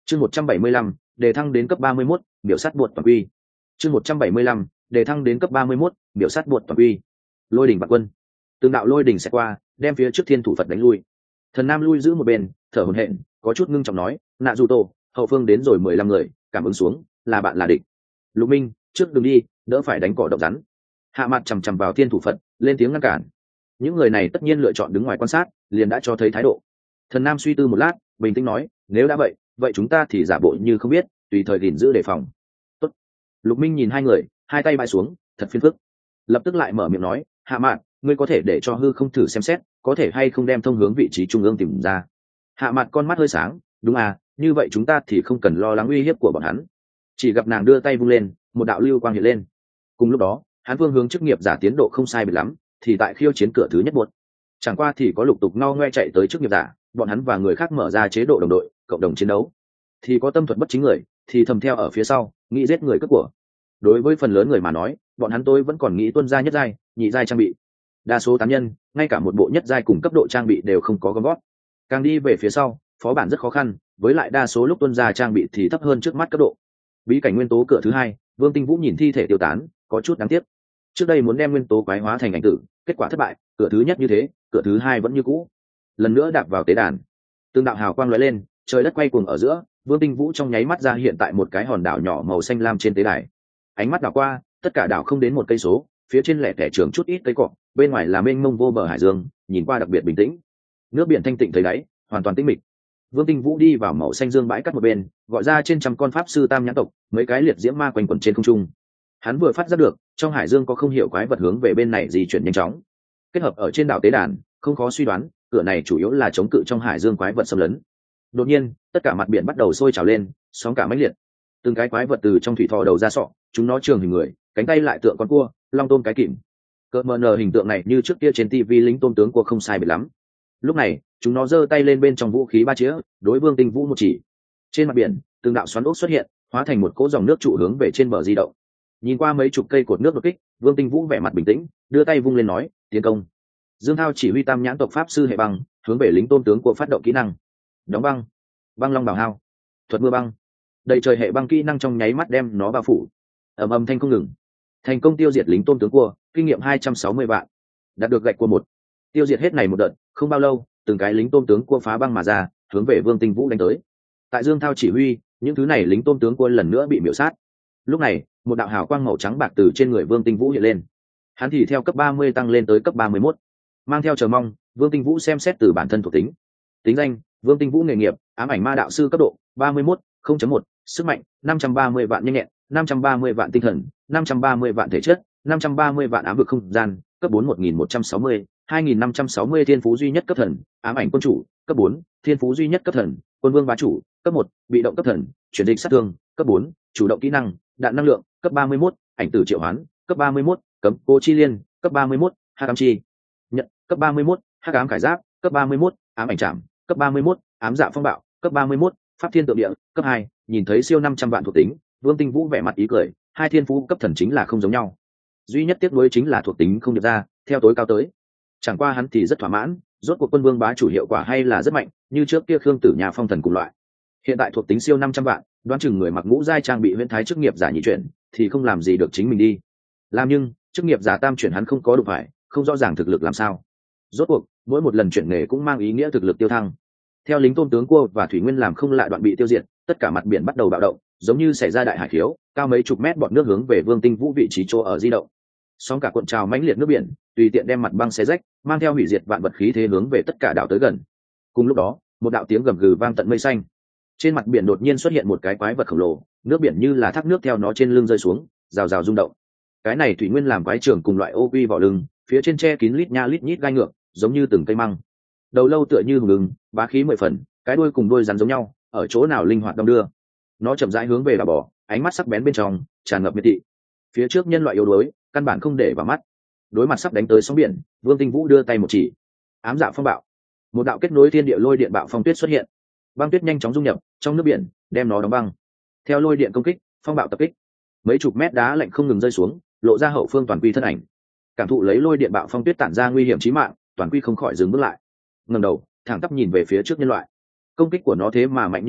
Chương 175, đề thăng đến cấp 31, biểu sát buột toàn quy. Chương 175, đề thăng đến cấp 31, biểu sát buột toàn quy. Lôi đỉnh bạc quân. Từng đạo lôi đỉnh sẽ qua, đem phía trước thiên thủ Phật đánh lui. Thần Nam lui giữ một bên, thở hổn hển, có chút ngưng trọng nói, "Nạ dù tổ, hậu phương đến rồi 15 người, cảm ứng xuống, là bạn là địch. Lục Minh, trước đừng đi, đỡ phải đánh cỏ động rắn." Hạ Mặt chằm chằm vào thiên thủ Phật, lên tiếng ngăn cản. Những người này tất nhiên lựa chọn đứng ngoài quan sát, liền đã cho thấy thái độ. Thần Nam suy tư một lát, bình tĩnh nói, "Nếu đã vậy chúng ta thì giả bộ như không biết, tùy thời gìn giữ đề phòng." Tốt. Lục Minh nhìn hai người, hai tay bãi xuống, thật phiền phức. Lập tức lại mở miệng nói, "Hạ Mạn, ngươi có thể để cho hư không thử xem xét, có thể hay không đem thông hướng vị trí trung ương tìm ra." Hạ Mạn con mắt hơi sáng, "Đúng à, như vậy chúng ta thì không cần lo lắng uy hiếp của bọn hắn." Chỉ gặp nàng đưa tay vung lên, một đạo lưu quang hiện lên. Cùng lúc đó, hắn phương hướng chức nghiệp giả tiến độ không sai biệt lắm, thì tại khiêu chiến cửa thứ nhất buột. Chẳng qua thì có lục tục no ngoe chạy tới chức nghiệp giả, bọn hắn và người khác mở ra chế độ đồng đội, cộng đồng chiến đấu. Thì có tâm thuật bất chính người, thì thầm theo ở phía sau, nghĩ giết người cướp của. Đối với phần lớn người mà nói, bọn hắn tôi vẫn còn nghĩ tuân gia nhất giai, nhị giai trang bị. Đa số tán nhân, ngay cả một bộ nhất giai cùng cấp độ trang bị đều không có gom gót. Càng đi về phía sau, phó bản rất khó khăn, với lại đa số lúc tuân gia trang bị thì thấp hơn trước mắt cấp độ. Bí cảnh nguyên tố cửa thứ hai, Vương Tinh Vũ nhìn thi thể tiêu tán, có chút đáng tiếc. Trước đây muốn đem nguyên tố quái hóa thành ảnh tử, kết quả thất bại, cửa thứ nhất như thế, cửa thứ hai vẫn như cũ. Lần nữa đạp vào tế đàn, tương đạo hào quang lóe lên, trời đất quay cuồng ở giữa, Vương Tinh Vũ trong nháy mắt ra hiện tại một cái hòn đảo nhỏ màu xanh lam trên tế đài. Ánh mắt đảo qua, tất cả đảo không đến một cây số, phía trên lẻ tẻ trường chút ít cây cọ, bên ngoài là mênh mông vô bờ hải dương, nhìn qua đặc biệt bình tĩnh. Nước biển thanh tịnh thấy đáy, hoàn toàn tĩnh mịch. Vương Tinh Vũ đi vào màu xanh dương bãi cát một bên, gọi ra trên trăm con pháp sư tam nhãn tộc, mấy cái liệt diễm ma quanh quẩn trên không trung. Hắn vừa phát giác được, trong hải dương có không hiểu quái vật hướng về bên này di chuyển nhanh chóng. Kết hợp ở trên đảo tế đàn, không khó suy đoán, cửa này chủ yếu là chống cự trong hải dương quái vật xâm lấn. Đột nhiên, tất cả mặt biển bắt đầu sôi trào lên, sóng cả mãnh liệt. Từng cái quái vật từ trong thủy thò đầu ra sọ, chúng nó trường hình người, cánh tay lại tượng con cua, long tôm cái kìm. Cỡ mờ nờ hình tượng này như trước kia trên TV lính tôm tướng cua không sai biệt lắm. Lúc này, chúng nó giơ tay lên bên trong vũ khí ba chĩa, đối Vương Tinh Vũ một chỉ. Trên mặt biển, từng đạo xoắn ốc xuất hiện, hóa thành một cỗ dòng nước trụ hướng về trên bờ di động. Nhìn qua mấy chục cây cột nước đột kích, Vương Tinh Vũ vẻ mặt bình tĩnh, đưa tay vung lên nói, "Tiến công." Dương Thao chỉ huy tam nhãn tộc pháp sư hệ băng, hướng về lính tôm tướng của phát động kỹ năng. Đóng băng, băng long bảo hao, thuật mưa băng. Đầy trời hệ băng kỹ năng trong nháy mắt đem nó bao phủ. Ầm ầm thanh không ngừng. Thành công tiêu diệt lính tôm tướng cua, kinh nghiệm 260 vạn. Đạt được gạch cua một. Tiêu diệt hết này một đợt, không bao lâu, từng cái lính tôm tướng cua phá băng mà ra, hướng về Vương Tinh Vũ đánh tới. Tại Dương Thao chỉ huy, những thứ này lính tôm tướng cua lần nữa bị miểu sát. Lúc này, một đạo hào quang màu trắng bạc từ trên người Vương Tinh Vũ hiện lên. Hắn thì theo cấp 30 tăng lên tới cấp 31. Mang theo chờ mong, Vương Tinh Vũ xem xét từ bản thân thuộc tính. Tính danh: Vương Tinh Vũ, nghề nghiệp: ám ảnh ma đạo sư, cấp độ 31, 0.1, sức mạnh 530 vạn, nhanh nhẹn 530 vạn, tinh thần 530 vạn, thể chất 530 vạn, ám vực không gian cấp 4 1160, 2560, thiên phú duy nhất cấp thần, ám ảnh quân chủ cấp 4, thiên phú duy nhất cấp thần, quân vương bá chủ cấp 1, bị động cấp thần, chuyển dịch sát thương cấp 4, chủ động kỹ năng, đạn năng lượng cấp 31, ảnh tử triệu hoán cấp 31, cấm cô chi liên cấp 31, hắc ám chi nhận cấp 31, hắc ám khải giáp cấp 31, ám ảnh trảm cấp 31, ám dạ phong bạo cấp 31, pháp thiên tượng địa cấp 2. Nhìn thấy siêu 500 vạn thuộc tính, Vương Tinh Vũ vẻ mặt ý cười, hai thiên phú cấp thần chính là không giống nhau. Duy nhất tiếc nuối chính là thuộc tính không được ra, theo tối cao tới. Chẳng qua hắn thì rất thỏa mãn, rốt cuộc quân vương bá chủ hiệu quả hay là rất mạnh, như trước kia Khương Tử Nhà phong thần cùng loại. Hiện tại thuộc tính siêu 500 vạn, đoán chừng người mặc ngũ giai trang bị huyễn thái chức nghiệp giả nhị chuyển, thì không làm gì được chính mình đi. Làm nhưng, chức nghiệp giả tam chuyển hắn không có đủ phải, không rõ ràng thực lực làm sao. Rốt cuộc, mỗi một lần chuyển nghề cũng mang ý nghĩa thực lực tiêu thăng. Theo lính tôm tướng cua và thủy nguyên làm không lại đoạn bị tiêu diệt, tất cả mặt biển bắt đầu bạo động, giống như xảy ra đại hải khiếu, cao mấy chục mét bọt nước hướng về Vương Tinh Vũ vị trí chỗ ở di động. Sóng cả cuộn trào mãnh liệt nước biển, tùy tiện đem mặt băng xé rách, mang theo hủy diệt vạn vật khí thế hướng về tất cả đảo tới gần. Cùng lúc đó, một đạo tiếng gầm gừ vang tận mây xanh. Trên mặt biển đột nhiên xuất hiện một cái quái vật khổng lồ, nước biển như là thác nước theo nó trên lưng rơi xuống, rào rào rung động. Cái này thủy nguyên làm quái trưởng cùng loại ô quy vỏ lưng, phía trên che kín lít nha lít nhít gai ngược, giống như từng cây măng. Đầu lâu tựa như hùng lưng, bá khí 10 phần, cái đuôi cùng đuôi rắn giống nhau, ở chỗ nào linh hoạt đong đưa. Nó chậm rãi hướng về bà bò, ánh mắt sắc bén bên trong tràn ngập miệt thị. Phía trước nhân loại yếu đuối, căn bản không để vào mắt. Đối mặt sắp đánh tới sóng biển, Vương Tinh Vũ đưa tay một chỉ, ám dạ phong bạo. Một đạo kết nối thiên địa lôi điện bạo phong tuyết xuất hiện, băng tuyết nhanh chóng dung nhập trong nước biển, đem nó đóng băng. Theo lôi điện công kích, phong bạo tập kích, mấy chục mét đá lạnh không ngừng rơi xuống, lộ ra hậu phương toàn quy thân ảnh. Cảm thụ lấy lôi điện bạo phong tuyết tản ra nguy hiểm chí mạng, toàn quy không khỏi dừng bước lại, ngẩng đầu thẳng tắp nhìn về phía trước nhân loại. Công kích của nó thế mà mạnh như vậy,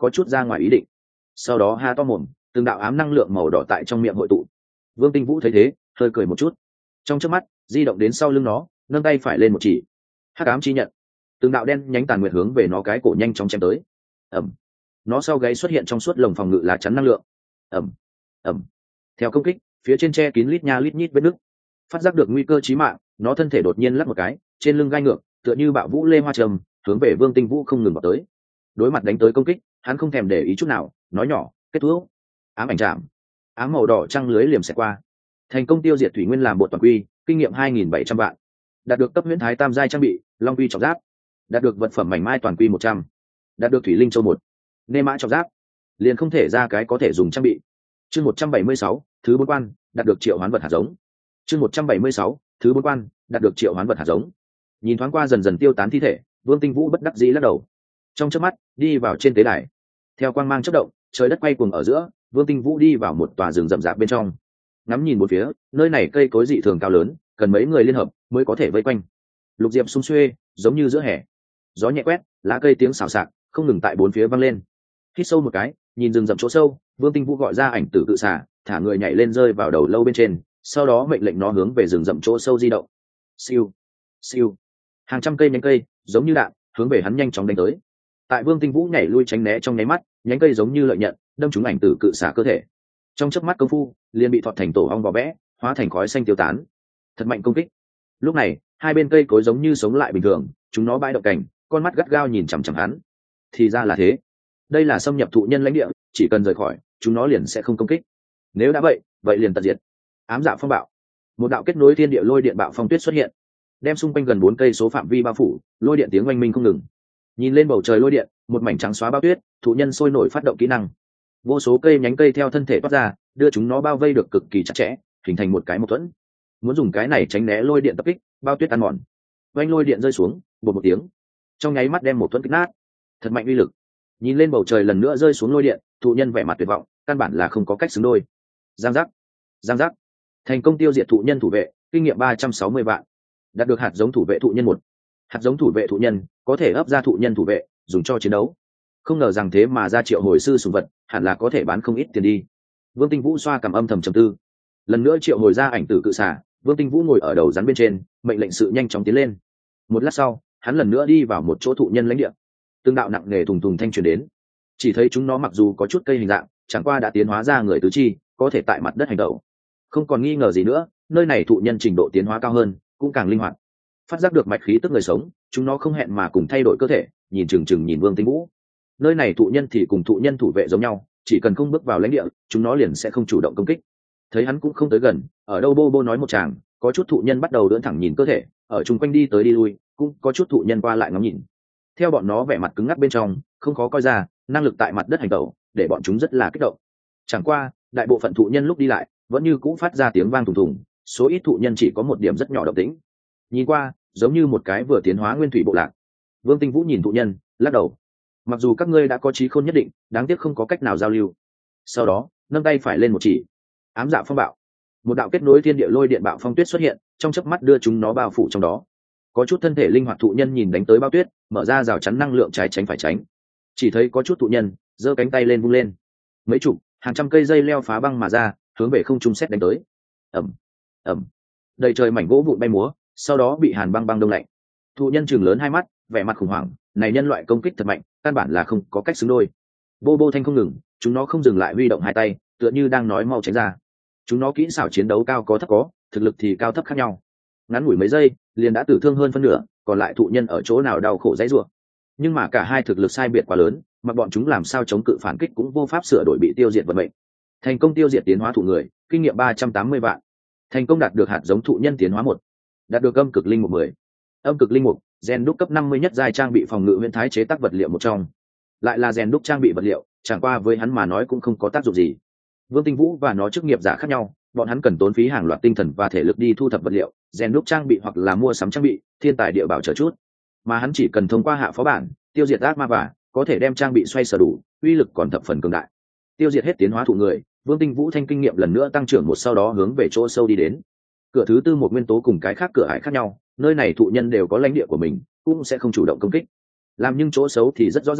có chút ra ngoài ý định. Sau đó ha to mồm, từng đạo ám năng lượng màu đỏ tại trong miệng hội tụ. Vương Tinh Vũ thấy thế hơi cười một chút, trong chớp mắt di động đến sau lưng nó, nâng tay phải lên một chỉ. Hắc ám chi nhận, từng đạo đen nhánh tàn nguyệt hướng về nó cái cổ nhanh chóng chém tới. Ẩm. Nó sau gáy xuất hiện trong suốt lồng phòng ngự lá chắn năng lượng. Ẩm. Ẩm. Theo công kích, phía trên che kín lít nha lít nhít vết nứt. Phát giác được nguy cơ chí mạng, nó thân thể đột nhiên lắc một cái, trên lưng gai ngược, tựa như bạo vũ lê hoa trầm, hướng về Vương Tinh Vũ không ngừng vào tới. Đối mặt đánh tới công kích, hắn không thèm để ý chút nào, nói nhỏ, kết thúc. Ám ảnh chạm. Ám màu đỏ trăng lưới liềm xẹt qua, thành công tiêu diệt thủy nguyên làm bột toàn quy, kinh nghiệm 2.700 vạn. Đạt được cấp huyễn thái tam giai trang bị, long quy trọng giáp. Đạt được vật phẩm mảnh mai toàn quy 100. Đạt được thủy linh châu 1. Nê mã trọng giáp. Liền không thể ra cái có thể dùng trang bị. Chương 176, thứ 4 quan, đạt được triệu hoán vật hạt giống. Chương 176, thứ 4 quan, đạt được triệu hoán vật hạt giống. Nhìn thoáng qua dần dần tiêu tán thi thể, Vương Tinh Vũ bất đắc dĩ lắc đầu. Trong chớp mắt, đi vào trên tế đài. Theo quang mang chớp động, trời đất quay cuồng ở giữa, Vương Tinh Vũ đi vào một tòa rừng rậm rạp bên trong. Ngắm nhìn một phía, nơi này cây cối dị thường cao lớn, cần mấy người liên hợp mới có thể vây quanh. Lục diệp sum xuê, giống như giữa hè. Gió nhẹ quét, lá cây tiếng xào xạc, không ngừng tại bốn phía vang lên. Hít sâu một cái, nhìn rừng rậm chỗ sâu, Vương Tinh Vũ gọi ra ảnh tử cự xà, thả người nhảy lên rơi vào đầu lâu bên trên, sau đó mệnh lệnh nó hướng về rừng rậm chỗ sâu di động. Siêu, siêu, hàng trăm cây nhánh cây, giống như đạn, hướng về hắn nhanh chóng đánh tới. Tại Vương Tinh Vũ nhảy lui tránh né trong nháy mắt, nhánh cây giống như lợi nhận, đâm trúng ảnh tử cự xà cơ thể. Trong chớp mắt công phu, liền bị thọt thành tổ ong vỏ vẽ, hóa thành khói xanh tiêu tán. Thật mạnh công kích. Lúc này, hai bên cây cối giống như sống lại bình thường, chúng nó bãi động cảnh, con mắt gắt gao nhìn chằm chằm hắn. Thì ra là thế, đây là xâm nhập thụ nhân lãnh địa, chỉ cần rời khỏi, chúng nó liền sẽ không công kích. Nếu đã vậy, vậy liền tận diệt. Ám dạ phong bạo, một đạo kết nối thiên địa lôi điện bạo phong tuyết xuất hiện, đem xung quanh gần 4 cây số phạm vi bao phủ, lôi điện tiếng oanh minh không ngừng. Nhìn lên bầu trời lôi điện, một mảnh trắng xóa bao tuyết, thụ nhân sôi nổi phát động kỹ năng. Vô số cây nhánh cây theo thân thể toát ra, đưa chúng nó bao vây được cực kỳ chặt chẽ, hình thành một cái mâu thuẫn. Muốn dùng cái này tránh né lôi điện tập kích, bao tuyết ăn mòn. Vành lôi điện rơi xuống, bột một tiếng, trong nháy mắt đem một thuẫn kích nát. Thật mạnh uy lực. Nhìn lên bầu trời lần nữa rơi xuống lôi điện, thụ nhân vẻ mặt tuyệt vọng, căn bản là không có cách xứng đôi. Giang giác, giang giác. Thành công tiêu diệt thụ nhân thủ vệ, kinh nghiệm 360 vạn. Đạt được hạt giống thủ vệ thụ nhân 1. Hạt giống thủ vệ thụ nhân có thể ấp ra thụ nhân thủ vệ, dùng cho chiến đấu. Không ngờ rằng thế mà ra triệu hồi sư sùng vật, hẳn là có thể bán không ít tiền đi. Vương Tinh Vũ xoa cằm âm thầm trầm tư. Lần nữa triệu hồi ra ảnh tử cự xà, Vương Tinh Vũ ngồi ở đầu rắn bên trên, mệnh lệnh sự nhanh chóng tiến lên. Một lát sau, hắn lần nữa đi vào một chỗ thụ nhân lãnh địa. Tương đạo nặng nề thùng thùng thanh truyền đến. Chỉ thấy chúng nó mặc dù có chút cây hình dạng, chẳng qua đã tiến hóa ra người tứ chi, có thể tại mặt đất hành động. Không còn nghi ngờ gì nữa, nơi này thụ nhân trình độ tiến hóa cao hơn, cũng càng linh hoạt. Phát giác được mạch khí tức người sống, chúng nó không hẹn mà cùng thay đổi cơ thể, nhìn chừng chừng nhìn Vương Tinh Vũ. Nơi này thụ nhân thì cùng thụ nhân thủ vệ giống nhau, chỉ cần không bước vào lãnh địa, chúng nó liền sẽ không chủ động công kích. Thấy hắn cũng không tới gần, ở đâu bô bô nói một tràng, có chút thụ nhân bắt đầu đỡn thẳng nhìn cơ thể, ở chung quanh đi tới đi lui, cũng có chút thụ nhân qua lại ngắm nhìn. Theo bọn nó vẻ mặt cứng ngắc bên trong, không khó coi ra, năng lực tại mặt đất hành tẩu, để bọn chúng rất là kích động. Chẳng qua, đại bộ phận thụ nhân lúc đi lại, vẫn như cũ phát ra tiếng vang thùng thùng, số ít thụ nhân chỉ có một điểm rất nhỏ động tĩnh. Nhìn qua, giống như một cái vừa tiến hóa nguyên thủy bộ lạc. Vương Tinh Vũ nhìn thụ nhân, lắc đầu. Mặc dù các ngươi đã có trí khôn nhất định, đáng tiếc không có cách nào giao lưu. Sau đó, nâng tay phải lên một chỉ. Ám dạ phong bạo. Một đạo kết nối thiên địa lôi điện bạo phong tuyết xuất hiện, trong chớp mắt đưa chúng nó bao phủ trong đó. Có chút thân thể linh hoạt thụ nhân nhìn đánh tới bao tuyết, mở ra rào chắn năng lượng trái tránh phải tránh. Chỉ thấy có chút thụ nhân giơ cánh tay lên vung lên, mấy chục, hàng trăm cây dây leo phá băng mà ra, hướng về không trung sét đánh tới. Ầm, ầm. Đầy trời mảnh gỗ vụn bay múa, sau đó bị hàn băng băng đông lạnh. Thụ nhân chừng lớn hai mắt, vẻ mặt khủng hoảng, này nhân loại công kích thật mạnh, căn bản là không có cách xứng đôi. Bô bô thanh không ngừng, chúng nó không dừng lại huy động hai tay, tựa như đang nói mau tránh ra. Chúng nó kỹ xảo chiến đấu cao có thấp có, thực lực thì cao thấp khác nhau. Ngắn ngủi mấy giây, liền đã tử thương hơn phân nửa, còn lại thụ nhân ở chỗ nào đau khổ dãy rủa. Nhưng mà cả hai thực lực sai biệt quá lớn, mà bọn chúng làm sao chống cự phản kích cũng vô pháp sửa đổi, bị tiêu diệt vận mệnh. Thành công tiêu diệt tiến hóa thụ người, kinh nghiệm 380 vạn. Thành công đạt được hạt giống thụ nhân tiến hóa 1. Đạt được âm cực linh mục 10. Âm cực linh mục, rèn đúc cấp 50 nhất giai trang bị phòng ngự huyền thái chế tác vật liệu một trong. Lại là rèn đúc trang bị vật liệu, chẳng qua với hắn mà nói cũng không có tác dụng gì. Vương Tinh Vũ và nó chức nghiệp giả khác nhau, bọn hắn cần tốn phí hàng loạt tinh thần và thể lực đi thu thập vật liệu, rèn đúc trang bị hoặc là mua sắm trang bị, thiên tài địa bảo chờ chút. Mà hắn chỉ cần thông qua hạ phó bản, tiêu diệt ác ma và có thể đem trang bị xoay sở đủ, uy lực còn thập phần cường đại. Tiêu diệt hết tiến hóa thụ người, Vương Tinh Vũ thanh kinh nghiệm lần nữa tăng trưởng một, sau đó hướng về chỗ sâu đi đến. Cửa thứ tư một nguyên tố cùng cái khác cửa ải khác nhau, nơi này thụ nhân đều có lãnh địa của mình, cũng sẽ không chủ động công kích. Làm nhưng chỗ xấu thì rất rõ ràng,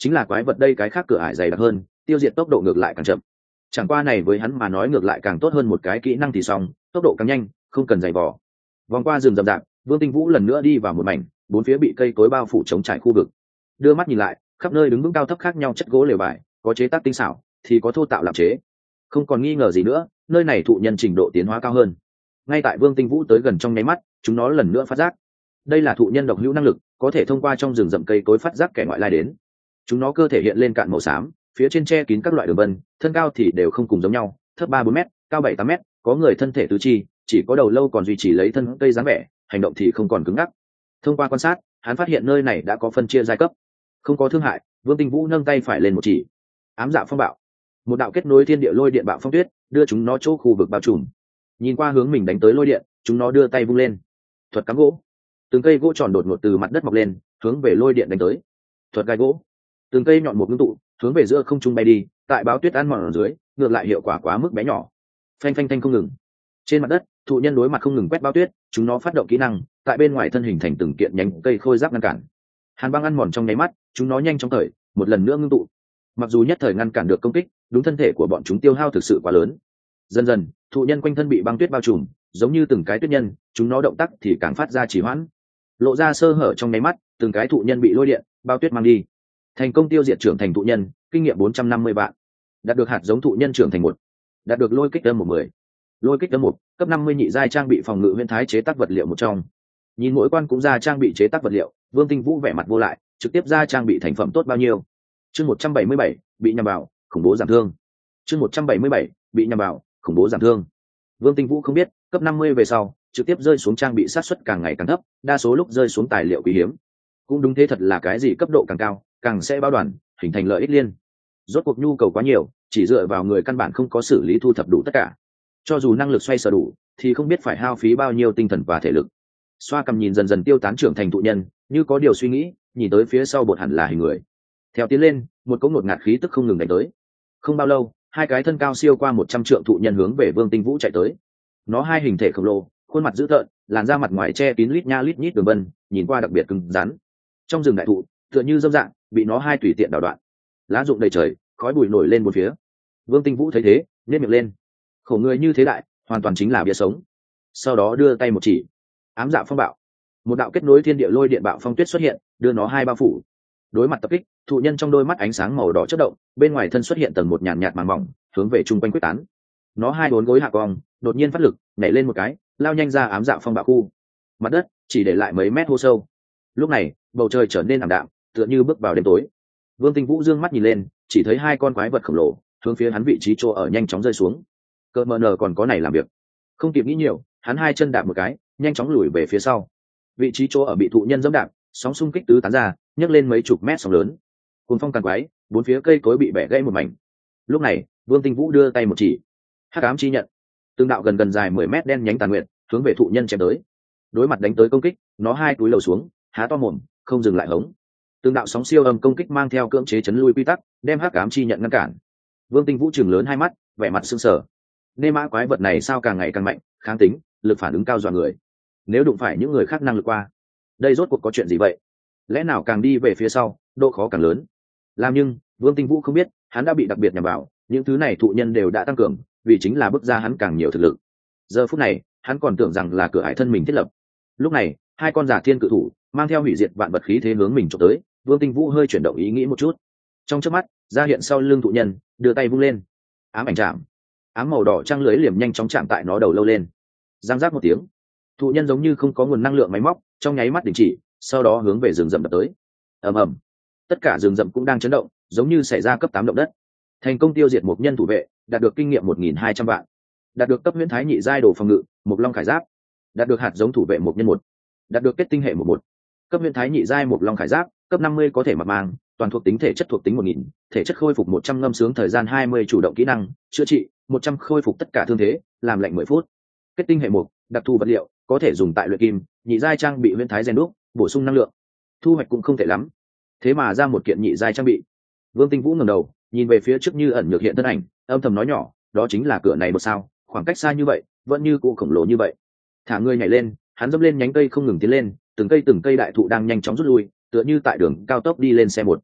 chính là quái vật đây cái khác cửa ải dày đặc hơn, tiêu diệt tốc độ ngược lại càng chậm. Chẳng qua này với hắn mà nói ngược lại càng tốt hơn một cái kỹ năng thì xong, tốc độ càng nhanh, không cần dày vò. Vòng qua rừng rậm rạp, Vương Tinh Vũ lần nữa đi vào một mảnh, bốn phía bị cây cối bao phủ chống trải khu vực. Đưa mắt nhìn lại, khắp nơi đứng vững cao thấp khác nhau chất gỗ lều vải, có chế tác tinh xảo, thì có thô tạo làm chế. Không còn nghi ngờ gì nữa, nơi này thụ nhân trình độ tiến hóa cao hơn. Ngay tại Vương Tinh Vũ tới gần trong nháy mắt, chúng nó lần nữa phát giác. Đây là thụ nhân độc hữu năng lực, có thể thông qua trong rừng rậm cây cối phát giác kẻ ngoại lai đến. Chúng nó cơ thể hiện lên cạn màu xám, phía trên che kín các loại đường vân, thân cao thì đều không cùng giống nhau, thấp 3-4 mét, cao 7-8 mét, có người thân thể tứ chi, chỉ có đầu lâu còn duy trì lấy thân cây dáng vẻ, hành động thì không còn cứng ngắc. Thông qua quan sát, hắn phát hiện nơi này đã có phân chia giai cấp, không có thương hại. Vương Tinh Vũ nâng tay phải lên một chỉ, ám dạ phong bạo, một đạo kết nối thiên địa lôi điện bạo phong tuyết, đưa chúng nó chỗ khu vực bao trùm. Nhìn qua hướng mình đánh tới lôi điện, chúng nó đưa tay vung lên, thuật cắm gỗ, từng cây gỗ tròn đột ngột từ mặt đất mọc lên, hướng về lôi điện đánh tới. Thuật gai gỗ, từng cây nhọn một ngưng tụ, hướng về giữa không trung bay đi, tại báo tuyết ăn mòn ở dưới, ngược lại hiệu quả quá mức bé nhỏ. Phanh phanh phanh không ngừng. Trên mặt đất, thụ nhân đối mặt không ngừng quét bao tuyết, chúng nó phát động kỹ năng, tại bên ngoài thân hình thành từng kiện nhánh cây khôi giáp ngăn cản. Hàn băng ăn mòn trong nháy mắt, chúng nó nhanh chóng thời, một lần nữa ngưng tụ. Mặc dù nhất thời ngăn cản được công kích, đúng thân thể của bọn chúng tiêu hao thực sự quá lớn. Dần dần, thụ nhân quanh thân bị băng tuyết bao trùm, giống như từng cái tuyết nhân, chúng nó động tác thì càng phát ra trì hoãn, lộ ra sơ hở trong nháy mắt, từng cái thụ nhân bị lôi điện bao tuyết mang đi. Thành công tiêu diệt trưởng thành thụ nhân, kinh nghiệm 450 vạn. Đạt được hạt giống thụ nhân trưởng thành 1. Đạt được lôi kích âm 10. Lôi kích âm 1, cấp 50 nhị giai trang bị phòng ngự huyền thái chế tác vật liệu một trong. Nhìn mỗi quan cũng ra trang bị chế tác vật liệu, Vương Tinh Vũ vẻ mặt vô lại, trực tiếp ra trang bị thành phẩm tốt bao nhiêu. Chương 177, bị nhằm vào, khủng bố giảm thương. Chương 177, bị nhằm vào, khủng bố giảm thương. Vương Tinh Vũ không biết, cấp 50 về sau, trực tiếp rơi xuống trang bị sát suất càng ngày càng thấp, đa số lúc rơi xuống tài liệu quý hiếm. Cũng đúng thế, thật là cái gì cấp độ càng cao, càng sẽ bao đoàn, hình thành lợi ích liên. Rốt cuộc nhu cầu quá nhiều, chỉ dựa vào người căn bản không có xử lý thu thập đủ tất cả. Cho dù năng lực xoay sở đủ, thì không biết phải hao phí bao nhiêu tinh thần và thể lực. Xoa cầm nhìn dần dần tiêu tán trưởng thành thụ nhân, như có điều suy nghĩ, nhìn tới phía sau bột hẳn là hình người. Theo tiến lên, một cỗ ngột ngạt khí tức không ngừng đánh tới. Không bao lâu, hai cái thân cao siêu qua 100 trượng thụ nhân hướng về Vương Tinh Vũ chạy tới. Nó hai hình thể khổng lồ, khuôn mặt dữ tợn, làn da mặt ngoài che kín lít nha lít nhít đường vân, nhìn qua đặc biệt cứng rắn. Trong rừng đại thụ, tựa như dâm dạng, bị nó hai tùy tiện đảo đoạn. Lá rụng đầy trời, khói bụi nổi lên một phía. Vương Tinh Vũ thấy thế, nhếch miệng lên. Khổ người như thế đại, hoàn toàn chính là bia sống. Sau đó đưa tay một chỉ, ám dạ phong bạo, một đạo kết nối thiên địa lôi điện bạo phong tuyết xuất hiện, đưa nó hai bao phủ. Đối mặt tập kích, thụ nhân trong đôi mắt ánh sáng màu đỏ chớp động, bên ngoài thân xuất hiện tầng một nhàn nhạt màng mỏng, hướng về trung quanh quyết tán. Nó hai uốn gối hạ cong, đột nhiên phát lực, nhảy lên một cái, lao nhanh ra ám dạ phong bạo khu. Mặt đất chỉ để lại mấy mét hô sâu. Lúc này, bầu trời trở nên ảm đạm, tựa như bước vào đêm tối. Vương Tinh Vũ dương mắt nhìn lên, chỉ thấy hai con quái vật khổng lồ hướng phía hắn vị trí chỗ ở nhanh chóng rơi xuống. Cỡ mờ nờ còn có này làm việc. Không kịp nghĩ nhiều, hắn hai chân đạp một cái, nhanh chóng lùi về phía sau. Vị trí chỗ ở bị thụ nhân dẫm đạp, sóng xung kích tứ tán ra, nhấc lên mấy chục mét sóng lớn. Cuồng phong càn quái, bốn phía cây cối bị bẻ gãy một mảnh. Lúc này, Vương Tinh Vũ đưa tay một chỉ, hắc ám chi nhận, từng đạo gần gần dài 10 mét đen nhánh tàn nguyện hướng về thụ nhân chém tới. Đối mặt đánh tới công kích, nó hai túi lầu xuống, há to mồm, không dừng lại hống. Từng đạo sóng siêu âm công kích mang theo cưỡng chế chấn lui quy tắc, đem hắc ám chi nhận ngăn cản. Vương Tinh Vũ trừng lớn hai mắt, vẻ mặt sưng sờ. Nê mã quái vật này sao càng ngày càng mạnh, kháng tính, lực phản ứng cao dọa người. Nếu đụng phải những người khác năng lực qua, đây rốt cuộc có chuyện gì vậy? Lẽ nào càng đi về phía sau, độ khó càng lớn? Làm nhưng Vương Tinh Vũ không biết, hắn đã bị đặc biệt nhằm vào, những thứ này thụ nhân đều đã tăng cường, vì chính là bức ra hắn càng nhiều thực lực. Giờ phút này, hắn còn tưởng rằng là cửa ải thân mình thiết lập. Lúc này, hai con giả thiên cự thủ mang theo hủy diệt vạn vật khí thế hướng mình trộm tới. Vương Tinh Vũ hơi chuyển động ý nghĩ một chút, trong chớp mắt ra hiện sau lưng thụ nhân, đưa tay vung lên, ám ảnh chạm, ám màu đỏ trăng lưới liềm nhanh chóng chạm tại nó đầu lâu lên. Giang giác một tiếng, thụ nhân giống như không có nguồn năng lượng máy móc, trong nháy mắt đình chỉ, sau đó hướng về rừng rậm đập tới. Ầm ầm, tất cả rừng rậm cũng đang chấn động, giống như xảy ra cấp 8 động đất. Thành công tiêu diệt một nhân thủ vệ, đạt được kinh nghiệm 1.200 vạn. Đạt được cấp huyễn thái nhị giai đồ phòng ngự, một long khải giáp. Đạt được hạt giống thủ vệ một nhân một. Đạt được kết tinh hệ 11. Cấp huyễn thái nhị giai một long khải giáp, cấp 50 có thể mặc mang, toàn thuộc tính thể chất thuộc tính 1000, thể chất khôi phục 100 ngâm sướng thời gian 20 chủ động kỹ năng, chữa trị 100 khôi phục tất cả thương thế, làm lạnh 10 phút. Kết tinh hệ 1, đặc thù vật liệu, có thể dùng tại luyện kim, nhị giai trang bị huyễn thái rèn đúc, bổ sung năng lượng. Thu hoạch cũng không tệ lắm. Thế mà ra một kiện nhị giai trang bị. Vương Tinh Vũ ngẩng đầu, nhìn về phía trước như ẩn nhược hiện thân ảnh, âm thầm nói nhỏ, đó chính là cửa này một sao, khoảng cách xa như vậy, vẫn như cụ khổng lồ như vậy. Thả người nhảy lên, hắn dẫm lên nhánh cây không ngừng tiến lên, từng cây đại thụ đang nhanh chóng rút lui, tựa như tại đường cao tốc đi lên xe một.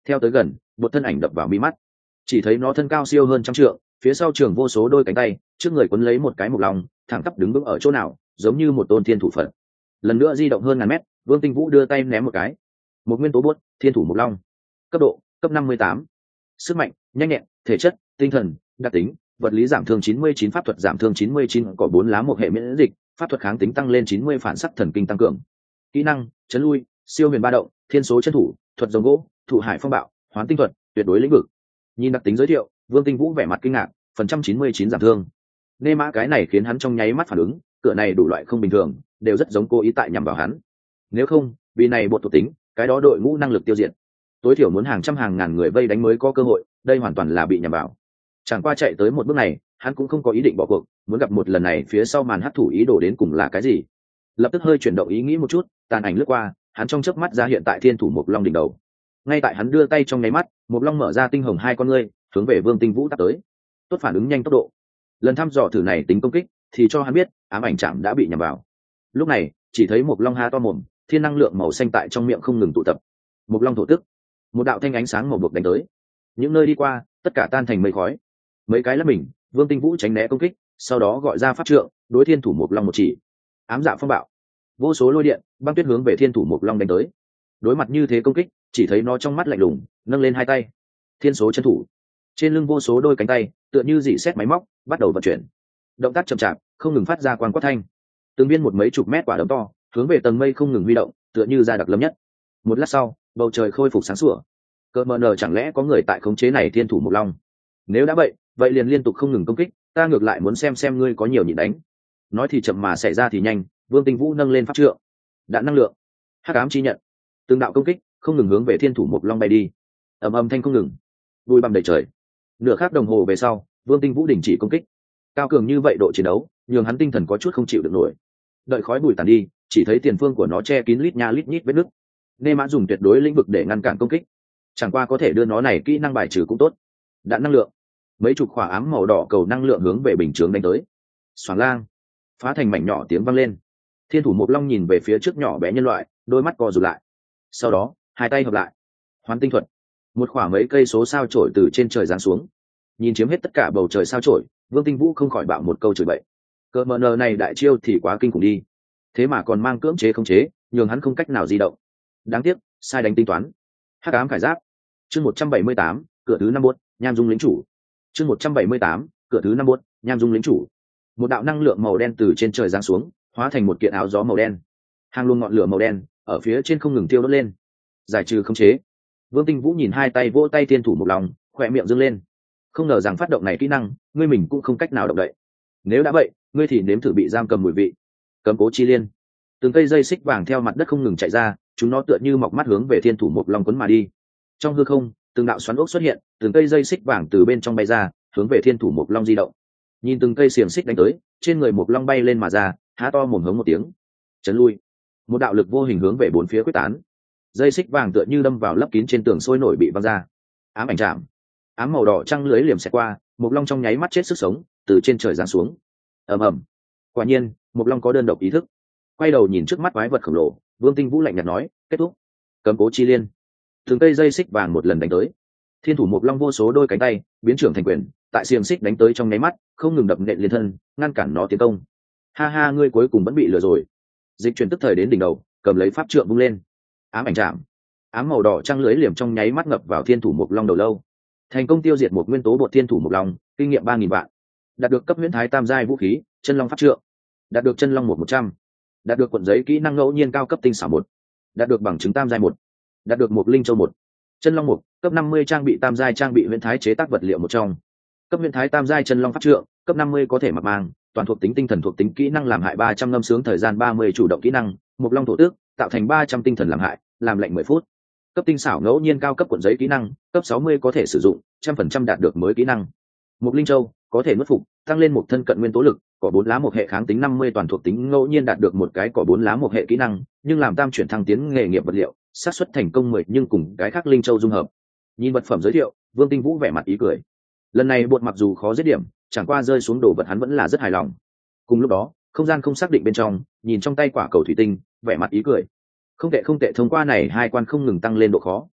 Theo tới gần, một thân ảnh đập vào mi mắt, chỉ thấy nó thân cao siêu hơn trăm trượng, phía sau trường vô số đôi cánh tay, trước người quấn lấy một cái mộc long, thẳng tắp đứng vững ở chỗ nào, giống như một tôn thiên thủ phật. Lần nữa di động hơn ngàn mét, Vương Tinh Vũ đưa tay ném một cái, một nguyên tố bút, thiên thủ mộc long, cấp độ cấp 58. Sức mạnh, nhanh nhẹn, thể chất, tinh thần, đặc tính, vật lý giảm thương 99, pháp thuật giảm thương 99, có 4 lá một hệ miễn dịch, pháp thuật kháng tính tăng lên 90, phản sắc thần kinh tăng cường. Kỹ năng, chấn lui, siêu huyền ba động, thiên số chân thủ, thuật giống gỗ, thụ hải phong bạo, hoán tinh thuật, tuyệt đối lĩnh vực. Nhìn đặc tính giới thiệu, Vương Tinh Vũ vẻ mặt kinh ngạc, phần trăm 99 giảm thương. Nê mã cái này khiến hắn trong nháy mắt phản ứng, cửa này đủ loại không bình thường, đều rất giống cố ý tại nhằm vào hắn. Nếu không, vì này bột thuộc tính, cái đó đội ngũ năng lực tiêu diệt. Tối thiểu muốn hàng trăm hàng ngàn người vây đánh mới có cơ hội, đây hoàn toàn là bị nhằm vào. Chẳng qua chạy tới một bước này, hắn cũng không có ý định bỏ cuộc, muốn gặp một lần này phía sau màn hắc thủ ý đồ đến cùng là cái gì. Lập tức hơi chuyển động ý nghĩ một chút, tàn ảnh lướt qua, hắn trong chớp mắt ra hiện tại thiên thủ mộc long đỉnh đầu. Ngay tại hắn đưa tay trong nháy mắt, mộc long mở ra tinh hồng hai con ngươi, hướng về Vương Tinh Vũ tắt tới. Tốt phản ứng nhanh tốc độ. Lần thăm dò thử này tính công kích, thì cho hắn biết ám ảnh chạm đã bị nhằm vào. Lúc này, chỉ thấy mộc long há to mồm, thiên năng lượng màu xanh tại trong miệng không ngừng tụ tập. Mộc long thổ tức, một đạo thanh ánh sáng màu buộc đánh tới. Những nơi đi qua, tất cả tan thành mây khói. Mấy cái lắp mình, Vương Tinh Vũ tránh né công kích, sau đó gọi ra pháp trượng, đối thiên thủ mộc long một chỉ. Ám dạ phong bạo, vô số lôi điện, băng tuyết hướng về thiên thủ mộc long đánh tới. Đối mặt như thế công kích, chỉ thấy nó trong mắt lạnh lùng, nâng lên hai tay. Thiên số chân thủ, trên lưng vô số đôi cánh tay, tựa như dị xét máy móc, bắt đầu vận chuyển. Động tác chậm chạp, không ngừng phát ra quang quát thanh. Từng viên một mấy chục mét quả đấm to, hướng về tầng mây không ngừng huy động, tựa như ra đặc lâm nhất. Một lát sau, bầu trời khôi phục sáng sủa. Cơ mờ nờ chẳng lẽ có người tại khống chế này thiên thủ mộc long? Nếu đã vậy liền liên tục không ngừng công kích, ta ngược lại muốn xem ngươi có nhiều nhịn đánh. Nói thì chậm mà xảy ra thì nhanh, Vương Tinh Vũ nâng lên pháp trượng, đạn năng lượng, hắc ám chi nhận, từng đạo công kích không ngừng hướng về thiên thủ mộc long bay đi. Ầm ầm thanh không ngừng, bụi bặm đầy trời. Nửa khắc đồng hồ về sau, Vương Tinh Vũ đình chỉ công kích. Cao cường như vậy độ chiến đấu, nhường hắn tinh thần có chút không chịu được nổi. Đợi khói bụi tàn đi, chỉ thấy tiền phương của nó che kín lít nha lít nhít vết nứt. Nê mã dùng tuyệt đối lĩnh vực để ngăn cản công kích, chẳng qua có thể đưa nó này kỹ năng bài trừ cũng tốt. Đạn năng lượng, mấy chục quả ám màu đỏ cầu năng lượng hướng về bình chướng đánh tới. Xoàng lang, phá thành mảnh nhỏ tiếng vang lên. Thiên thủ mộc long nhìn về phía trước nhỏ bé nhân loại, đôi mắt co rụt lại. Sau đó, hai tay hợp lại, hoán tinh thuật, một khoảng mấy cây số sao chổi từ trên trời giáng xuống, nhìn chiếm hết tất cả bầu trời sao chổi. Vương Tinh Vũ không khỏi bạo một câu chửi bậy. Cờ mờ nờ này đại chiêu thì quá kinh khủng đi, thế mà còn mang cưỡng chế khống chế, nhường hắn không cách nào di động. Đáng tiếc, sai đánh tính toán. Hắc ám khải giáp, chương 178, cửa thứ 5 buốt, nham dung lĩnh chủ. chương 178, cửa thứ 5 buốt, nham dung lĩnh chủ. Một đạo năng lượng màu đen từ trên trời giáng xuống, hóa thành một kiện áo gió màu đen. Hàng luồng ngọn lửa màu đen ở phía trên không ngừng tiêu đốt lên. Giải trừ khống chế. Vương Tinh Vũ nhìn hai tay vỗ tay thiên thủ một lòng, khỏe miệng dương lên. Không ngờ rằng phát động này kỹ năng, ngươi mình cũng không cách nào động đậy. Nếu đã vậy, ngươi thì nếm thử bị giam cầm mùi vị. Cấm cố chi liên. Từng cây dây xích vàng theo mặt đất không ngừng chạy ra, chúng nó tựa như mọc mắt hướng về thiên thủ một lòng quấn mà đi. Trong hư không, từng đạo xoắn ốc xuất hiện, từng cây dây xích vàng từ bên trong bay ra, hướng về thiên thủ một long di động. Nhìn từng cây xiềng xích đánh tới, trên người một long bay lên mà ra, há to mồm hống một tiếng, chấn lui. Một đạo lực vô hình hướng về bốn phía quyết tán. Dây xích vàng tựa như đâm vào lấp kín trên tường sôi nổi bị văng ra. Ám ảnh chạm, ám màu đỏ trăng lưới liềm xẹt qua, một long trong nháy mắt chết sức sống, từ trên trời giáng xuống. ầm ầm. Quả nhiên, một long có đơn độc ý thức. Quay đầu nhìn trước mắt quái vật khổng lồ, Vương Tinh Vũ lạnh nhạt nói, kết thúc. Cấm cố chi liên. Từng cây dây xích vàng một lần đánh tới. Thiên thủ một long vô số đôi cánh tay biến trưởng thành quyền, tại xiềng xích đánh tới trong nháy mắt, không ngừng đập nện liên thân, ngăn cản nó tiến công. Ha ha, ngươi cuối cùng vẫn bị lừa rồi. Dịch chuyển tức thời đến đỉnh đầu, cầm lấy pháp trượng vung lên. Ám ảnh chạm, ám màu đỏ trăng lưới liềm trong nháy mắt ngập vào thiên thủ một long đầu lâu, thành công tiêu diệt một nguyên tố bột thiên thủ một long, kinh nghiệm 3000 vạn. Đạt được cấp huyễn thái tam giai vũ khí chân long pháp trượng. Đạt được chân long 100. Đạt được cuộn giấy kỹ năng ngẫu nhiên cao cấp tinh xảo 1. Đạt được bằng chứng tam giai 1. Đạt được một linh châu 1. Chân long 1, cấp 50 trang bị tam giai trang bị huyễn thái chế tác vật liệu một trong. Cấp huyễn thái tam giai chân long pháp trượng, cấp 50 có thể mặc mang, toàn thuộc tính tinh thần thuộc tính kỹ năng làm hại 300 ngâm sướng thời gian 30 chủ động kỹ năng, một long thổ tước, tạo thành 300 tinh thần làm hại, làm lệnh 10 phút. Cấp tinh xảo ngẫu nhiên cao cấp cuộn giấy kỹ năng, cấp 60 có thể sử dụng, 100% đạt được mới kỹ năng. Một linh châu, có thể nuốt phục, tăng lên một thân cận nguyên tố lực, có 4 lá một hệ kháng tính 50 toàn thuộc tính ngẫu nhiên đạt được một cái có 4 lá một hệ kỹ năng, nhưng làm tam chuyển thăng tiến nghề nghiệp vật liệu, xác suất thành công 10 nhưng cùng cái khác linh châu dung hợp. Nhìn vật phẩm giới thiệu, Vương Tinh Vũ vẻ mặt ý cười. Lần này bột mặc dù khó giết điểm, chẳng qua rơi xuống đồ vật hắn vẫn là rất hài lòng. Cùng lúc đó, không gian không xác định bên trong, nhìn trong tay quả cầu thủy tinh, vẻ mặt ý cười. Không tệ, thông qua này hai quan không ngừng tăng lên độ khó,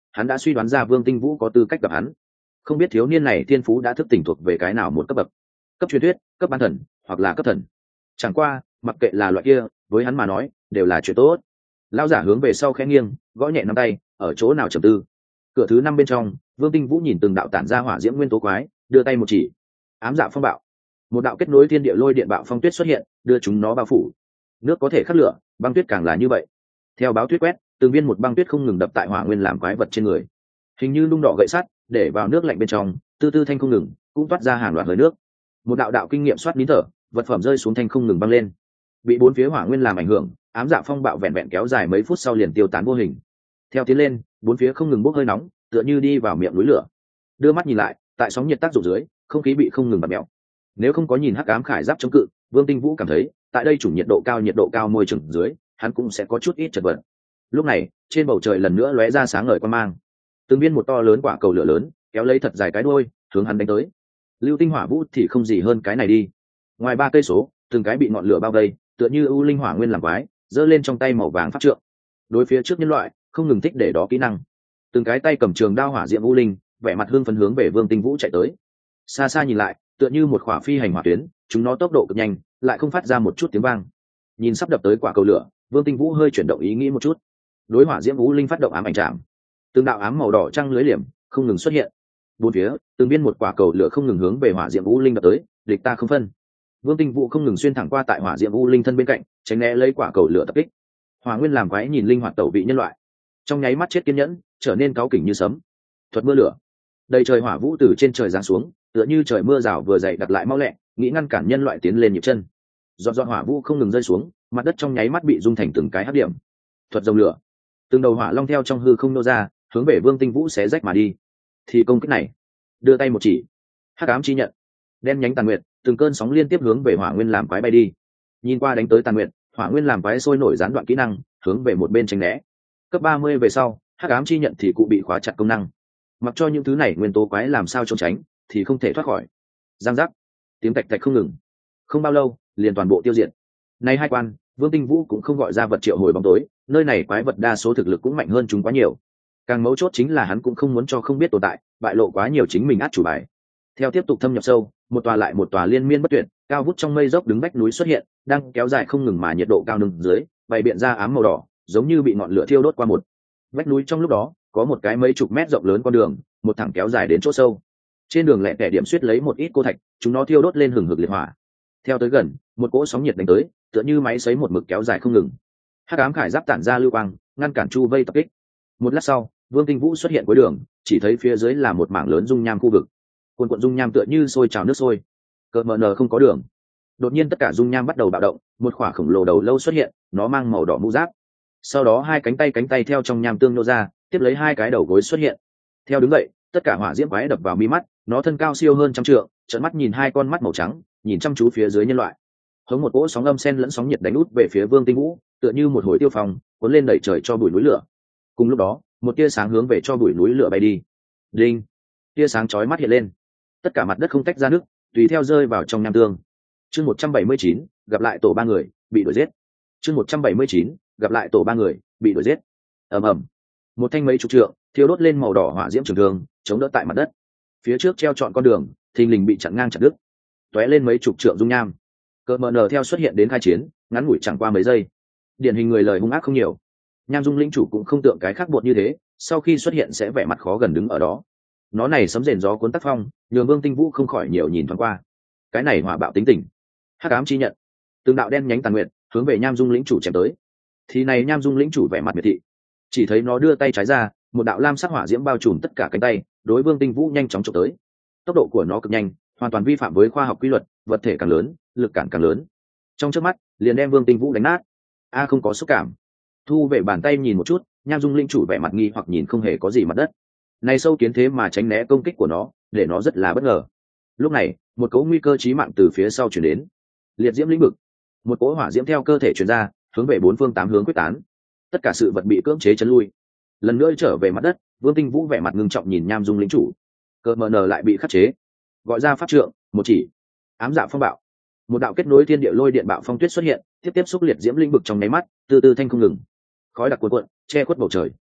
hắn đã suy đoán ra Vương Tinh Vũ có tư cách gặp hắn. Không biết thiếu niên này thiên phú đã thức tỉnh thuộc về cái nào một cấp bậc, cấp truyền thuyết, cấp bán thần, hoặc là cấp thần. Chẳng qua mặc kệ là loại kia, với hắn mà nói đều là chuyện tốt. Lão giả hướng về sau khẽ nghiêng, gõ nhẹ nắm tay, ở chỗ nào trầm tư. Cửa thứ 5 bên trong, Vương Tinh Vũ nhìn từng đạo tản ra hỏa diễm nguyên tố quái, đưa tay một chỉ, ám dạ phong bạo. Một đạo kết nối thiên địa lôi điện bạo phong tuyết xuất hiện, đưa chúng nó bao phủ. Nước có thể khắc lửa, băng tuyết càng là như vậy. Theo báo tuyết quét, từng viên một băng tuyết không ngừng đập tại hỏa nguyên làm quái vật trên người, hình như lung đỏ gậy sắt, để vào nước lạnh bên trong, tư tư thanh không ngừng, cũng toát ra hàng loạt hơi nước. Một đạo đạo kinh nghiệm soát nín thở, vật phẩm rơi xuống thanh không ngừng băng lên. Bị bốn phía hỏa nguyên làm ảnh hưởng, ám dạ phong bạo vẹn vẹn kéo dài mấy phút sau liền tiêu tán vô hình. Theo tiến lên, bốn phía không ngừng bốc hơi nóng, tựa như đi vào miệng núi lửa. Đưa mắt nhìn lại, tại sóng nhiệt tác dụng dưới, không khí bị không ngừng bật mèo. Nếu không có nhìn hắc ám khải giáp chống cự, Vương Tinh Vũ cảm thấy tại đây chủ nhiệt độ cao môi trường dưới, hắn cũng sẽ có chút ít chật vật. Lúc này, trên bầu trời lần nữa lóe ra sáng ngời quang mang. Từng viên một to lớn quả cầu lửa lớn, kéo lấy thật dài cái đuôi, hướng hắn đánh tới. Lưu tinh hỏa vũ thì không gì hơn cái này đi. Ngoài 3 cây số, từng cái bị ngọn lửa bao vây, tựa như ưu linh hỏa nguyên làm quái, giơ lên trong tay màu vàng pháp trượng. Đối phía trước nhân loại, không ngừng thích để đó kỹ năng. Từng cái tay cầm trường đao hỏa diệm ưu linh, vẻ mặt hưng phấn hướng về Vương Tinh Vũ chạy tới. Xa xa nhìn lại, tựa như một khỏa phi hành hỏa tuyến, chúng nó tốc độ cực nhanh, lại không phát ra một chút tiếng vang. Nhìn sắp đập tới quả cầu lửa, Vương Tinh Vũ hơi chuyển động ý nghĩ một chút. Đối hỏa diễm ưu linh phát động ám ảnh chạm. Từng đạo ám màu đỏ trăng lưới liềm không ngừng xuất hiện. Bốn phía, từng viên một quả cầu lửa không ngừng hướng về hỏa diễm ưu linh đập tới, địch ta không phân. Vương Tinh Vũ không ngừng xuyên thẳng qua tại hỏa diễm ưu linh thân bên cạnh, tránh né lấy quả cầu lửa tập kích. Hỏa nguyên làm quái nhìn linh hoạt tẩu vị nhân loại, trong nháy mắt chết kiên nhẫn, trở nên cáu kỉnh như sấm. Thuật mưa lửa, đầy trời hỏa vũ từ trên trời giáng xuống, tựa như trời mưa rào vừa dày đặt lại mau lẹ, nghĩ ngăn cản nhân loại tiến lên nhịp chân. Giọt giọt hỏa vũ không ngừng rơi xuống, mặt đất trong nháy mắt bị dung thành từng cái hắc điểm. Thuật dòng lửa, từng đầu hỏa long theo trong hư không nô ra, hướng về Vương Tinh Vũ xé rách mà đi. Thì công kích này, đưa tay một chỉ, hắc ám chi nhận, đen nhánh tàn nguyệt, từng cơn sóng liên tiếp hướng về hỏa nguyên làm quái bay đi. Nhìn qua đánh tới tàn nguyệt, hỏa nguyên làm quái sôi nổi gián đoạn kỹ năng, hướng về một bên tránh né. Cấp 30 về sau, hắc ám chi nhận thì cụ bị khóa chặt công năng. Mặc cho những thứ này nguyên tố quái làm sao trốn tránh, thì không thể thoát khỏi. Giang giác, tiếng tạch tạch không ngừng. Không bao lâu, liền toàn bộ tiêu diệt. Này hai quan, Vương Tinh Vũ cũng không gọi ra vật triệu hồi bóng tối, nơi này quái vật đa số thực lực cũng mạnh hơn chúng quá nhiều. Càng mấu chốt chính là hắn cũng không muốn cho không biết tồn tại, bại lộ quá nhiều chính mình át chủ bài. Theo tiếp tục thâm nhập sâu, một tòa lại một tòa liên miên bất tuyệt, cao vút trong mây dốc đứng vách núi xuất hiện, đang kéo dài không ngừng mà nhiệt độ cao nâng dưới, bày biện ra ám màu đỏ, giống như bị ngọn lửa thiêu đốt qua một. Vách núi trong lúc đó, có một cái mấy chục mét rộng lớn con đường, một thẳng kéo dài đến chỗ sâu. Trên đường lẻ tẻ điểm xuyết lấy một ít cô thạch, chúng nó thiêu đốt lên hừng hực liệt hỏa. Theo tới gần, một cỗ sóng nhiệt đánh tới, tựa như máy sấy một mực kéo dài không ngừng. Hắc ám khải giáp tản ra lưu quang, ngăn cản chu vây tập kích. Một lát sau, Vương Tinh Vũ xuất hiện cuối đường, chỉ thấy phía dưới là một mảng lớn dung nham khu vực. Cuồn cuộn dung nham tựa như sôi trào nước sôi. Cờ mờ nờ không có đường. Đột nhiên tất cả dung nham bắt đầu bạo động, một khỏa khổng lồ đầu lâu xuất hiện, nó mang màu đỏ mũ giáp. Sau đó hai cánh tay theo trong nham tương nô ra, tiếp lấy hai cái đầu gối xuất hiện. Theo đứng dậy, tất cả hỏa diễm quái đập vào mi mắt, nó thân cao siêu hơn trăm trượng, trợn mắt nhìn hai con mắt màu trắng, nhìn chăm chú phía dưới nhân loại. Hống một cỗ sóng âm sen lẫn sóng nhiệt đánh út về phía Vương Tinh Vũ, tựa như một hồi tiêu phong, cuốn lên đẩy trời cho bụi núi lửa. Cùng lúc đó, một tia sáng hướng về cho bụi núi lửa bay đi. Đinh, tia sáng chói mắt hiện lên, tất cả mặt đất không tách ra nước, tùy theo rơi vào trong nham tương. Chương 179, gặp lại tổ ba người, bị đuổi giết. Chương 179, gặp lại tổ ba người, bị đuổi giết. Ầm ầm, một thanh mấy chục trượng, thiêu đốt lên màu đỏ hỏa diễm trường thương, chống đỡ tại mặt đất. Phía trước treo trọn con đường, thình lình bị chặn ngang chặt đứt, tóe lên mấy chục trượng dung nham. Cờ mờ nờ theo xuất hiện đến khai chiến, ngắn ngủi chẳng qua mấy giây. Điển hình người lời hung ác không nhiều. Nham dung lĩnh chủ cũng không tượng cái khác bột như thế, sau khi xuất hiện sẽ vẻ mặt khó gần đứng ở đó. Nó này sấm rền gió cuốn tác phong, nhường Vương Tinh Vũ không khỏi nhiều nhìn thoáng qua. Cái này hỏa bạo tính tình. Hắc ám chi nhận, từng đạo đen nhánh tàn nguyện hướng về Nham dung lĩnh chủ chém tới. Thì này Nham dung lĩnh chủ vẻ mặt miệt thị, chỉ thấy nó đưa tay trái ra, một đạo lam sắc hỏa diễm bao trùm tất cả cánh tay, đối Vương Tinh Vũ nhanh chóng chụp tới. Tốc độ của nó cực nhanh, hoàn toàn vi phạm với khoa học quy luật, vật thể càng lớn, lực cản càng lớn. Trong chớp mắt, liền đem Vương Tinh Vũ đánh nát. A không có xúc cảm. Thu về bàn tay nhìn một chút, Nham dung linh chủ vẻ mặt nghi hoặc nhìn không hề có gì mặt đất. Này sâu kiến thế mà tránh né công kích của nó, để nó rất là bất ngờ. Lúc này, một cỗ nguy cơ chí mạng từ phía sau chuyển đến. Liệt diễm lĩnh vực, một cỗ hỏa diễm theo cơ thể truyền ra, hướng về bốn phương tám hướng quyết tán. Tất cả sự vật bị cưỡng chế chấn lui. Lần nữa trở về mặt đất, Vương Tinh Vũ vẻ mặt ngưng trọng nhìn Nham dung lĩnh chủ. Cờ mờ nờ lại bị khắc chế. Gọi ra pháp trượng, một chỉ, ám dạ phong bạo. Một đạo kết nối thiên địa lôi điện bạo phong tuyết xuất hiện, tiếp xúc liệt diễm linh vực trong nháy mắt, từ từ thanh không ngừng. Khói đặc cuồn cuộn, che khuất bầu trời.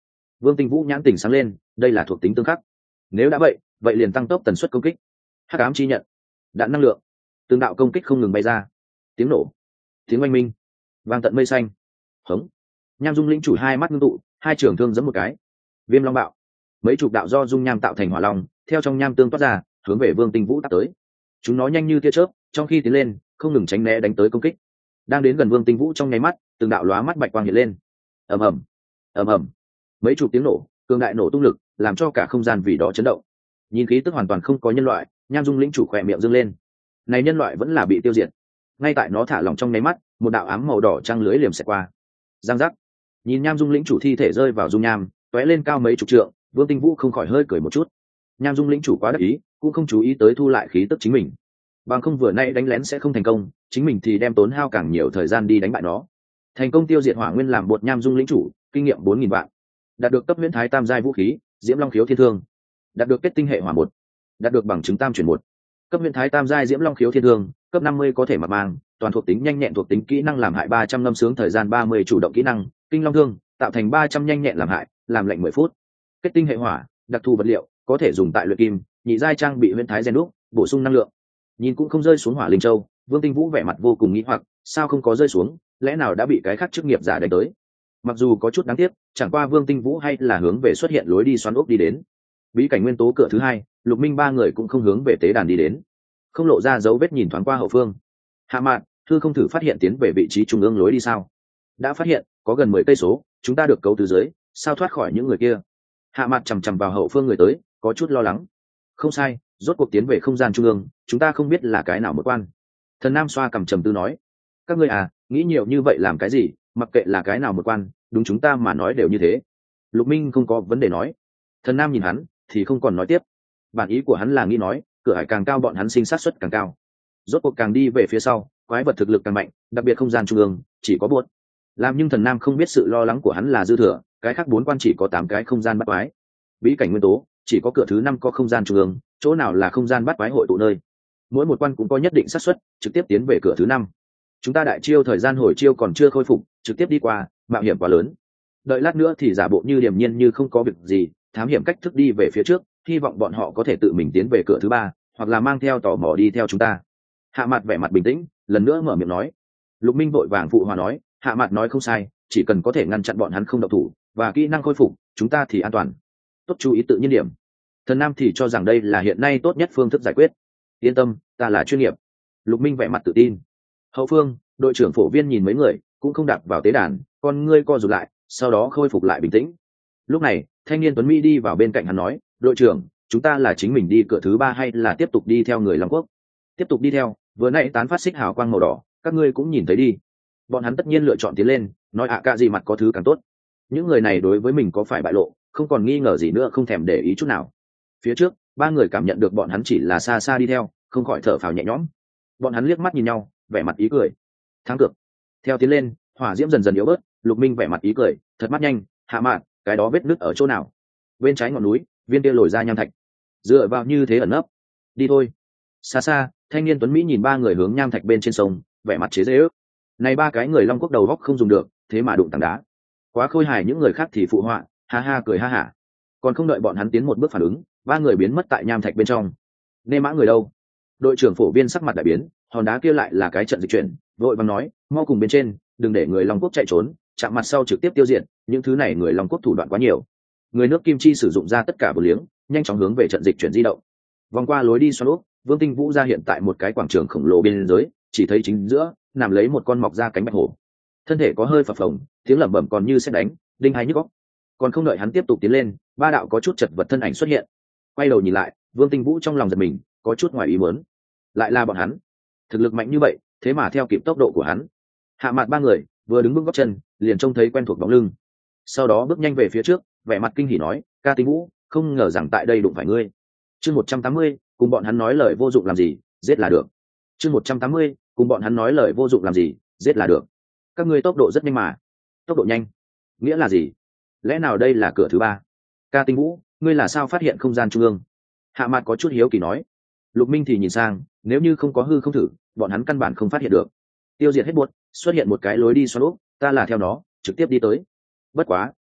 Vương Tinh Vũ nhãn tình sáng lên, đây là thuộc tính tương khắc. Nếu đã vậy liền tăng tốc tần suất công kích. Hắc ám chi nhận, đạn năng lượng, từng đạo công kích không ngừng bay ra. Tiếng nổ, tiếng oanh minh, vang tận mây xanh. Hống. Nham Dung lĩnh chủ hai mắt ngưng tụ, hai trường thương giẫm một cái. Viêm long bạo. Mấy chục đạo do dung nham tạo thành hỏa long, theo trong nham tương toát ra, hướng về Vương Tinh Vũ tạt tới. Chúng nó nhanh như tia chớp, trong khi tiến lên, không ngừng tránh né đánh tới công kích. Đang đến gần Vương Tinh Vũ trong nháy mắt, từng đạo lóa mắt bạch quang hiện lên. Ầm ầm, ầm ầm. Mấy chục tiếng nổ, cường đại nổ tung lực, làm cho cả không gian vì đó chấn động. Nhìn khí tức hoàn toàn không có nhân loại, Nham Dung lĩnh chủ khỏe miệng dương lên. Này nhân loại vẫn là bị tiêu diệt. Ngay tại nó thả lỏng trong nháy mắt, một đạo ám màu đỏ trăng lưới liềm xẹt qua. Giang giác. Nhìn Nham Dung lĩnh chủ thi thể rơi vào dung nham, tóe lên cao mấy chục trượng, Vương Tinh Vũ không khỏi hơi cười một chút. Nham Dung lĩnh chủ quá đắc ý, cũng không chú ý tới thu lại khí tức chính mình. Bằng không vừa nay đánh lén sẽ không thành công, chính mình thì đem tốn hao càng nhiều thời gian đi đánh bại nó. Thành công tiêu diệt hỏa nguyên làm bột Nham Dung lĩnh chủ, kinh nghiệm 4000 vạn. Đạt được cấp huyễn thái tam giai vũ khí, Diễm Long khiếu thiên thương. Đạt được kết tinh hệ hỏa một. Đạt được bằng chứng tam chuyển một. Cấp huyễn thái tam giai Diễm Long khiếu thiên thương, cấp 50 có thể mặc mang, toàn thuộc tính nhanh nhẹn thuộc tính kỹ năng làm hại 300 ngâm sướng thời gian 30 chủ động kỹ năng, kinh long thương, tạo thành 300 nhanh nhẹn làm hại, làm lệnh 10 phút. Kết tinh hệ hỏa, đặc thù vật liệu, có thể dùng tại luyện kim, nhị giai trang bị huyễn thái gen đúc, bổ sung năng lượng. Nhìn cũng không rơi xuống hỏa linh châu, Vương Tinh Vũ vẻ mặt vô cùng nghĩ hoặc, sao không có rơi xuống, lẽ nào đã bị cái khác chức nghiệp giả đánh tới. Mặc dù có chút đáng tiếc, chẳng qua Vương Tinh Vũ hay là hướng về xuất hiện lối đi xoắn ốc đi đến. Bí cảnh nguyên tố cửa thứ hai, Lục Minh ba người cũng không hướng về tế đàn đi đến, không lộ ra dấu vết nhìn thoáng qua hậu phương. Hạ Mạn, thư không thử phát hiện tiến về vị trí trung ương lối đi sao? Đã phát hiện, có gần 10 cây số, chúng ta được cấu từ dưới, sao thoát khỏi những người kia? Hạ Mạn chằm chằm vào hậu phương người tới, có chút lo lắng. Không sai, rốt cuộc tiến về không gian trung ương, chúng ta không biết là cái nào một quan. Thần Nam xoa cầm trầm tư nói, các ngươi à, nghĩ nhiều như vậy làm cái gì? Mặc kệ là cái nào một quan, đúng chúng ta mà nói đều như thế. Lục Minh không có vấn đề nói. Thần Nam nhìn hắn, thì không còn nói tiếp. Bản ý của hắn là nghĩ nói, cửa hải càng cao bọn hắn sinh sát suất càng cao. Rốt cuộc càng đi về phía sau, quái vật thực lực càng mạnh, đặc biệt không gian trung ương chỉ có buốt. Làm nhưng Thần Nam không biết sự lo lắng của hắn là dư thừa, cái khác 4 quan chỉ có 8 cái không gian bắt quái. Bí cảnh nguyên tố, chỉ có cửa thứ 5 có không gian trung ương, chỗ nào là không gian bắt quái hội tụ nơi. Mỗi một quan cũng có nhất định xác suất trực tiếp tiến về cửa thứ 5. Chúng ta đại chiêu thời gian hồi chiêu còn chưa khôi phục, trực tiếp đi qua, mạo hiểm quá lớn. Đợi lát nữa thì giả bộ như điềm nhiên như không có việc gì, thám hiểm cách thức đi về phía trước, hy vọng bọn họ có thể tự mình tiến về cửa thứ 3, hoặc là mang theo tò mò đi theo chúng ta. Hạ Mạt vẻ mặt bình tĩnh, lần nữa mở miệng nói. Lục Minh vội vàng phụ hòa nói, Hạ Mạt nói không sai, chỉ cần có thể ngăn chặn bọn hắn không động thủ và kỹ năng khôi phục, chúng ta thì an toàn. Tốt, chú ý tự nhiên điểm. Thần Nam thì cho rằng đây là hiện nay tốt nhất phương thức giải quyết. Yên tâm, ta là chuyên nghiệp. Lục Minh vẻ mặt tự tin. Hậu phương, đội trưởng Phổ Viên nhìn mấy người, cũng không đạp vào tế đàn, con ngươi co rụt lại, sau đó khôi phục lại bình tĩnh. Lúc này, thanh niên Tuấn Mỹ đi vào bên cạnh hắn nói, đội trưởng, chúng ta là chính mình đi cửa thứ 3 hay là tiếp tục đi theo người Long Quốc? Tiếp tục đi theo, vừa nãy tán phát xích hào quang màu đỏ, các ngươi cũng nhìn thấy đi. Bọn hắn tất nhiên lựa chọn tiến lên, nói cả gì mặt có thứ càng tốt. Những người này đối với mình có phải bại lộ, không còn nghi ngờ gì nữa, không thèm để ý chút nào. Phía trước, 3 người cảm nhận được bọn hắn chỉ là xa xa đi theo, không khỏi thở phào nhẹ nhõm. Bọn hắn liếc mắt nhìn nhau, vẻ mặt ý cười. Thắng cược. Theo tiến lên, hỏa diễm dần dần yếu bớt, Lục Minh vẻ mặt ý cười, thật mắt nhanh, Hạ Mạn, cái đó vết nứt ở chỗ nào? Bên trái ngọn núi, viên kia lồi ra nham thạch. Dựa vào như thế ẩn nấp. Đi thôi. Xa xa, thanh niên Tuấn Mỹ nhìn 3 người hướng nham thạch bên trên sông, vẻ mặt chế giễu. Này 3 cái người Long Quốc đầu góc không dùng được, thế mà đụng tảng đá. Quá khôi hài, những người khác thì phụ họa, ha ha cười ha hả. Còn không đợi bọn hắn tiến một bước phản ứng, 3 người biến mất tại nham thạch bên trong. Nê mã người đâu? Đội trưởng Phổ Viên sắc mặt đại biến, hòn đá kia lại là cái trận dịch chuyển, vội vàng nói, mau cùng bên trên, đừng để người Long Quốc chạy trốn, chạm mặt sau trực tiếp tiêu diệt, những thứ này người Long Quốc thủ đoạn quá nhiều. Người nước Kim Chi sử dụng ra tất cả bờ liếng, nhanh chóng hướng về trận dịch chuyển di động. Vòng qua lối đi xoắn úp, Vương Tinh Vũ ra hiện tại một cái quảng trường khổng lồ bên dưới, chỉ thấy chính giữa nằm lấy một con mọc ra cánh bạch hổ. Thân thể có hơi phập phồng, tiếng lẩm bẩm còn như sét đánh, đinh hai nhức óc. Còn không đợi hắn tiếp tục tiến lên, 3 đạo có chút chật vật thân ảnh xuất hiện. Quay đầu nhìn lại, Vương Tinh Vũ trong lòng giật mình, có chút ngoài ý muốn. Lại là bọn hắn. Thực lực mạnh như vậy, thế mà theo kịp tốc độ của hắn. Hạ Mạt 3 người vừa đứng bước gót chân, liền trông thấy quen thuộc bóng lưng. Sau đó bước nhanh về phía trước, vẻ mặt kinh hỉ nói, ca Tinh Vũ, không ngờ rằng tại đây đụng phải ngươi. Chương 180, cùng bọn hắn nói lời vô dụng làm gì, giết là được. Chương 180, cùng bọn hắn nói lời vô dụng làm gì, giết là được. Các ngươi tốc độ rất nhanh mà. Tốc độ nhanh, nghĩa là gì? Lẽ nào đây là cửa thứ 3? Ca Tinh Vũ, ngươi là sao phát hiện không gian trung ương? Hạ Mạt có chút hiếu kỳ nói. Lục Minh thì nhìn sang, nếu như không có hư không thử, bọn hắn căn bản không phát hiện được. Tiêu diệt hết buốt, xuất hiện một cái lối đi xoắn úp, ta là theo nó, trực tiếp đi tới. Bất quá,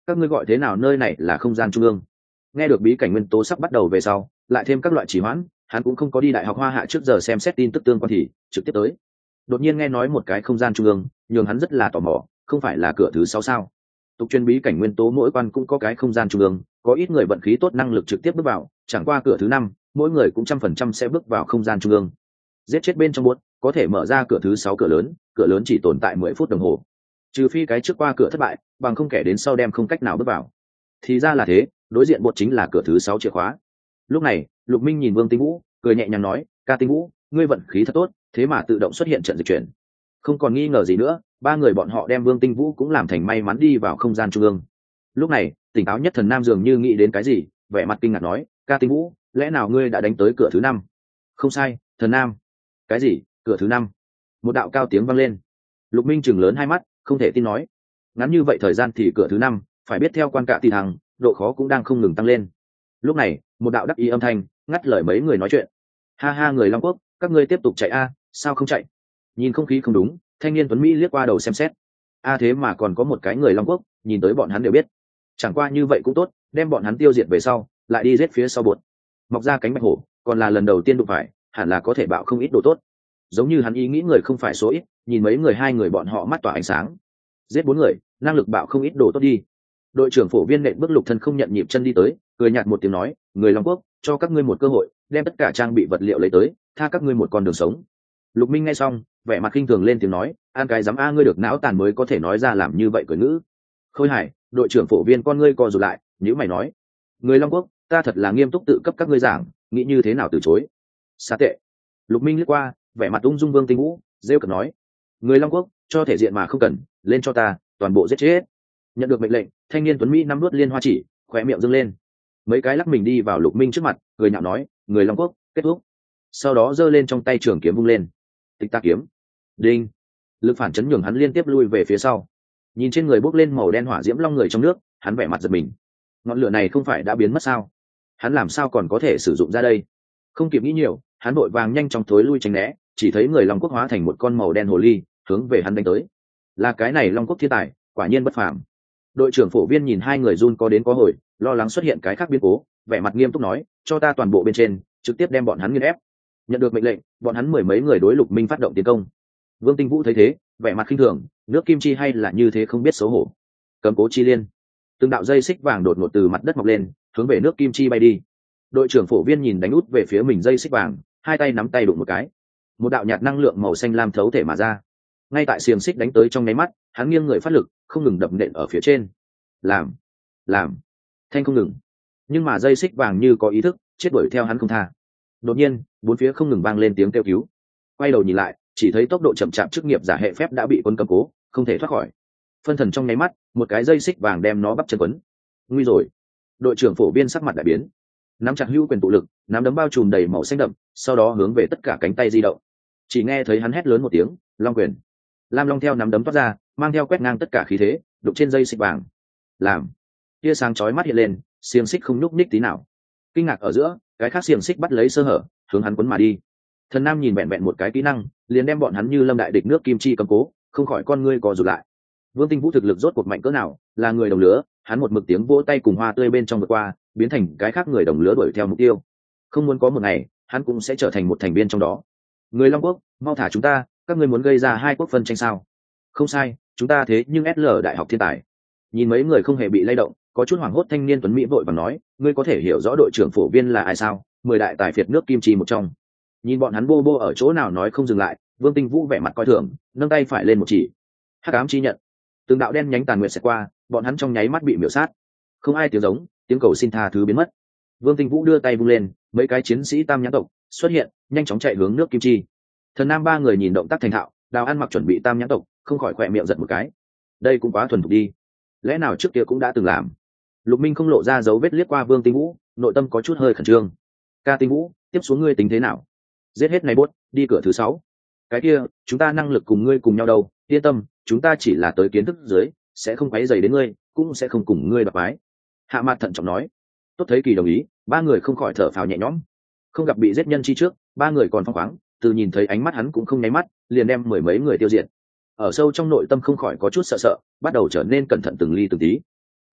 các ngươi gọi thế nào nơi này là không gian trung ương? Nghe được bí cảnh nguyên tố sắp bắt đầu về sau, lại thêm các loại trì hoãn, hắn cũng không có đi đại học Hoa Hạ trước giờ xem xét tin tức tương quan thì trực tiếp tới. Đột nhiên nghe nói một cái không gian trung ương, nhường hắn rất là tò mò, không phải là cửa thứ 6 sao? Tục truyền bí cảnh nguyên tố mỗi quan cũng có cái không gian trung ương, có ít người vận khí tốt năng lực trực tiếp bước vào, chẳng qua cửa thứ 5, mỗi người cũng 100% sẽ bước vào không gian trung ương. Giết chết bên trong buốt, có thể mở ra cửa thứ 6 cửa lớn chỉ tồn tại 10 phút đồng hồ. Trừ phi cái trước qua cửa thất bại, bằng không kẻ đến sau đem không cách nào bước vào. Thì ra là thế, đối diện buốt chính là cửa thứ 6 chìa khóa. Lúc này, Lục Minh nhìn Vương Tinh Vũ, cười nhẹ nhàng nói, "Ca Tinh Vũ, ngươi vận khí thật tốt, thế mà tự động xuất hiện trận dịch chuyển." Không còn nghi ngờ gì nữa, ba người bọn họ đem Vương Tinh Vũ cũng làm thành may mắn đi vào không gian trung ương. Lúc này, tỉnh táo nhất Thần Nam dường như nghĩ đến cái gì, vẻ mặt kinh ngạc nói, "Ca Tinh Vũ, lẽ nào ngươi đã đánh tới cửa thứ 5?" "Không sai, Thần Nam." "Cái gì? Cửa thứ 5?" Một đạo cao tiếng vang lên. Lục Minh chừng lớn hai mắt, không thể tin nói, ngắn như vậy thời gian thì cửa thứ 5, phải biết theo quan cạ thì thằng, độ khó cũng đang không ngừng tăng lên. Lúc này, một đạo đắc ý âm thanh ngắt lời mấy người nói chuyện. "Ha ha, người Long Quốc, các ngươi tiếp tục chạy a, sao không chạy?" Nhìn không khí không đúng, thanh niên tuấn mỹ liếc qua đầu xem xét. Thế mà còn có một cái người Long Quốc, nhìn tới bọn hắn đều biết. Chẳng qua như vậy cũng tốt, đem bọn hắn tiêu diệt về sau, lại đi giết phía sau bột. Mọc ra cánh bạch hổ, còn là lần đầu tiên đụng phải, hẳn là có thể bạo không ít đồ tốt. Giống như hắn ý nghĩ người không phải số ít, nhìn mấy người hai người bọn họ mắt tỏa ánh sáng. Giết 4 người, năng lực bạo không ít đồ tốt đi. Đội trưởng Phổ Viên nện bước Lục Thân không nhận nhịp chân đi tới, cười nhạt một tiếng nói, "Người Long Quốc, cho các ngươi một cơ hội, đem tất cả trang bị vật liệu lấy tới, tha các ngươi một con đường sống." Lục Minh nghe xong, vẻ mặt khinh thường lên tiếng nói, "An cái dám ngươi được não tàn mới có thể nói ra làm như vậy cười ngữ." Khôi Hải, đội trưởng Phổ Viên con ngươi co rụt lại, nhíu mày nói, "Người Long Quốc, ta thật là nghiêm túc tự cấp các ngươi giảng, nghĩ như thế nào từ chối?" "Xa tệ." Lục Minh liếc qua, vẻ mặt ung dung Vương Tinh Vũ, rêu cợt nói, "Người Long Quốc, cho thể diện mà không cần, lên cho ta, toàn bộ giết chết." Nhận được mệnh lệnh, thanh niên tuấn mỹ năm nuốt liên hoa chỉ, khóe miệng dâng lên. Mấy cái lắc mình đi vào Lục Minh trước mặt, cười nhạo nói, "Người Long Quốc, kết thúc." Sau đó giơ lên trong tay trường kiếm vung lên. Tịch ta kiếm. Đinh. Lực phản chấn nhường hắn liên tiếp lui về phía sau. Nhìn trên người bốc lên màu đen hỏa diễm long người trong nước, hắn vẻ mặt giật mình. Ngọn lửa này không phải đã biến mất sao? Hắn làm sao còn có thể sử dụng ra đây? Không kịp nghĩ nhiều, hắn vội vàng nhanh chóng thối lui tránh né, chỉ thấy người Long Quốc hóa thành một con màu đen hồ ly, hướng về hắn đánh tới. Là cái này Long Quốc thiên tài, quả nhiên bất phàm. Đội trưởng Phổ Viên nhìn hai người run có đến có hồi, lo lắng xuất hiện cái khác biến cố, vẻ mặt nghiêm túc nói, "Cho ta toàn bộ bên trên, trực tiếp đem bọn hắn nghiền ép." Nhận được mệnh lệnh, bọn hắn 10 mấy người đối Lục Minh phát động tiến công. Vương Tinh Vũ thấy thế, vẻ mặt khinh thường, nước kim chi hay là như thế không biết xấu hổ. Cầm cố chi liên. Từng đạo dây xích vàng đột ngột từ mặt đất mọc lên, hướng về nước kim chi bay đi. Đội trưởng Phổ Viên nhìn đánh út về phía mình dây xích vàng, hai tay nắm tay đụng một cái. Một đạo nhạt năng lượng màu xanh lam thấu thể mà ra. Ngay tại xiềng xích đánh tới trong nháy mắt, hắn nghiêng người phát lực, không ngừng đập nện ở phía trên. Làm, thanh không ngừng. Nhưng mà dây xích vàng như có ý thức, chết đuổi theo hắn không tha. Đột nhiên, bốn phía không ngừng vang lên tiếng kêu cứu. Quay đầu nhìn lại, chỉ thấy tốc độ chậm chạp chức nghiệp giả hệ phép đã bị quân cầm cố, không thể thoát khỏi. Phân thần trong nháy mắt, một cái dây xích vàng đem nó bắp chân quấn. Nguy rồi. Đội trưởng Phổ Viên sắc mặt đại biến, nắm chặt hữu quyền tụ lực, nắm đấm bao trùm đầy màu xanh đậm, sau đó hướng về tất cả cánh tay di động. Chỉ nghe thấy hắn hét lớn một tiếng, "Long quyền!" Lam Long theo nắm đấm toát ra, mang theo quét ngang tất cả khí thế, đụng trên dây xích vàng. Làm. Tia sáng chói mắt hiện lên, xiềng xích không nhúc nhích tí nào. Kinh ngạc ở giữa, cái khác xiềng xích bắt lấy sơ hở, hướng hắn quấn mà đi. Thần Nam nhìn vẹn vẹn một cái kỹ năng, liền đem bọn hắn như lâm đại địch nước kim chi cầm cố, không khỏi con ngươi co rụt lại. Vương Tinh Vũ thực lực rốt cuộc mạnh cỡ nào, là người đồng lứa, hắn một mực tiếng vỗ tay cùng hoa tươi bên trong vượt qua, biến thành cái khác người đồng lứa đuổi theo mục tiêu. Không muốn có một ngày, hắn cũng sẽ trở thành một thành viên trong đó. Người Long Quốc, mau thả chúng ta, các ngươi muốn gây ra hai quốc phân tranh sao? Không sai, chúng ta thế nhưng SL đại học thiên tài. Nhìn mấy người không hề bị lay động, có chút hoảng hốt thanh niên tuấn mỹ vội vàng nói, ngươi có thể hiểu rõ đội trưởng Phổ Viên là ai sao? 10 đại tài phiệt nước kim chi một trong. Nhìn bọn hắn bô bô ở chỗ nào nói không dừng lại, Vương Tinh Vũ vẻ mặt coi thường, nâng tay phải lên một chỉ. Hắc ám chi nhận. Từng đạo đen nhánh tàn nguyệt sẽ qua, bọn hắn trong nháy mắt bị miểu sát. Không ai tiếng giống, tiếng cầu xin tha thứ biến mất. Vương Tinh Vũ đưa tay vung lên, mấy cái chiến sĩ tam nhãn tộc xuất hiện, nhanh chóng chạy hướng nước kim chi. Thần Nam ba người nhìn động tác thành thạo, Đào An mặc chuẩn bị tam nhãn tộc, không khỏi khỏe miệng giật một cái. Đây cũng quá thuần thục đi, lẽ nào trước kia cũng đã từng làm? Lục Minh không lộ ra dấu vết liếc qua Vương Tinh Vũ, nội tâm có chút hơi khẩn trương. Ca Tinh Vũ, tiếp xuống ngươi tính thế nào? Giết hết này bốt, đi cửa thứ 6. Cái kia, chúng ta năng lực cùng ngươi cùng nhau đâu, yên tâm, chúng ta chỉ là tới kiến thức dưới, sẽ không quấy rầy đến ngươi, cũng sẽ không cùng ngươi đoạt bái. Hạ Mạt thận trọng nói. Tốt thấy Kỳ đồng ý, ba người không khỏi thở phào nhẹ nhõm. Không gặp bị giết nhân chi trước, ba người còn phăng khoáng, từ nhìn thấy ánh mắt hắn cũng không nháy mắt, liền đem 10 mấy người tiêu diệt. Ở sâu trong nội tâm không khỏi có chút sợ sợ, bắt đầu trở nên cẩn thận từng ly từng tí.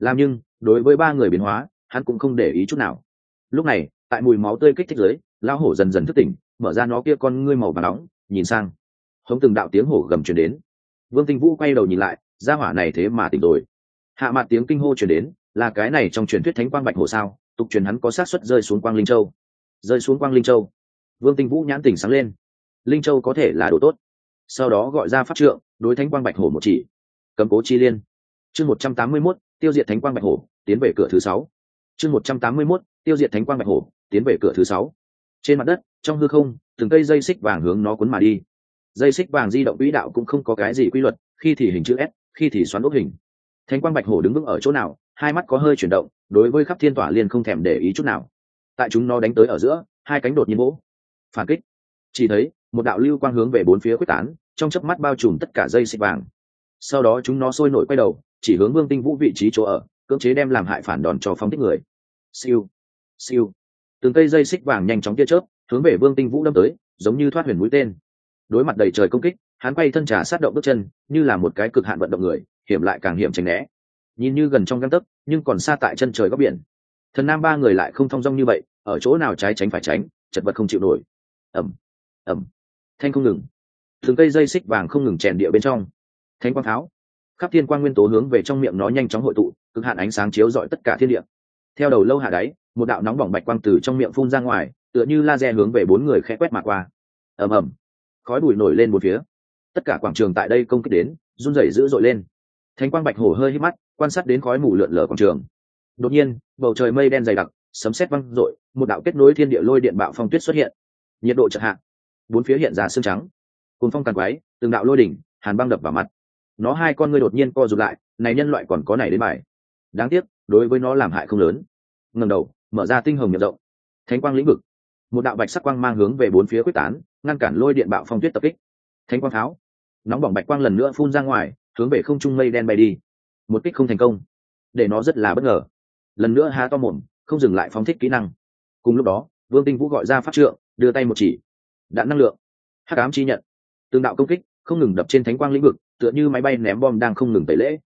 làm nhưng đối với ba người biến hóa hắn cũng không để ý chút nào. Lúc này tại mùi máu tươi kích thích dưới, lão hổ dần dần thức tỉnh, mở ra nó kia con ngươi màu vàng nóng, nhìn sang. Hống từng đạo tiếng hổ gầm truyền đến. Vương Tinh Vũ quay đầu nhìn lại, gia hỏa này thế mà tỉnh rồi. Hạ mặt tiếng kinh hô truyền đến, là cái này trong truyền thuyết thánh quang bạch hổ sao? Tục truyền hắn có xác suất rơi xuống quang linh châu. Rơi xuống quang linh châu. Vương Tinh Vũ nhãn tỉnh sáng lên. Linh châu có thể là đồ tốt. Sau đó gọi ra pháp trượng, đối thánh quang bạch hổ một chỉ. Cấm cố chi liên. Chương 181, tiêu diệt thánh quang bạch hổ, tiến về cửa thứ 6. Chương 181, tiêu diệt thánh quang bạch hổ, tiến về cửa thứ 6. Trên mặt đất, trong hư không, từng cây dây xích vàng hướng nó cuốn mà đi. Dây xích vàng di động quỹ đạo cũng không có cái gì quy luật, khi thì hình chữ S, khi thì xoắn ốc hình. Thánh quang bạch hổ đứng vững ở chỗ nào, hai mắt có hơi chuyển động, đối với khắp thiên tỏa liên không thèm để ý chút nào. Tại chúng nó đánh tới ở giữa, hai cánh đột nhiên vỗ, phản kích. Chỉ thấy một đạo lưu quang hướng về bốn phía quyết tán, trong chớp mắt bao trùm tất cả dây xích vàng. Sau đó chúng nó sôi nổi quay đầu, chỉ hướng Vương Tinh Vũ vị trí chỗ ở, cưỡng chế đem làm hại phản đòn cho phóng thích người. Siêu, siêu, từng cây dây xích vàng nhanh chóng tia chớp hướng về Vương Tinh Vũ đâm tới, giống như thoát huyền mũi tên. Đối mặt đầy trời công kích, hắn quay thân trà sát động bước chân, như là một cái cực hạn vận động người, hiểm lại càng hiểm tránh né. Nhìn như gần trong gang tấc, nhưng còn xa tại chân trời góc biển. Thần Nam ba người lại không thong dong như vậy, ở chỗ nào trái tránh phải tránh, chật vật không chịu nổi. Ầm, ầm, thanh không ngừng, từng cây dây xích vàng không ngừng chèn địa bên trong. Thánh quang tháo, khắp thiên quang nguyên tố hướng về trong miệng nó nhanh chóng hội tụ, cực hạn ánh sáng chiếu rọi tất cả thiên địa. Theo đầu lâu hạ đáy, một đạo nóng bỏng bạch quang từ trong miệng phun ra ngoài, tựa như laser hướng về bốn người khẽ quét mà qua. Ầm ầm, khói bụi nổi lên một phía, tất cả quảng trường tại đây công kích đến, run rẩy dữ dội lên. Thánh quang bạch hổ hơi hít mắt, quan sát đến khói mù lượn lờ quảng trường. Đột nhiên, bầu trời mây đen dày đặc, sấm sét vang dội, một đạo kết nối thiên địa lôi điện bạo phong tuyết xuất hiện. Nhiệt độ chợt hạ, bốn phía hiện ra sương trắng. Cuồng phong tàn quái, từng đạo lôi đỉnh, hàn băng đập vào mặt. Nó hai con ngươi đột nhiên co rụt lại, này nhân loại còn có này đến bài. Đáng tiếc, đối với nó làm hại không lớn. Ngẩng đầu, mở ra tinh hồng miệng rộng. Thánh quang lĩnh vực, một đạo bạch sắc quang mang hướng về bốn phía quyết tán, ngăn cản lôi điện bạo phong tuyết tập kích. Thánh quang tháo, nóng bỏng bạch quang lần nữa phun ra ngoài, hướng về không trung mây đen bay đi. Một kích không thành công, để nó rất là bất ngờ. Lần nữa há to mồm, không dừng lại phóng thích kỹ năng. Cùng lúc đó, Vương Tinh Vũ gọi ra pháp trượng, đưa tay một chỉ, đạn năng lượng, hắc ám chi nhận, từng đạo công kích không ngừng đập trên thánh quang lĩnh vực, tựa như máy bay ném bom đang không ngừng tẩy lễ.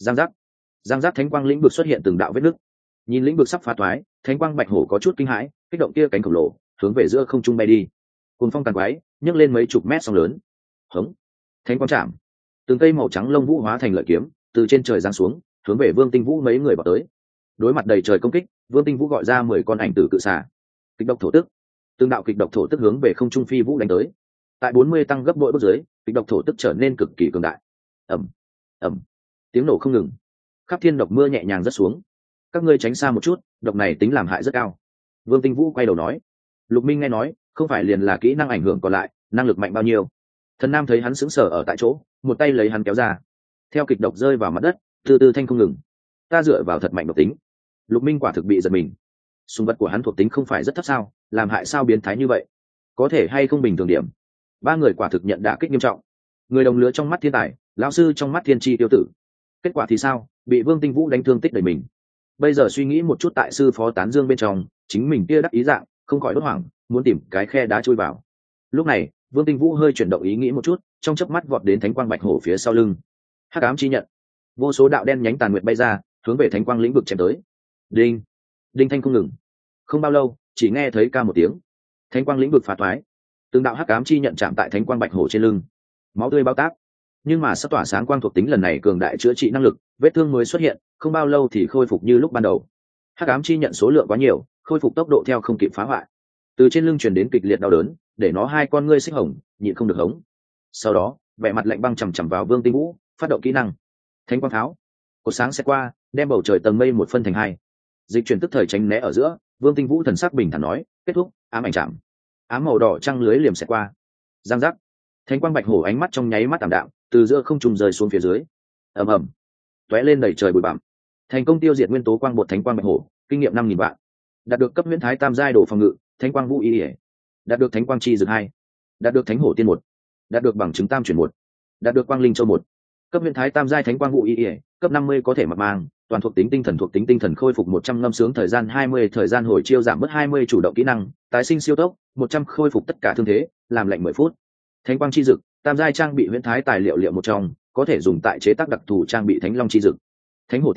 Giang giác thánh quang lĩnh vực xuất hiện từng đạo vết nứt. Nhìn lĩnh vực sắp phá thoái, thánh quang bạch hổ có chút kinh hãi, kích động kia cánh khổng lồ, hướng về giữa không trung bay đi. Cuồng phong tàn quái, nhấc lên mấy chục mét sóng lớn. Hống, thánh quang chạm, từng cây màu trắng lông vũ hóa thành lợi kiếm, từ trên trời giáng xuống, hướng về Vương Tinh Vũ mấy người vào tới. Đối mặt đầy trời công kích, Vương Tinh Vũ gọi ra 10 con ảnh tử cự xà. Kịch độc thổ tức, từng đạo kịch độc thổ tức hướng về không trung phi vũ đánh tới. Tại 40 tăng gấp bội bước dưới, kịch độc thổ tức trở nên cực kỳ cường đại. Ầm, ầm, tiếng nổ không ngừng, khắp thiên độc mưa nhẹ nhàng rớt xuống. Các ngươi tránh xa một chút, độc này tính làm hại rất cao. Vương Tinh Vũ quay đầu nói. Lục Minh nghe nói, không phải liền là kỹ năng ảnh hưởng còn lại, năng lực mạnh bao nhiêu. Thần Nam thấy hắn sững sờ ở tại chỗ, một tay lấy hắn kéo ra. Theo kịch độc rơi vào mặt đất, từ từ thanh không ngừng. Ta dựa vào thật mạnh độc tính. Lục Minh quả thực bị giật mình. Súng vật của hắn thuộc tính không phải rất thấp sao, làm hại sao biến thái như vậy? Có thể hay không bình thường điểm? Ba người quả thực nhận đả kích nghiêm trọng. Người đồng lứa trong mắt thiên tài, lão sư trong mắt thiên tri tiêu tử. Kết quả thì sao? Bị Vương Tinh Vũ đánh thương tích đầy mình. Bây giờ suy nghĩ một chút tại sư phó tán dương bên trong, chính mình kia đắc ý dạng, không khỏi đốt hoảng, muốn tìm cái khe đá chui vào. Lúc này, Vương Tinh Vũ hơi chuyển động ý nghĩ một chút, trong chớp mắt vọt đến thánh quang bạch hổ phía sau lưng. Hắc ám chi nhận, vô số đạo đen nhánh tàn nguyệt bay ra, hướng về thánh quang lĩnh vực chém tới. Đinh, đinh thanh không ngừng. Không bao lâu, chỉ nghe thấy ca một tiếng, thánh quang lĩnh vực phá thoái, từng đạo hắc ám chi nhận chạm tại thánh quang bạch hổ trên lưng, máu tươi bao tác. Nhưng mà sắp tỏa sáng quang thuộc tính lần này cường đại chữa trị năng lực, vết thương mới xuất hiện, không bao lâu thì khôi phục như lúc ban đầu. Hắc ám chi nhận số lượng quá nhiều, khôi phục tốc độ theo không kịp phá hoại. Từ trên lưng truyền đến kịch liệt đau đớn, để nó hai con ngươi xích hồng, nhịn không được hống. Sau đó, vẻ mặt lạnh băng chằm chằm vào Vương Tinh Vũ, phát động kỹ năng thánh quang tháo. Cột sáng sẽ qua, đem bầu trời tầng mây một phân thành hai. Dịch chuyển tức thời tránh né ở giữa, Vương Tinh Vũ thần sắc bình thản nói, kết thúc, ám ảnh chạm. Ám màu đỏ trăng lưới liềm sẽ qua. Giang giác, thánh quang bạch hổ ánh mắt trong nháy mắt tạm đạm, từ giữa không trung rơi xuống phía dưới. Ầm ầm, tóe lên đầy trời bụi bặm. Thành công tiêu diệt nguyên tố quang bột thánh quang bạch hổ, kinh nghiệm 5000 vạn. Đạt được cấp huyễn thái tam giai đồ phòng ngự, thánh quang vũ y, đạt được thánh quang chi dược 2, đạt được thánh hổ tiên 1, đạt được bằng chứng tam chuyển 1, đạt được quang linh châu 1. Cấp huyễn thái tam giai thánh quang vũ y, cấp 50 có thể mặc mang, toàn thuộc tính tinh thần khôi phục 100 ngâm sướng thời gian 20, thời gian hồi chiêu giảm bớt 20, chủ động kỹ năng tái sinh siêu tốc 100, khôi phục tất cả thương thế, làm lạnh 10 phút. Thánh quang chi dực, tam giai trang bị huyễn thái tài liệu liệu một trong, có thể dùng tại chế tác đặc thù trang bị thánh long chi dực. Thánh hổ tiên,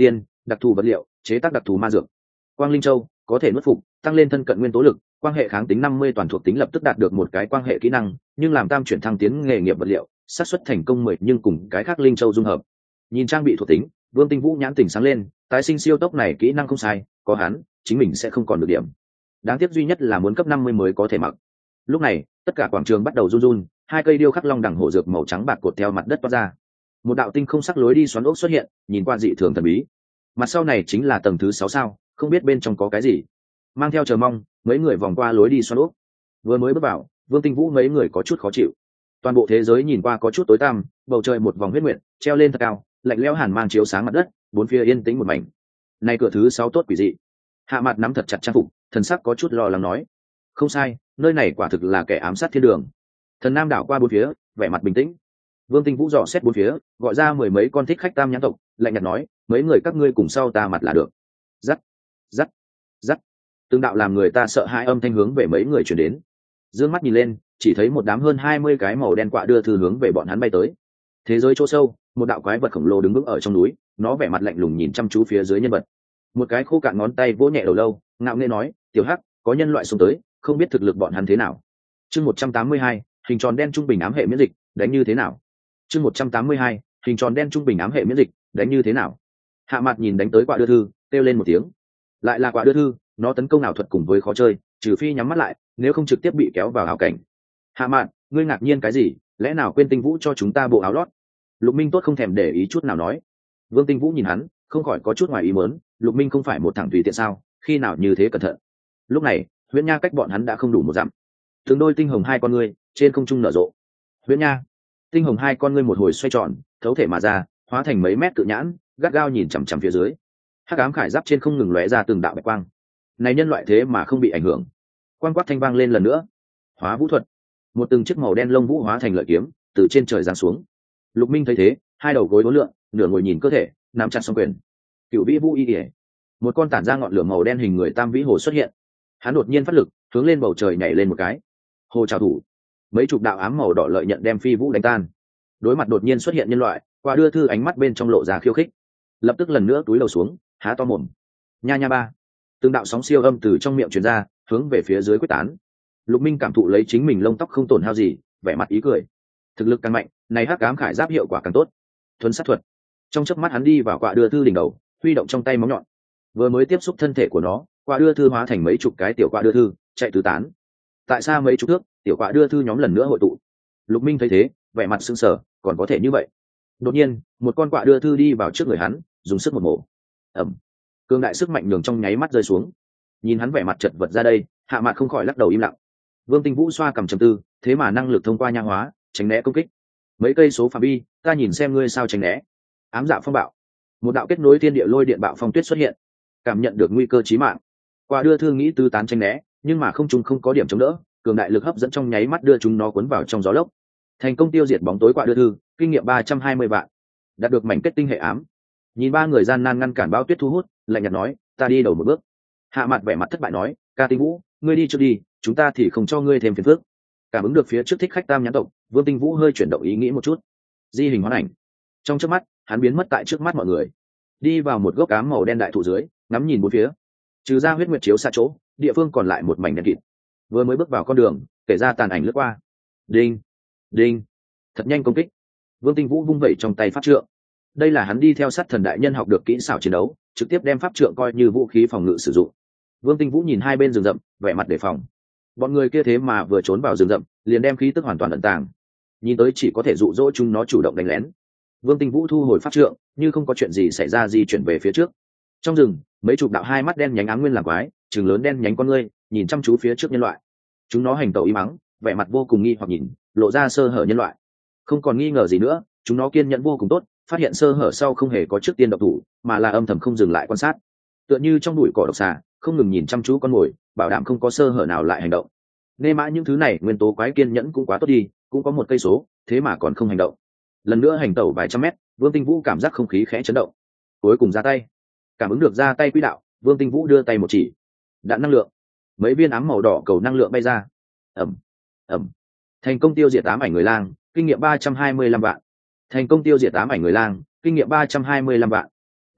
đặc thù vật liệu chế tác đặc thù ma dược. Quang linh châu có thể nuốt phục, tăng lên thân cận nguyên tố lực, quan hệ kháng tính 50 toàn thuộc tính lập tức đạt được một cái quan hệ kỹ năng, nhưng làm tam chuyển thăng tiến nghề nghiệp vật liệu xác suất thành công 10 nhưng cùng cái khác linh châu dung hợp. Nhìn trang bị thuộc tính, Vương Tinh Vũ nhãn tỉnh sáng lên, tái sinh siêu tốc này kỹ năng không sai, có hắn chính mình sẽ không còn được điểm. Đáng tiếc duy nhất là muốn cấp 50 mới có thể mặc. Lúc này tất cả quảng trường bắt đầu run run, hai cây điêu khắc long đẳng hổ dược màu trắng bạc cột theo mặt đất toát ra, một đạo tinh không sắc lối đi xoắn ốc xuất hiện, nhìn qua dị thường thần bí. Mặt sau này chính là tầng thứ 6 sao, không biết bên trong có cái gì. Mang theo chờ mong, mấy người vòng qua lối đi xoắn ốc. Vừa mới bước vào, Vương Tinh Vũ mấy người có chút khó chịu. Toàn bộ thế giới nhìn qua có chút tối tăm, bầu trời một vòng huyết nguyệt treo lên thật cao, lạnh lẽo hàn mang chiếu sáng mặt đất, bốn phía yên tĩnh một mảnh. Này cửa thứ 6 tốt quỷ dị. Hạ Mạt nắm thật chặt trang phục, thần sắc có chút lo lắng nói: "Không sai, nơi này quả thực là kẻ ám sát thiên đường." Thần Nam đảo qua bốn phía, vẻ mặt bình tĩnh. Vương Tinh Vũ dò xét bốn phía, gọi ra mười mấy con thích khách tam nhãn tộc, lạnh nhạt nói: "Mấy người các ngươi cùng sau ta mặt là được." Rắc, rắc, rắc. Từng đạo làm người ta sợ hãi âm thanh hướng về mấy người truyền đến. Dương mắt nhìn lên, chỉ thấy một đám hơn 20 cái màu đen quạ đưa thư hướng về bọn hắn bay tới. Thế giới chỗ sâu, một đạo quái vật khổng lồ đứng vững ở trong núi, nó vẻ mặt lạnh lùng nhìn chăm chú phía dưới nhân vật. Một cái khô cạn ngón tay vỗ nhẹ đầu lâu, ngạo nghễ nói: "Tiểu Hắc, có nhân loại xuống tới, không biết thực lực bọn hắn thế nào." Chương 182, hình tròn đen trung bình ám hệ miễn dịch, đánh như thế nào? Chương 182, hình tròn đen trung bình ám hệ miễn dịch, đánh như thế nào? Hạ Mạt nhìn đánh tới quạ đưa thư, kêu lên một tiếng. Lại là quạ đưa thư, nó tấn công ảo thuật cùng với khó chơi, trừ phi nhắm mắt lại, nếu không trực tiếp bị kéo vào ảo cảnh. Hạ Mạt, ngươi ngạc nhiên cái gì? Lẽ nào quên Tinh Vũ cho chúng ta bộ áo lót? Lục Minh tốt không thèm để ý chút nào nói. Vương Tinh Vũ nhìn hắn, không khỏi có chút ngoài ý muốn, Lục Minh không phải một thằng tùy tiện sao, khi nào như thế cẩn thận. Lúc này, Huyễn Nha cách bọn hắn đã không đủ một dặm. Từng đôi tinh hồng hai con ngươi trên không trung nở rộ. Huyễn Nha, tinh hồng hai con ngươi một hồi xoay tròn, thấu thể mà ra, hóa thành mấy mét cự nhãn, gắt gao nhìn chằm chằm phía dưới. Hắc ám khải giáp trên không ngừng lóe ra từng đạo bạch quang. Này nhân loại thế mà không bị ảnh hưởng. Quang quát thanh vang lên lần nữa. Hóa vũ thuật. Một từng chiếc màu đen lông vũ hóa thành lợi kiếm, từ trên trời giáng xuống. Lục Minh thấy thế, hai đầu gối uốn lượn, nửa ngồi nhìn cơ thể, nắm chặt song quyền. Cựu vĩ vũ y ỉa. Một con tản ra ngọn lửa màu đen hình người tam vĩ hồ xuất hiện. Hắn đột nhiên phát lực, hướng lên bầu trời nhảy lên một cái. Hồ trào thủ. Mấy chục đạo ám màu đỏ lợi nhận đem phi vũ đánh tan. Đối mặt đột nhiên xuất hiện nhân loại, qua đưa thư ánh mắt bên trong lộ ra khiêu khích. Lập tức lần nữa túi đầu xuống, há to mồm. Nha nha ba. Từng đạo sóng siêu âm từ trong miệng truyền ra, hướng về phía dưới quyết tán. Lục Minh cảm thụ lấy chính mình lông tóc không tổn hao gì, vẻ mặt ý cười. Thực lực càng mạnh, này hắc ám khải giáp hiệu quả càng tốt. Thuần sát thuật. Trong chớp mắt hắn đi vào quạ đưa thư đỉnh đầu, huy động trong tay móng nhọn. Vừa mới tiếp xúc thân thể của nó, quạ đưa thư hóa thành mấy chục cái tiểu quạ đưa thư, chạy tứ tán. Tại sao mấy chục thước, tiểu quạ đưa thư nhóm lần nữa hội tụ. Lục Minh thấy thế, vẻ mặt sưng sờ, còn có thể như vậy. Đột nhiên, một con quạ đưa thư đi vào trước người hắn, dùng sức một mổ. Ầm. Cương đại sức mạnh nhường trong nháy mắt rơi xuống. Nhìn hắn vẻ mặt chật vật ra đây, Hạ Mạt không khỏi lắc đầu im lặng. Vương Tinh Vũ xoa cầm trầm tư, thế mà năng lực thông qua nha hóa, tránh né công kích. Mấy cây số phạm vi, ta nhìn xem ngươi sao tránh né. Ám dạ phong bạo. Một đạo kết nối thiên địa lôi điện bạo phong tuyết xuất hiện, cảm nhận được nguy cơ chí mạng. Qua đưa thư nghĩ tư tán tránh né, nhưng mà không trung không có điểm chống đỡ, cường đại lực hấp dẫn trong nháy mắt đưa chúng nó cuốn vào trong gió lốc. Thành công tiêu diệt bóng tối qua đưa thư, kinh nghiệm 320 vạn. Đạt được mảnh kết tinh hệ ám. Nhìn ba người gian nan ngăn cản bao tuyết thu hút, lạnh nhạt nói, ta đi đầu một bước. Hạ Mạt vẻ mặt thất bại nói, ca Tinh Vũ, ngươi đi trước đi, chúng ta thì không cho ngươi thêm phiền phức. Cảm ứng được phía trước thích khách tam nhãn tộc, Vương Tinh Vũ hơi chuyển động ý nghĩ một chút. Di hình hóa ảnh. Trong chớp mắt, hắn biến mất tại trước mắt mọi người, đi vào một gốc ám màu đen đại thụ dưới, ngắm nhìn bốn phía. Trừ ra huyết nguyệt chiếu xa chỗ, địa phương còn lại một mảnh đen kịt. Vừa mới bước vào con đường, kể ra tàn ảnh lướt qua. Đinh, đinh, thật nhanh công kích. Vương Tinh Vũ vung vẩy trong tay pháp trượng. Đây là hắn đi theo sát thần đại nhân học được kỹ xảo chiến đấu, trực tiếp đem pháp trượng coi như vũ khí phòng ngự sử dụng. Vương Tinh Vũ nhìn hai bên rừng rậm, vẻ mặt đề phòng. Bọn người kia thế mà vừa trốn vào rừng rậm, liền đem khí tức hoàn toàn ẩn tàng. Nhìn tới chỉ có thể dụ dỗ chúng nó chủ động đánh lén. Vương Tinh Vũ thu hồi pháp trượng, như không có chuyện gì xảy ra di chuyển về phía trước. Trong rừng, mấy chục đạo hai mắt đen nhánh áng nguyên làm quái, trừng lớn đen nhánh con ngươi, nhìn chăm chú phía trước nhân loại. Chúng nó hành tẩu im mắng, vẻ mặt vô cùng nghi hoặc nhìn, lộ ra sơ hở nhân loại. Không còn nghi ngờ gì nữa, chúng nó kiên nhẫn vô cùng tốt, phát hiện sơ hở sau không hề có trước tiên động thủ, mà là âm thầm không dừng lại quan sát. Tựa như trong bụi cỏ độc xà, không ngừng nhìn chăm chú con mồi, bảo đảm không có sơ hở nào lại hành động. Nê mã những thứ này nguyên tố quái kiên nhẫn cũng quá tốt đi, cũng có một cây số, thế mà còn không hành động. Lần nữa hành tẩu vài trăm mét, Vương Tinh Vũ cảm giác không khí khẽ chấn động, cuối cùng ra tay. Cảm ứng được ra tay quỹ đạo, Vương Tinh Vũ đưa tay một chỉ, đạn năng lượng, mấy viên ám màu đỏ cầu năng lượng bay ra. Ầm, ầm, thành công tiêu diệt ám ảnh người lang, kinh nghiệm 325 vạn. Thành công tiêu diệt ám ảnh người lang, kinh nghiệm 325 vạn.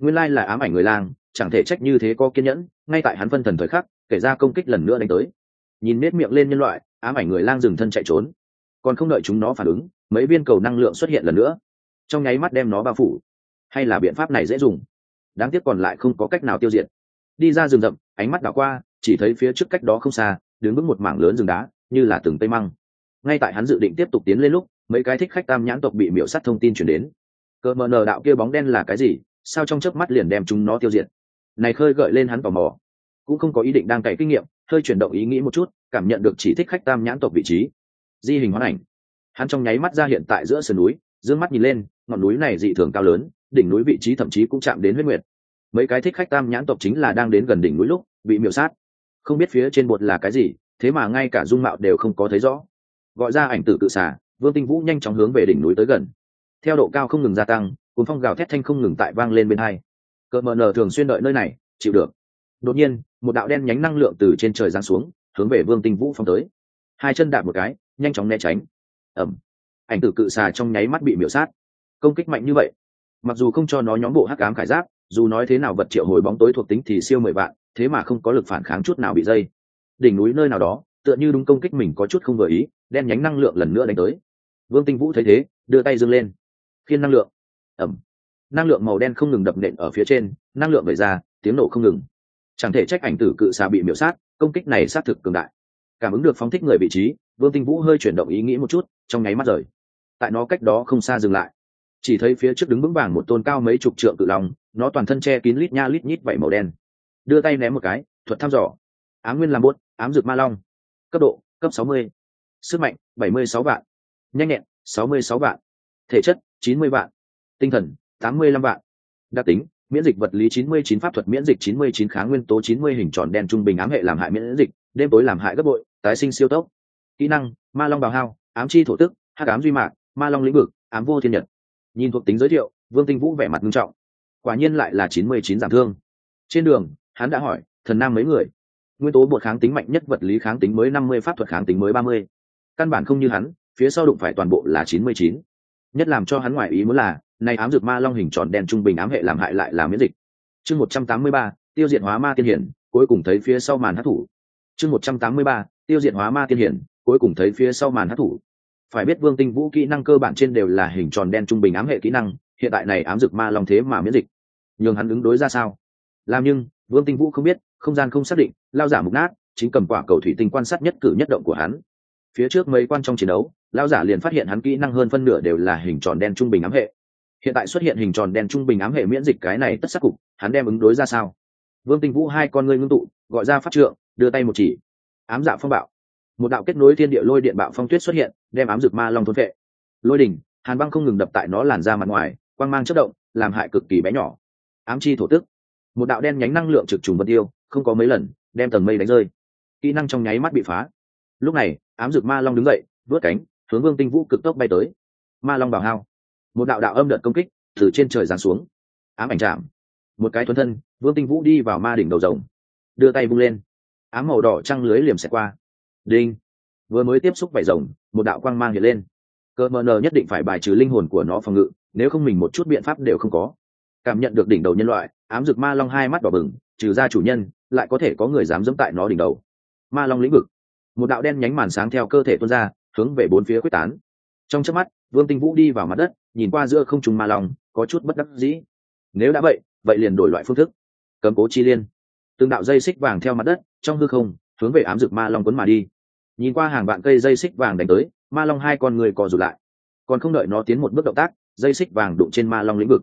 nguyên lai là ám ảnh người lang, chẳng thể trách như thế có kiên nhẫn, ngay tại hắn phân thần thời khắc kể ra công kích lần nữa đánh tới. Nhìn nết miệng lên nhân loại, ám ảnh người lang dừng thân chạy trốn, còn không đợi chúng nó phản ứng, mấy viên cầu năng lượng xuất hiện lần nữa, trong nháy mắt đem nó bao phủ. Hay là biện pháp này dễ dùng, đáng tiếc còn lại không có cách nào tiêu diệt. Đi ra rừng rậm, ánh mắt đảo qua, chỉ thấy phía trước cách đó không xa đứng vững một mảng lớn rừng đá, như là từng cây măng. Ngay tại hắn dự định tiếp tục tiến lên lúc, mấy cái thích khách tam nhãn tộc bị miểu sát thông tin chuyển đến. Cờ mờ nờ đạo kia bóng đen là cái gì, sao trong chớp mắt liền đem chúng nó tiêu diệt? Này khơi gợi lên hắn tò mò, cũng không có ý định đang cày kinh nghiệm, hơi chuyển động ý nghĩ một chút, cảm nhận được chỉ thích khách tam nhãn tộc vị trí. Di hình hoán ảnh, hắn trong nháy mắt ra hiện tại giữa sườn núi, dương mắt nhìn lên, ngọn núi này dị thường cao lớn, đỉnh núi vị trí thậm chí cũng chạm đến huyết nguyệt. Mấy cái thích khách tam nhãn tộc chính là đang đến gần đỉnh núi lúc bị miểu sát, không biết phía trên bột là cái gì, thế mà ngay cả dung mạo đều không có thấy rõ. Gọi ra ảnh tử cự xà, Vương Tinh Vũ nhanh chóng hướng về đỉnh núi tới gần. Theo độ cao không ngừng gia tăng, cuốn phong gào thét thanh không ngừng tại vang lên bên hai. Cờ mờ nờ thường xuyên đợi nơi này, chịu được. Đột nhiên, một đạo đen nhánh năng lượng từ trên trời giáng xuống, hướng về Vương Tinh Vũ phóng tới. Hai chân đạp một cái, nhanh chóng né tránh. Ầm. Ảnh tử cự xà trong nháy mắt bị miểu sát. Công kích mạnh như vậy, mặc dù không cho nó nhóm bộ hắc ám khải giáp, dù nói thế nào vật triệu hồi bóng tối thuộc tính thì siêu 10 vạn, thế mà không có lực phản kháng chút nào bị dây. Đỉnh núi nơi nào đó, tựa như đúng công kích mình có chút không vừa ý, đen nhánh năng lượng lần nữa đánh tới. Vương Tinh Vũ thấy thế, đưa tay giương lên, khiên năng lượng. Ầm. Năng lượng màu đen không ngừng đập nện ở phía trên, năng lượng vẩy ra, tiếng nổ không ngừng. Chẳng thể trách ảnh tử cự xà bị miểu sát, công kích này sát thực cường đại. Cảm ứng được phóng thích người vị trí, Vương Tinh Vũ hơi chuyển động ý nghĩ một chút, trong nháy mắt rời. Tại nó cách đó không xa dừng lại, chỉ thấy phía trước đứng vững vàng một tôn cao mấy chục trượng cự long, nó toàn thân che kín lít nha lít nhít vảy màu đen. Đưa tay ném một cái, thuật thăm dò. Ám nguyên làm bốt, ám dược ma long. Cấp độ, cấp 60. Sức mạnh, 76 vạn. Nhanh nhẹn, 66 vạn. Thể chất, 90 vạn. Tinh thần, 85 vạn. Đặc tính, miễn dịch vật lý 99, pháp thuật miễn dịch 99, kháng nguyên tố 90, hình tròn đen trung bình ám hệ làm hại miễn dịch, đêm tối làm hại gấp bội, tái sinh siêu tốc. Kỹ năng, ma long bào hao, ám chi thổ tức, hắc ám duy mạc, ma long lĩnh vực, ám vô thiên nhật. Nhìn thuộc tính giới thiệu, Vương Tinh Vũ vẻ mặt nghiêm trọng. Quả nhiên lại là 99 giảm thương. Trên đường, hắn đã hỏi thần nam mấy người. Nguyên tố bột kháng tính mạnh nhất, vật lý kháng tính mới 50, pháp thuật kháng tính mới 30. Căn bản không như hắn, phía sau đụng phải toàn bộ là 99. Nhất làm cho hắn ngoài ý muốn là, này ám dược ma long hình tròn đen trung bình ám hệ làm hại lại là miễn dịch. Chương 183, tiêu diệt hóa ma tiên hiển, cuối cùng thấy phía sau màn hắc thủ. Chương 183, tiêu diệt hóa ma tiên hiển, cuối cùng thấy phía sau màn hắc thủ. Phải biết Vương Tinh Vũ kỹ năng cơ bản trên đều là hình tròn đen trung bình ám hệ kỹ năng, hiện tại này ám dược ma long thế mà miễn dịch, nhưng hắn ứng đối ra sao? Làm nhưng Vương Tinh Vũ không biết, không gian không xác định, lao giả mục nát chính cầm quả cầu thủy tinh quan sát nhất cử nhất động của hắn. Phía trước mấy quan trong chiến đấu, lao giả liền phát hiện hắn kỹ năng hơn phân nửa đều là hình tròn đen trung bình ám hệ. Hiện tại xuất hiện hình tròn đen trung bình ám hệ miễn dịch, cái này tất sắc cục, hắn đem ứng đối ra sao? Vương Tinh Vũ hai con ngươi ngưng tụ, gọi ra pháp trượng, đưa tay một chỉ. Ám dạ phong bạo. Một đạo kết nối thiên địa lôi điện bạo phong tuyết xuất hiện, đem ám dược ma long thôn phệ. Lôi đỉnh, hàn băng không ngừng đập tại nó làn da mặt ngoài, quang mang chớp động, làm hại cực kỳ bé nhỏ. Ám chi thổ tức. Một đạo đen nhánh năng lượng trực trùng vân tiêu, không có mấy lần, đem tầng mây đánh rơi. Kỹ năng trong nháy mắt bị phá. Lúc này, ám dược ma long đứng dậy, vớt cánh, hướng Vương Tinh Vũ cực tốc bay tới. Ma long bào hao. Một đạo đạo âm đợt công kích từ trên trời giáng xuống. Ám ảnh chạm. Một cái thuần thân, Vương Tinh Vũ đi vào ma đỉnh đầu rồng, đưa tay vung lên, ám màu đỏ trăng lưới liềm xẹt qua. Đinh. Vừa mới tiếp xúc vảy rồng, một đạo quang mang hiện lên. Cơ mờ nờ nhất định phải bài trừ linh hồn của nó phòng ngự, nếu không mình một chút biện pháp đều không có. Cảm nhận được đỉnh đầu nhân loại, ám dược ma long hai mắt đỏ bừng, trừ ra chủ nhân, lại có thể có người dám dẫm tại nó đỉnh đầu. Ma long lĩnh vực. Một đạo đen nhánh màn sáng theo cơ thể tuôn ra, hướng về bốn phía quyết tán. Trong chớp mắt, Vương Tinh Vũ đi vào mặt đất, nhìn qua giữa không trung ma long, có chút bất đắc dĩ. Nếu đã vậy liền đổi loại phương thức. Cấm cố chi liên. Từng đạo dây xích vàng theo mặt đất, trong hư không, hướng về ám dược ma long cuốn mà đi. Nhìn qua hàng vạn cây dây xích vàng đánh tới, ma long hai con người co rụt lại. Còn không đợi nó tiến một bước động tác, dây xích vàng đụng trên ma long lĩnh vực.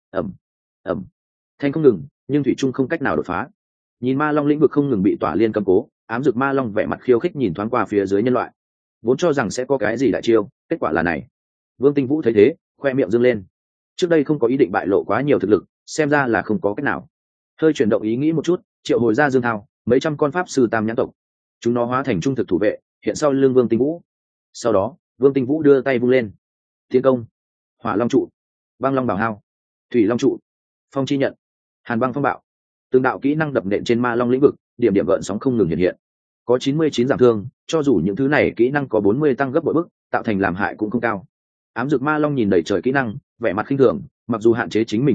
Ẩm. Thanh không ngừng, nhưng thủy trung không cách nào đột phá. Nhìn ma long lĩnh vực không ngừng bị tỏa liên cấm cố, ám dược ma long vẻ mặt khiêu khích nhìn thoáng qua phía dưới nhân loại, vốn cho rằng sẽ có cái gì đại chiêu, kết quả là này. Vương Tinh Vũ thấy thế, khoe miệng dương lên. Trước đây không có ý định bại lộ quá nhiều thực lực, xem ra là không có cách nào. Hơi chuyển động ý nghĩ một chút, triệu hồi ra Dương Thao, mấy trăm con pháp sư tam nhãn tộc, chúng nó hóa thành trung thực thủ vệ, hiện sau lưng Vương Tinh Vũ. Sau đó, Vương Tinh Vũ đưa tay vung lên, tiến công. Hỏa long trụ, băng long bảo hao, thủy long trụ, phong chi nhận, hàn băng phong bạo. Từng đạo kỹ năng đập nện trên ma long lĩnh vực, điểm điểm gợn sóng không ngừng hiện hiện. Có 99 giảm thương, cho dù những thứ này kỹ năng có 40 tăng gấp bội bức, tạo thành làm hại cũng không cao. Ám dược ma long nhìn đầy trời kỹ năng, vẻ mặt khinh thường, mặc dù hạn chế chính mình hành động,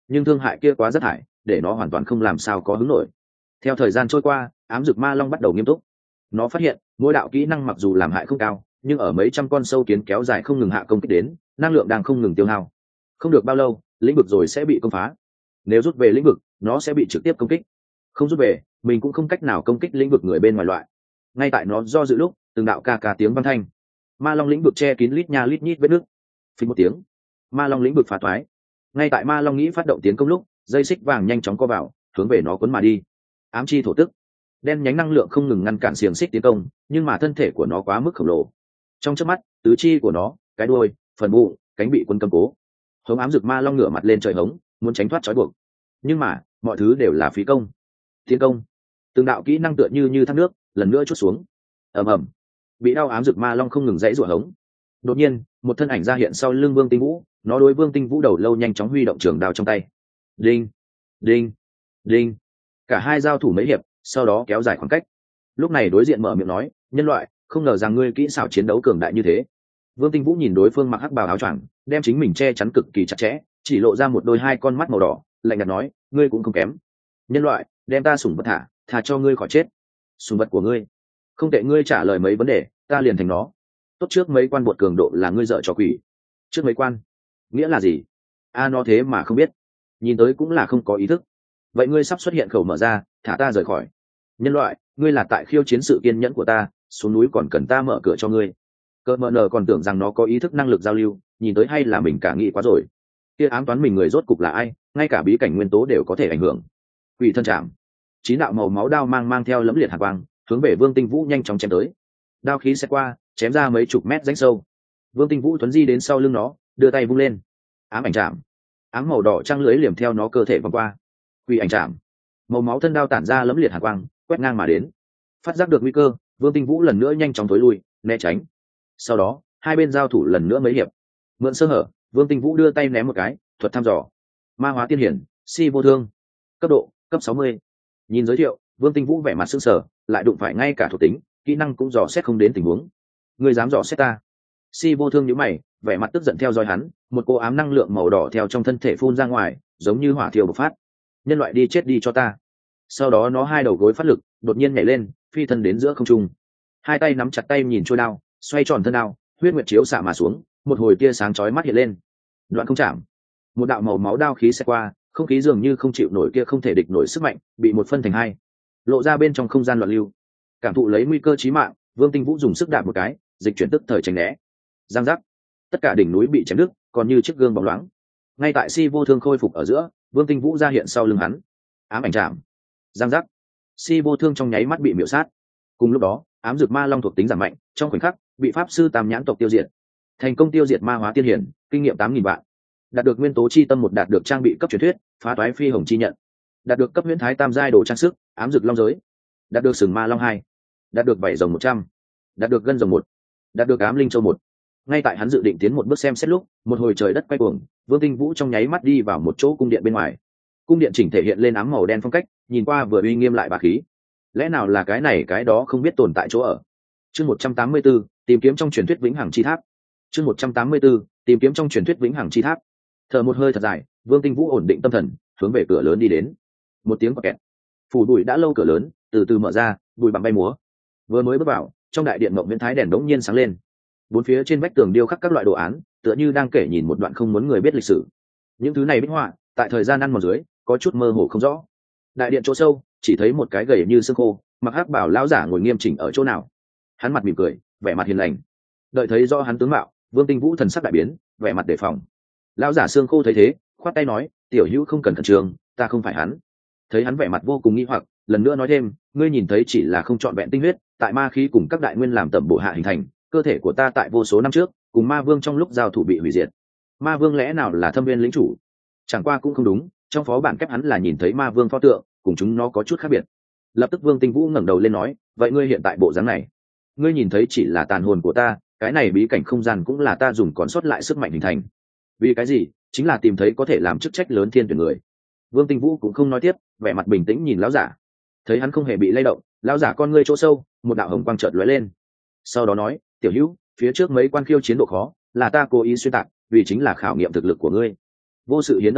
nhưng thương hại kia quá rất hại, để nó hoàn toàn không làm sao có hứng nổi. Theo thời gian trôi qua, ám dực ma long bắt đầu nghiêm túc. Nó phát hiện mỗi đạo kỹ năng mặc dù làm hại không cao, nhưng ở mấy trăm con sâu kiến kéo dài không ngừng hạ công kích đến, năng lượng đang không ngừng tiêu hao. Không được bao lâu, lĩnh vực rồi sẽ bị công phá. Nếu rút về lĩnh vực, nó sẽ bị trực tiếp công kích. Không rút về, mình cũng không cách nào công kích lĩnh vực người bên ngoài loại. Ngay tại nó do dự lúc, từng đạo ca ca tiếng vang thanh, ma long lĩnh vực che kín lít nha lít nhít vết nước. Phình một tiếng, ma long lĩnh vực phá thoái. Ngay tại ma long nghĩ phát động tiến công lúc, dây xích vàng nhanh chóng co vào, hướng về nó cuốn mà đi. Ám chi thổ tức, đen nhánh năng lượng không ngừng ngăn cản xiềng xích tiến công, nhưng mà thân thể của nó quá mức khổng lồ. Trong chớp mắt, tứ chi của nó, cái đuôi, phần bụng, cánh bị quân cầm cố. Hống ám rực ma long ngửa mặt lên trời hống, muốn tránh thoát trói buộc, nhưng mà mọi thứ đều là phí công. Tiến công, từng đạo kỹ năng tựa như thác nước, lần nữa chút xuống. Ầm ầm, bị đau ám rực ma long không ngừng dãy rủa hống. Đột nhiên, một thân ảnh ra hiện sau lưng Vương Tinh Vũ, nó đối Vương Tinh Vũ đầu lâu nhanh chóng huy động trường đao trong tay. Đinh, đinh, đinh. Cả hai giao thủ mấy hiệp, sau đó kéo dài khoảng cách. Lúc này đối diện mở miệng nói, nhân loại, không ngờ rằng ngươi kỹ xảo chiến đấu cường đại như thế. Vương Tinh Vũ nhìn đối phương mặc hắc bào áo choàng, đem chính mình che chắn cực kỳ chặt chẽ, chỉ lộ ra một đôi hai con mắt màu đỏ, lạnh nhạt nói, ngươi cũng không kém. Nhân loại, đem ta sủng vật thả cho ngươi khỏi chết. Sủng vật của ngươi? Không tệ, ngươi trả lời mấy vấn đề, ta liền thành nó. Tốt, trước mấy quan bột cường độ là ngươi dợ trò quỷ. Trước mấy quan? Nghĩa là gì? Nó thế mà không biết. Nhìn tới cũng là không có ý thức. Vậy ngươi sắp xuất hiện khẩu mở ra, thả ta rời khỏi. Nhân loại, ngươi là tại khiêu chiến sự kiên nhẫn của ta, xuống núi còn cần ta mở cửa cho ngươi. Cờ mờ nờ còn tưởng rằng nó có ý thức năng lực giao lưu, nhìn tới hay là mình cả nghĩ quá rồi. Kia ám toán mình người rốt cục là ai, ngay cả bí cảnh nguyên tố đều có thể ảnh hưởng. Quỷ thân chạm, chín đạo màu máu đao mang theo lẫm liệt hàn quang, hướng về Vương Tinh Vũ nhanh chóng chém tới. Đao khí sẽ qua, chém ra mấy chục mét rãnh sâu. Vương Tinh Vũ thuấn di đến sau lưng nó, đưa tay vung lên. Ám ảnh chạm, ám màu đỏ trăng lưới liềm theo nó cơ thể vòng qua. Quỷ ảnh chạm, màu máu thân đao tản ra lẫm liệt hàn quang, quét ngang mà đến. Phát giác được nguy cơ, Vương Tinh Vũ lần nữa nhanh chóng thối lui, né tránh. Sau đó, hai bên giao thủ lần nữa mấy hiệp. Mượn sơ hở, Vương Tinh Vũ đưa tay ném một cái, thuật thăm dò. Ma hóa tiên hiển, si vô thương. Cấp độ, cấp 60. Nhìn giới thiệu, Vương Tinh Vũ vẻ mặt sững sờ, lại đụng phải ngay cả thuộc tính, kỹ năng cũng dò xét không đến tình huống. Ngươi dám dò xét ta? Si vô thương nhíu mày, vẻ mặt tức giận theo dõi hắn, một cô ám năng lượng màu đỏ theo trong thân thể phun ra ngoài, giống như hỏa thiêu bộc phát. Nhân loại đi chết đi cho ta. Sau đó nó hai đầu gối phát lực, đột nhiên nhảy lên, phi thân đến giữa không trung. Hai tay nắm chặt tay nhìn trôi đao, xoay tròn thân đao, huyết nguyệt chiếu xạ mà xuống, một hồi tia sáng chói mắt hiện lên. Đoạn không chạm, một đạo màu máu đao khí sẽ qua, không khí dường như không chịu nổi kia không thể địch nổi sức mạnh, bị một phân thành hai, lộ ra bên trong không gian loạn lưu. Cảm thụ lấy nguy cơ chí mạng, Vương Tinh Vũ dùng sức đạp một cái, dịch chuyển tức thời tránh né. Giang giác, tất cả đỉnh núi bị chém đứt, còn như chiếc gương bóng loáng. Ngay tại si vô thương khôi phục ở giữa, Vương Tinh Vũ ra hiện sau lưng hắn. Ám ảnh chạm, giang giác, si vô thương trong nháy mắt bị miểu sát. Cùng lúc đó, ám dược ma long thuộc tính giảm mạnh, trong khoảnh khắc bị pháp sư tam nhãn tộc tiêu diệt. Thành công tiêu diệt ma hóa tiên hiển, kinh nghiệm 8.000 vạn. Đạt được nguyên tố chi tâm một, đạt được trang bị cấp truyền thuyết, phá toái phi hồng chi nhận. Đạt được cấp huyễn thái tam giai đồ trang sức, ám dược long giới. Đạt được sừng ma long 2. Đạt được vảy rồng 100. Đạt được gân rồng 1. Đạt được ám linh châu 1. Ngay tại hắn dự định tiến một bước xem xét lúc, một hồi trời đất quay cuồng, Vương Tinh Vũ trong nháy mắt đi vào một chỗ cung điện bên ngoài. Cung điện chỉnh thể hiện lên ám màu đen phong cách, nhìn qua vừa uy nghiêm lại bá khí. Lẽ nào là cái này cái đó không biết tồn tại chỗ ở. Chương 184, tìm kiếm trong truyền thuyết vĩnh hằng chi tháp. Chương 184, tìm kiếm trong truyền thuyết vĩnh hằng chi tháp. Thở một hơi thật dài, Vương Tinh Vũ ổn định tâm thần, hướng về cửa lớn đi đến. Một tiếng quạt kẹt, phủ bụi đã lâu cửa lớn từ từ mở ra, bụi bằng bay múa. Vừa mới bước vào, trong đại điện mộng viễn thái đèn đống nhiên sáng lên. Bốn phía trên vách tường điêu khắc các loại đồ án, tựa như đang kể nhìn một đoạn không muốn người biết lịch sử. Những thứ này bích họa, tại thời gian ăn mòn dưới, có chút mơ hồ không rõ. Đại điện chỗ sâu, chỉ thấy một cái gầy như xương khô, mặc hắc bảo lão giả ngồi nghiêm chỉnh ở chỗ nào. Hắn mặt mỉm cười, vẻ mặt hiền lành. Đợi thấy rõ hắn tướng mạo, Vương Tinh Vũ thần sắc đại biến, vẻ mặt đề phòng. Lão giả xương khô thấy thế, khoát tay nói, tiểu hữu không cần khẩn trương, ta không phải hắn. Thấy hắn vẻ mặt vô cùng nghi hoặc, lần nữa nói thêm, ngươi nhìn thấy chỉ là không trọn vẹn tinh huyết, tại ma khí cùng các đại nguyên làm tẩm bổ hạ hình thành, cơ thể của ta tại vô số năm trước cùng ma vương trong lúc giao thủ bị hủy diệt. Ma vương lẽ nào là thâm viên lĩnh chủ? Chẳng qua cũng không đúng, trong phó bản kép hắn là nhìn thấy ma vương pho tượng, cùng chúng nó có chút khác biệt. Lập tức Vương Tinh Vũ ngẩng đầu lên nói, vậy ngươi hiện tại bộ dáng này, ngươi nhìn thấy chỉ là tàn hồn của ta, cái này bí cảnh không gian cũng là ta dùng còn sót lại sức mạnh hình thành. Vì cái gì? Chính là tìm thấy có thể làm chức trách lớn thiên tuyển người. Vương Tinh Vũ cũng không nói tiếp, vẻ mặt bình tĩnh nhìn lão giả. Thấy hắn không hề bị lay động, lão giả con ngươi chỗ sâu, một đạo hồng quang chợt lóe lên. Sau đó nói, tiểu hữu, phía trước mấy quan khiêu chiến độ khó là ta cố ý xuyên tạc, vì chính là khảo nghiệm thực lực của ngươi. Vô sự hiến ân cần,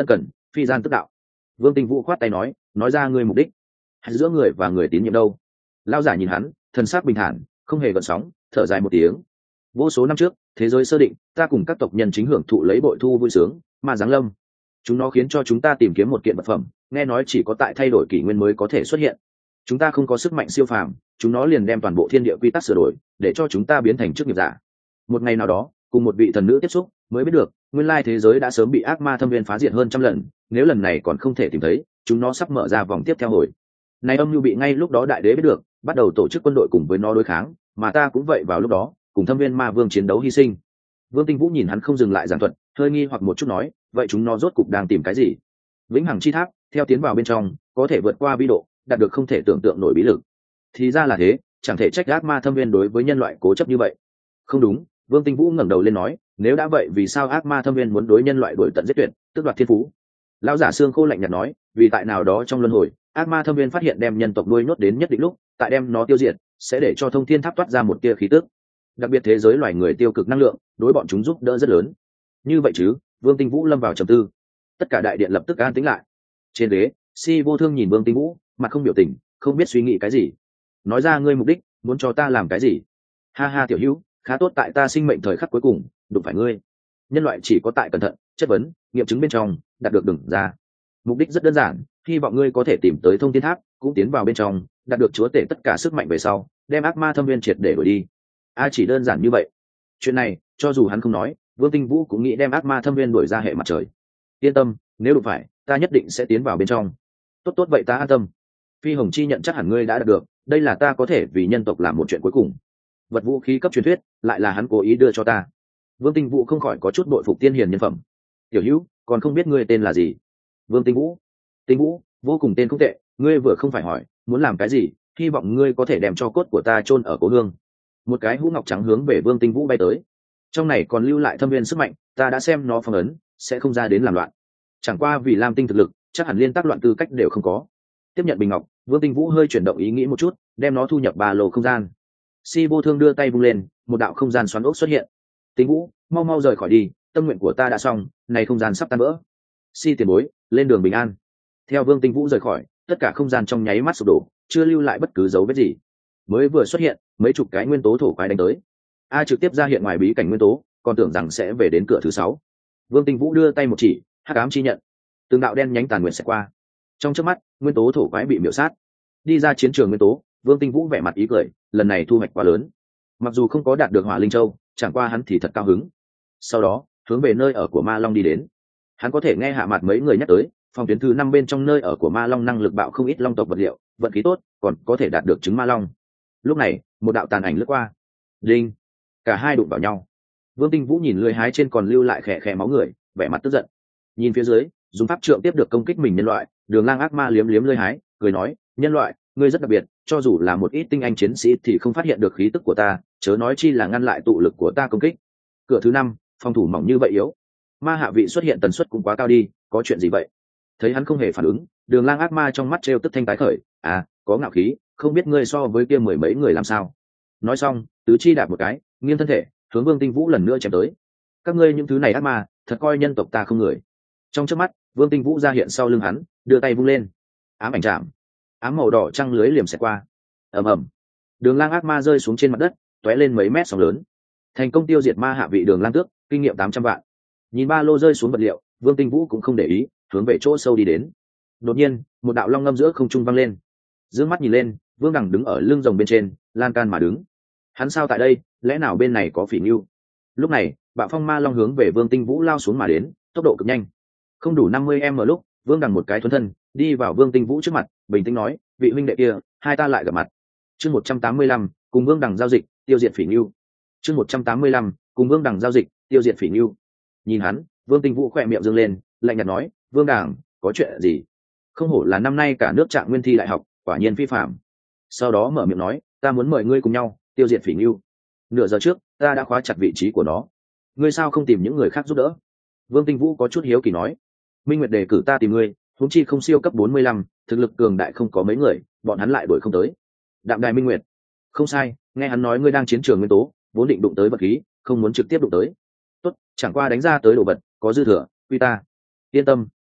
phi gian tức đạo. Vương Tinh Vũ khoát tay nói ra ngươi mục đích. Giữa người và người tín nhiệm đâu? Lao giả nhìn hắn, thần sắc bình thản, không hề gợn sóng, thở dài một tiếng. Vô số năm trước, thế giới sơ định, ta cùng các tộc nhân chính hưởng thụ lấy bội thu vui sướng, mà giáng lâm. Chúng nó khiến cho chúng ta tìm kiếm một kiện vật phẩm, nghe nói chỉ có tại thay đổi kỷ nguyên mới có thể xuất hiện. Chúng ta không có sức mạnh siêu phàm, chúng nó liền đem toàn bộ thiên địa quy tắc sửa đổi, để cho chúng ta biến thành chức nghiệp giả. Một ngày nào đó, cùng một vị thần nữ tiếp xúc, mới biết được, nguyên lai thế giới đã sớm bị ác ma thâm viên phá diệt hơn trăm lần, nếu lần này còn không thể tìm thấy, chúng nó sắp mở ra vòng tiếp theo hồi. Này âm mưu bị ngay lúc đó đại đế biết được, bắt đầu tổ chức quân đội cùng với nó đối kháng, mà ta cũng vậy vào lúc đó, cùng thâm viên ma vương chiến đấu hy sinh. Vương Tinh Vũ nhìn hắn không dừng lại giảng thuật, hơi nghi hoặc một chút nói, vậy chúng nó rốt cục đang tìm cái gì? Vĩnh hằng chi tháp, theo tiến vào bên trong, có thể vượt qua bi độ, đạt được không thể tưởng tượng nổi bí lực. Thì ra là thế, chẳng thể trách ác ma thâm viên đối với nhân loại cố chấp như vậy. Không đúng, Vương Tinh Vũ ngẩng đầu lên nói, nếu đã vậy vì sao ác ma thâm viên muốn đối nhân loại đuổi tận giết tuyệt, tước đoạt thiên phú? Lão giả xương khô lạnh nhạt nói, vì tại nào đó trong luân hồi, ác ma thâm viên phát hiện đem nhân tộc nuôi nhốt đến nhất định lúc, tại đem nó tiêu diệt, sẽ để cho thông thiên tháp toát ra một tia khí tức. Đặc biệt thế giới loài người tiêu cực năng lượng, đối bọn chúng giúp đỡ rất lớn. Như vậy chứ? Vương Tinh Vũ lâm vào trầm tư. Tất cả đại điện lập tức an tĩnh lại. Trên ghế, Si Vô Thương nhìn Vương Tinh Vũ, mặt không biểu tình, không biết suy nghĩ cái gì. Nói ra ngươi mục đích, muốn cho ta làm cái gì? Ha ha tiểu hữu, khá tốt tại ta sinh mệnh thời khắc cuối cùng, đụng phải ngươi. Nhân loại chỉ có tại cẩn thận, chất vấn, nghiệm chứng bên trong, đạt được đường ra. Mục đích rất đơn giản, hy vọng ngươi có thể tìm tới thông thiên tháp, cũng tiến vào bên trong, đạt được chúa tể tất cả sức mạnh về sau, đem ác ma thâm viên triệt để đuổi đi. Chỉ đơn giản như vậy. Chuyện này, cho dù hắn không nói, Vương Tinh Vũ cũng nghĩ đem ác ma thâm viên đuổi ra hệ mặt trời. Yên tâm, nếu đụng phải, ta nhất định sẽ tiến vào bên trong. Tốt vậy ta an tâm. Phi Hồng Chi nhận chắc hẳn ngươi đã đạt được, đây là ta có thể vì nhân tộc làm một chuyện cuối cùng. Vật vũ khí cấp truyền thuyết, lại là hắn cố ý đưa cho ta. Vương Tinh Vũ không khỏi có chút bội phục tiên hiền nhân phẩm. Tiểu hữu, còn không biết ngươi tên là gì? Vương Tinh Vũ. Tinh Vũ, vô cùng tên không tệ, ngươi vừa không phải hỏi, muốn làm cái gì, hy vọng ngươi có thể đem cho cốt của ta chôn ở cố hương. Một cái hũ ngọc trắng hướng về Vương Tinh Vũ bay tới. Trong này còn lưu lại thâm viên sức mạnh, ta đã xem nó phong ấn, sẽ không ra đến làm loạn. Chẳng qua vì Lam Tinh thực lực, chắc hẳn liên tác loạn tư cách đều không có. Tiếp nhận bình ngọc, Vương Tinh Vũ hơi chuyển động ý nghĩ một chút, đem nó thu nhập ba lô không gian. Si Vô Thương đưa tay vung lên, một đạo không gian xoắn ốc xuất hiện. Tinh Vũ, mau rời khỏi đi, tâm nguyện của ta đã xong, này không gian sắp tan vỡ. Si tiền bối, lên đường bình an. Theo Vương Tinh Vũ rời khỏi, tất cả không gian trong nháy mắt sụp đổ, chưa lưu lại bất cứ dấu vết gì. Mới vừa xuất hiện, mấy chục cái nguyên tố thổ quái đánh tới. Trực tiếp ra hiện ngoài bí cảnh nguyên tố, còn tưởng rằng sẽ về đến cửa thứ 6. Vương Tinh Vũ đưa tay một chỉ, hắc ám chi nhận. Từng đạo đen nhánh tàn nguyện sẽ qua. Trong chớp mắt, nguyên tố thổ quái bị miểu sát. Đi ra chiến trường nguyên tố, Vương Tinh Vũ vẻ mặt ý cười, lần này thu hoạch quá lớn. Mặc dù không có đạt được Hỏa Linh Châu, chẳng qua hắn thì thật cao hứng. Sau đó, hướng về nơi ở của Ma Long đi đến. Hắn có thể nghe hạ mặt mấy người nhắc tới, phòng tuyến thứ 5 bên trong nơi ở của Ma Long năng lực bạo không ít long tộc vật liệu, vận khí tốt, còn có thể đạt được trứng Ma Long. Lúc này, một đạo tàn ảnh lướt qua. Đinh! Cả hai đụng vào nhau. Vương Tinh Vũ nhìn lưỡi hái trên còn lưu lại khẽ máu người, vẻ mặt tức giận. Nhìn phía dưới, dùng pháp trượng tiếp được công kích mình nhân loại, Đường Lang ác ma liếm lưỡi hái, cười nói, nhân loại, ngươi rất đặc biệt, cho dù là một ít tinh anh chiến sĩ thì không phát hiện được khí tức của ta, chớ nói chi là ngăn lại tụ lực của ta công kích. Cửa thứ 5, phòng thủ mỏng như vậy yếu. Ma hạ vị xuất hiện tần suất cũng quá cao đi, có chuyện gì vậy? Thấy hắn không hề phản ứng, Đường Lang ác ma trong mắt trêu tức thanh tái khởi, có ngạo khí, không biết ngươi so với kia mười mấy người làm sao. Nói xong, tứ chi đạp một cái, nghiêng thân thể, hướng Vương Tinh Vũ lần nữa chém tới. Các ngươi những thứ này ác ma, thật coi nhân tộc ta không người. Trong chớp mắt, Vương Tinh Vũ ra hiện sau lưng hắn, đưa tay vung lên. Ám ảnh chạm. Ám màu đỏ trăng lưới liềm xẹt qua. Ầm ầm. Đường Lang ác ma rơi xuống trên mặt đất, tóe lên mấy mét sóng lớn. Thành công tiêu diệt ma hạ vị Đường Lang tước, kinh nghiệm 800 vạn. Nhìn ba lô rơi xuống vật liệu, Vương Tinh Vũ cũng không để ý, hướng về chỗ sâu đi đến. Đột nhiên, một đạo long ngâm giữa không trung vang lên. Dương mắt nhìn lên, Vương Đằng đứng ở lưng rồng bên trên, lan can mà đứng. Hắn sao tại đây, lẽ nào bên này có phỉ ngưu? Lúc này, bạo phong ma long hướng về Vương Tinh Vũ lao xuống mà đến, tốc độ cực nhanh. Không đủ 50m lúc, Vương Đằng một cái thuần thân, đi vào Vương Tinh Vũ trước mặt, bình tĩnh nói, vị huynh đệ kia, hai ta lại gặp mặt. Chương 185, cùng Vương Đằng giao dịch, tiêu diệt phỉ ngưu. Chương 185, cùng Vương Đằng giao dịch, tiêu diệt phỉ ngưu. Nhìn hắn, Vương Tinh Vũ khỏe miệng dương lên, lạnh nhạt nói, Vương Đằng, có chuyện gì? Không hổ là năm nay cả nước Trạng Nguyên thi đại học, quả nhiên phi phạm. Sau đó mở miệng nói, ta muốn mời ngươi cùng nhau tiêu diệt phỉ ngưu. Nửa giờ trước, ta đã khóa chặt vị trí của nó. Ngươi sao không tìm những người khác giúp đỡ? Vương Tinh Vũ có chút hiếu kỳ nói. Minh Nguyệt đề cử ta tìm ngươi, huống chi không siêu cấp 45, thực lực cường đại không có mấy người, bọn hắn lại đuổi không tới. Đạm Đài Minh Nguyệt. Không sai, nghe hắn nói ngươi đang chiến trường nguyên tố, vốn định đụng tới vật khí, không muốn trực tiếp đụng tới. Tốt, chẳng qua đánh ra tới đồ vật, có dư thừa, quy ta. Yên tâm,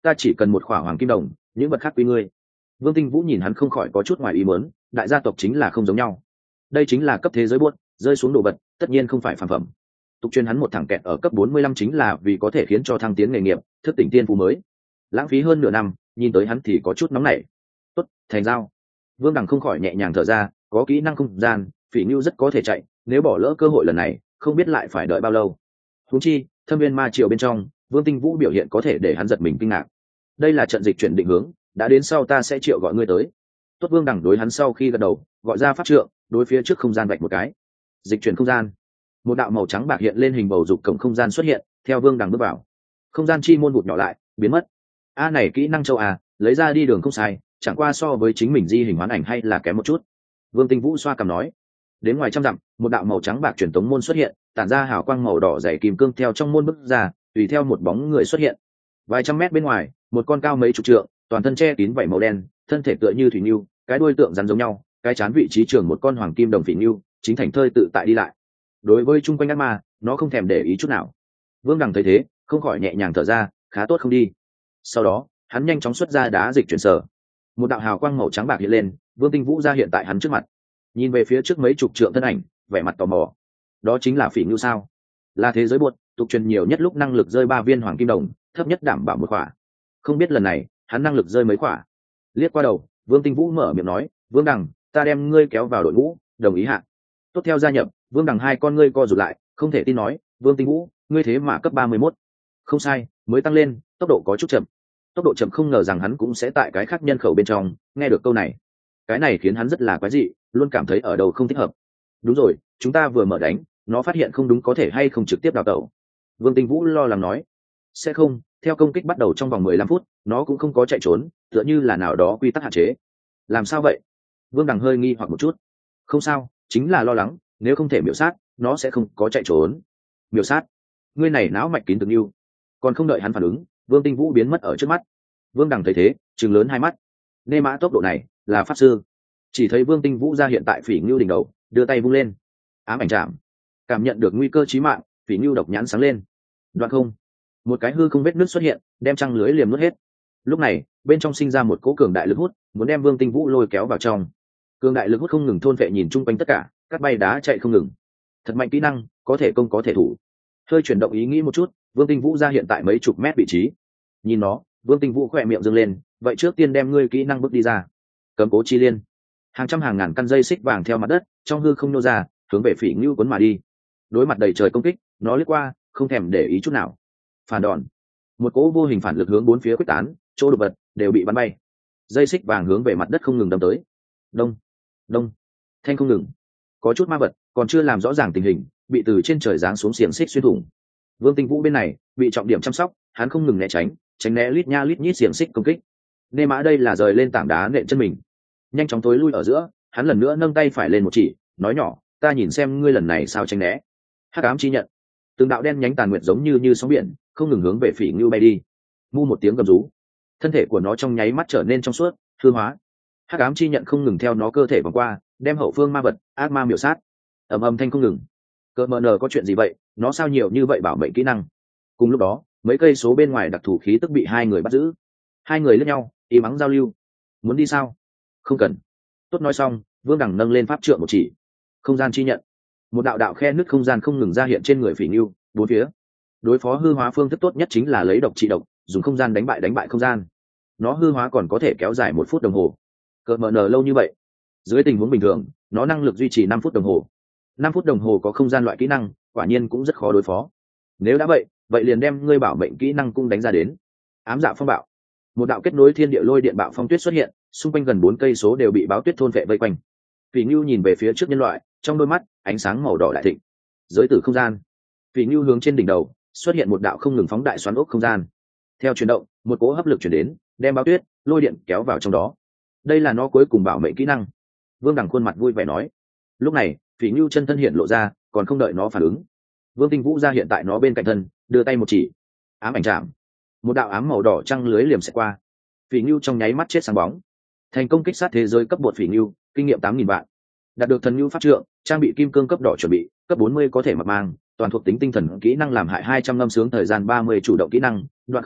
ta chỉ cần một khỏa hoàng kim đồng, những vật khác quy ngươi. Vương Tinh Vũ nhìn hắn không khỏi có chút ngoài ý muốn, đại gia tộc chính là không giống nhau. Đây chính là cấp thế giới buốt, rơi xuống đồ vật, tất nhiên không phải phàm phẩm. Tục truyền hắn một thằng kẹt ở cấp 45 chính là vì có thể khiến cho thăng tiến nghề nghiệp, thức tỉnh tiên phú mới. Lãng phí hơn nửa năm, nhìn tới hắn thì có chút nóng nảy. Tốt, thành giao. Vương Đằng không khỏi nhẹ nhàng thở ra, có kỹ năng không gian, Phỉ Nưu rất có thể chạy, nếu bỏ lỡ cơ hội lần này, không biết lại phải đợi bao lâu. Huống chi, Thâm Viên Ma Triều bên trong, Vương Tinh Vũ biểu hiện có thể để hắn giật mình kinh ngạc. Đây là trận dịch chuyển định hướng, đã đến sau ta sẽ triệu gọi ngươi tới. Tốt. Vương Đằng đối hắn sau khi gật đầu, gọi ra pháp trượng, đối phía trước không gian vạch một cái. Dịch chuyển không gian. Một đạo màu trắng bạc hiện lên hình bầu dục cổng không gian xuất hiện, theo Vương Đằng bước vào. Không gian chi môn vụt nhỏ lại, biến mất. A này kỹ năng châu à, lấy ra đi đường không sai, chẳng qua so với chính mình di hình hoán ảnh hay là kém một chút. Vương Tinh Vũ xoa cằm nói. Đến ngoài trăm dặm, một đạo màu trắng bạc truyền tống môn xuất hiện, tản ra hào quang màu đỏ dày kim cương theo trong môn bước ra, tùy theo một bóng người xuất hiện. Vài trăm mét bên ngoài, một con cao mấy chục trượng, toàn thân che kín vảy màu đen, thân thể tựa như thủy nưu, cái đuôi tượng rắn giống nhau, cái chán vị trí trường một con hoàng kim đồng phỉ nưu, chính thành thơi tự tại đi lại. Đối với chung quanh ác ma, nó không thèm để ý chút nào. Vương Đằng thấy thế, không khỏi nhẹ nhàng thở ra, khá tốt không đi. Sau đó, hắn nhanh chóng xuất ra đá dịch chuyển sở. Một đạo hào quang màu trắng bạc hiện lên, Vương Tinh Vũ ra hiện tại hắn trước mặt. Nhìn về phía trước mấy chục trượng thân ảnh, vẻ mặt tò mò. Đó chính là Phỉ Nưu sao? Là thế giới buột, tục truyền nhiều nhất lúc năng lực rơi 3 viên hoàng kim đồng, thấp nhất đảm bảo một quả. Không biết lần này, hắn năng lực rơi mấy quả. Liếc qua đầu, Vương Tinh Vũ mở miệng nói, Vương Đằng, ta đem ngươi kéo vào đội ngũ, đồng ý hạ. Tốt, theo gia nhập. Vương Đằng hai con ngươi co rụt lại, không thể tin nói, Vương Tinh Vũ, ngươi thế mà cấp 31. Không sai, mới tăng lên, tốc độ có chút chậm. Tốc độ chậm, không ngờ rằng hắn cũng sẽ tại cái khác nhân khẩu bên trong nghe được câu này. Cái này khiến hắn rất là quái dị, luôn cảm thấy ở đâu không thích hợp. Đúng rồi, chúng ta vừa mở đánh, nó phát hiện không đúng có thể hay không trực tiếp đào tẩu. Vương Tinh Vũ lo lắng nói. Sẽ không, theo công kích bắt đầu trong vòng 15 phút, nó cũng không có chạy trốn, tựa như là nào đó quy tắc hạn chế. Làm sao vậy? Vương Đằng hơi nghi hoặc một chút. Không sao, chính là lo lắng, nếu không thể miểu sát, nó sẽ không có chạy trốn. Miểu sát? Ngươi này não mạch kín từng yêu. Còn không đợi hắn phản ứng, Vương Tinh Vũ biến mất ở trước mắt. Vương Đằng thấy thế, trừng lớn hai mắt. Nê mã tốc độ này, là pháp sư. Chỉ thấy Vương Tinh Vũ ra hiện tại Phỉ Ngưu đỉnh đầu, đưa tay vung lên. Ám ảnh chạm. Cảm nhận được nguy cơ chí mạng, Phỉ Ngưu độc nhãn sáng lên. Đoạn không. Một cái hư không vết nứt xuất hiện, đem trăng lưới liềm nuốt hết. Lúc này, bên trong sinh ra một cỗ cường đại lực hút, muốn đem Vương Tinh Vũ lôi kéo vào trong. Cường đại lực hút không ngừng thôn vệ nhìn chung quanh tất cả, cắt bay đá chạy không ngừng. Thật mạnh kỹ năng, có thể công có thể thủ. Hơi chuyển động ý nghĩ một chút, Vương Tinh Vũ ra hiện tại mấy chục mét vị trí. Nhìn nó, Vương Tinh Vũ khỏe miệng dâng lên, vậy trước tiên đem ngươi kỹ năng bước đi ra. Cấm cố chi liên. Hàng trăm hàng ngàn căn dây xích vàng theo mặt đất, trong hư không nô ra, hướng về Phỉ Ngưu cuốn mà đi. Đối mặt đầy trời công kích, nó lướt qua, không thèm để ý chút nào. Phản đòn. Một cỗ vô hình phản lực hướng bốn phía quyết tán, chỗ đồ vật đều bị bắn bay. Dây xích vàng hướng về mặt đất không ngừng đâm tới. Đông, đông, thanh không ngừng. Có chút ma vật, còn chưa làm rõ ràng tình hình, bị từ trên trời giáng xuống xiềng xích xuyên thủng. Vương Tinh Vũ bên này bị trọng điểm chăm sóc, hắn không ngừng né tránh né lít nha lít nhít xiềng xích công kích. Nê mã đây là rời lên tảng đá nện chân mình, nhanh chóng tối lui ở giữa. Hắn lần nữa nâng tay phải lên một chỉ, nói nhỏ, ta nhìn xem ngươi lần này sao tránh né. Hắc ám chi nhận. Từng đạo đen nhánh tàn nguyệt giống như sóng biển, không ngừng hướng về Phỉ Ngưu bay đi. Mu một tiếng gầm rú, thân thể của nó trong nháy mắt trở nên trong suốt, hư hóa. Hắc ám chi nhận không ngừng theo nó cơ thể vòng qua, đem hậu phương ma vật ác ma miểu sát. Ầm ầm thanh không ngừng. Cỡ mờ nờ có chuyện gì vậy, nó sao nhiều như vậy bảo mệnh kỹ năng. Cùng lúc đó, mấy cây số bên ngoài đặc thù khí tức bị hai người bắt giữ. Hai người lẫn nhau ý mắng giao lưu. Muốn đi sao? Không cần. Tốt, nói xong, Vương Đằng nâng lên pháp trượng một chỉ. Không gian chi nhận. Một đạo đạo khe nứt không gian không ngừng ra hiện trên người Phỉ Ngưu, bốn phía. Đối phó hư hóa phương thức tốt nhất chính là lấy độc trị độc, dùng không gian đánh bại không gian. Nó hư hóa còn có thể kéo dài 1 phút đồng hồ. Cỡ mờ nờ lâu như vậy. Dưới tình huống bình thường, nó năng lực duy trì 5 phút đồng hồ. 5 phút đồng hồ có không gian loại kỹ năng, quả nhiên cũng rất khó đối phó. Nếu đã vậy liền đem ngươi bảo mệnh kỹ năng cũng đánh ra đến. Ám dạ phong bạo. Một đạo kết nối thiên địa lôi điện bạo phong tuyết xuất hiện, xung quanh gần 4 cây số đều bị báo tuyết thôn vệ vây quanh. Phỉ Ngưu nhìn về phía trước nhân loại, trong đôi mắt ánh sáng màu đỏ đại thịnh. Giới tử không gian. Phỉ Ngưu hướng trên đỉnh đầu xuất hiện một đạo không ngừng phóng đại xoắn ốc không gian. Theo chuyển động, một cỗ hấp lực chuyển đến, đem báo tuyết, lôi điện kéo vào trong đó. Đây là nó cuối cùng bảo mệnh kỹ năng. Vương Đằng khuôn mặt vui vẻ nói. Lúc này, Phỉ Ngưu chân thân hiện lộ ra, còn không đợi nó phản ứng. Vương Tinh Vũ ra hiện tại nó bên cạnh thân, đưa tay một chỉ. Ám ảnh chạm. Một đạo ám màu đỏ trăng lưới liềm xẹt qua. Phỉ Ngưu trong nháy mắt chết sáng bóng. Thành công kích sát thế giới cấp bột Phỉ Ngưu, kinh nghiệm 8.000 vạn. Đạt được thần ngưu pháp trượng, trang bị kim cương cấp đỏ chuẩn bị, cấp 40 có thể mặc mang, toàn thuộc tính tinh thần kỹ năng làm hại 200 ngâm sướng thời gian 30 chủ động kỹ năng, đoạn không,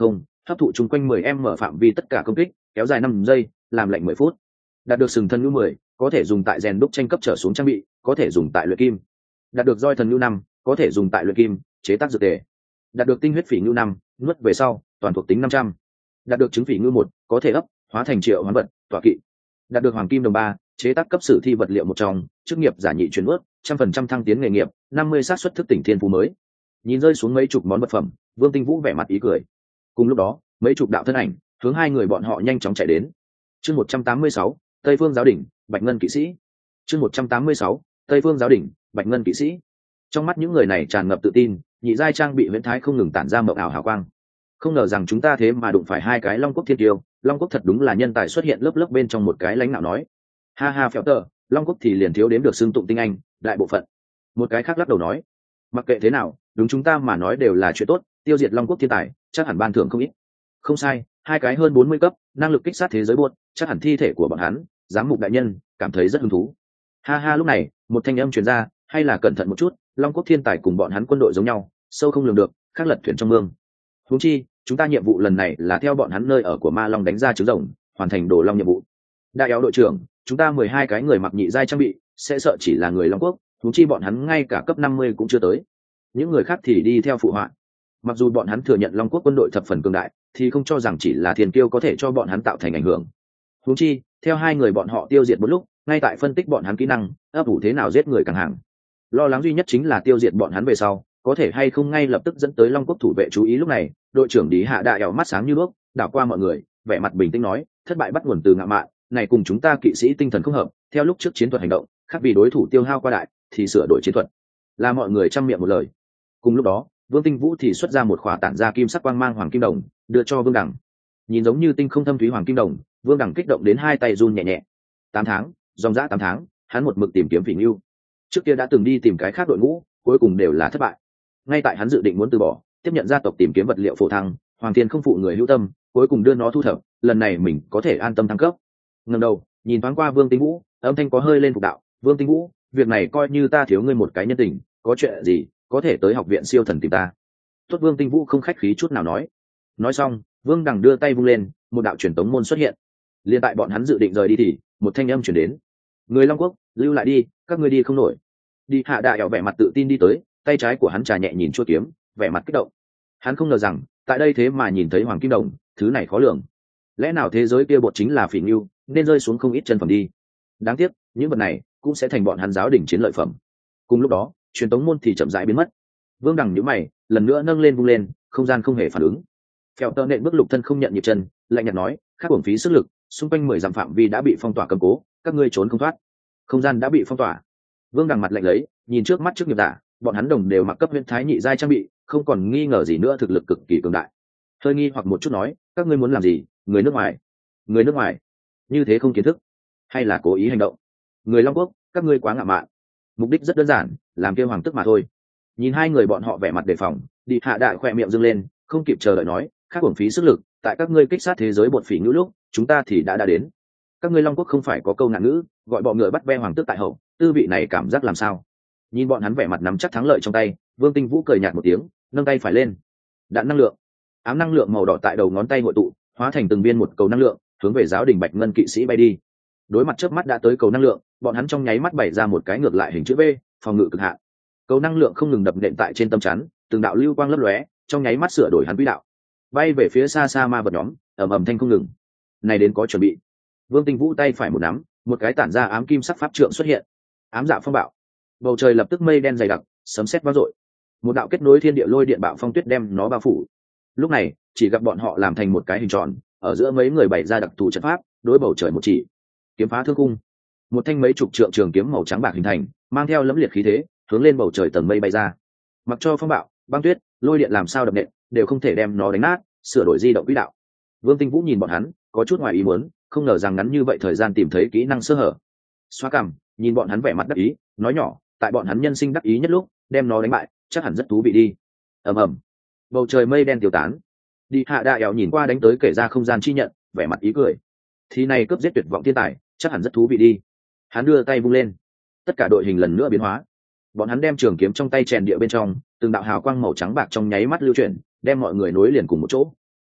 hấp thụ chung quanh 10 m phạm vi tất cả công kích, kéo dài 5 giây, làm lệnh 10 phút. Đạt được sừng thân nhu 10, có thể dùng tại rèn đúc tranh cấp trở xuống trang bị, có thể dùng tại luyện kim. Đạt được roi thần nhu 5, có thể dùng tại luyện kim, chế tác dược tề. Đạt được tinh huyết phỉ nhu 5, nuốt về sau, toàn thuộc tính 500. Đạt được trứng phỉ ngư 1, có thể ấp, hóa thành triệu hoán vật, tọa kỵ. Đạt được hoàng kim đồng 3, chế tác cấp sử thi vật liệu một trong, chức nghiệp giả nhị chuyển ướt, 100% thăng tiến nghề nghiệp, 50 xác suất thức tỉnh thiên phú mới. Nhìn rơi xuống mấy chục món vật phẩm, Vương Tinh Vũ vẻ mặt ý cười. Cùng lúc đó, mấy chục đạo thân ảnh hướng hai người bọn họ nhanh chóng chạy đến. Chương 186, Tây Phương giáo đỉnh, Bạch Ngân kỵ sĩ. Chương 186, Tây Phương giáo đỉnh, Bạch Ngân kỵ sĩ. Trong mắt những người này tràn ngập tự tin, nhị giai trang bị huyễn thái không ngừng tản ra mộng ảo hào quang. Không ngờ rằng chúng ta thế mà đụng phải hai cái Long Quốc thiên tiêu, Long Quốc thật đúng là nhân tài xuất hiện lớp lớp bên trong một cái lãnh đạo nói. Ha ha phèo tờ, Long Quốc thì liền thiếu đếm được xưng tụng tinh anh, đại bộ phận. Một cái khác lắc đầu nói, mặc kệ thế nào, đúng chúng ta mà nói đều là chuyện tốt, tiêu diệt Long Quốc thiên tài, chắc hẳn ban thưởng không ít. Không sai, hai cái hơn 40 cấp, năng lực kích sát thế giới buốt, chắc hẳn thi thể của bọn hắn, giám mục đại nhân cảm thấy rất hứng thú. Ha ha, lúc này, một thanh âm truyền ra, hay là cẩn thận một chút, Long Quốc thiên tài cùng bọn hắn quân đội giống nhau, sâu không lường được, khác lật thuyền trong mương. Huống chi, chúng ta nhiệm vụ lần này là theo bọn hắn nơi ở của Ma Long đánh ra trứng rồng, hoàn thành đồ long nhiệm vụ. Đại éo đội trưởng, chúng ta 12 cái người mặc nhị giai trang bị, sẽ sợ chỉ là người Long Quốc, huống chi bọn hắn ngay cả cấp 50 cũng chưa tới. Những người khác thì đi theo phụ họa. Mặc dù bọn hắn thừa nhận Long Quốc quân đội thập phần cường đại, thì không cho rằng chỉ là thiên kiêu có thể cho bọn hắn tạo thành ảnh hưởng. Huống chi, theo hai người bọn họ tiêu diệt một lúc, ngay tại phân tích bọn hắn kỹ năng, ấp ủ thế nào giết người càng hàng. Lo lắng duy nhất chính là tiêu diệt bọn hắn về sau, có thể hay không ngay lập tức dẫn tới Long Quốc thủ vệ chú ý. Lúc này, đội trưởng Lý Hạ Đại ẻo mắt sáng như đuốc, đảo qua mọi người, vẻ mặt bình tĩnh nói, thất bại bắt nguồn từ ngạo mạn, này cùng chúng ta kỵ sĩ tinh thần không hợp, theo lúc trước chiến thuật hành động, khác vì đối thủ tiêu hao qua đại, thì sửa đổi chiến thuật. Là mọi người trăm miệng một lời. Cùng lúc đó, Vương Tinh Vũ thì xuất ra một khỏa tản ra kim sắc quang mang hoàng kim đồng, đưa cho Vương Đẳng. Nhìn giống như tinh không thâm thúy hoàng kim đồng, Vương Đẳng kích động đến hai tay run nhẹ nhẹ. 8 tháng, dòng dã 8 tháng, hắn một mực tìm kiếm Phỉ Nưu. Trước kia đã từng đi tìm cái khác đội ngũ, cuối cùng đều là thất bại. Ngay tại hắn dự định muốn từ bỏ, tiếp nhận gia tộc tìm kiếm vật liệu phổ thăng, Hoàng Thiên không phụ người hữu tâm, cuối cùng đưa nó thu thập, lần này mình có thể an tâm thăng cấp. Ngẩng đầu, nhìn thoáng qua Vương Tinh Vũ, âm thanh có hơi lên phục đạo, "Vương Tinh Vũ, việc này coi như ta thiếu ngươi một cái nhân tình, có chuyện gì, có thể tới học viện siêu thần tìm ta." Tốt, Vương Tinh Vũ không khách khí chút nào nói. Nói xong, Vương Đằng đưa tay vung lên, một đạo truyền tống môn xuất hiện. Liên tại bọn hắn dự định rời đi thì, một thanh âm truyền đến. "Người Long Quốc, lưu lại đi, các ngươi đi không nổi." Đi Hạ Đại ẻo vẻ mặt tự tin đi tới, tay trái của hắn trà nhẹ nhìn chuôi kiếm, vẻ mặt kích động. Hắn không ngờ rằng, tại đây thế mà nhìn thấy hoàng kim đồng, thứ này khó lường. Lẽ nào thế giới kia bột chính là Phỉ Nưu, nên rơi xuống không ít chân phẩm đi. Đáng tiếc, những vật này cũng sẽ thành bọn hắn giáo đỉnh chiến lợi phẩm. Cùng lúc đó, truyền tống môn thì chậm rãi biến mất. Vương Đằng nhíu mày, lần nữa nâng lên vung lên, không gian không hề phản ứng. Phèo tơ nện bước lục thân không nhận nhịp chân, lạnh nhạt nói, "Khác uổng phí sức lực, xung quanh 10 dặm phạm vi đã bị phong tỏa cầm cố, các ngươi trốn không thoát." Không gian đã bị phong tỏa. Vương Đằng mặt lạnh lấy, nhìn trước mắt trước nghiệp giả, bọn hắn đồng đều mặc cấp huyễn thái nhị giai trang bị, không còn nghi ngờ gì nữa thực lực cực kỳ cường đại. Hơi nghi hoặc một chút nói, "Các ngươi muốn làm gì? Người nước ngoài?" "Người nước ngoài?" Như thế không kiến thức, hay là cố ý hành động? "Người Long Quốc, các ngươi quá ngạo mạn. Mục đích rất đơn giản, làm kêu hoàng tức mà thôi." Nhìn hai người bọn họ vẻ mặt đề phòng, Đi Hạ Đại khỏe miệng dương lên, không kịp chờ đợi nói, "Khác uổng phí sức lực, tại các ngươi kích sát thế giới bột Phỉ Ngữ lúc, chúng ta thì đã đến. Các ngươi Long Quốc không phải có câu ngạn ngữ, gọi bọ ngựa bắt ve hoàng tước tại hậu, tư vị này cảm giác làm sao?" Nhìn bọn hắn vẻ mặt nắm chắc thắng lợi trong tay, Vương Tinh Vũ cười nhạt một tiếng, nâng tay phải lên. Đạn năng lượng, ám năng lượng màu đỏ tại đầu ngón tay hội tụ, hóa thành từng viên một cầu năng lượng, hướng về giáo đình Bạch Ngân kỵ sĩ bay đi. Đối mặt chớp mắt đã tới cầu năng lượng, bọn hắn trong nháy mắt bày ra một cái ngược lại hình chữ V, phòng ngự cực hạn. Cầu năng lượng không ngừng đập nện tại trên tâm chắn, từng đạo lưu quang lấp lóe, trong nháy mắt sửa đổi hắn quỹ đạo, bay về phía xa xa ma vật nhóm, ầm ầm thanh không ngừng. Này đến có chuẩn bị. Vương Tinh Vũ tay phải một nắm, một cái tản ra ám kim sắc pháp trượng xuất hiện. Ám dạ phong bạo. Bầu trời lập tức mây đen dày đặc, sấm sét vang dội. Một đạo kết nối thiên địa lôi điện bạo phong tuyết đem nó bao phủ. Lúc này, chỉ gặp bọn họ làm thành một cái hình tròn, ở giữa mấy người bày ra đặc thù trận pháp, đối bầu trời một chỉ. Kiếm phá thương cung. Một thanh mấy chục trượng trường kiếm màu trắng bạc hình thành, mang theo lẫm liệt khí thế, hướng lên bầu trời tầng mây bay ra. Mặc cho phong bạo, băng tuyết, lôi điện làm sao đập nện, đều không thể đem nó đánh nát, sửa đổi di động quỹ đạo. Vương Tinh Vũ nhìn bọn hắn, có chút ngoài ý muốn, không ngờ rằng ngắn như vậy thời gian tìm thấy kỹ năng sơ hở. Xoa cằm, nhìn bọn hắn vẻ mặt đắc ý, nói nhỏ, tại bọn hắn nhân sinh đắc ý nhất lúc, đem nó đánh bại, chắc hẳn rất thú vị đi. Ầm ầm, bầu trời mây đen tiêu tán. Đi Hạ Đại ẻo nhìn qua đánh tới kể ra không gian chi nhận, vẻ mặt ý cười. Thì này cướp giết tuyệt vọng thiên tài, chắc hẳn rất thú vị đi. Hắn đưa tay vung lên, tất cả đội hình lần nữa biến hóa. Bọn hắn đem trường kiếm trong tay chèn địa bên trong, từng đạo hào quang màu trắng bạc trong nháy mắt lưu chuyển, đem mọi người nối liền cùng một chỗ.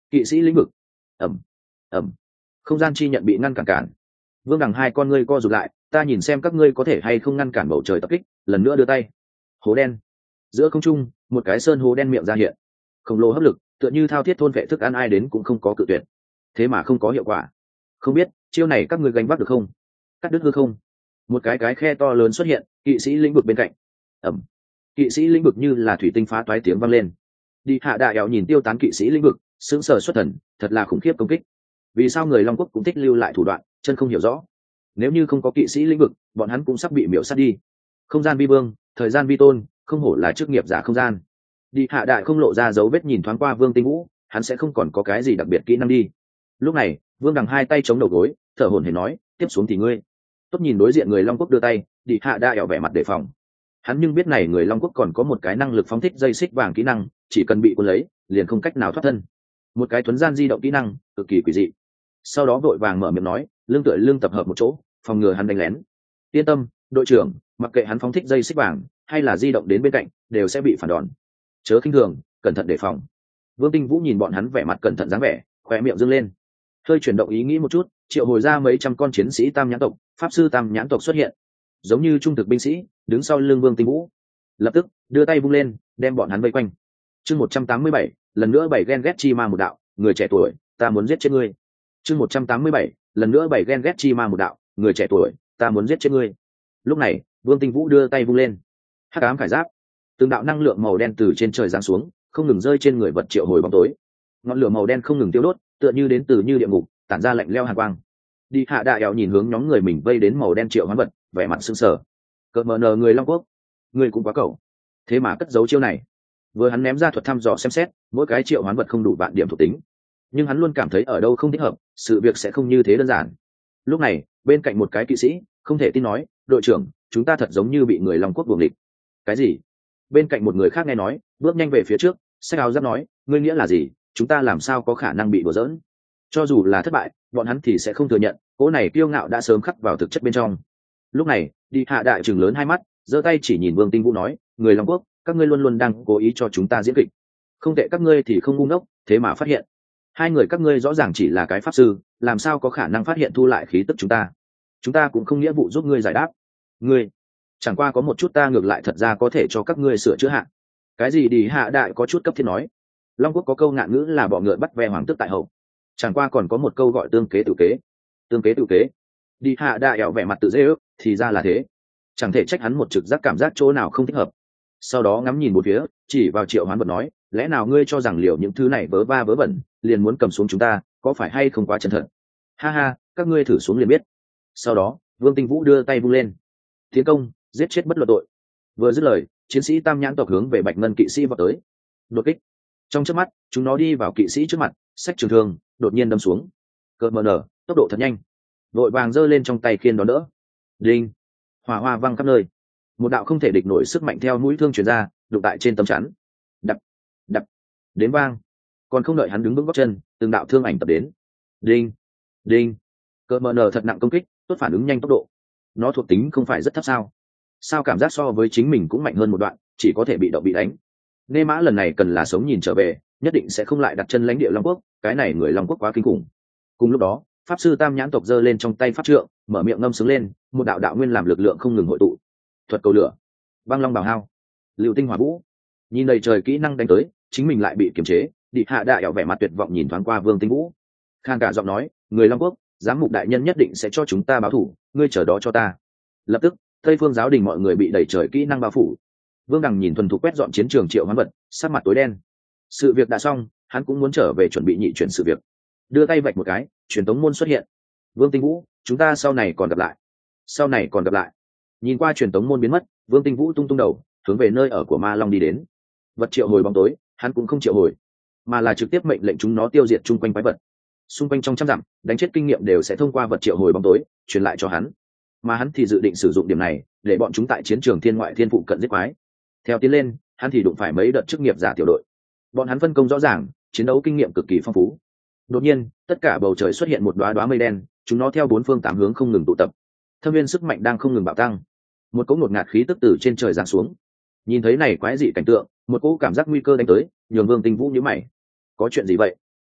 kỵ sĩ lĩnh vực. ẩm ẩm không gian chi nhận bị ngăn cản. Vương Đằng hai con ngươi co rụt lại, ta nhìn xem các ngươi có thể hay không ngăn cản bầu trời tập kích. Lần nữa đưa tay, hố đen giữa không trung, một cái sơn hố đen miệng ra hiện, khổng lồ hấp lực tựa như thao thiết thôn vệ thức ăn, ai đến cũng không có cự tuyệt. Thế mà không có hiệu quả. Không biết chiêu này các ngươi gánh vác được không? Cắt đứt hư không, một cái khe to lớn xuất hiện, kỵ sĩ lĩnh vực bên cạnh. ẩm Kỵ sĩ lĩnh vực như là thủy tinh phá toái, tiếng vang lên. Đi hạ đại ẻo nhìn tiêu tán kỵ sĩ lĩnh vực, sững sờ xuất thần, thật là khủng khiếp công kích. Vì sao người Long Quốc cũng thích lưu lại thủ đoạn, chân không hiểu rõ. Nếu như không có kỵ sĩ lĩnh vực, bọn hắn cũng sắp bị miễu sát đi. Không gian vi vương, thời gian vi tôn, không hổ là chức nghiệp giả không gian. Đi hạ đại không lộ ra dấu vết nhìn thoáng qua Vương Tinh Vũ, hắn sẽ không còn có cái gì đặc biệt kỹ năng đi. Lúc này Vương Đằng hai tay chống đầu gối, thở hổn hển nói, tiếp xuống thì ngươi. Tốt nhìn đối diện người Long Quốc đưa tay, đi hạ đại ẻo vẻ mặt đề phòng. Hắn nhưng biết này người Long Quốc còn có một cái năng lực phóng thích dây xích vàng kỹ năng, chỉ cần bị cuốn lấy liền không cách nào thoát thân. Một cái thuấn gian di động kỹ năng cực kỳ quỷ dị. Sau đó vội vàng mở miệng nói, lưng tựa lưng tập hợp một chỗ, phòng ngừa hắn đánh lén. Yên tâm đội trưởng, mặc kệ hắn phóng thích dây xích vàng hay là di động đến bên cạnh đều sẽ bị phản đòn, chớ khinh thường, cẩn thận đề phòng. Vương Tinh Vũ nhìn bọn hắn vẻ mặt cẩn thận dáng vẻ, khóe miệng dương lên, hơi chuyển động ý nghĩ một chút, triệu hồi ra mấy trăm con chiến sĩ tam nhãn tộc, pháp sư tam nhãn tộc xuất hiện, giống như trung thực binh sĩ đứng sau lưng Vương Tinh Vũ, lập tức đưa tay vung lên đem bọn hắn vây quanh. Chương 187, lần nữa bảy ghen ghét chi ma một đạo, người trẻ tuổi, ta muốn giết chết ngươi. Chương 187, lần nữa bảy ghen ghét chi ma một đạo, người trẻ tuổi, ta muốn giết chết ngươi. Lúc này Vương Tinh Vũ đưa tay vung lên, hắc ám khải giáp, từng đạo năng lượng màu đen từ trên trời giáng xuống, không ngừng rơi trên người vật triệu hồi bóng tối. Ngọn lửa màu đen không ngừng tiêu đốt, tựa như đến từ như địa ngục, tản ra lạnh lẽo hàn quang. Đi hạ đại ẻo nhìn hướng nhóm người mình vây đến màu đen triệu hoán vật, vẻ mặt sưng sờ. Cợt mờ nờ người Long Quốc, người cũng quá cẩu, thế mà cất giấu chiêu này. Vừa hắn ném ra thuật thăm dò xem xét, mỗi cái triệu hoán vật không đủ vạn điểm thuộc tính, nhưng hắn luôn cảm thấy ở đâu không thích hợp, sự việc sẽ không như thế đơn giản. Lúc này bên cạnh một cái kỵ sĩ không thể tin nói, đội trưởng, chúng ta thật giống như bị người Long Quốc buồng địch. Cái gì? Bên cạnh một người khác nghe nói, bước nhanh về phía trước, xách áo giáp nói, ngươi nghĩa là gì? Chúng ta làm sao có khả năng bị đùa giỡn? Cho dù là thất bại, bọn hắn thì sẽ không thừa nhận, cỗ này kiêu ngạo đã sớm khắc vào thực chất bên trong. Lúc này đi hạ đại trừng lớn hai mắt, giơ tay chỉ nhìn Vương Tinh Vũ nói, người Long Quốc, các ngươi luôn luôn đang cố ý cho chúng ta diễn kịch. Không tệ, các ngươi thì không ngu ngốc, thế mà phát hiện hai người các ngươi rõ ràng chỉ là cái pháp sư, làm sao có khả năng phát hiện thu lại khí tức chúng ta cũng không nghĩa vụ giúp ngươi giải đáp. Ngươi chẳng qua có một chút, ta ngược lại thật ra có thể cho các ngươi sửa chữa hạ. Cái gì? đi hạ đại có chút cấp thiết nói. Long Quốc có câu ngạn ngữ là bọ ngựa bắt ve hoàng tước tại hậu, chẳng qua còn có một câu gọi tương kế tự kế. Tương kế tự kế? Đi hạ đại ẻo vẻ mặt tự dễ ước, thì ra là thế. Chẳng thể trách hắn một trực giác cảm giác chỗ nào không thích hợp. Sau đó ngắm nhìn một phía, chỉ vào triệu hoán vật nói, lẽ nào ngươi cho rằng liệu những thứ này vớ va vớ vẩn liền muốn cầm xuống chúng ta, có phải hay không quá chân thật? Ha ha, các ngươi thử xuống liền biết. Sau đó Vương Tinh Vũ đưa tay vung lên, tiến công, giết chết bất luận tội. Vừa dứt lời, chiến sĩ tam nhãn tộc hướng về bạch ngân kỵ sĩ vào tới. Đột kích. Trong chớp mắt chúng nó đi vào kỵ sĩ trước mặt, xách trường thương đột nhiên đâm xuống. Cợt mờ nở, tốc độ thật nhanh, vội vàng giơ lên trong tay khiên đón đỡ. Đinh. Hỏa hoa văng khắp nơi, một đạo không thể địch nổi sức mạnh theo mũi thương truyền ra, đụng tại trên tấm chắn. Đập đập đến vang. Còn không đợi hắn đứng vững gót chân, từng đạo thương ảnh tập đến. Đinh đinh. Cợt mờ nở thật nặng công kích, tốt phản ứng nhanh tốc độ. Nó thuộc tính không phải rất thấp sao cảm giác so với chính mình cũng mạnh hơn một đoạn, chỉ có thể bị động bị đánh. Nê Mã lần này cần là sống nhìn trở về, nhất định sẽ không lại đặt chân lãnh địa Long Quốc, cái này người Long Quốc quá kinh khủng. Cùng lúc đó pháp sư tam nhãn tộc giơ lên trong tay pháp trượng, mở miệng ngâm sướng lên, một đạo đạo nguyên làm lực lượng không ngừng hội tụ. Thuật cầu lửa, băng long bào hao, lưu tinh hỏa vũ. Nhìn đầy trời kỹ năng đánh tới, chính mình lại bị kiềm chế. Đi hạ đại ẻo vẻ mặt tuyệt vọng nhìn thoáng qua Vương Tinh Vũ, khang cả giọng nói, người Long Quốc, giám mục đại nhân nhất định sẽ cho chúng ta báo thù, ngươi chờ đó cho ta. Lập tức Tây Phương giáo đình mọi người bị đầy trời kỹ năng bao phủ. Vương Đằng nhìn thuần thục quét dọn chiến trường triệu hoán vật, sắc mặt tối đen. Sự việc đã xong, hắn cũng muốn trở về chuẩn bị nhị chuyển sự việc. Đưa tay vạch một cái, truyền tống môn xuất hiện. Vương Tinh Vũ, chúng ta sau này còn gặp lại. Sau này còn gặp lại. Nhìn qua truyền tống môn biến mất, Vương Tinh Vũ tung tung đầu, hướng về nơi ở của Ma Long đi đến. Vật triệu hồi bóng tối, hắn cũng không triệu hồi, mà là trực tiếp mệnh lệnh chúng nó tiêu diệt chung quanh quái vật. Xung quanh trong trăm dặm, đánh chết kinh nghiệm đều sẽ thông qua vật triệu hồi bóng tối truyền lại cho hắn, mà hắn thì dự định sử dụng điểm này để bọn chúng tại chiến trường thiên ngoại thiên phụ cận giết quái. Theo tiến lên, hắn thì đụng phải mấy đợt chức nghiệp giả tiểu đội. Bọn hắn phân công rõ ràng, chiến đấu kinh nghiệm cực kỳ phong phú. Đột nhiên tất cả bầu trời xuất hiện một đóa đóa mây đen, chúng nó theo bốn phương tám hướng không ngừng tụ tập. Thâm viên sức mạnh đang không ngừng bạo tăng, một cỗ ngột ngạt khí tức từ trên trời giáng xuống. Nhìn thấy này quái dị cảnh tượng, một cỗ cảm giác nguy cơ đánh tới, nhường Vương Tinh Vũ nhíu mày. Có chuyện gì vậy?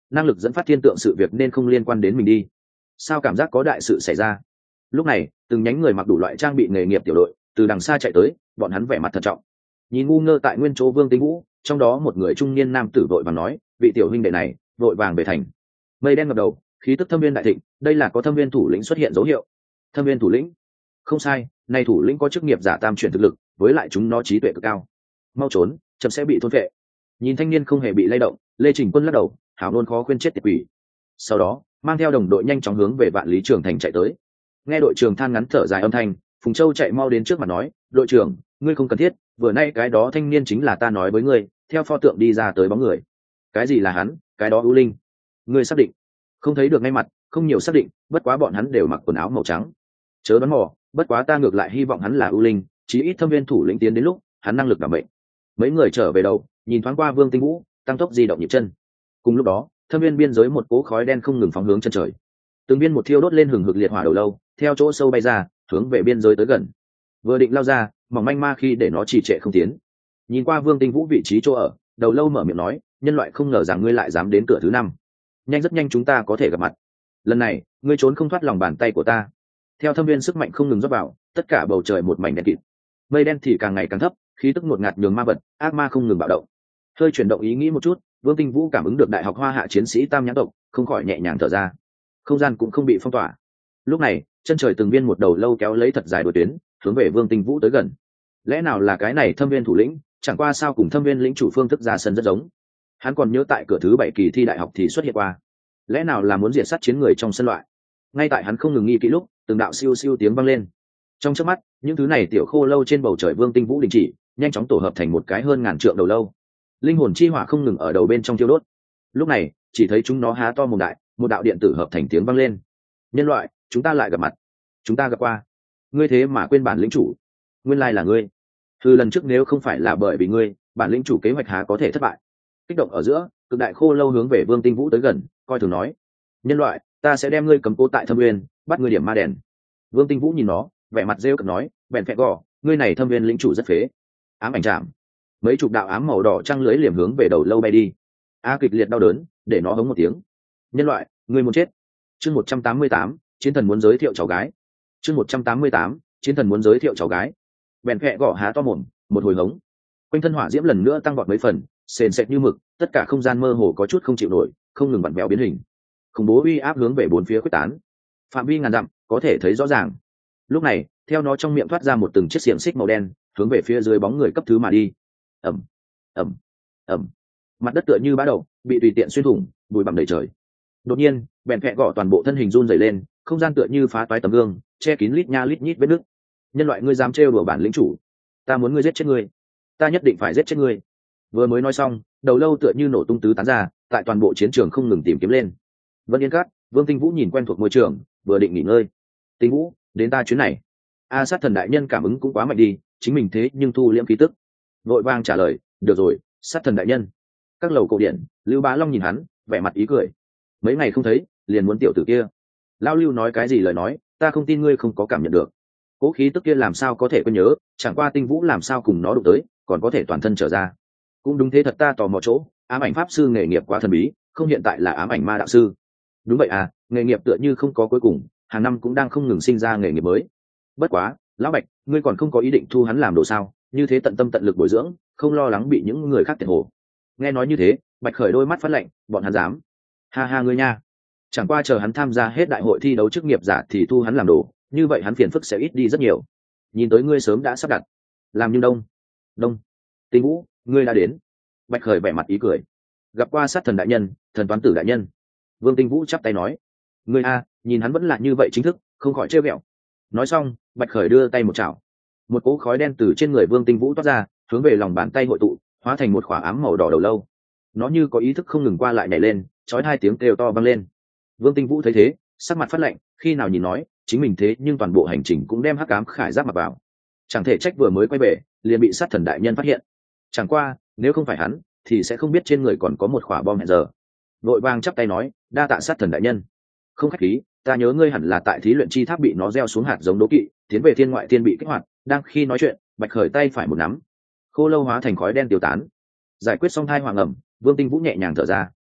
năng lực dẫn phát thiên tượng sự việc nên không liên quan đến mình đi. Sao cảm giác có đại sự xảy ra? Lúc này từng nhánh người mặc đủ loại trang bị nghề nghiệp tiểu đội từ đằng xa chạy tới, bọn hắn vẻ mặt thận trọng nhìn ngu ngơ tại nguyên chỗ Vương Tinh Vũ. Trong đó một người trung niên nam tử vội vàng nói, vị tiểu huynh đệ này vội vàng về thành. Mây đen ngập đầu, khí tức thâm viên đại thịnh, đây là có thâm viên thủ lĩnh xuất hiện dấu hiệu. Thâm viên thủ lĩnh? Không sai, này thủ lĩnh có chức nghiệp giả tam chuyển thực lực, với lại chúng nó trí tuệ cực cao. Mau trốn, chậm sẽ bị thôn phệ. Nhìn thanh niên không hề bị lay động, Lê Trình Quân lắc đầu, hảo luôn khó khuyên chết tiệt quỷ. Sau đó mang theo đồng đội nhanh chóng hướng về Vạn Lý Trường Thành chạy tới. Nghe đội trưởng than ngắn thở dài âm thanh, Phùng Châu chạy mau đến trước mặt nói, đội trưởng, ngươi không cần thiết, vừa nay cái đó thanh niên chính là ta nói với ngươi, theo pho tượng đi ra tới bóng người. Cái gì là hắn? Cái đó ưu linh. Ngươi xác định? Không thấy được ngay mặt, không nhiều xác định, bất quá bọn hắn đều mặc quần áo màu trắng. Chớ đoán mò, bất quá ta ngược lại hy vọng hắn là ưu linh, chí ít thâm viên thủ lĩnh tiến đến lúc hắn năng lực đảm bệnh. Mấy người trở về đầu, nhìn thoáng qua Vương Tinh Vũ, tăng tốc di động nhịp chân. Cùng lúc đó thâm viên biên giới một cỗ khói đen không ngừng phóng hướng chân trời, từng viên một thiêu đốt lên hừng hực liệt hỏa đầu lâu theo chỗ sâu bay ra hướng về biên giới tới gần. Vừa định lao ra, mỏng manh ma khi để nó trì trệ không tiến. Nhìn qua Vương Tinh Vũ vị trí chỗ ở, đầu lâu mở miệng nói, nhân loại không ngờ rằng ngươi lại dám đến cửa thứ 5. Nhanh, rất nhanh chúng ta có thể gặp mặt. Lần này ngươi trốn không thoát lòng bàn tay của ta. Theo thâm viên sức mạnh không ngừng rót vào, tất cả bầu trời một mảnh đen kịt. Mây đen thì càng ngày càng thấp, khí tức ngột ngạt nhường ma vật ác ma không ngừng bạo động. Hơi chuyển động ý nghĩ một chút, Vương Tinh Vũ cảm ứng được đại học Hoa Hạ chiến sĩ Tam Nhãn tộc, không khỏi nhẹ nhàng thở ra. Không gian cũng không bị phong tỏa. Lúc này chân trời từng viên một đầu lâu kéo lấy thật dài đuôi tuyến hướng về Vương Tinh Vũ tới gần. Lẽ nào là cái này thâm viên thủ lĩnh? Chẳng qua sao cùng thâm viên lĩnh chủ phương thức ra sân rất giống. Hắn còn nhớ tại cửa thứ 7 kỳ thi đại học thì xuất hiện qua. Lẽ nào là muốn diệt sát chiến người trong sân loại? Ngay tại hắn không ngừng nghi kỹ lúc, từng đạo siêu siêu tiếng vang lên. Trong chớp mắt, những thứ này tiểu khô lâu trên bầu trời Vương Tinh Vũ đình chỉ, nhanh chóng tổ hợp thành một cái hơn ngàn trượng đầu lâu. Linh hồn chi hỏa không ngừng ở đầu bên trong thiêu đốt. Lúc này chỉ thấy chúng nó há to mồm đại, một đạo điện tử hợp thành tiếng vang lên. Nhân loại, chúng ta lại gặp mặt. Chúng ta gặp qua. Ngươi thế mà quên bản lĩnh chủ. Nguyên lai là ngươi. Từ lần trước nếu không phải là bởi vì ngươi, bản lĩnh chủ kế hoạch há có thể thất bại. Kích động ở giữa, cực đại khô lâu hướng về Vương Tinh Vũ tới gần, coi thường nói, nhân loại, ta sẽ đem ngươi cầm cố tại thâm nguyên, bắt ngươi điểm ma đèn. Vương Tinh Vũ nhìn nó, vẻ mặt rêu cợt nói, bèn phẹt gò, ngươi này thâm viên lĩnh chủ rất phế. Ám ảnh chạm. Mấy chục đạo ám màu đỏ trăng lưới liềm hướng về đầu lâu bay đi. A kịch liệt đau đớn, để nó hống một tiếng. Nhân loại, ngươi muốn chết. Chương 188, chiến thần muốn giới thiệu cháu gái. Chương 188, chiến thần muốn giới thiệu cháu gái. Bèn phẹ gõ há to mồm, một hồi hống. Quanh thân hỏa diễm lần nữa tăng vọt mấy phần, sền sệt như mực, tất cả không gian mơ hồ có chút không chịu nổi, không ngừng vặn vẹo biến hình. Khủng bố uy áp hướng về bốn phía quyết tán, phạm vi ngàn dặm có thể thấy rõ ràng. Lúc này theo nó trong miệng thoát ra một từng chiếc xiềng xích màu đen hướng về phía dưới bóng người cấp thứ mà đi. ẩm ẩm ẩm, mặt đất tựa như bã đậu bị tùy tiện xuyên thủng, bụi bặm đầy trời. Đột nhiên bèn phẹ gõ toàn bộ thân hình run rẩy lên, không gian tựa như phá toái tấm gương, che kín lít nha lít nhít vết nứt. Nhân loại, ngươi dám trêu đùa bản lĩnh chủ, ta muốn ngươi giết chết ngươi, ta nhất định phải giết chết ngươi. Vừa mới nói xong, đầu lâu tựa như nổ tung tứ tán ra, tại toàn bộ chiến trường không ngừng tìm kiếm lên. Vân Yên Cát, Vương Tinh Vũ nhìn quen thuộc môi trường, vừa định nghỉ ngơi. Tinh Vũ, đến ta chuyến này. A sát thần đại nhân cảm ứng cũng quá mạnh đi, chính mình thế nhưng thu liễm khí tức. Vội vàng trả lời, được rồi, sát thần đại nhân. Các lầu cổ điển, Lưu Bá Long nhìn hắn, vẻ mặt ý cười. Mấy ngày không thấy, liền muốn tiểu tử kia. Lao Lưu nói cái gì lời nói, ta không tin ngươi không có cảm nhận được. Cố khí tức kia làm sao có thể quên nhớ, chẳng qua Tinh Vũ làm sao cùng nó đụng tới, còn có thể toàn thân trở ra. Cũng đúng thế, thật ta tò mò chỗ, ám ảnh pháp sư nghề nghiệp quá thần bí, không hiện tại là ám ảnh ma đạo sư. Đúng vậy à, nghề nghiệp tựa như không có cuối cùng, hàng năm cũng đang không ngừng sinh ra nghề nghiệp mới. Bất quá lão Bạch, ngươi còn không có ý định thu hắn làm đồ sao? Như thế tận tâm tận lực bồi dưỡng, không lo lắng bị những người khác tiệt hồ. Nghe nói như thế, Bạch khởi đôi mắt phát lạnh, bọn hắn dám? Ha ha ngươi nha, chẳng qua chờ hắn tham gia hết đại hội thi đấu chức nghiệp giả thì thu hắn làm đồ, như vậy hắn phiền phức sẽ ít đi rất nhiều. Nhìn tới ngươi sớm đã sắp đặt làm. Nhưng đông Tinh Vũ, ngươi đã đến. Bạch khởi vẻ mặt ý cười, gặp qua sát thần đại nhân, thần toán tử đại nhân. Vương Tinh Vũ chắp tay nói, ngươi a, nhìn hắn vẫn là như vậy chính thức, không khỏi trêu ghẹo. Nói xong Bạch khởi đưa tay một chảo, một cỗ khói đen từ trên người Vương Tinh Vũ toát ra, hướng về lòng bàn tay hội tụ, hóa thành một khỏa ám màu đỏ đầu lâu. Nó như có ý thức không ngừng qua lại nhảy lên, chói hai tiếng kêu to vang lên. Vương Tinh Vũ thấy thế, sắc mặt phát lạnh, khi nào nhìn nói chính mình thế nhưng toàn bộ hành trình cũng đem hắc ám khải giáp mặc vào, chẳng thể trách vừa mới quay về liền bị sát thần đại nhân phát hiện. Chẳng qua nếu không phải hắn thì sẽ không biết trên người còn có một khỏa bom hẹn giờ. Vội vàng chắp tay nói, đa tạ sát thần đại nhân. Không khách khí, ta nhớ ngươi hẳn là tại thí luyện chi tháp bị nó gieo xuống hạt giống đố kỵ, tiến về thiên ngoại thiên bị kích hoạt. Đang khi nói chuyện, Bạch khởi tay phải một nắm, khô lâu hóa thành khói đen tiêu tán. Giải quyết xong thai hoàng ẩm, Vương Tinh Vũ nhẹ nhàng thở ra.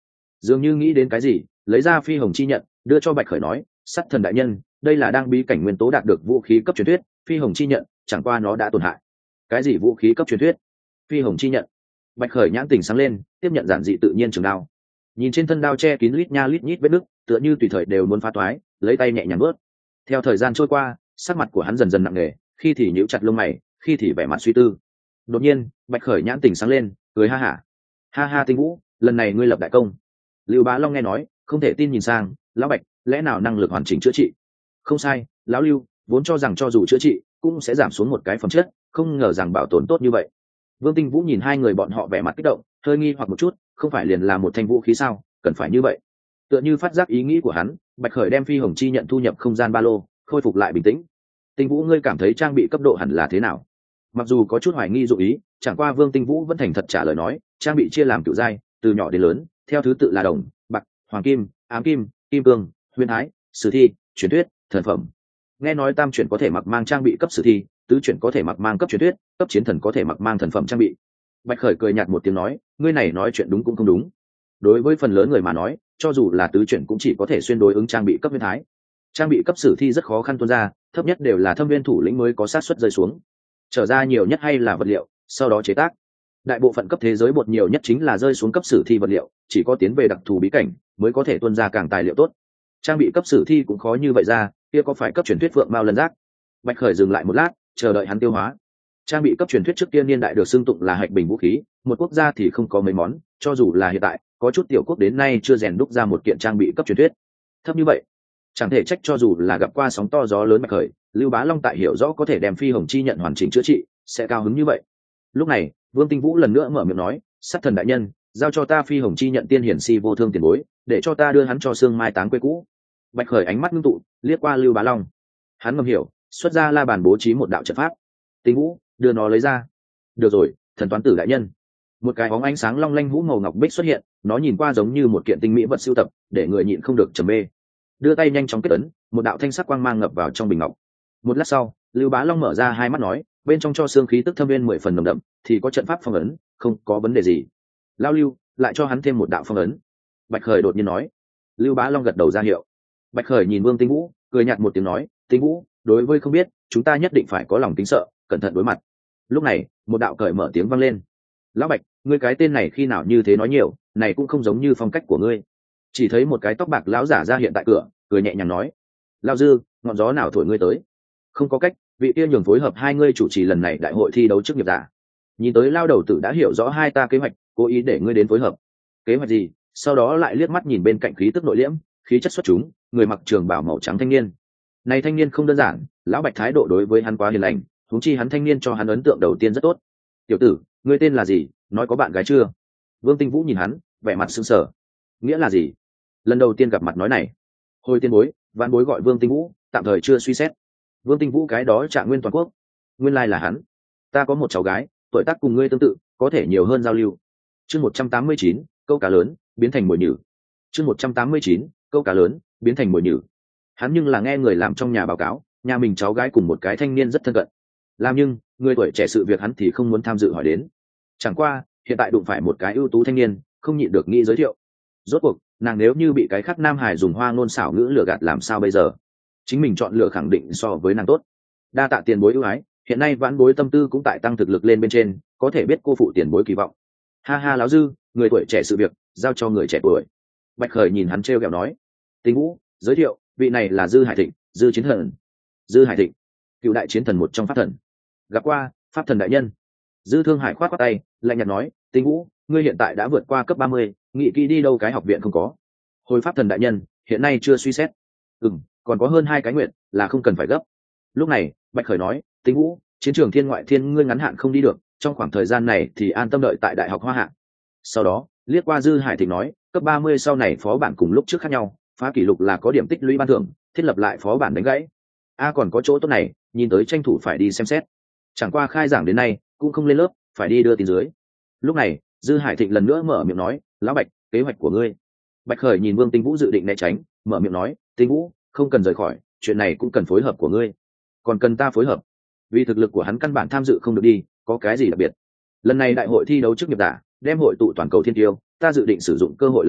dường như nghĩ đến cái gì, lấy ra phi hồng chi nhận đưa cho Bạch Khởi nói, sắt thần đại nhân, đây là đang bí cảnh nguyên tố đạt được vũ khí cấp truyền thuyết, phi hồng chi nhận chẳng qua nó đã tổn hại. Cái gì vũ khí cấp truyền thuyết? Phi hồng chi nhận. Bạch Khởi nhãn tình sáng lên, tiếp nhận giản dị tự nhiên trường đao, nhìn trên thân đao che kín lít nha lít nhít vết nứt, tựa như tùy thời đều muốn phá toái, lấy tay nhẹ nhàng bớt. Theo thời gian trôi qua, sắc mặt của hắn dần dần nặng nề, khi thì nhíu chặt lông mày, khi thì vẻ mặt suy tư. Đột nhiên Bạch Khởi nhãn tình sáng lên, cười ha hả. Ha ha Tinh Vũ, lần này ngươi lập đại công. Lưu Bá Long nghe nói, không thể tin nhìn sang, lão Bạch, lẽ nào năng lực hoàn chỉnh chữa trị? Không sai, lão Lưu, vốn cho rằng cho dù chữa trị cũng sẽ giảm xuống một cái phẩm chất, không ngờ rằng bảo tồn tốt như vậy. Vương Tinh Vũ nhìn hai người bọn họ vẻ mặt kích động, hơi nghi hoặc một chút, không phải liền là một thanh vũ khí sao, cần phải như vậy? Tựa như phát giác ý nghĩ của hắn, Bạch Khởi đem phi hồng chi nhận thu nhập không gian ba lô, khôi phục lại bình tĩnh. Tinh Vũ, ngươi cảm thấy trang bị cấp độ hẳn là thế nào? Mặc dù có chút hoài nghi dụng ý, chẳng qua Vương Tinh Vũ vẫn thành thật trả lời nói, trang bị chia làm cửu giai, từ nhỏ đến lớn, theo thứ tự là đồng, bạc, hoàng kim, ám kim, kim cương, huyền ái, sử thi, truyền thuyết, thần phẩm. Nghe nói tam chuyển có thể mặc mang trang bị cấp sử thi, tứ chuyển có thể mặc mang cấp truyền thuyết, cấp chiến thần có thể mặc mang thần phẩm trang bị. Bạch Khởi cười nhạt một tiếng nói, ngươi này nói chuyện đúng cũng không đúng. Đối với phần lớn người mà nói, cho dù là tứ chuyển cũng chỉ có thể xuyên đối ứng trang bị cấp huyền thái. Trang bị cấp sử thi rất khó khăn tuôn ra, thấp nhất đều là thâm viên thủ lĩnh mới có xác suất rơi xuống. Trở ra nhiều nhất hay là vật liệu, sau đó chế tác. Đại bộ phận cấp thế giới bột nhiều nhất chính là rơi xuống cấp sử thi vật liệu, chỉ có tiến về đặc thù bí cảnh mới có thể tuôn ra càng tài liệu tốt. Trang bị cấp sử thi cũng khó như vậy ra, kia có phải cấp truyền thuyết phượng mao lân giác? Bạch Khởi dừng lại một lát, chờ đợi hắn tiêu hóa. Trang bị cấp truyền thuyết trước kia niên đại được xưng tụng là hạch bình vũ khí, một quốc gia thì không có mấy món, cho dù là hiện tại, có chút tiểu quốc đến nay chưa rèn đúc ra một kiện trang bị cấp truyền thuyết. Thấp như vậy, chẳng thể trách cho dù là gặp qua sóng to gió lớn Bạch Khởi, Lưu Bá Long tại hiểu rõ có thể đem phi hồng chi nhận hoàn chỉnh chữa trị, sẽ cao hứng như vậy. Lúc này, Vương Tinh Vũ lần nữa mở miệng nói, sát thần đại nhân, giao cho ta phi hồng chi nhận tiên hiển si vô thương tiền bối, để cho ta đưa hắn cho xương mai táng quê cũ. Bạch Khởi ánh mắt ngưng tụ, liếc qua Lưu Bá Long. Hắn ngầm hiểu, xuất ra la bàn bố trí một đạo trận pháp. Tinh Vũ, đưa nó lấy ra. Được rồi, thần toán tử đại nhân. Một cái bóng ánh sáng long lanh hũ màu ngọc bích xuất hiện, nó nhìn qua giống như một kiện tinh mỹ vật sưu tập, để người nhịn không được trầm mê. Đưa tay nhanh chóng kết ấn, một đạo thanh sắc quang mang ngập vào trong bình ngọc. Một lát sau, Lưu Bá Long mở ra hai mắt nói, bên trong cho xương khí tức thâm viên 10 phần nồng đậm, thì có trận pháp phong ấn, không có vấn đề gì. Lao Lưu, lại cho hắn thêm một đạo phong ấn. Bạch Khởi đột nhiên nói. Lưu Bá Long gật đầu ra hiệu. Bạch Khởi nhìn Vương Tinh Vũ, cười nhạt một tiếng nói, Tinh Vũ, đối với không biết, chúng ta nhất định phải có lòng kính sợ, cẩn thận đối mặt. Lúc này, một đạo cởi mở tiếng vang lên. Lão Bạch, ngươi cái tên này khi nào như thế nói nhiều, này cũng không giống như phong cách của ngươi. Chỉ thấy một cái tóc bạc lão giả ra hiện tại cửa, cười nhẹ nhàng nói, Lao Dư, ngọn gió nào thổi ngươi tới? Không có cách, vị kia nhường phối hợp hai ngươi chủ trì lần này đại hội thi đấu chức nghiệp giả. Nhìn tới Lao đầu tử đã hiểu rõ hai ta kế hoạch, cố ý để ngươi đến phối hợp. Kế hoạch gì? Sau đó lại liếc mắt nhìn bên cạnh khí tức nội liễm, khí chất xuất chúng, người mặc trường bào màu trắng thanh niên. Này thanh niên không đơn giản, lão Bạch thái độ đối với hắn quá hiền lành, huống chi hắn thanh niên cho hắn ấn tượng đầu tiên rất tốt. Tiểu tử, ngươi tên là gì, nói có bạn gái chưa? Vương Tinh Vũ nhìn hắn, vẻ mặt sững sờ. Nghĩa là gì? Lần đầu tiên gặp mặt nói này. Hồi tiên bối, vãn bối gọi Vương Tinh Vũ, tạm thời chưa suy xét. Vương Tinh Vũ cái đó Trạng Nguyên toàn quốc. Nguyên lai là hắn. Ta có một cháu gái, tuổi tác cùng ngươi tương tự, có thể nhiều hơn giao lưu. Chương 189, câu cá lớn biến thành mồi nhử. Chương 189, câu cá lớn biến thành mồi nhử. Hắn nhưng là nghe người làm trong nhà báo cáo, nhà mình cháu gái cùng một cái thanh niên rất thân cận. Làm nhưng, người tuổi trẻ sự việc hắn thì không muốn tham dự hỏi đến. Chẳng qua, hiện tại đụng phải một cái ưu tú thanh niên, không nhịn được nghĩ giới thiệu. Rốt cuộc, nàng nếu như bị cái khác nam hải dùng hoa ngôn xảo ngữ lừa gạt làm sao bây giờ? Chính mình chọn lựa khẳng định so với nàng tốt. Đa tạ tiền bối ưu ái, hiện nay vãn bối tâm tư cũng tại tăng thực lực lên bên trên, có thể biết cô phụ tiền bối kỳ vọng. Ha ha Láo Dư, người tuổi trẻ sự việc, giao cho người trẻ tuổi. Bạch Khởi nhìn hắn trêu ghẹo nói. Tinh Vũ, giới thiệu, vị này là Dư Hải Thịnh, Dư Chiến Thần. Dư Hải Thịnh, cựu đại chiến thần một trong pháp thần. Gặp qua, pháp thần đại nhân. Dư Thương Hải khoát khoát tay, lạnh nhạt nói, Tinh Vũ, ngươi hiện tại đã vượt qua cấp 30, nghị kỹ đi đâu cái học viện không có. Hồi pháp thần đại nhân, hiện nay chưa suy xét. Còn có hơn 2 cái nguyện, là không cần phải gấp. Lúc này, Bạch Khởi nói, Tinh Vũ, chiến trường thiên ngoại thiên ngươi ngắn hạn không đi được, trong khoảng thời gian này thì an tâm đợi tại Đại học Hoa Hạ. Sau đó, liếc qua Dư Hải Thịnh nói, cấp 30 sau này phó bản cùng lúc trước khác nhau, phá kỷ lục là có điểm tích lũy ban thưởng, thiết lập lại phó bản đánh gãy. Còn có chỗ tốt này, nhìn tới tranh thủ phải đi xem xét. Chẳng qua khai giảng đến nay, cũng không lên lớp, phải đi đưa tin dưới. Lúc này, Dư Hải Thịnh lần nữa mở miệng nói, Lão Bạch, kế hoạch của ngươi. Bạch Khởi nhìn Vương Tinh Vũ dự định né tránh, mở miệng nói, Tinh Vũ, không cần rời khỏi, chuyện này cũng cần phối hợp của ngươi. Còn cần ta phối hợp? Vì thực lực của hắn căn bản tham dự không được đi, có cái gì đặc biệt? Lần này đại hội thi đấu chức nghiệp giả, đem hội tụ toàn cầu thiên tiêu, ta dự định sử dụng cơ hội lần này,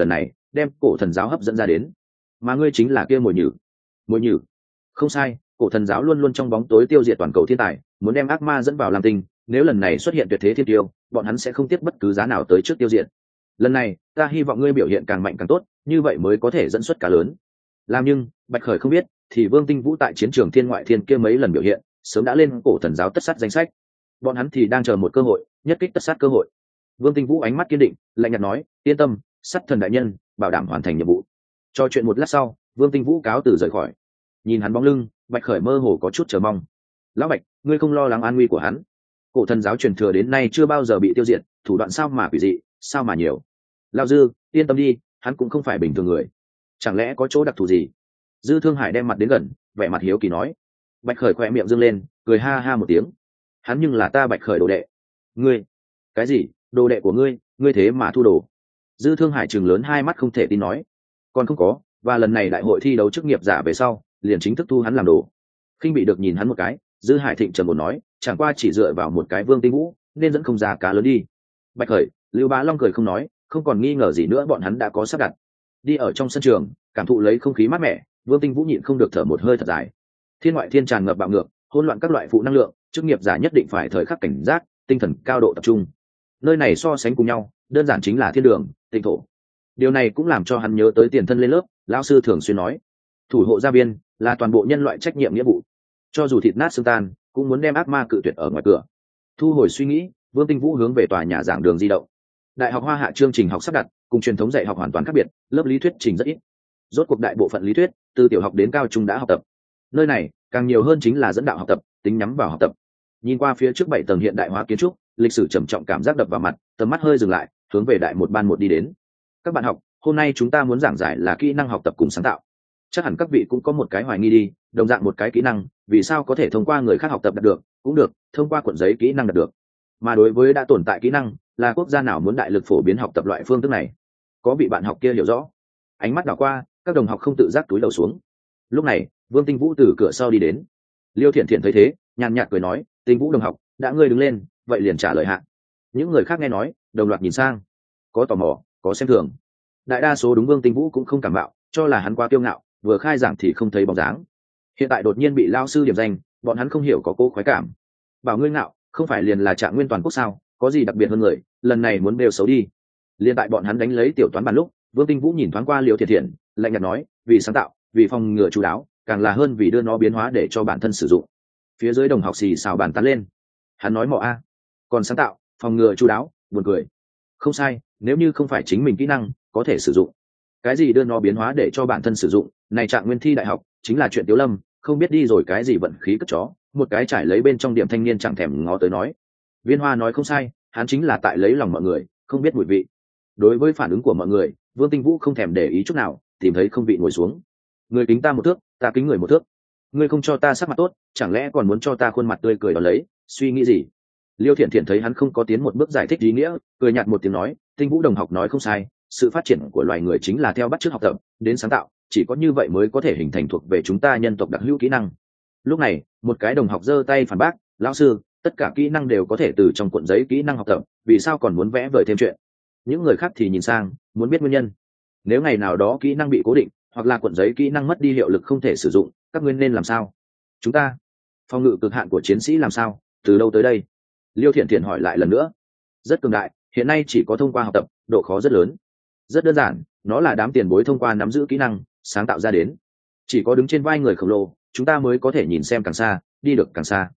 đem cổ thần giáo hấp dẫn ra đến. Mà ngươi chính là kia mồi nhử. Mồi nhử? Không sai, cổ thần giáo luôn luôn trong bóng tối tiêu diệt toàn cầu thiên tài, muốn đem ác ma dẫn vào lam tinh. Nếu lần này xuất hiện tuyệt thế thiên tiêu, bọn hắn sẽ không tiếc bất cứ giá nào tới trước tiêu diệt. Lần này ta hy vọng ngươi biểu hiện càng mạnh càng tốt, như vậy mới có thể dẫn xuất cá lớn. Làm nhưng Bạch Khởi không biết, thì Vương Tinh Vũ tại chiến trường thiên ngoại thiên kia mấy lần biểu hiện sớm đã lên cổ thần giáo tất sát danh sách. Bọn hắn thì đang chờ một cơ hội, nhất kích tất sát cơ hội. Vương Tinh Vũ ánh mắt kiên định, lạnh nhạt nói, yên tâm, sát thần đại nhân bảo đảm hoàn thành nhiệm vụ. Cho chuyện một lát sau, Vương Tinh Vũ cáo từ rời khỏi. Nhìn hắn bóng lưng, Bạch Khởi mơ hồ có chút chờ mong. Lão Bạch, ngươi không lo lắng an nguy của hắn? Cổ thần giáo truyền thừa đến nay chưa bao giờ bị tiêu diệt, thủ đoạn sao mà quỷ dị, sao mà nhiều. Lão Dư, yên tâm đi, hắn cũng không phải bình thường người. Chẳng lẽ có chỗ đặc thù gì? Dư Thương Hải đem mặt đến gần, vẻ mặt hiếu kỳ nói. Bạch Khởi khỏe miệng dương lên, cười ha ha một tiếng. Hắn nhưng là ta Bạch Khởi đồ đệ. Ngươi? Cái gì? Đồ đệ của ngươi? Ngươi thế mà thu đồ? Dư Thương Hải trừng lớn hai mắt không thể tin nói. Còn không có, và lần này đại hội thi đấu chức nghiệp giả về sau, liền chính thức thu hắn làm đồ. Khinh bị được nhìn hắn một cái, Dư Hải Thịnh trầm một nói, chẳng qua chỉ dựa vào một cái Vương Tinh Vũ, nên dẫn không ra cá lớn đi. Bạch Khởi, Lưu Bá Long cười không nói, không còn nghi ngờ gì nữa, bọn hắn đã có sắp đặt. Đi ở trong sân trường, cảm thụ lấy không khí mát mẻ, Vương Tinh Vũ nhịn không được thở một hơi thật dài. Thiên ngoại thiên tràn ngập bạo ngược, hỗn loạn các loại phụ năng lượng, chức nghiệp giả nhất định phải thời khắc cảnh giác, tinh thần cao độ tập trung. Nơi này so sánh cùng nhau, đơn giản chính là thiên đường, tịnh thổ. Điều này cũng làm cho hắn nhớ tới tiền thân lên lớp, lão sư thường xuyên nói, thủ hộ gia viên là toàn bộ nhân loại trách nhiệm nghĩa vụ. Cho dù thịt nát xương tan, cũng muốn đem ác ma cự tuyệt ở ngoài cửa. Thu hồi suy nghĩ, Vương Tinh Vũ hướng về tòa nhà giảng đường di động. Đại học Hoa Hạ chương trình học sắp đặt, cùng truyền thống dạy học hoàn toàn khác biệt, lớp lý thuyết trình rất ít. Rốt cuộc đại bộ phận lý thuyết, từ tiểu học đến cao trung đã học tập. Nơi này, càng nhiều hơn chính là dẫn đạo học tập, tính nhắm vào học tập. Nhìn qua phía trước 7 tầng hiện đại hóa kiến trúc, lịch sử trầm trọng cảm giác đập vào mặt, tầm mắt hơi dừng lại, hướng về đại một ban một đi đến. Các bạn học, hôm nay chúng ta muốn giảng giải là kỹ năng học tập cùng sáng tạo. Chắc hẳn các vị cũng có một cái hoài nghi đi, đồng dạng một cái kỹ năng, vì sao có thể thông qua người khác học tập đạt được, cũng được, thông qua cuộn giấy kỹ năng đạt được. Mà đối với đã tồn tại kỹ năng, là quốc gia nào muốn đại lực phổ biến học tập loại phương thức này? Có vị bạn học kia hiểu rõ. Ánh mắt đảo qua, các đồng học không tự giác túi đầu xuống. Lúc này, Vương Tinh Vũ từ cửa sau đi đến. Liêu Thiện Thiện thấy thế, nhàn nhạt cười nói, Tinh Vũ đồng học, đã ngươi đứng lên, vậy liền trả lời hạ. Những người khác nghe nói, đồng loạt nhìn sang, có tò mò, có xem thường. Đại đa số đúng Vương Tinh Vũ cũng không cảm bạo, cho là hắn quá kiêu ngạo, vừa khai giảng thì không thấy bóng dáng. Hiện tại đột nhiên bị lao sư điểm danh, bọn hắn không hiểu có cố khoái cảm. Bảo ngươi ngạo, không phải liền là Trạng Nguyên toàn quốc sao, có gì đặc biệt hơn người, lần này muốn đều xấu đi. Liên tại bọn hắn đánh lấy tiểu toán bàn lúc, Vương Tinh Vũ nhìn thoáng qua Liêu Thiện Thiện, lạnh nhạt nói, vì sáng tạo, vì phòng ngừa chú đáo, càng là hơn vì đưa nó biến hóa để cho bản thân sử dụng. Phía dưới đồng học xì xào bàn tán lên. Hắn nói mọ a, còn sáng tạo, phòng ngừa chú đáo, buồn cười. Không sai, nếu như không phải chính mình kỹ năng có thể sử dụng, cái gì đưa nó biến hóa để cho bản thân sử dụng, này Trạng Nguyên thi đại học chính là chuyện Tiếu Lâm, không biết đi rồi cái gì vận khí cất chó, một cái trải lấy bên trong điểm thanh niên chẳng thèm ngó tới nói. Viên Hoa nói không sai, hắn chính là tại lấy lòng mọi người, không biết mùi vị. Đối với phản ứng của mọi người, Vương Tinh Vũ không thèm để ý chút nào, tìm thấy không vị ngồi xuống. Người kính ta một thước, ta kính người một thước. Ngươi không cho ta sắc mặt tốt, chẳng lẽ còn muốn cho ta khuôn mặt tươi cười đó lấy, suy nghĩ gì? Liêu Thiện Thiện thấy hắn không có tiến một bước giải thích ý nghĩa, cười nhạt một tiếng nói, Tinh Vũ đồng học nói không sai, sự phát triển của loài người chính là theo bắt chước học tập đến sáng tạo, chỉ có như vậy mới có thể hình thành thuộc về chúng ta nhân tộc đặc hữu kỹ năng. Lúc này, một cái đồng học giơ tay phản bác, lão sư, tất cả kỹ năng đều có thể từ trong cuộn giấy kỹ năng học tập, vì sao còn muốn vẽ vời thêm chuyện? Những người khác thì nhìn sang, muốn biết nguyên nhân. Nếu ngày nào đó kỹ năng bị cố định, hoặc là cuộn giấy kỹ năng mất đi hiệu lực không thể sử dụng, các ngươi nên làm sao? Chúng ta, phòng ngự cực hạn của chiến sĩ làm sao, từ đâu tới đây? Liêu Thiện Thiện hỏi lại lần nữa. Rất cường đại, hiện nay chỉ có thông qua học tập, độ khó rất lớn. Rất đơn giản, nó là đám tiền bối thông qua nắm giữ kỹ năng sáng tạo ra đến. Chỉ có đứng trên vai người khổng lồ, chúng ta mới có thể nhìn xem càng xa, đi được càng xa.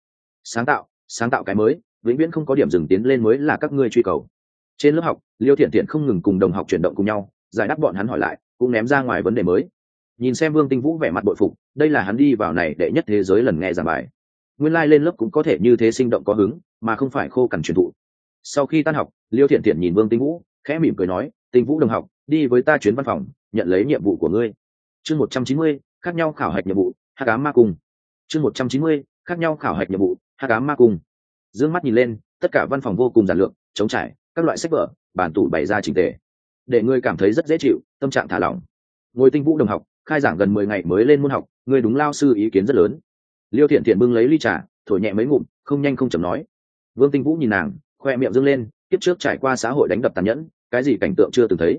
Sáng tạo cái mới, vĩnh viễn không có điểm dừng tiến lên mới là các ngươi truy cầu. Trên lớp học, Liêu Thiện Thiện không ngừng cùng đồng học chuyển động cùng nhau, giải đáp bọn hắn hỏi lại, cũng ném ra ngoài vấn đề mới. Nhìn xem Vương Tinh Vũ vẻ mặt bội phục, đây là hắn đi vào này đệ nhất thế giới lần nghe giảng bài. Nguyên lai lên lớp cũng có thể như thế sinh động có hứng, mà không phải khô cằn truyền thụ. Sau khi tan học, Liêu Thiện Thiện nhìn Vương Tinh Vũ, khẽ mỉm cười nói, Tinh Vũ đồng học, đi với ta chuyến văn phòng, nhận lấy nhiệm vụ của ngươi. Chương 190, khác nhau khảo hạch nhiệm vụ, Hắc Ám Ma Cung. Chương 190, khác nhau khảo hạch nhiệm vụ, Hắc Ám Ma Cung. Dương mắt nhìn lên, tất cả văn phòng vô cùng giản lược, trống trải, các loại sách vở, bàn tủ bày ra chỉnh tề, để ngươi cảm thấy rất dễ chịu, tâm trạng thả lỏng. Ngồi Tinh Vũ đồng học, khai giảng gần 10 ngày mới lên môn học, ngươi đúng lao sư ý kiến rất lớn. Liêu Thiện Thiện bưng lấy ly trà, thổi nhẹ mấy ngụm, không nhanh không chậm nói. Vương Tinh Vũ nhìn nàng, khoe miệng dương lên, kiếp trước trải qua xã hội đánh đập tàn nhẫn, cái gì cảnh tượng chưa từng thấy.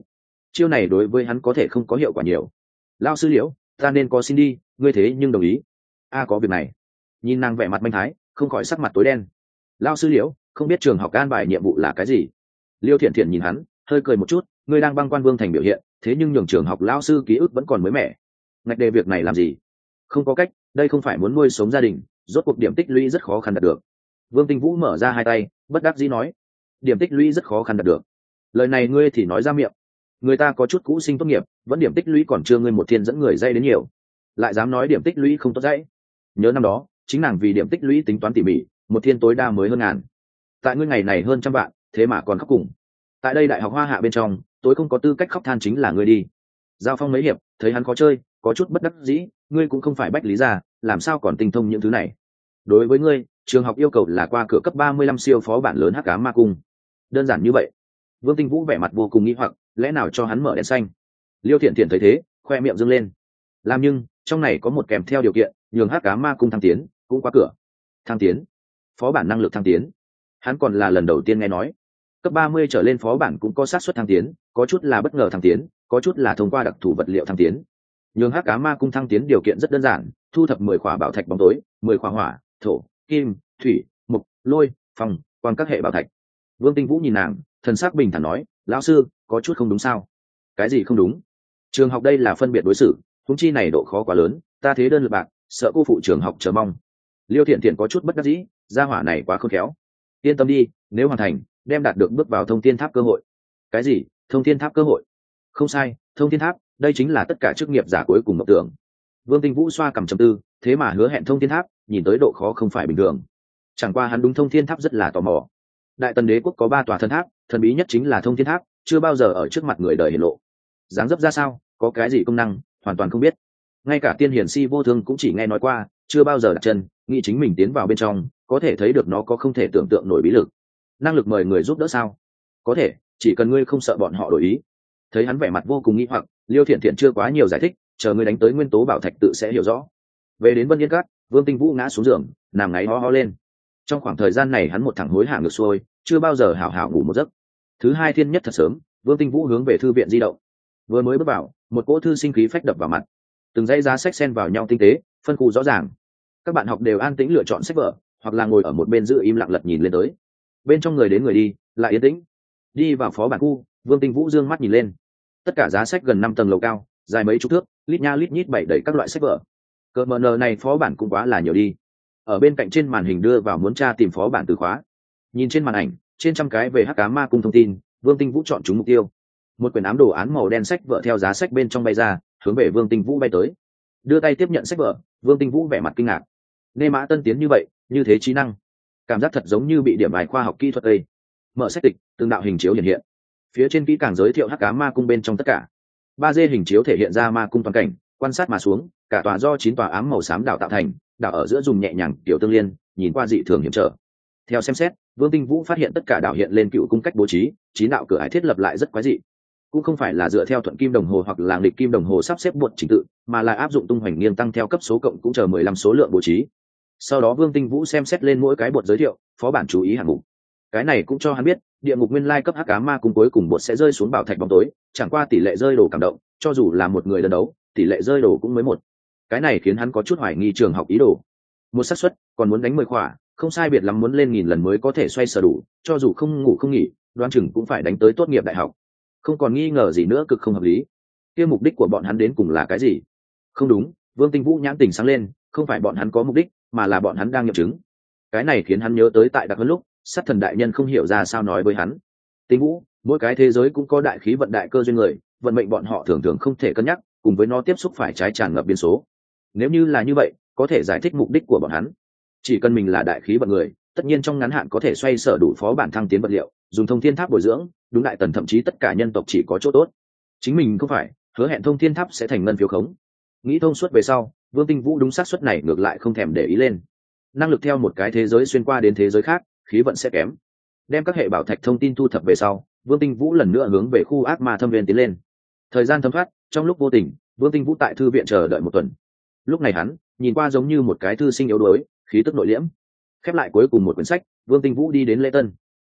chiêu này đối với hắn có thể không có hiệu quả nhiều. Lao sư Liễu, ta nên có xin đi, ngươi thế nhưng đồng ý. Có việc này. Nhìn nàng vẻ mặt manh thái, không khỏi sắc mặt tối đen. Lao sư Liễu, không biết trường học an bài nhiệm vụ là cái gì? Liêu Thiện Thiện nhìn hắn, hơi cười một chút, ngươi đang băng quan vương thành biểu hiện, thế nhưng nhường trường học lao sư ký ức vẫn còn mới mẻ. Ngạch đề việc này làm gì? Không có cách, đây không phải muốn nuôi sống gia đình, rốt cuộc điểm tích lũy rất khó khăn đạt được. Vương Tinh Vũ mở ra hai tay, bất đắc dĩ nói, điểm tích lũy rất khó khăn đạt được. Lời này ngươi thì nói ra miệng. Người ta có chút cũ sinh tốt nghiệp, vẫn điểm tích lũy còn chưa ngươi một thiên dẫn người dây đến nhiều, lại dám nói điểm tích lũy không tốt dãy. Nhớ năm đó, chính nàng vì điểm tích lũy tính toán tỉ mỉ, một thiên tối đa mới hơn ngàn. Tại ngươi ngày này hơn trăm vạn, thế mà còn khóc cùng. Tại đây đại học Hoa Hạ bên trong, tối không có tư cách khóc than chính là ngươi đi. Giao Phong mấy hiệp, thấy hắn khó chơi, có chút bất đắc dĩ, ngươi cũng không phải bách lý gia, làm sao còn tinh thông những thứ này. Đối với ngươi, trường học yêu cầu là qua cửa cấp 35 siêu phó bản lớn Hắc Ám Ma Cung. Đơn giản như vậy. Vương Tinh Vũ vẻ mặt vô cùng nghi hoặc, lẽ nào cho hắn mở đèn xanh? Liêu Thiện Thiện thấy thế, khoe miệng dương lên. Làm nhưng, trong này có một kèm theo điều kiện, nhường Hắc Ám Ma Cung thăng tiến, cũng qua cửa. Thăng tiến? Phó bản năng lực thăng tiến? Hắn còn là lần đầu tiên nghe nói. Cấp 30 trở lên phó bản cũng có xác suất thăng tiến, có chút là bất ngờ thăng tiến, có chút là thông qua đặc thù vật liệu thăng tiến. Nhường Hắc Ám Ma Cung thăng tiến điều kiện rất đơn giản, thu thập 10 khỏa bảo thạch bóng tối, 10 khỏa hỏa, thổ, kim, thủy, mộc, lôi, phong, quang các hệ bảo thạch. Vương Tinh Vũ nhìn nàng, thần sắc bình thản nói, lão sư, có chút không đúng sao? Cái gì không đúng? Trường học đây là phân biệt đối xử, huống chi này độ khó quá lớn, ta thế đơn lực bạc, sợ cô phụ trường học chờ mong. Liêu Thiện Thiện có chút bất đắc dĩ, gia hỏa này quá khôn khéo. Yên tâm đi, nếu hoàn thành, đem đạt được bước vào thông thiên tháp cơ hội. Cái gì? Thông thiên tháp cơ hội? Không sai, thông thiên tháp, đây chính là tất cả chức nghiệp giả cuối cùng mộng tưởng. Vương Tinh Vũ xoa cằm trầm tư, thế mà hứa hẹn thông thiên tháp, nhìn tới độ khó không phải bình thường. Chẳng qua hắn đúng thông thiên tháp rất là tò mò. Đại Tần Đế quốc có 3 tòa thần tháp, thần bí nhất chính là thông thiên tháp, chưa bao giờ ở trước mặt người đời hiển lộ. Dáng dấp ra sao, có cái gì công năng, hoàn toàn không biết. Ngay cả tiên hiển si vô thương cũng chỉ nghe nói qua, chưa bao giờ đặt chân, nghĩ chính mình tiến vào bên trong, có thể thấy được nó có không thể tưởng tượng nổi bí lực. Năng lực mời người giúp đỡ sao? Có thể, chỉ cần ngươi không sợ bọn họ đổi ý. Thấy hắn vẻ mặt vô cùng nghi hoặc, Liêu Thiện Thiện chưa quá nhiều giải thích, chờ ngươi đánh tới nguyên tố bảo thạch tự sẽ hiểu rõ. Về đến Vân Yên Các, Vương Tinh Vũ ngã xuống giường, nằm ngáy ho ho lên. Trong khoảng thời gian này hắn một thẳng hối hả ngược xuôi, chưa bao giờ hảo hảo ngủ một giấc. Thứ hai thiên nhất thật sớm, Vương Tinh Vũ hướng về thư viện di động. Vừa mới bước vào, một cỗ thư sinh khí phách đập vào mặt. Từng dãy giá sách xen vào nhau tinh tế, phân khu rõ ràng. Các bạn học đều an tĩnh lựa chọn sách vở, hoặc là ngồi ở một bên giữ im lặng lật nhìn lên tới. Bên trong người đến người đi, lại yên tĩnh. Đi vào phó bản khu, Vương Tinh Vũ dương mắt nhìn lên. Tất cả giá sách gần 5 tầng lầu cao, dài mấy chục thước, lít nha lít nhít bày đầy các loại sách vở. Cỡ mờ nờ này phó bản cũng quá là nhiều đi. Ở bên cạnh trên màn hình đưa vào muốn tra tìm phó bản từ khóa. Nhìn trên màn ảnh, trên trăm cái về Hắc Ám Ma Cung thông tin, Vương Tinh Vũ chọn chúng mục tiêu. Một quyển ám đồ án màu đen sách vở theo giá sách bên trong bay ra, hướng về Vương Tinh Vũ bay tới. Đưa tay tiếp nhận sách vở, Vương Tinh Vũ vẻ mặt kinh ngạc. Nê Mã tân tiến như vậy, như thế trí năng, cảm giác thật giống như bị điểm bài khoa học kỹ thuật đây. Mở sách tịch, từng đạo hình chiếu hiện hiện. Phía trên kỹ càng giới thiệu Hắc Ám Ma Cung bên trong tất cả. 3D hình chiếu thể hiện ra ma cung toàn cảnh, quan sát mà xuống, cả tòa do 9 tòa ám màu xám đảo tạo thành, đảo ở giữa dùng nhẹ nhàng kiểu tương liên, nhìn qua dị thường hiểm trở. Theo xem xét, Vương Tinh Vũ phát hiện tất cả đảo hiện lên cựu cung cách bố trí, 9 đạo cửa ải thiết lập lại rất quái dị. Cũng không phải là dựa theo thuận kim đồng hồ hoặc là nghịch kim đồng hồ sắp xếp buộc trình tự, mà là áp dụng tung hoành nghiêng tăng theo cấp số cộng cũng chờ 15 số lượng bố trí. Sau đó Vương Tinh Vũ xem xét lên mỗi cái bột giới thiệu, phó bản chú ý hạng mục. Cái này cũng cho hắn biết, địa ngục nguyên lai cấp Hắc Ám Ma Cung cuối cùng bột sẽ rơi xuống bảo thạch bóng tối, chẳng qua tỷ lệ rơi đồ cảm động, cho dù là một người đơn đấu, tỷ lệ rơi đồ cũng mới một. Cái này khiến hắn có chút hoài nghi trường học ý đồ. Một xác suất, còn muốn đánh 10 khỏa, không sai biệt lắm muốn lên 1000 lần mới có thể xoay sở đủ, cho dù không ngủ không nghỉ, đoán chừng cũng phải đánh tới tốt nghiệp đại học. Không còn nghi ngờ gì nữa, cực không hợp lý. Kia mục đích của bọn hắn đến cùng là cái gì? Không đúng, Vương Tinh Vũ nhãn tình sáng lên, không phải bọn hắn có mục đích, mà là bọn hắn đang nghiệm chứng. Cái này khiến hắn nhớ tới tại đặc huấn lúc, sát thần đại nhân không hiểu ra sao nói với hắn. Tinh Vũ, mỗi cái thế giới cũng có đại khí vận đại cơ duyên người, vận mệnh bọn họ thường thường không thể cân nhắc, cùng với nó tiếp xúc phải trái tràn ngập biến số. Nếu như là như vậy, có thể giải thích mục đích của bọn hắn. Chỉ cần mình là đại khí vận người, tất nhiên trong ngắn hạn có thể xoay sở đủ phó bản thăng tiến vật liệu, dùng thông thiên tháp bồi dưỡng, đúng đại tần thậm chí tất cả nhân tộc chỉ có chỗ tốt. Chính mình không phải, hứa hẹn thông thiên tháp sẽ thành ngân phiếu khống. Nghĩ thông suốt về sau, Vương Tinh Vũ đúng xác suất này ngược lại không thèm để ý lên. Năng lực theo một cái thế giới xuyên qua đến thế giới khác, khí vận sẽ kém. Đem các hệ bảo thạch thông tin thu thập về sau, Vương Tinh Vũ lần nữa hướng về khu ác ma thâm viên tiến lên. Thời gian thấm thoát, trong lúc vô tình, Vương Tinh Vũ tại thư viện chờ đợi một tuần. Lúc này hắn nhìn qua giống như một cái thư sinh yếu đuối, khí tức nội liễm. Khép lại cuối cùng một quyển sách, Vương Tinh Vũ đi đến lễ tân.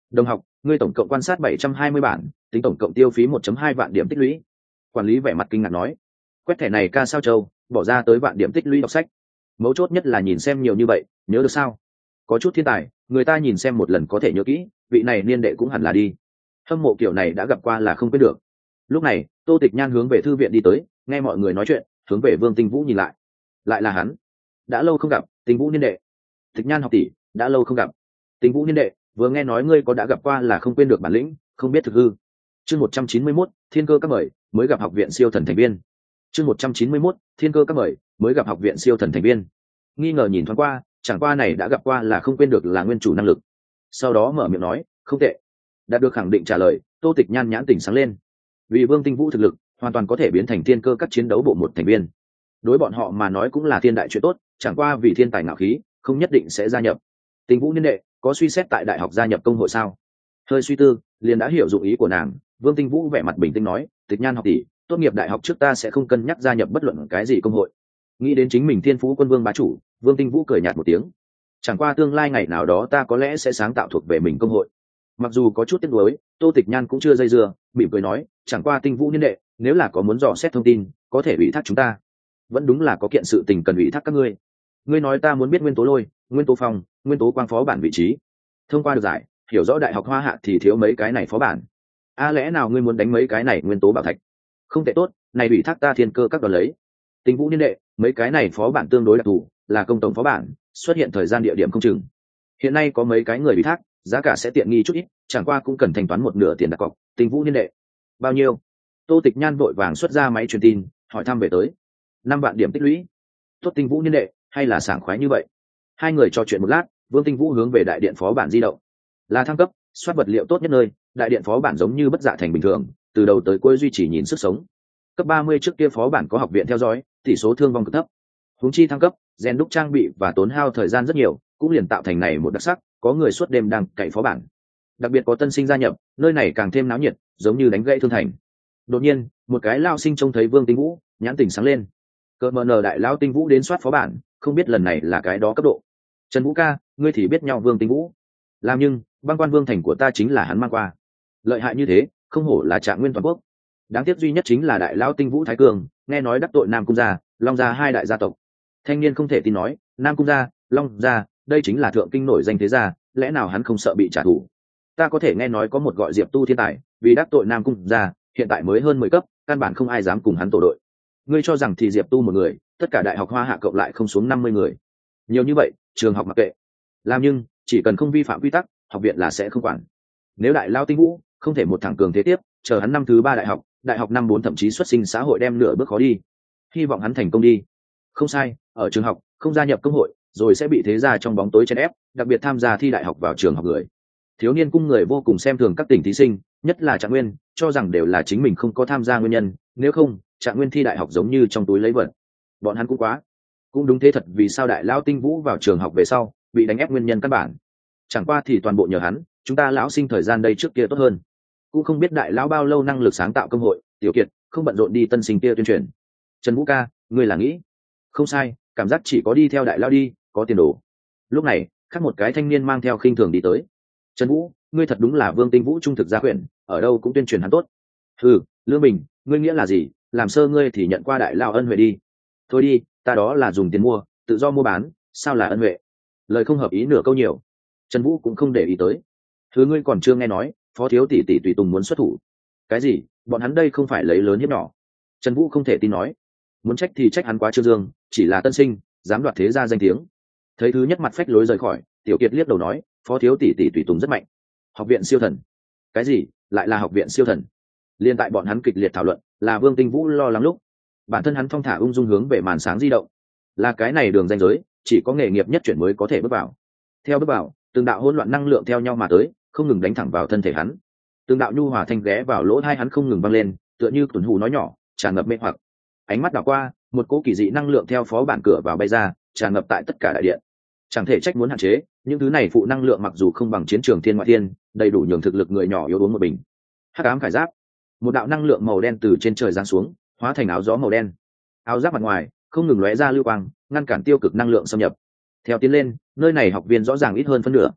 Đồng học, ngươi tổng cộng quan sát 720 bản, tính tổng cộng tiêu phí 1.2 vạn điểm tích lũy. Quản lý vẻ mặt kinh ngạc nói. Quét thẻ này ca sao châu, bỏ ra tới vạn điểm tích lũy đọc sách. Mấu chốt nhất là nhìn xem nhiều như vậy, nhớ được sao? Có chút thiên tài, người ta nhìn xem một lần có thể nhớ kỹ, vị này niên đệ cũng hẳn là đi. Hâm mộ kiểu này đã gặp qua là không quên được. Lúc này, Tô Tịch Nhan hướng về thư viện đi tới, nghe mọi người nói chuyện, hướng về Vương Tinh Vũ nhìn lại. Lại là hắn. Đã lâu không gặp, Tinh Vũ niên đệ. Tịch Nhan học tỷ, đã lâu không gặp. Tinh Vũ niên đệ, vừa nghe nói ngươi có đã gặp qua là không quên được bản lĩnh, không biết thực hư. Chương 191, Thiên Cơ các mời, mới gặp học viện siêu thần thành viên. Chương 191, Thiên Cơ các mời, mới gặp học viện siêu thần thành viên. Nghi ngờ nhìn thoáng qua, chẳng qua này đã gặp qua là không quên được là nguyên chủ năng lực. Sau đó mở miệng nói, không tệ. Đạt được khẳng định trả lời, Tô Tịch Nhan nhãn tỉnh sáng lên. Vì Vương Tinh Vũ thực lực hoàn toàn có thể biến thành thiên cơ các chiến đấu bộ một thành viên. Đối bọn họ mà nói cũng là thiên đại chuyện tốt, chẳng qua vì thiên tài ngạo khí, không nhất định sẽ gia nhập. Tinh Vũ niên đệ, có suy xét tại đại học gia nhập công hội sao? Hơi suy tư, liền đã hiểu dụng ý của nàng. Vương Tinh Vũ vẻ mặt bình tĩnh nói, Tịch Nhan học tỷ, tốt nghiệp đại học trước ta sẽ không cân nhắc gia nhập bất luận cái gì công hội. Nghĩ đến chính mình thiên phú quân vương bá chủ, Vương Tinh Vũ cười nhạt một tiếng. Chẳng qua tương lai ngày nào đó ta có lẽ sẽ sáng tạo thuộc về mình công hội. Mặc dù có chút tiếc nuối, Tô Tịch Nhan cũng chưa dây dưa, mỉm cười nói, chẳng qua Tinh Vũ niên đệ, nếu là có muốn dò xét thông tin, có thể ủy thác chúng ta. Vẫn đúng là có kiện sự tình cần ủy thác các ngươi. Ngươi nói ta muốn biết nguyên tố lôi, nguyên tố phong, nguyên tố quang phó bản vị trí. Thông qua được giải, hiểu rõ đại học Hoa Hạ thì thiếu mấy cái này phó bản. Lẽ nào ngươi muốn đánh mấy cái này nguyên tố bảo thạch? Không tệ tốt, này ủy thác ta thiên cơ các đòn lấy. Tinh Vũ niên đệ, mấy cái này phó bản tương đối đặc thù, là công tổng phó bản, xuất hiện thời gian địa điểm không chừng. Hiện nay có mấy cái người ủy thác, giá cả sẽ tiện nghi chút ít, chẳng qua cũng cần thanh toán một nửa tiền đặt cọc. Tinh Vũ niên đệ, bao nhiêu? Tô Tịch Nhan vội vàng xuất ra máy truyền tin, hỏi thăm về tới. 5 vạn điểm tích lũy. Tốt Tinh Vũ niên đệ, hay là sảng khoái như vậy? Hai người trò chuyện một lát, Vương Tinh Vũ hướng về đại điện phó bản di động. Là thăng cấp, soát vật liệu tốt nhất nơi, đại điện phó bản giống như bất dạ thành bình thường, từ đầu tới cuối duy trì nhìn sức sống. Cấp 30 trước kia phó bản có học viện theo dõi, tỷ số thương vong cực thấp. Huống chi thăng cấp, rèn đúc trang bị và tốn hao thời gian rất nhiều, cũng liền tạo thành này một đặc sắc, có người suốt đêm đang cày phó bản. Đặc biệt có tân sinh gia nhập, nơi này càng thêm náo nhiệt, giống như đánh gãy thương thành. Đột nhiên, một cái lao sinh trông thấy Vương Tinh Vũ, nhãn tỉnh sáng lên. Cỡ mờ nờ đại lao Tinh Vũ đến soát phó bản, không biết lần này là cái đó cấp độ. Trần Vũ ca, ngươi thì biết nhau Vương Tinh Vũ. Làm nhưng, băng quan vương thành của ta chính là hắn mang qua. Lợi hại như thế, không hổ là trạng nguyên toàn quốc. Đáng tiếc duy nhất chính là đại lao Tinh Vũ Thái Cường, nghe nói đắc tội Nam Cung gia, Long gia hai đại gia tộc. Thanh niên không thể tin nói, Nam Cung gia, Long gia, đây chính là thượng kinh nổi danh thế gia, lẽ nào hắn không sợ bị trả thù? Ta có thể nghe nói có một gọi Diệp Tu thiên tài, vì đắc tội Nam Cung gia, hiện tại mới hơn 10 cấp, căn bản không ai dám cùng hắn tổ đội. Ngươi cho rằng thì Diệp Tu một người, tất cả đại học Hoa Hạ cộng lại không xuống 50 người. Nhiều như vậy, trường học mặc kệ. Làm nhưng, chỉ cần không vi phạm quy tắc, học viện là sẽ không quản. Nếu đại lao Tinh Vũ không thể một thẳng cường thế tiếp, chờ hắn năm thứ 3 đại học năm 4 thậm chí xuất sinh xã hội đem nửa bước khó đi. Hy vọng hắn thành công đi. Không sai, ở trường học, không gia nhập công hội, rồi sẽ bị thế gia trong bóng tối chèn ép, đặc biệt tham gia thi đại học vào trường học người. Thiếu niên cung người vô cùng xem thường các tỉnh thí sinh, nhất là Trạng Nguyên, cho rằng đều là chính mình không có tham gia nguyên nhân, nếu không, Trạng Nguyên thi đại học giống như trong túi lấy vật. Bọn hắn cũng quá. Cũng đúng thế thật, vì sao đại lao Tinh Vũ vào trường học về sau, bị đánh ép nguyên nhân căn bản. Chẳng qua thì toàn bộ nhờ hắn, chúng ta lão sinh thời gian đây trước kia tốt hơn. Cũng không biết đại lão bao lâu năng lực sáng tạo công hội, Tiểu Kiệt, không bận rộn đi tân sinh kia tuyên truyền. Trần Vũ ca, ngươi là nghĩ? Không sai, cảm giác chỉ có đi theo đại lão đi, có tiền đồ. Lúc này, khác một cái thanh niên mang theo khinh thường đi tới. Trần Vũ, ngươi thật đúng là Vương Tinh Vũ trung thực gia quyển, ở đâu cũng tuyên truyền hắn tốt. Ừ, Lương Bình, ngươi nghĩa là gì? Làm sơ ngươi thì nhận qua đại lão ân huệ đi. Thôi đi, ta đó là dùng tiền mua, tự do mua bán, sao là ân huệ? Lời không hợp ý nửa câu nhiều. Trần Vũ cũng không để ý tới. Thứ ngươi còn chưa nghe nói, phó thiếu tỷ tỷ tùy tùng muốn xuất thủ. Cái gì? Bọn hắn đây không phải lấy lớn hiếp nhỏ. Trần Vũ không thể tin nói. Muốn trách thì trách hắn quá trương dương, chỉ là tân sinh, dám đoạt thế gia danh tiếng. Thấy thứ nhất mặt phách lối rời khỏi, Tiểu Kiệt liếc đầu nói, phó thiếu tỷ tỷ tùy tùng rất mạnh. Học viện siêu thần? Cái gì? Lại là học viện siêu thần? Liên tại bọn hắn kịch liệt thảo luận, là Vương Tinh Vũ lo lắng lúc, bản thân hắn thong thả ung dung hướng về màn sáng di động. Là cái này đường ranh giới, chỉ có nghề nghiệp nhất chuyển mới có thể bước vào. Theo bước vào, từng đạo hỗn loạn năng lượng theo nhau mà tới, không ngừng đánh thẳng vào thân thể hắn. Từng đạo nhu hòa thanh ghé vào lỗ tai hắn không ngừng vang lên, tựa như tuần hù nói nhỏ, tràn ngập mê hoặc. Ánh mắt đảo qua, một cỗ kỳ dị năng lượng theo phó bản cửa vào bay ra, tràn ngập tại tất cả đại điện. Chẳng thể trách muốn hạn chế, những thứ này phụ năng lượng mặc dù không bằng chiến trường thiên ngoại thiên, đầy đủ nhường thực lực người nhỏ yếu uống một bình. Hắc ám khải giáp, một đạo năng lượng màu đen từ trên trời giáng xuống, hóa thành áo gió màu đen. Áo giáp mặt ngoài không ngừng lóe ra lưu quang, ngăn cản tiêu cực năng lượng xâm nhập. Theo tiến lên, nơi này học viên rõ ràng ít hơn phân nửa.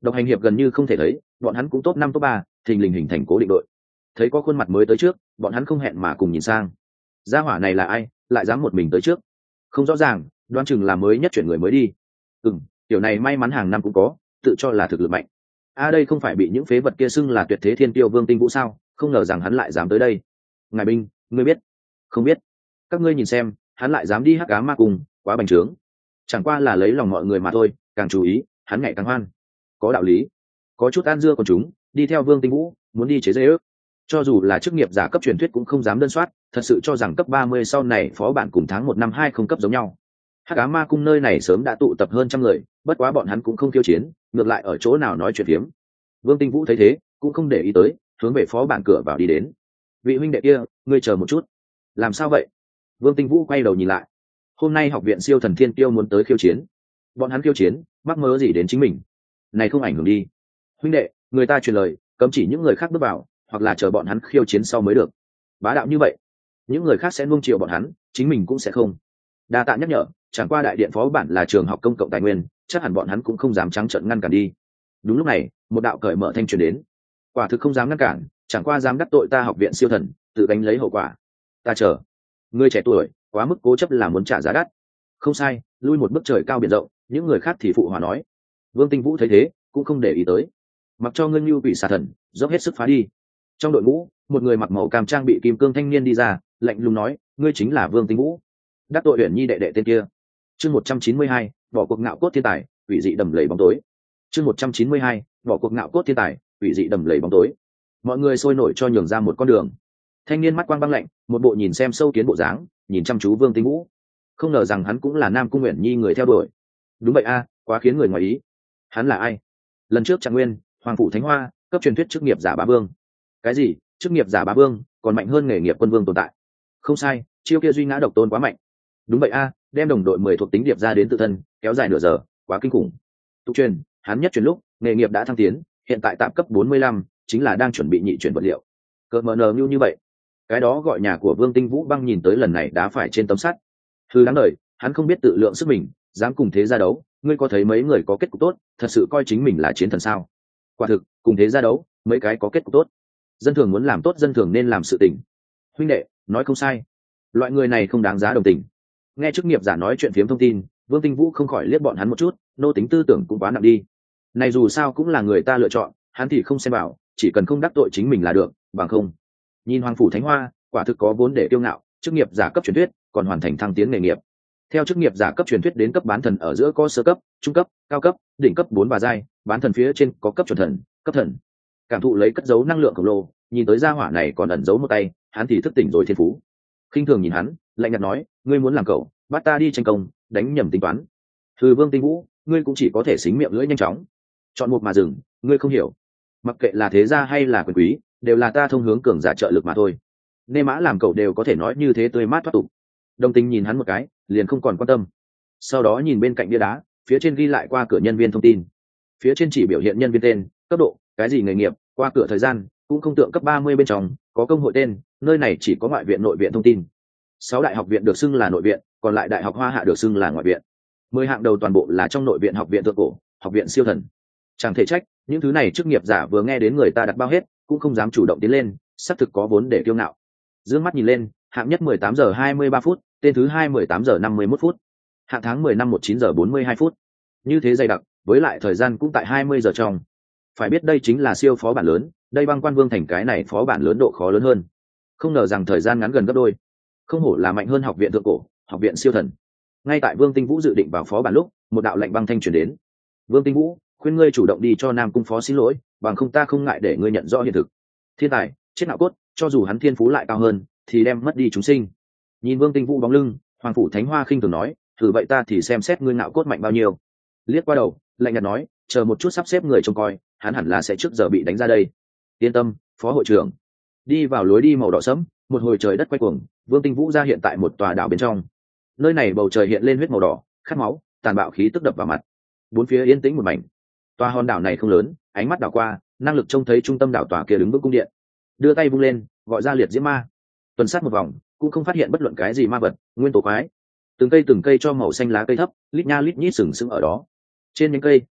Độc hành hiệp gần như không thể thấy, bọn hắn cũng top 5 top 3, thình lình hình thành cố định đội. Thấy có khuôn mặt mới tới trước, bọn hắn không hẹn mà cùng nhìn sang. Gia hỏa này là ai, lại dám một mình tới trước? Không rõ ràng, đoán chừng là mới nhất chuyển người mới đi. Tiểu này may mắn hàng năm cũng có, tự cho là thực lực mạnh. Đây không phải bị những phế vật kia xưng là tuyệt thế thiên tiêu Vương Tinh Vũ sao? Không ngờ rằng hắn lại dám tới đây. Ngài binh, ngươi biết? Không biết. Các ngươi nhìn xem, hắn lại dám đi hắc ám ma cung, quá bành trướng. Chẳng qua là lấy lòng mọi người mà thôi, càng chú ý, hắn ngày càng hoan. Có đạo lý. Có chút ăn dưa con chúng, đi theo Vương Tinh Vũ, muốn đi chế dễ ước. Cho dù là chức nghiệp giả cấp truyền thuyết cũng không dám đơn soát, thật sự cho rằng cấp 30 sau này phó bản cùng tháng 1 năm 2 không cấp giống nhau. Hắc ám ma cung nơi này sớm đã tụ tập hơn trăm người, bất quá bọn hắn cũng không khiêu chiến, ngược lại ở chỗ nào nói chuyện phiếm. Vương Tinh Vũ thấy thế, cũng không để ý tới, hướng về phó bản cửa vào đi đến. Vị huynh đệ kia, ngươi chờ một chút. Làm sao vậy? Vương Tinh Vũ quay đầu nhìn lại. Hôm nay học viện siêu thần thiên tiêu muốn tới khiêu chiến. Bọn hắn khiêu chiến, mắc mớ gì đến chính mình? Này không ảnh hưởng đi. Huynh đệ, người ta truyền lời, cấm chỉ những người khác bước vào, hoặc là chờ bọn hắn khiêu chiến sau mới được. Bá đạo như vậy, những người khác sẽ nuông chiều bọn hắn, chính mình cũng sẽ không. Đa tạ nhắc nhở, chẳng qua đại điện phó bản là trường học công cộng tài nguyên, chắc hẳn bọn hắn cũng không dám trắng trợn ngăn cản đi. Đúng lúc này, một đạo cởi mở thanh truyền đến. Quả thực không dám ngăn cản, chẳng qua dám đắc tội ta học viện siêu thần, tự gánh lấy hậu quả. Ta chờ. Ngươi trẻ tuổi, quá mức cố chấp là muốn trả giá đắt. Không sai, lui một bước trời cao biển rộng, những người khác thì phụ hòa nói. Vương Tinh Vũ thấy thế, cũng không để ý tới. Mặc cho ngươi như quỷ xà thần, dốc hết sức phá đi. Trong đội ngũ, một người mặc màu cam trang bị kim cương thanh niên đi ra, lạnh lùng nói, ngươi chính là Vương Tinh Vũ. Đắc tội Uyển Nhi đệ đệ tên kia. Chương 192, bỏ cuộc ngạo cốt thiên tài, quỷ dị đầm lầy bóng tối. Chương 192, bỏ cuộc ngạo cốt thiên tài, quỷ dị đầm lầy bóng tối. Mọi người sôi nổi cho nhường ra một con đường. Thanh niên mắt quang băng lạnh, một bộ nhìn xem sâu kiến bộ dáng, nhìn chăm chú Vương Tinh Vũ. Không ngờ rằng hắn cũng là Nam Cung Uyển Nhi người theo đuổi. Đúng vậy a, quá khiến người ngoài ý. Hắn là ai? Lần trước Trạng Nguyên, Hoàng phủ Thánh Hoa, cấp truyền thuyết chức nghiệp giả bá vương. Cái gì? Chức nghiệp giả bá vương còn mạnh hơn nghề nghiệp quân vương tồn tại? Không sai, chiêu kia duy ngã độc tôn quá mạnh. Đúng vậy a, đem đồng đội 10 thuộc tính điệp ra đến tự thân, kéo dài nửa giờ, quá kinh khủng. Tục truyền, hắn nhất truyền lúc, nghề nghiệp đã thăng tiến, hiện tại tạm cấp 45, chính là đang chuẩn bị nhị chuyển vật liệu. Cỡ mờ nờ như vậy. Cái đó gọi nhà của Vương Tinh Vũ băng nhìn tới lần này đá phải trên tấm sắt. Hư đáng đời, hắn không biết tự lượng sức mình, dám cùng thế gia đấu, ngươi có thấy mấy người có kết cục tốt, thật sự coi chính mình là chiến thần sao? Quả thực, cùng thế gia đấu, mấy cái có kết cục tốt. Dân thường muốn làm tốt dân thường nên làm sự tình. Huynh đệ, nói không sai. Loại người này không đáng giá đồng tình. Nghe chức nghiệp giả nói chuyện phiếm thông tin, Vương Tinh Vũ không khỏi liếc bọn hắn một chút, nô tính tư tưởng cũng quá nặng đi. Này dù sao cũng là người ta lựa chọn, hắn thì không xem bảo, chỉ cần không đắc tội chính mình là được, bằng không. Nhìn Hoàng phủ Thánh Hoa, quả thực có vốn để kiêu ngạo, chức nghiệp giả cấp truyền thuyết, còn hoàn thành thăng tiến nghề nghiệp. Theo chức nghiệp giả cấp truyền thuyết đến cấp bán thần ở giữa có sơ cấp, trung cấp, cao cấp, đỉnh cấp 4 và giai, bán thần phía trên có cấp chuẩn thần, cấp thần. Cảm thụ lấy cất giấu năng lượng khổng lồ, nhìn tới gia hỏa này còn ẩn giấu một tay, hắn thì thức tỉnh rồi thiên phú. Khinh thường nhìn hắn, lạnh nhạt nói, ngươi muốn làm cậu, bắt ta đi tranh công, đánh nhầm tính toán. Thư Vương Tinh Vũ, ngươi cũng chỉ có thể xính miệng lưỡi nhanh chóng. Chọn một mà dừng, ngươi không hiểu. Mặc kệ là thế gia hay là quyền quý, đều là ta thông hướng cường giả trợ lực mà thôi. Nê mã làm cậu đều có thể nói như thế tươi mát thoát tục. Đồng Tình nhìn hắn một cái, liền không còn quan tâm. Sau đó nhìn bên cạnh bia đá, phía trên ghi lại qua cửa nhân viên thông tin. Phía trên chỉ biểu hiện nhân viên tên, cấp độ, cái gì nghề nghiệp, qua cửa thời gian, cũng không tượng cấp 30 bên trong, có công hội tên, nơi này chỉ có ngoại viện nội viện thông tin. 6 đại học viện được xưng là nội viện, còn lại đại học Hoa Hạ được xưng là ngoại viện. 10 hạng đầu toàn bộ là trong nội viện học viện thượng cổ, học viện siêu thần. Chẳng thể trách, những thứ này chức nghiệp giả vừa nghe đến người ta đặt bao hết, cũng không dám chủ động tiến lên, xác thực có vốn để kiêu ngạo. Dương mắt nhìn lên, hạng nhất 18 giờ 23 phút, tên thứ 2 18 giờ 51 phút. Hạng tháng 10 năm 19 giờ 42 phút. Như thế dày đặc, với lại thời gian cũng tại 20 giờ trong. Phải biết đây chính là siêu phó bản lớn, đây băng quan vương thành cái này phó bản lớn độ khó lớn hơn. Không ngờ rằng thời gian ngắn gần gấp đôi. Không hổ là mạnh hơn học viện thượng cổ, học viện siêu thần. Ngay tại Vương Tinh Vũ dự định vào phó bản lúc, một đạo lệnh băng thanh truyền đến. Vương Tinh Vũ, khuyên ngươi chủ động đi cho Nam cung phó xin lỗi, bằng không ta không ngại để ngươi nhận rõ hiện thực. Thiên tài, chết ngạo cốt, cho dù hắn thiên phú lại cao hơn, thì đem mất đi chúng sinh. Nhìn Vương Tinh Vũ bóng lưng, Hoàng phủ Thánh Hoa khinh thường nói, thử vậy ta thì xem xét ngươi ngạo cốt mạnh bao nhiêu. Liếc qua đầu, lạnh nhạt nói, chờ một chút sắp xếp người trông coi, hắn hẳn là sẽ trước giờ bị đánh ra đây. Yên tâm, phó hội trưởng. Đi vào lối đi màu đỏ sẫm, một hồi trời đất quay cuồng, Vương Tinh Vũ ra hiện tại một tòa đảo bên trong. Nơi này bầu trời hiện lên huyết màu đỏ, khát máu, tàn bạo khí tức đập vào mặt. Bốn phía yên tĩnh một mảnh. Tòa hòn đảo này không lớn, ánh mắt đảo qua, năng lực trông thấy trung tâm đảo tòa kia đứng vững cung điện. Đưa tay vung lên, gọi ra liệt diễm ma. Tuần sát một vòng, cũng không phát hiện bất luận cái gì ma vật, nguyên tố quái. Từng cây cho màu xanh lá cây thấp, lít nha lít nhít sừng sững ở đó. Trên những cây,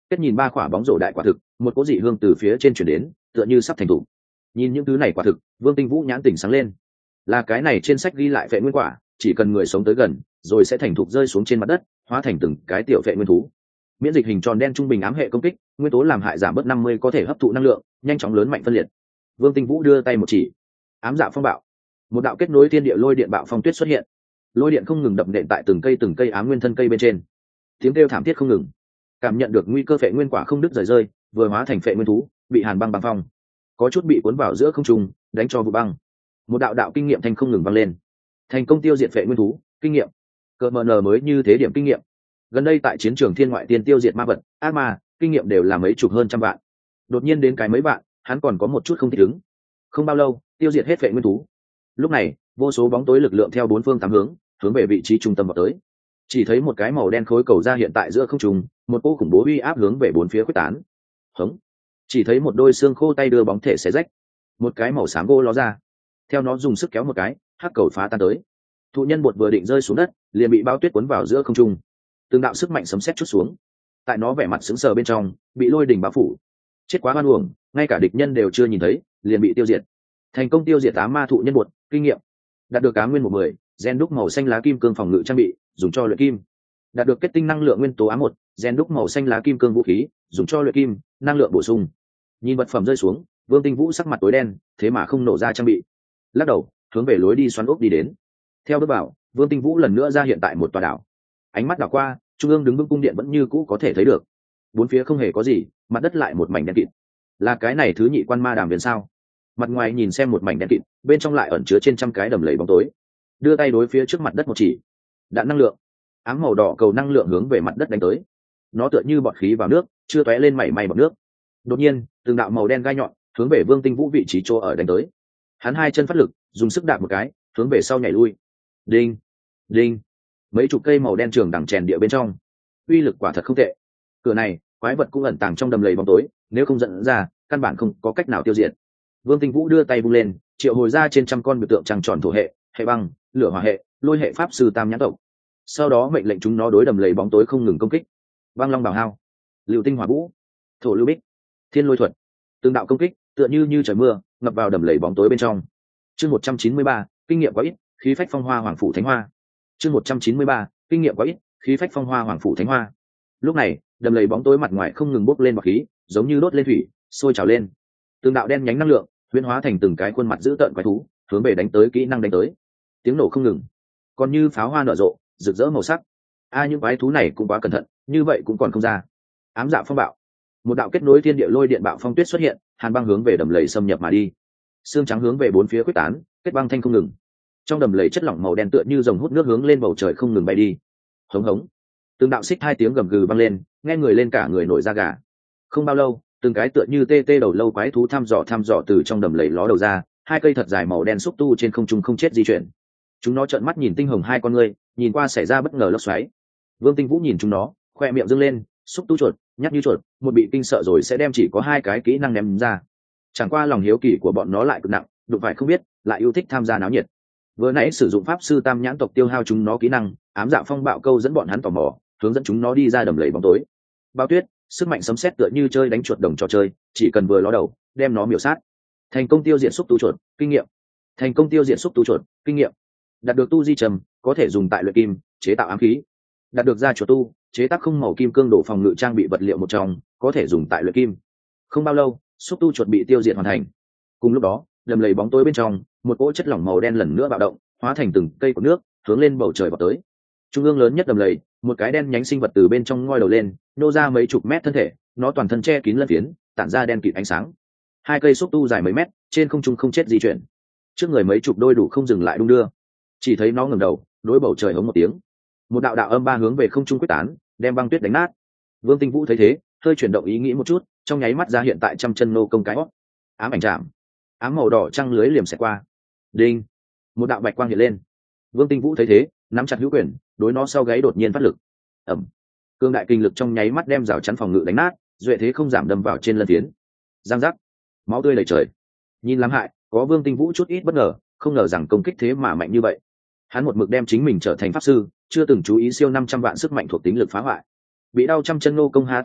kết nhìn ba quả bóng rổ đại quả thực, một cỗ dị hương từ phía trên chuyển đến, tựa như sắp thành thủ. Nhìn những thứ này quả thực, Vương Tinh Vũ nhãn tỉnh sáng lên. Là cái này trên sách ghi lại phệ nguyên quả, chỉ cần người sống tới gần, rồi sẽ thành thục rơi xuống trên mặt đất, hóa thành từng cái tiểu phệ nguyên thú. Miễn dịch hình tròn đen trung bình ám hệ công kích, nguyên tố làm hại giảm bớt 50, có thể hấp thụ năng lượng, nhanh chóng lớn mạnh phân liệt. Vương Tinh Vũ đưa tay một chỉ, ám dạ phong bạo, một đạo kết nối thiên địa lôi điện bạo phong tuyết xuất hiện, lôi điện không ngừng đập nện tại từng cây ám nguyên thân cây bên trên, tiếng kêu thảm thiết không ngừng. Cảm nhận được nguy cơ phệ nguyên quả không đứt rời, vừa hóa thành phệ nguyên thú, bị hàn băng băng phong, có chút bị cuốn vào giữa không trung, đánh cho vụ băng. Một đạo đạo kinh nghiệm thanh không ngừng vang lên, thành công tiêu diệt phệ nguyên thú, kinh nghiệm cờ mờ nờ mới như thế điểm kinh nghiệm. Gần đây tại chiến trường thiên ngoại tiên tiêu diệt ma vật, ác ma, kinh nghiệm đều là mấy chục hơn trăm vạn, đột nhiên đến cái mấy vạn, hắn còn có một chút không thích ứng. Không bao lâu, tiêu diệt hết phệ nguyên thú. Lúc này, vô số bóng tối lực lượng theo bốn phương tám hướng về vị trí trung tâm vào tới. Chỉ thấy một cái màu đen khối cầu ra hiện tại giữa không trung, một cỗ khủng bố uy áp hướng về bốn phía quyết tán. Hống! Chỉ thấy một đôi xương khô tay đưa bóng thể xé rách, một cái màu xám gỗ ló ra, theo nó dùng sức kéo một cái, hắc cầu phá tan tới. Thụ nhân bột vừa định rơi xuống đất, liền bị bao tuyết cuốn vào giữa không trung. Từng đạo sức mạnh sấm sét chút xuống, tại nó vẻ mặt sững sờ bên trong, bị lôi đỉnh bao phủ. Chết quá oan uổng, ngay cả địch nhân đều chưa nhìn thấy, liền bị tiêu diệt. Thành công tiêu diệt ám ma thụ nhân bột, kinh nghiệm. Đạt được ám nguyên 110, gen đúc màu xanh lá kim cương phòng ngự trang bị, dùng cho luyện kim. Đạt được kết tinh năng lượng nguyên tố ám 1, gen đúc màu xanh lá kim cương vũ khí, dùng cho luyện kim, năng lượng bổ sung. Nhìn vật phẩm rơi xuống, Vương Tinh Vũ sắc mặt tối đen, thế mà không nổ ra trang bị. Lắc đầu, hướng về lối đi xoắn ốc đi đến. Theo bước vào, Vương Tinh Vũ lần nữa ra hiện tại một tòa đảo. Ánh mắt đảo qua, trung ương đứng vững cung điện vẫn như cũ có thể thấy được. Bốn phía không hề có gì, mặt đất lại một mảnh đen kịt. Là cái này thứ nhị quan ma đàm viên sao? Mặt ngoài nhìn xem một mảnh đen kịt, bên trong lại ẩn chứa trên trăm cái đầm lầy bóng tối. Đưa tay đối phía trước mặt đất một chỉ, đạn năng lượng, ám màu đỏ cầu năng lượng hướng về mặt đất đánh tới. Nó tựa như bọt khí vào nước, chưa tóe lên mảy may bọt nước. Đột nhiên, từng đạo màu đen gai nhọn hướng về Vương Tinh Vũ vị trí chỗ ở đánh tới. Hắn hai chân phát lực, dùng sức đạp một cái, hướng về sau nhảy lui. Đinh, đinh, mấy chục cây màu đen trường đằng chèn địa bên trong, uy lực quả thật không tệ. Cửa này, quái vật cũng ẩn tàng trong đầm lầy bóng tối, nếu không dẫn ra, căn bản không có cách nào tiêu diệt. Vương Tinh Vũ đưa tay vung lên, triệu hồi ra trên trăm con biểu tượng trăng tròn thổ hệ, hệ băng, lửa hỏa hệ, lôi hệ pháp sư tam nhãn tộc. Sau đó mệnh lệnh chúng nó đối đầm lầy bóng tối không ngừng công kích. Băng long bảo hao, lưu tinh hỏa vũ, thổ lưu bích, thiên lôi thuật, từng đạo công kích tựa như trời mưa ngập vào đầm lầy bóng tối bên trong. Chương 193, kinh nghiệm quá ít, khí phách phong hoa hoàng phủ thánh hoa. Chương 193, kinh nghiệm quá ít, khí phách phong hoa hoàng phủ thánh hoa. Lúc này, đầm lầy bóng tối mặt ngoài không ngừng bốc lên bọt khí, giống như đốt lên thủy, sôi trào lên. Từng đạo đen nhánh năng lượng huyễn hóa thành từng cái khuôn mặt dữ tợn quái thú, hướng về đánh tới kỹ năng đánh tới. Tiếng nổ không ngừng, còn như pháo hoa nở rộ, rực rỡ màu sắc. Những quái thú này cũng quá cẩn thận, như vậy cũng còn không ra. Ám dạ phong bạo, một đạo kết nối thiên địa lôi điện bạo phong tuyết xuất hiện, hàn băng hướng về đầm lầy xâm nhập mà đi. Xương trắng hướng về bốn phía quyết tán, kết băng thanh không ngừng. Trong đầm lầy chất lỏng màu đen tựa như dòng hút nước hướng lên bầu trời không ngừng bay đi. Hống hống, từng đạo xích hai tiếng gầm gừ vang lên, nghe người lên cả người nổi da gà. Không bao lâu, từng cái tựa như tê tê đầu lâu quái thú thăm dò từ trong đầm lầy ló đầu ra, hai cây thật dài màu đen xúc tu trên không trung không chết di chuyển. Chúng nó trợn mắt nhìn tinh hồng hai con ngươi, nhìn qua xảy ra bất ngờ lốc xoáy. Vương Tinh Vũ nhìn chúng nó, khoe miệng dương lên, xúc tu chuột, nhắc như chuột, một bị kinh sợ rồi sẽ đem chỉ có hai cái kỹ năng ném ra. Chẳng qua lòng hiếu kỳ của bọn nó lại cực nặng, đụng phải không biết, lại yêu thích tham gia náo nhiệt. Vừa nãy sử dụng pháp sư tam nhãn tộc tiêu hao chúng nó kỹ năng, ám dạ phong bạo câu dẫn bọn hắn tò mò, hướng dẫn chúng nó đi ra đầm lầy bóng tối. Bao tuyết, sức mạnh sấm sét tựa như chơi đánh chuột đồng trò chơi, chỉ cần vừa ló đầu, đem nó miểu sát. Thành công tiêu diệt xúc tu chuột, kinh nghiệm. Thành công tiêu diệt xúc tu chuột, kinh nghiệm. Đạt được tu di trầm, có thể dùng tại luyện kim, chế tạo ám khí. Đạt được da chuột tu, chế tác không màu kim cương đổ phòng ngự trang bị vật liệu một trong, có thể dùng tại luyện kim. Không bao lâu, xúc tu chuột bị tiêu diệt hoàn thành. Cùng lúc đó, đầm lầy bóng tối bên trong, một cỗ chất lỏng màu đen lần nữa bạo động, hóa thành từng cây của nước, hướng lên bầu trời vọt tới. Trung ương lớn nhất đầm lầy, một cái đen nhánh sinh vật từ bên trong ngoi đầu lên, nô ra mấy chục mét thân thể, nó toàn thân che kín lân phiến, tản ra đen kịt ánh sáng. Hai cây xúc tu dài mấy mét, trên không trung không chết di chuyển. Trước người mấy chục đôi đủ không dừng lại đung đưa. Chỉ thấy nó ngẩng đầu, đối bầu trời hống một tiếng. Một đạo đạo âm ba hướng về không trung quyết tán, đem băng tuyết đánh nát. Vương Tinh Vũ thấy thế, hơi chuyển động ý nghĩ một chút, trong nháy mắt ra hiện tại trăm chân nô công cái hót. Ám ảnh chạm, ám màu đỏ trăng lưới liềm xẹt qua. Đinh, một đạo bạch quang hiện lên. Vương Tinh Vũ thấy thế, nắm chặt hữu quyền, đối nó sau gáy đột nhiên phát lực. Ẩm, cương đại kinh lực trong nháy mắt đem rào chắn phòng ngự đánh nát, duệ thế không giảm đâm vào trên lân phiến. Giang giác, máu tươi đầy trời. Nhìn lắm hại, có Vương Tinh Vũ chút ít bất ngờ, không ngờ rằng công kích thế mà mạnh như vậy. Hắn một mực đem chính mình trở thành pháp sư, chưa từng chú ý siêu 500 vạn sức mạnh thuộc tính lực phá hoại. Bị đau trăm chân nô công há to mồm,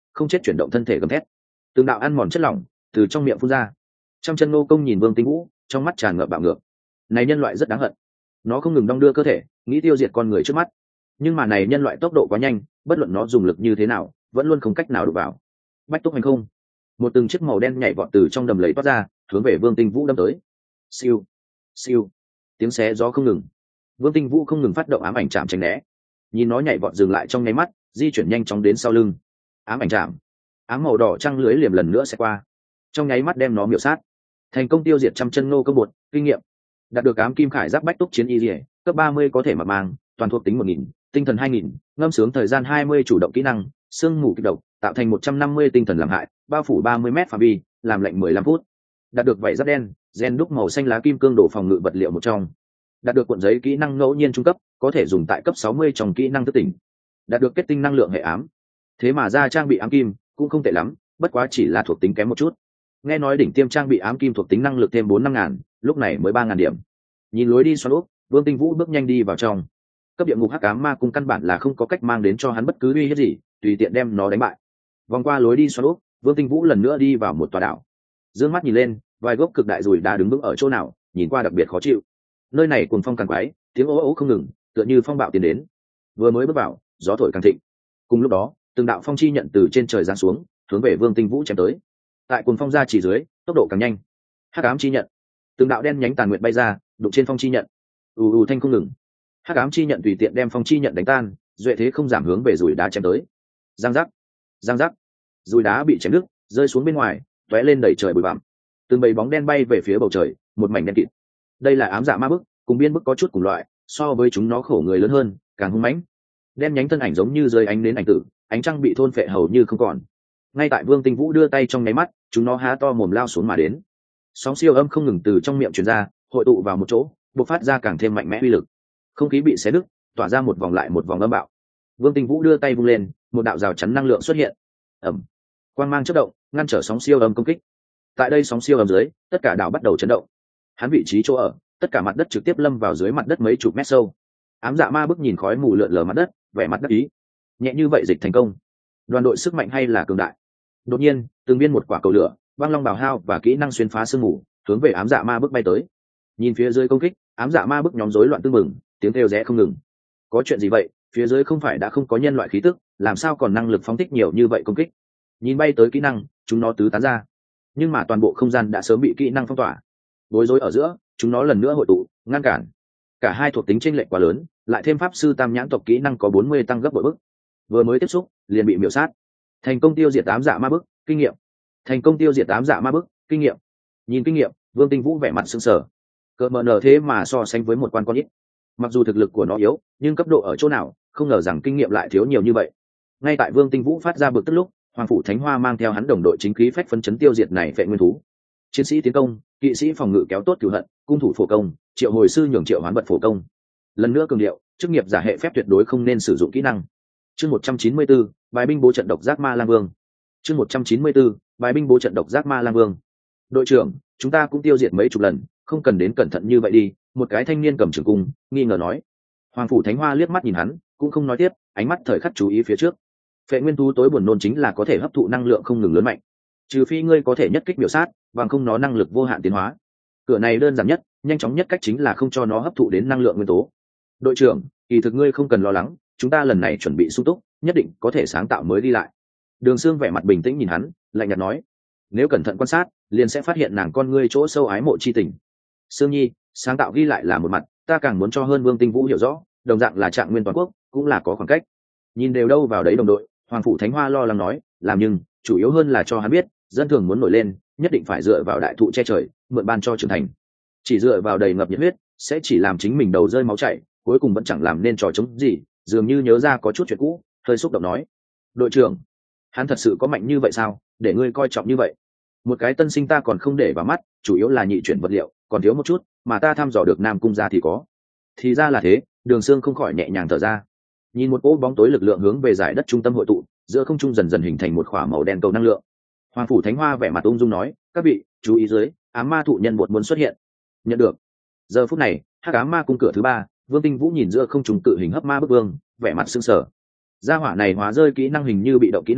không chết chuyển động thân thể gầm thét. Từng đạo ăn mòn chất lỏng từ trong miệng phun ra. Trăm chân nô công nhìn Vương Tinh Vũ, trong mắt tràn ngập bạo ngược. Này nhân loại rất đáng hận. Nó không ngừng đong đưa cơ thể, nghĩ tiêu diệt con người trước mắt. Nhưng mà này nhân loại tốc độ quá nhanh, bất luận nó dùng lực như thế nào, vẫn luôn không cách nào đụng vào. Bách túc hành không. Một từng chiếc màu đen nhảy vọt từ trong đầm lầy toát ra, hướng về Vương Tinh Vũ đâm tới. Siêu, siêu, tiếng xé gió không ngừng. Vương Tinh Vũ không ngừng phát động ám ảnh chạm tránh né. Nhìn nó nhảy vọt dừng lại trong nháy mắt, di chuyển nhanh chóng đến sau lưng. Ám ảnh chạm, ám màu đỏ trăng lưới liềm lần nữa sẽ qua, trong nháy mắt đem nó miểu sát. Thành công tiêu diệt trăm chân nô công bột, kinh nghiệm. Đạt được ám kim khải giáp bách túc chiến y liễu, cấp 30 có thể mặc mang, toàn thuộc tính 1000, tinh thần 2000, ngâm sướng thời gian 20 chủ động kỹ năng, sương mù kích độc, tạo thành 150 tinh thần làm hại, bao phủ 30m phạm vi, làm lệnh 15 phút. Đạt được vảy giáp đen, gen đúc màu xanh lá kim cương đồ phòng ngự vật liệu một trong. Đạt được cuộn giấy kỹ năng ngẫu nhiên trung cấp, có thể dùng tại cấp 60 trong kỹ năng thức tỉnh. Đạt được kết tinh năng lượng hệ ám. Thế mà ra trang bị ám kim cũng không tệ lắm, bất quá chỉ là thuộc tính kém một chút. Nghe nói đỉnh tiêm trang bị ám kim thuộc tính năng lực thêm 4-5 ngàn, lúc này mới 3.000 điểm. Nhìn lối đi xoắn úp, Vương Tinh Vũ bước nhanh đi vào trong. Cấp địa ngục hắc ám ma cung căn bản là không có cách mang đến cho hắn bất cứ uy hiếp gì, tùy tiện đem nó đánh bại. Vòng qua lối đi xoắn úp, Vương Tinh Vũ lần nữa đi vào một tòa đảo. Dương mắt nhìn lên, vài gốc cực đại rùi đá đứng vững ở chỗ nào, nhìn qua đặc biệt khó chịu. Nơi này cuồng phong càng quái, tiếng ố ố không ngừng, tựa như phong bạo tiến đến. Vừa mới bước vào, gió thổi càng thịnh. Cùng lúc đó, từng đạo phong chi nhận từ trên trời giáng xuống, hướng về Vương Tinh Vũ chém tới. Tại cuồng phong ra chỉ dưới, tốc độ càng nhanh. Hắc ám chi nhận, từng đạo đen nhánh tàn nguyệt bay ra, đụng trên phong chi nhận. Thanh không ngừng. Hắc ám chi nhận tùy tiện đem phong chi nhận đánh tan, duệ thế không giảm hướng về rùi đá chém tới. Giang giác, giang giác, rùi đá bị chém đứt, rơi xuống bên ngoài, tóe lên đẩy trời bụi bặm. Từng bầy bóng đen bay về phía bầu trời, một mảnh đen kịt. Đây là ám dạ ma bức, cùng biên bức có chút cùng loại, so với chúng nó khổ người lớn hơn, càng hung mãnh. Đen nhánh thân ảnh giống như rơi ánh đến ảnh tử, ánh trăng bị thôn phệ hầu như không còn. Ngay tại Vương Tinh Vũ đưa tay trong nháy mắt, chúng nó há to mồm lao xuống mà đến. Sóng siêu âm không ngừng từ trong miệng truyền ra, hội tụ vào một chỗ, bộc phát ra càng thêm mạnh mẽ uy lực. Không khí bị xé nứt, tỏa ra một vòng lại một vòng âm bạo. Vương Tinh Vũ đưa tay vung lên, một đạo rào chắn năng lượng xuất hiện. Ầm, quang mang chớp động, ngăn trở sóng siêu âm công kích. Tại đây sóng siêu âm dưới, tất cả đảo bắt đầu chấn động. Hắn vị trí chỗ ở, tất cả mặt đất trực tiếp lâm vào dưới mặt đất mấy chục mét sâu. Ám dạ ma bức nhìn khói mù lượn lờ mặt đất, vẻ mặt đắc ý. Nhẹ như vậy dịch thành công. Đoàn đội sức mạnh hay là cường đại. Đột nhiên, từng viên một quả cầu lửa, băng long bào hao và kỹ năng xuyên phá sương mù, hướng về ám dạ ma bức bay tới. Nhìn phía dưới công kích, ám dạ ma bức nhóm rối loạn tương mừng, tiếng kêu rẽ không ngừng. Có chuyện gì vậy? Phía dưới không phải đã không có nhân loại khí tức, làm sao còn năng lực phóng thích nhiều như vậy công kích? Nhìn bay tới kỹ năng, chúng nó tứ tán ra, nhưng mà toàn bộ không gian đã sớm bị kỹ năng phong tỏa. Bối rối ở giữa, chúng nó lần nữa hội tụ, ngăn cản. Cả hai thuộc tính chênh lệch quá lớn, lại thêm pháp sư tam nhãn tộc kỹ năng có 40 tăng gấp bội bức. Vừa mới tiếp xúc, liền bị miểu sát. Thành công tiêu diệt ám dạ ma bức, kinh nghiệm. Thành công tiêu diệt ám dạ ma bức, kinh nghiệm. Nhìn kinh nghiệm, Vương Tinh Vũ vẻ mặt sững sờ. Cỡ mờ nở thế mà so sánh với một quan con ít. Mặc dù thực lực của nó yếu, nhưng cấp độ ở chỗ nào, không ngờ rằng kinh nghiệm lại thiếu nhiều như vậy. Ngay tại Vương Tinh Vũ phát ra bực tức lúc, Hoàng phủ Thánh Hoa mang theo hắn đồng đội chính khí phách phấn chấn tiêu diệt này phệ nguyên thú. Chiến sĩ tiến công, kỵ sĩ phòng ngự kéo tốt cửu hận, cung thủ phổ công, triệu hồi sư nhường triệu hoán vật phổ công. Lần nữa cường điệu, chức nghiệp giả hệ phép tuyệt đối không nên sử dụng kỹ năng. Chương 194, bài binh bố trận độc giác ma lang vương. Chương 194, bài binh bố trận độc giác ma lang vương. Đội trưởng, chúng ta cũng tiêu diệt mấy chục lần, không cần đến cẩn thận như vậy đi. Một cái thanh niên cầm trường cung, nghi ngờ nói. Hoàng phủ Thánh Hoa liếc mắt nhìn hắn, cũng không nói tiếp, ánh mắt thời khắc chú ý phía trước. Phệ nguyên thú tối buồn nôn chính là có thể hấp thụ năng lượng không ngừng lớn mạnh, trừ phi ngươi có thể nhất kích biểu sát, bằng không nó năng lực vô hạn tiến hóa. Cửa này đơn giản nhất, nhanh chóng nhất cách chính là không cho nó hấp thụ đến năng lượng nguyên tố. Đội trưởng, kỳ thực ngươi không cần lo lắng, chúng ta lần này chuẩn bị sung túc, nhất định có thể sáng tạo mới đi lại. Đường Sương vẻ mặt bình tĩnh nhìn hắn, lạnh nhạt nói, nếu cẩn thận quan sát, liền sẽ phát hiện nàng con ngươi chỗ sâu ái mộ chi tình. Sương Nhi, sáng tạo ghi lại là một mặt, ta càng muốn cho hơn Vương Tinh Vũ hiểu rõ, đồng dạng là trạng nguyên toàn quốc, cũng là có khoảng cách. Nhìn đều đâu vào đấy đồng đội, Hoàng phủ Thánh Hoa lo lắng nói, làm nhưng chủ yếu hơn là cho hắn biết, dân thường muốn nổi lên, nhất định phải dựa vào đại thụ che trời, mượn ban cho trưởng thành. Chỉ dựa vào đầy ngập nhiệt huyết, sẽ chỉ làm chính mình đầu rơi máu chảy, cuối cùng vẫn chẳng làm nên trò chống gì. Dường như nhớ ra có chút chuyện cũ, hơi xúc động nói, đội trưởng, hắn thật sự có mạnh như vậy sao, để ngươi coi trọng như vậy? Một cái tân sinh ta còn không để vào mắt, chủ yếu là nhị chuyển vật liệu còn thiếu một chút, mà ta thăm dò được Nam cung ra thì có. Thì ra là thế. Đường Sương không khỏi nhẹ nhàng thở ra. Nhìn một cỗ bóng tối lực lượng hướng về giải đất trung tâm hội tụ, giữa không trung dần dần hình thành một khỏa màu đen cầu năng lượng. Hoàng phủ Thánh Hoa vẻ mặt ung dung nói, các vị chú ý dưới, ám ma thụ nhân bột muốn xuất hiện. Nhận được. Giờ phút này, hắc ám ma cung cửa thứ 3, Vương Tinh Vũ nhìn giữa không trung tự hình hấp ma bức vương, vẻ mặt sững sờ. Gia hỏa này hóa rơi kỹ năng hình như bị động kỹ năng,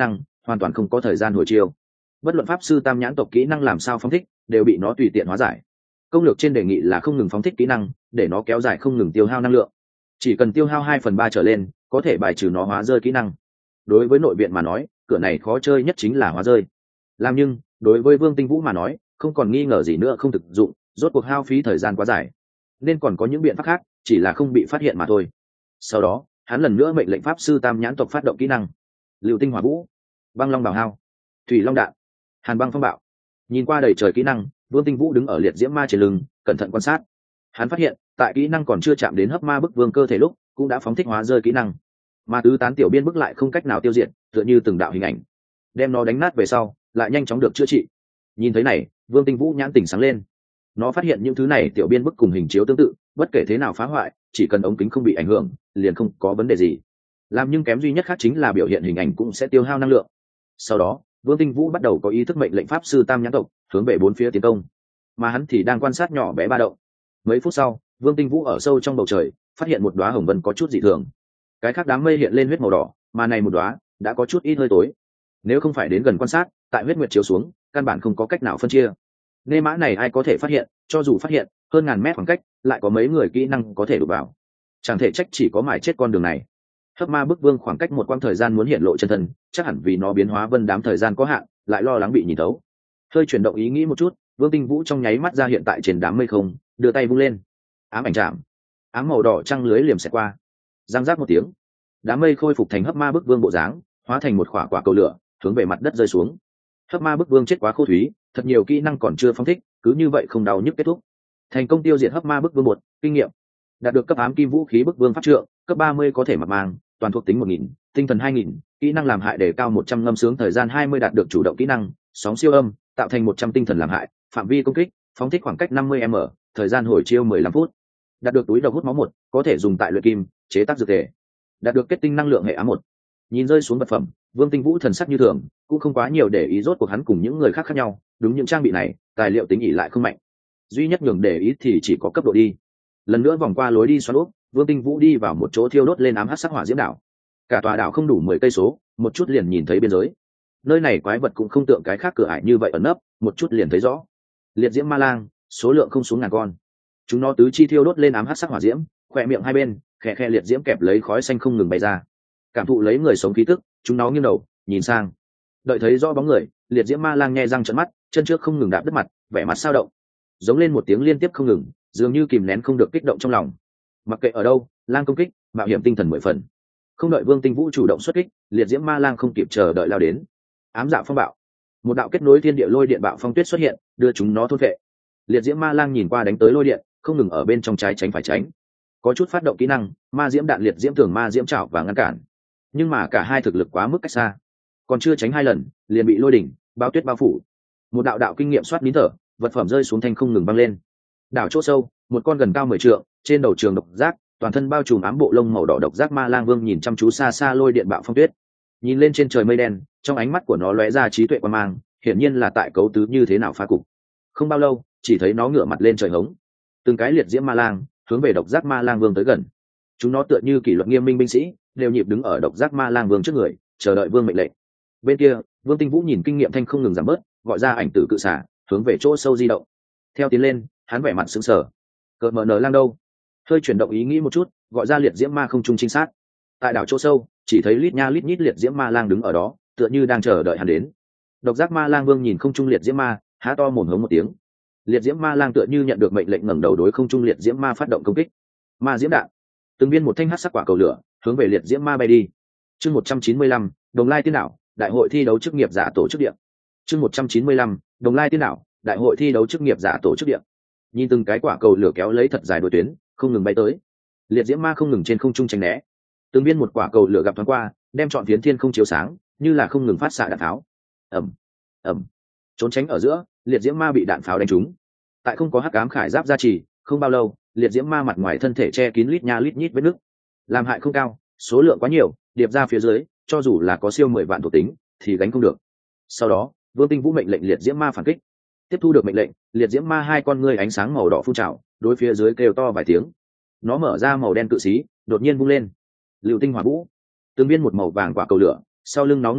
hoàn toàn không có thời gian hồi chiêu. Bất luận pháp sư tam nhãn tộc kỹ năng làm sao phóng thích đều bị nó tùy tiện hóa giải. Công lược trên đề nghị là không ngừng phóng thích kỹ năng để nó kéo dài không ngừng tiêu hao năng lượng, chỉ cần tiêu hao 2/3 trở lên có thể bài trừ nó hóa rơi kỹ năng. Đối với nội viện mà nói, cửa này khó chơi nhất chính là hóa rơi. Làm nhưng đối với Vương Tinh Vũ mà nói, không còn nghi ngờ gì nữa không thực dụng, rốt cuộc hao phí thời gian quá dài, nên còn có những biện pháp khác, chỉ là không bị phát hiện mà thôi. Sau đó hắn lần nữa mệnh lệnh pháp sư tam nhãn tộc phát động kỹ năng: Lưu tinh hỏa vũ, băng long bảo hao, thủy long đạn, hàn băng phong bạo. Nhìn qua đầy trời kỹ năng, Vương Tinh Vũ đứng ở liệt diễm ma trên lưng cẩn thận quan sát. Hắn phát hiện tại kỹ năng còn chưa chạm đến hấp ma bức vương cơ thể lúc cũng đã phóng thích hóa rơi kỹ năng, mà tứ tán tiểu biên bức lại không cách nào tiêu diệt, tựa như từng đạo hình ảnh đem nó đánh nát về sau lại nhanh chóng được chữa trị. Nhìn thấy này, Vương Tinh Vũ nhãn tỉnh sáng lên. Nó phát hiện những thứ này tiểu biên bức cùng hình chiếu tương tự, bất kể thế nào phá hoại, chỉ cần ống kính không bị ảnh hưởng liền không có vấn đề gì. Làm nhưng kém duy nhất khác chính là biểu hiện hình ảnh cũng sẽ tiêu hao năng lượng. Sau đó Vương Tinh Vũ bắt đầu có ý thức mệnh lệnh pháp sư tam nhãn tộc hướng về bốn phía tiến công, mà hắn thì đang quan sát nhỏ bé ba động. Mấy phút sau, Vương Tinh Vũ ở sâu trong bầu trời phát hiện một đóa hồng vân có chút dị thường. Cái khác đám mây hiện lên huyết màu đỏ, mà này một đóa đã có chút ít hơi tối. Nếu không phải đến gần quan sát, tại huyết nguyệt chiếu xuống, căn bản không có cách nào phân chia. Nê mã này ai có thể phát hiện, cho dù phát hiện, hơn ngàn mét khoảng cách, lại có mấy người kỹ năng có thể đụng vào. Chẳng thể trách chỉ có mài chết con đường này. Hấp ma bức vương khoảng cách một quãng thời gian muốn hiện lộ chân thân, chắc hẳn vì nó biến hóa vân đám thời gian có hạn, lại lo lắng bị nhìn thấu. Hơi chuyển động ý nghĩ một chút, Vương Tinh Vũ trong nháy mắt ra hiện tại trên đám mây không, đưa tay vung lên. Ám ảnh chạm, ám màu đỏ trăng lưới liềm xẹt qua. Giang giác một tiếng, đám mây khôi phục thành hấp ma bức vương bộ dáng, hóa thành một quả cầu lửa, hướng về mặt đất rơi xuống. Hấp ma bức vương chết quá khô thúy, thật nhiều kỹ năng còn chưa phóng thích, cứ như vậy không đau nhức kết thúc. Thành công tiêu diệt hấp ma bức vương một, kinh nghiệm. Đạt được cấp ám kim vũ khí bức vương pháp trượng, cấp 30 có thể mặc mang, toàn thuộc tính 1000, tinh thần 2000, kỹ năng làm hại đề cao 100 ngâm sướng thời gian 20 đạt được chủ động kỹ năng, sóng siêu âm, tạo thành 100 tinh thần làm hại, phạm vi công kích, phóng thích khoảng cách 50m, thời gian hồi chiêu 15 phút. Đạt được túi độc hút máu 1, có thể dùng tại luyện kim, chế tác dược thể. Đạt được kết tinh năng lượng hệ ám 1. Nhìn rơi xuống vật phẩm, Vương Tinh Vũ thần sắc như thường, cũng không quá nhiều để ý, rốt cuộc hắn cùng những người khác khác nhau, đúng những trang bị này, tài liệu tính ỷ lại không mạnh. Duy nhất nhường để ý thì chỉ có cấp độ đi. Lần nữa vòng qua lối đi xoắn úp, Vương Tinh Vũ đi vào một chỗ thiêu đốt lên ám hắc sắc hỏa diễm đảo. Cả tòa đảo không đủ 10 cây số, một chút liền nhìn thấy biên giới. Nơi này quái vật cũng không tượng cái khác cửa ải như vậy ẩn nấp, một chút liền thấy rõ. Liệt diễm ma lang, số lượng không xuống ngàn con. Chúng nó tứ chi thiêu đốt lên ám hắc sắc hỏa diễm, khỏe miệng hai bên, khẽ khẽ liệt diễm kẹp lấy khói xanh không ngừng bay ra. Cảm thụ lấy người sống khí tức, chúng nó nghiêng đầu, nhìn sang. Đợi thấy rõ bóng người, liệt diễm ma lang nhe răng trợn mắt, chân trước không ngừng đạp đất mặt, vẻ mặt sao động. Giống lên một tiếng liên tiếp không ngừng, dường như kìm nén không được kích động trong lòng. Mặc kệ ở đâu, lang công kích, mạo hiểm tinh thần 10 phần. Không đợi Vương Tinh Vũ chủ động xuất kích, liệt diễm ma lang không kịp chờ đợi lao đến. Ám dạ phong bạo, một đạo kết nối thiên địa lôi điện bạo phong tuyết xuất hiện, đưa chúng nó thôn phệ. Liệt diễm ma lang nhìn qua đánh tới lôi điện, không ngừng ở bên trong trái tránh phải tránh. Có chút phát động kỹ năng, ma diễm đạn, liệt diễm tường ma diễm trảo và ngăn cản. Nhưng mà cả hai thực lực quá mức cách xa, còn chưa tránh 2 lần, liền bị lôi đỉnh, bao tuyết bao phủ. Một đạo đạo kinh nghiệm soát nín thở, vật phẩm rơi xuống thanh không ngừng băng lên. Đảo chỗ sâu, một con gần cao 10 trượng, trên đầu trường độc giác, toàn thân bao trùm ám bộ lông màu đỏ độc giác ma lang vương nhìn chăm chú xa xa lôi điện bạo phong tuyết. Nhìn lên trên trời mây đen, trong ánh mắt của nó lóe ra trí tuệ quan mang, hiển nhiên là tại cấu tứ như thế nào phá cục. Không bao lâu, chỉ thấy nó ngửa mặt lên trời hống. Từng cái liệt diễm ma lang hướng về độc giác ma lang vương tới gần. Chúng nó tựa như kỷ luật nghiêm minh binh sĩ, đều nhịp đứng ở độc giác ma lang vương trước người, chờ đợi vương mệnh lệnh. Bên kia, Vương Tinh Vũ nhìn kinh nghiệm thanh không ngừng giảm bớt, gọi ra ảnh tử cự xả, hướng về chỗ sâu di động. Theo tiến lên, hắn vẻ mặt sững sờ. Cợt mờ nở lang đâu? Hơi chuyển động ý nghĩ một chút, gọi ra liệt diễm ma không trung trinh sát. Tại đảo chỗ sâu, chỉ thấy lít nha lít nhít liệt diễm ma lang đứng ở đó, tựa như đang chờ đợi hắn đến. Độc giác ma lang vương nhìn không trung liệt diễm ma, há to mồm hống một tiếng. Liệt diễm ma lang tựa như nhận được mệnh lệnh ngẩng đầu đối không trung liệt diễm ma phát động công kích. Ma diễm đạn, từng viên một thanh hắc sắc quả cầu lửa, hướng về liệt diễm ma bay đi. Chương 195, Đồng Lai Tiên Đảo, đại hội thi đấu chức nghiệp giả tổ chức điện. Chương 195, Đồng Lai Tiên Đảo, đại hội thi đấu chức nghiệp giả tổ chức điện. Nhìn từng cái quả cầu lửa kéo lấy thật dài đuôi tuyến, không ngừng bay tới. Liệt diễm ma không ngừng trên không trung tránh né. Từng viên một quả cầu lửa gặp thoáng qua, đem trọn phiến thiên không chiếu sáng, như là không ngừng phát xạ đạn pháo. Ầm, ầm. Trốn tránh ở giữa, liệt diễm ma bị đạn pháo đánh trúng. Tại không có hắc ám khải giáp gia trì, không bao lâu, liệt diễm ma mặt ngoài thân thể che kín lít nha lít nhít vết nứt. Làm hại không cao, số lượng quá nhiều, điệp ra phía dưới, cho dù là có siêu 10 vạn thuộc tính, thì gánh không được. Sau đó, Vương Tinh Vũ mệnh lệnh liệt diễm ma phản kích. Tiếp thu được mệnh lệnh, liệt diễm ma hai con ngươi ánh sáng màu đỏ phun trào, đối phía dưới kêu to vài tiếng. Nó mở ra màu đen cự xí, đột nhiên vung lên. Lưu tinh hỏa vũ, từng viên một màu vàng quả cầu lửa, sau lưng nó ngưng tụ,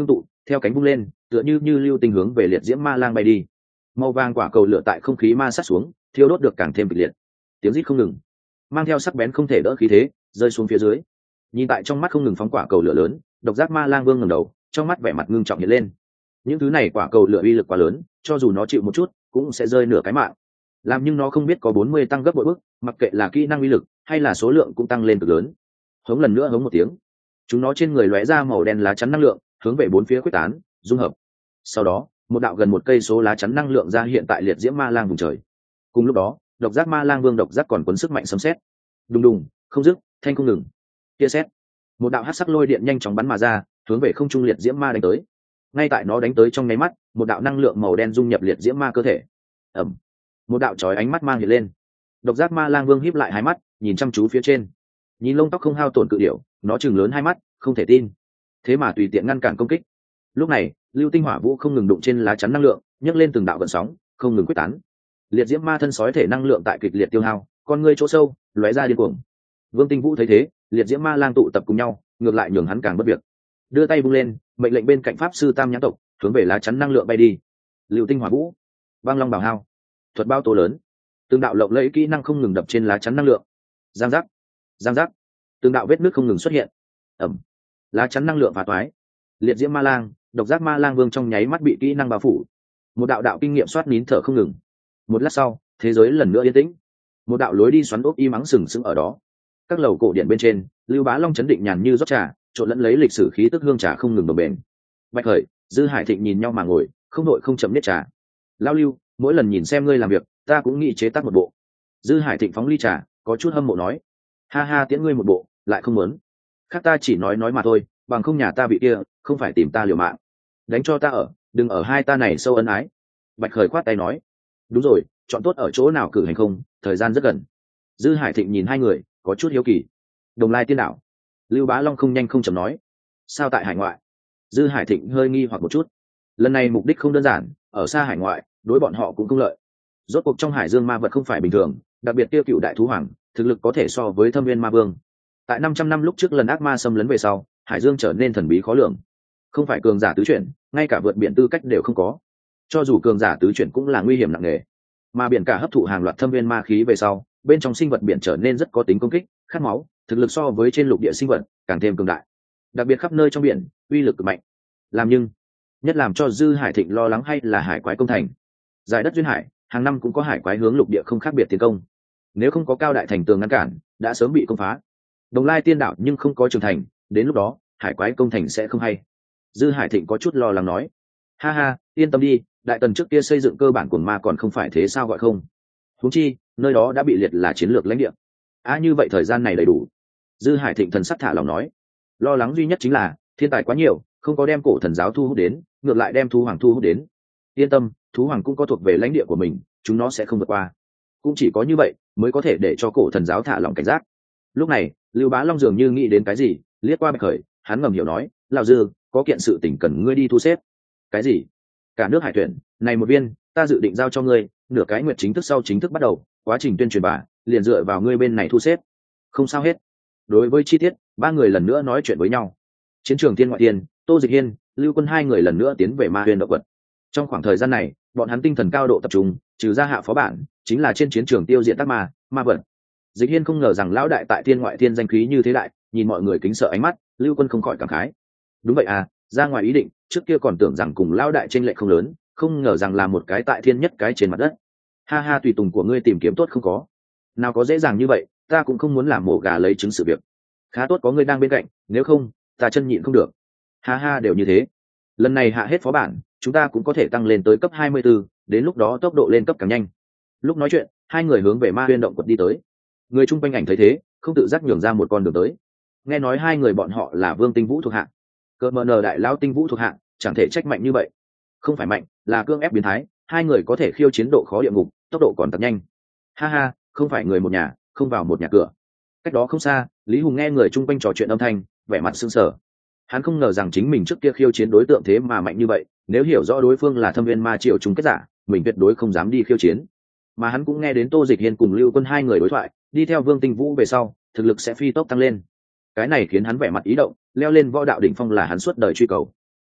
theo cánh bung lên tựa như lưu tinh hướng về liệt diễm ma lang bay đi. Màu vàng quả cầu lửa tại không khí ma sát xuống thiêu đốt được càng thêm kịch liệt, tiếng rít không ngừng mang theo sắc bén không thể đỡ khí thế rơi xuống phía dưới. Nhìn tại trong mắt không ngừng phóng quả cầu lửa lớn, độc giác ma lang vương ngẩng đầu, trong mắt vẻ mặt ngưng trọng hiện lên. Những thứ này quả cầu lửa uy lực quá lớn, cho dù nó chịu một chút cũng sẽ rơi nửa cái mạng. Làm nhưng nó không biết có 40 tăng gấp bội bước, mặc kệ là kỹ năng uy lực hay là số lượng cũng tăng lên cực lớn. Hống lần nữa hống một tiếng, chúng nó trên người lóe ra màu đen lá chắn năng lượng, hướng về bốn phía quyết tán dung hợp. Sau đó một đạo gần một cây số lá chắn năng lượng ra hiện tại liệt diễm ma lang vùng trời. Cùng lúc đó độc giác ma lang vương độc giác còn cuốn sức mạnh sấm sét, đùng đùng không dứt, thanh không ngừng. Tia sét, một đạo hắc sắc lôi điện nhanh chóng bắn mà ra, hướng về không trung liệt diễm ma đánh tới. Ngay tại nó đánh tới trong nháy mắt, một đạo năng lượng màu đen dung nhập liệt diễm ma cơ thể. Ầm, một đạo chói ánh mắt mang hiện lên. Độc giác ma lang vương híp lại hai mắt, nhìn chăm chú phía trên. Nhìn lông tóc không hao tổn cự điểu, nó chừng lớn hai mắt, không thể tin. Thế mà tùy tiện ngăn cản công kích. Lúc này lưu tinh hỏa vũ không ngừng đụng trên lá chắn năng lượng, nhấc lên từng đạo gợn sóng, không ngừng quyết tán. Liệt diễm ma thân sói thể năng lượng tại kịch liệt tiêu hao, con ngươi chỗ sâu lóe ra điên cuồng. Vương Tinh Vũ thấy thế, liệt diễm ma lang tụ tập cùng nhau, ngược lại nhường hắn càng bất việc. Đưa tay vung lên, mệnh lệnh bên cạnh pháp sư Tam Nhãn tộc hướng về lá chắn năng lượng bay đi. Lưu tinh hỏa vũ, băng long bảo hao, thuật bao tố lớn, từng đạo lộng lẫy kỹ năng không ngừng đập trên lá chắn năng lượng. Giang giác, giang giác, từng đạo vết nước không ngừng xuất hiện. Ẩm, lá chắn năng lượng phá toái. Liệt diễm ma lang, độc giác ma lang vương trong nháy mắt bị kỹ năng bao phủ. Một đạo đạo kinh nghiệm soát nín thở không ngừng. Một lát sau thế giới lần nữa yên tĩnh, một đạo lối đi xoắn ốc y mắng sừng sững ở đó. Các lầu cổ điện bên trên Lưu Bá Long chấn định nhàn như rót trà, trộn lẫn lấy lịch sử khí tức hương trà không ngừng đồng bền. Bạch Khởi, Dư Hải Thịnh nhìn nhau mà ngồi, không đội không chậm nết trà. Lao Lưu, mỗi lần nhìn xem ngươi làm việc ta cũng nghĩ chế tác một bộ. Dư Hải Thịnh phóng ly trà, có chút hâm mộ nói. Ha ha, tiễn ngươi một bộ lại không muốn. Khác ta chỉ nói mà thôi, bằng không nhà ta bị kia không phải tìm ta liều mạng. Đánh cho ta ở, đừng ở hai ta này sâu ân ái. Bạch Khởi khoát tay nói. Đúng rồi, chọn tốt ở chỗ nào cử hành không, thời gian rất gần. Dư Hải Thịnh nhìn hai người có chút hiếu kỳ. Đồng Lai Tiên Đảo. Lưu Bá Long không nhanh không chậm nói. Sao tại hải ngoại? Dư Hải Thịnh hơi nghi hoặc một chút. Lần này mục đích không đơn giản, ở xa hải ngoại đối bọn họ cũng không lợi. Rốt cuộc trong hải dương ma vật không phải bình thường, đặc biệt tiêu cựu đại thú hoàng thực lực có thể so với Thâm Viên Ma Vương. Tại 500 năm lúc trước lần ác ma xâm lấn về sau, hải dương trở nên thần bí khó lường, không phải cường giả tứ chuyển, ngay cả vượt biển tư cách đều không có. Cho dù cường giả tứ chuyển cũng là nguy hiểm nặng nề. Mà biển cả hấp thụ hàng loạt thâm viên ma khí về sau, bên trong sinh vật biển trở nên rất có tính công kích, khát máu, thực lực so với trên lục địa sinh vật càng thêm cường đại. Đặc biệt khắp nơi trong biển, uy lực cực mạnh. Nhưng nhất làm cho Dư Hải Thịnh lo lắng hay là hải quái công thành. Giải đất duyên hải, hàng năm cũng có hải quái hướng lục địa không khác biệt tiến công. Nếu không có cao đại thành tường ngăn cản, đã sớm bị công phá. Đồng Lai Tiên Đảo nhưng không có trưởng thành, đến lúc đó hải quái công thành sẽ không hay. Dư Hải Thịnh có chút lo lắng nói. Ha ha, yên tâm đi, đại tần trước kia xây dựng cơ bản cuồng ma còn không phải thế sao gọi không. Huống chi nơi đó đã bị liệt là chiến lược lãnh địa. Như vậy thời gian này đầy đủ. Dư Hải Thịnh thần sắc thả lòng nói. Lo lắng duy nhất chính là thiên tài quá nhiều, không có đem cổ thần giáo thu hút đến, ngược lại đem thú hoàng thu hút đến. Yên tâm, thú hoàng cũng có thuộc về lãnh địa của mình, chúng nó sẽ không vượt qua. Cũng chỉ có như vậy mới có thể để cho cổ thần giáo thả lòng cảnh giác. Lúc này Lưu Bá Long dường như nghĩ đến cái gì, liếc qua Bạch Khởi, hắn ngầm hiểu nói. Lão Dư, có kiện sự tình cần ngươi đi thu xếp. Cái gì? Cả nước hải tuyển này một viên ta dự định giao cho ngươi, nửa cái nguyệt chính thức sau chính thức bắt đầu, quá trình tuyên truyền bà liền dựa vào ngươi bên này thu xếp. Không sao hết. Đối với chi tiết, ba người lần nữa nói chuyện với nhau. Chiến trường Thiên Ngoại Thiên, Tô Dịch Hiên, Lưu Quân hai người lần nữa tiến về Ma Huyên động vật. Trong khoảng thời gian này bọn hắn tinh thần cao độ tập trung, trừ ra hạ phó bản chính là trên chiến trường tiêu diệt tác ma vật. Dịch Hiên không ngờ rằng lão đại tại Thiên Ngoại Thiên danh khí như thế đại, nhìn mọi người kính sợ ánh mắt, Lưu Quân không khỏi cảm khái. Đúng vậy ra ngoài ý định, trước kia còn tưởng rằng cùng lão đại chênh lệch không lớn, không ngờ rằng là một cái tại thiên nhất cái trên mặt đất. Ha ha, tùy tùng của ngươi tìm kiếm tốt không có. Nào có dễ dàng như vậy, ta cũng không muốn làm mổ gà lấy trứng sự việc. Khá tốt có ngươi đang bên cạnh, nếu không ta chân nhịn không được. Ha ha, đều như thế. Lần này hạ hết phó bản, chúng ta cũng có thể tăng lên tới cấp 24, đến lúc đó tốc độ lên cấp càng nhanh. Lúc nói chuyện, hai người hướng về Ma Huyên động quật đi tới. Người chung quanh ảnh thấy thế, không tự giác nhường ra một con đường tới. Nghe nói hai người bọn họ là Vương Tinh Vũ thuộc hạ, cờ mờ nờ đại lao Tinh Vũ thuộc hạ, chẳng thể trách mạnh như vậy. Không phải mạnh, là cưỡng ép biến thái, hai người có thể khiêu chiến độ khó địa ngục, tốc độ còn tăng nhanh. Ha ha, không phải người một nhà, không vào một nhà cửa. Cách đó không xa, Lý Hùng nghe người chung quanh trò chuyện âm thanh, vẻ mặt sững sờ. Hắn không ngờ rằng chính mình trước kia khiêu chiến đối tượng thế mà mạnh như vậy, nếu hiểu rõ đối phương là Thâm Viên Ma Triều chung kết giả, mình tuyệt đối không dám đi khiêu chiến. Mà hắn cũng nghe đến Tô Dịch Hiên cùng Lưu Quân hai người đối thoại, đi theo Vương Tinh Vũ về sau, thực lực sẽ phi tốc tăng lên. Cái này khiến hắn vẻ mặt ý động, leo lên võ đạo đỉnh phong là hắn suốt đời truy cầu.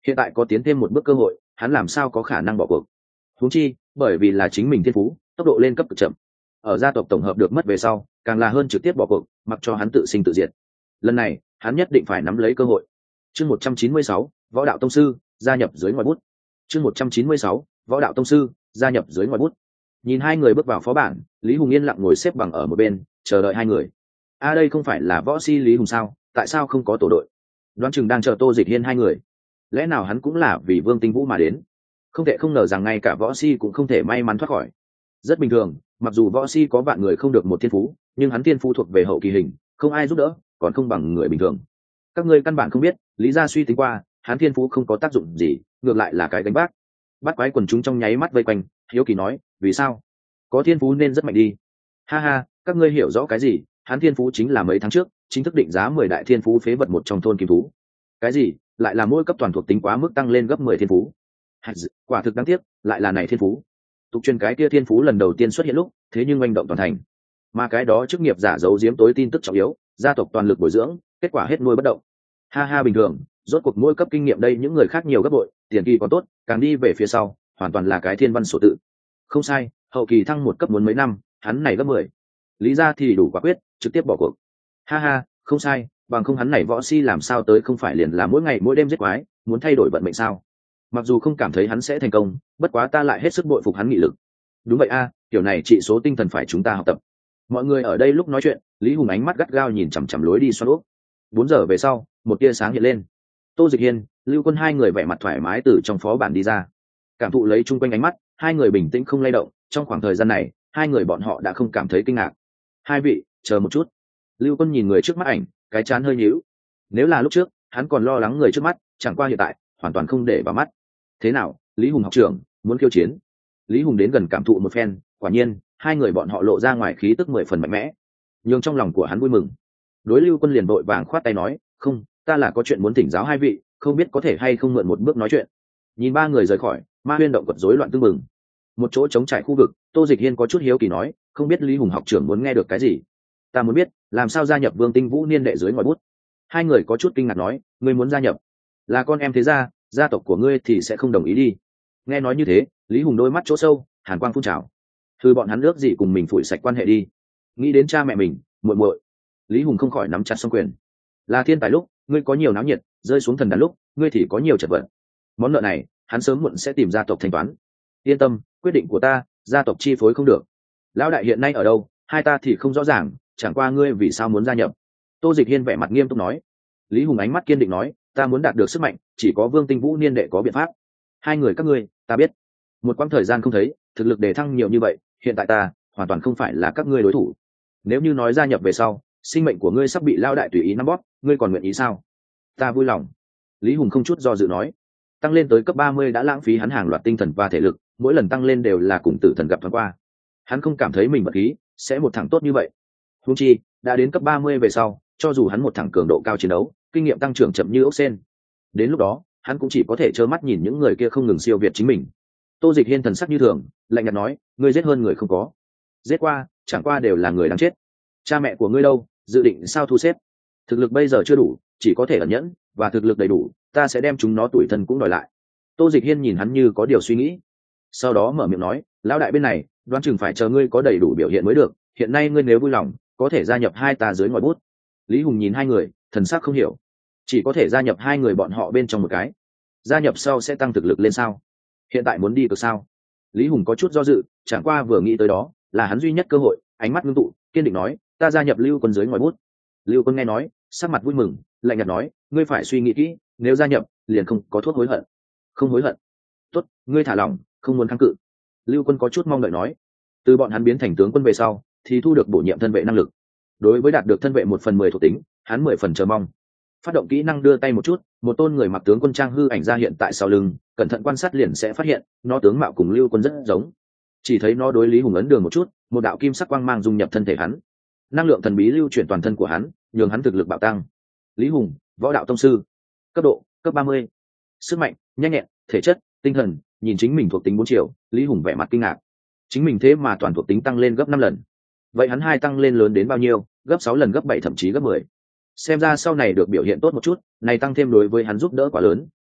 Hiện tại có tiến thêm một bước cơ hội, hắn làm sao có khả năng bỏ cuộc. Huống chi bởi vì là chính mình thiên phú tốc độ lên cấp cực chậm, ở gia tộc tổng hợp được mất về sau càng là hơn trực tiếp bỏ cuộc, mặc cho hắn tự sinh tự diệt. Lần này hắn nhất định phải nắm lấy cơ hội. Chương 196, võ đạo tông sư gia nhập dưới ngoài bút. Chương 196, võ đạo tông sư gia nhập dưới ngoài bút. Nhìn hai người bước vào phó bản, Lý Hùng yên lặng ngồi xếp bằng ở một bên chờ đợi hai người. Đây không phải là võ si Lý Hùng sao, tại sao không có tổ đội? Đoán chừng đang chờ Tô Dịch Hiên hai người. Lẽ nào hắn cũng là vì Vương Tinh Vũ mà đến? Không thể không ngờ rằng ngay cả võ si cũng không thể may mắn thoát khỏi. Rất bình thường, mặc dù võ si có vạn người không được một thiên phú, nhưng hắn thiên phú thuộc về hậu kỳ hình, không ai giúp đỡ, còn không bằng người bình thường. Các ngươi căn bản không biết, Lý gia suy tính qua, hắn thiên phú không có tác dụng gì, ngược lại là cái gánh vác. Bắt quái quần chúng trong nháy mắt vây quanh, hiếu kỳ nói, vì sao? Có thiên phú nên rất mạnh đi. Ha ha, các ngươi hiểu rõ cái gì? Hắn thiên phú chính là mấy tháng trước chính thức định giá 10 đại thiên phú phế vật một trong thôn kim thú. Cái gì? Lại là mỗi cấp toàn thuộc tính quá mức tăng lên gấp 10 thiên phú. Quả thực đáng tiếc, lại là này thiên phú. Tục truyền cái kia thiên phú lần đầu tiên xuất hiện lúc, thế nhưng manh động toàn thành. Mà cái đó chức nghiệp giả giấu giếm tối tin tức trọng yếu, gia tộc toàn lực bồi dưỡng, kết quả hết nuôi bất động. Ha ha, bình thường, rốt cuộc mỗi cấp kinh nghiệm đây những người khác nhiều gấp bội, tiền kỳ còn tốt, càng đi về phía sau, hoàn toàn là cái thiên văn sổ tự. Không sai, hậu kỳ thăng một cấp muốn mấy năm, hắn này gấp 10. Lý gia thì đủ quả quyết, trực tiếp bỏ cuộc. Ha ha, không sai, bằng không hắn này võ si làm sao tới không phải liền là mỗi ngày mỗi đêm giết quái, muốn thay đổi vận mệnh sao? Mặc dù không cảm thấy hắn sẽ thành công, bất quá ta lại hết sức bội phục hắn nghị lực. Đúng vậy kiểu này trị số tinh thần phải chúng ta học tập. Mọi người ở đây lúc nói chuyện, Lý Hùng ánh mắt gắt gao nhìn chằm chằm lối đi xoắn úp. 4 giờ về sau, một tia sáng hiện lên. Tô Dịch Hiên, Lưu Quân hai người vẻ mặt thoải mái từ trong phó bản đi ra. Cảm thụ lấy chung quanh ánh mắt, hai người bình tĩnh không lay động. Trong khoảng thời gian này, hai người bọn họ đã không cảm thấy kinh ngạc. Hai vị, chờ một chút. Lưu Quân nhìn người trước mắt ảnh, cái trán hơi nhíu. Nếu là lúc trước, hắn còn lo lắng người trước mắt, chẳng qua hiện tại, hoàn toàn không để vào mắt. Thế nào, Lý Hùng học trưởng, muốn khiêu chiến? Lý Hùng đến gần cảm thụ một phen, quả nhiên, hai người bọn họ lộ ra ngoài khí tức 10 phần mạnh mẽ. Nhưng trong lòng của hắn vui mừng. Đối Lưu Quân liền vội vàng khoát tay nói, không, ta là có chuyện muốn thỉnh giáo hai vị, không biết có thể hay không mượn một bước nói chuyện. Nhìn ba người rời khỏi, Ma Huyên động quật rối loạn tương mừng. Một chỗ trống trải khu vực, Tô Dịch Hiên có chút hiếu kỳ nói, không biết Lý Hùng học trưởng muốn nghe được cái gì? Ta muốn biết, làm sao gia nhập Vương Tinh Vũ niên đệ dưới ngòi bút. Hai người có chút kinh ngạc nói, ngươi muốn gia nhập? Là con em thế gia tộc của ngươi thì sẽ không đồng ý đi. Nghe nói như thế, Lý Hùng đôi mắt chỗ sâu, hàn quang phun trào. Thư bọn hắn ước gì cùng mình phủi sạch quan hệ đi. Nghĩ đến cha mẹ mình, muội muội, Lý Hùng không khỏi nắm chặt song quyền. Là thiên tài lúc, ngươi có nhiều náo nhiệt, rơi xuống thần đàn lúc, ngươi thì có nhiều chật vật. Món nợ này, hắn sớm muộn sẽ tìm gia tộc thanh toán. Yên tâm, quyết định của ta, gia tộc chi phối không được. Lão đại hiện nay ở đâu, hai ta thì không rõ ràng, chẳng qua ngươi vì sao muốn gia nhập? Tô Dịch Hiên vẻ mặt nghiêm túc nói. Lý Hùng ánh mắt kiên định nói, ta muốn đạt được sức mạnh, chỉ có Vương Tinh Vũ niên đệ có biện pháp. Hai người các ngươi, ta biết. Một quãng thời gian không thấy, thực lực đề thăng nhiều như vậy, hiện tại ta hoàn toàn không phải là các ngươi đối thủ. Nếu như nói gia nhập về sau, sinh mệnh của ngươi sắp bị lao đại tùy ý nắm bóp, ngươi còn nguyện ý sao? Ta vui lòng. Lý Hùng không chút do dự nói. Tăng lên tới cấp 30 đã lãng phí hắn hàng loạt tinh thần và thể lực, mỗi lần tăng lên đều là cùng tử thần gặp thoáng qua. Hắn không cảm thấy mình vật khí sẽ một thằng tốt như vậy. Huống chi, đã đến cấp 30 về sau, cho dù hắn một thằng cường độ cao chiến đấu, kinh nghiệm tăng trưởng chậm như ốc sen. Đến lúc đó, hắn cũng chỉ có thể trơ mắt nhìn những người kia không ngừng siêu việt chính mình. Tô Dịch Hiên thần sắc như thường, lạnh nhạt nói, ngươi giết hơn người không có. Giết qua, chẳng qua đều là người đáng chết. Cha mẹ của ngươi đâu, dự định sao thu xếp? Thực lực bây giờ chưa đủ, chỉ có thể ẩn nhẫn, và thực lực đầy đủ, ta sẽ đem chúng nó tủi thân cũng đòi lại. Tô Dịch Hiên nhìn hắn như có điều suy nghĩ, sau đó mở miệng nói, lão đại bên này, đoán chừng phải chờ ngươi có đầy đủ biểu hiện mới được, hiện nay ngươi nếu vui lòng, có thể gia nhập hai ta dưới ngòi bút. Lý Hùng nhìn hai người, thần sắc không hiểu, chỉ có thể gia nhập hai người bọn họ bên trong một cái. Gia nhập sau sẽ tăng thực lực lên sao? Hiện tại muốn đi cực sao? Lý Hùng có chút do dự, chẳng qua vừa nghĩ tới đó, là hắn duy nhất cơ hội, ánh mắt ngưng tụ, kiên định nói, ta gia nhập Lưu Quân dưới ngòi bút. Lưu Quân nghe nói, sắc mặt vui mừng, lạnh nhạt nói, ngươi phải suy nghĩ kỹ, nếu gia nhập, liền không có thuốc hối hận. Không hối hận? Tốt, ngươi thả lỏng, không muốn kháng cự. Lưu Quân có chút mong đợi nói. Từ bọn hắn biến thành tướng quân về sau, thì thu được bổ nhiệm thân vệ năng lực. Đối với đạt được thân vệ 1/10 thuộc tính, hắn 10 phần chờ mong. Phát động kỹ năng đưa tay một chút, một tôn người mặc tướng quân trang hư ảnh ra hiện tại sau lưng, cẩn thận quan sát liền sẽ phát hiện, nó tướng mạo cùng Lưu Quân rất giống. Chỉ thấy nó đối Lý Hùng ấn đường một chút, một đạo kim sắc quang mang dung nhập thân thể hắn. Năng lượng thần bí lưu chuyển toàn thân của hắn, nhường hắn thực lực bạo tăng. Lý Hùng, võ đạo tông sư, cấp độ cấp 30. Sức mạnh, nhanh nhẹn, thể chất, tinh thần, nhìn chính mình thuộc tính 4 triệu, Lý Hùng vẻ mặt kinh ngạc. Chính mình thế mà toàn thuộc tính tăng lên gấp 5 lần. Vậy hắn hai tăng lên lớn đến bao nhiêu? Gấp 6 lần, gấp 7, thậm chí gấp 10. Xem ra sau này được biểu hiện tốt một chút, này tăng thêm đối với hắn giúp đỡ quá lớn,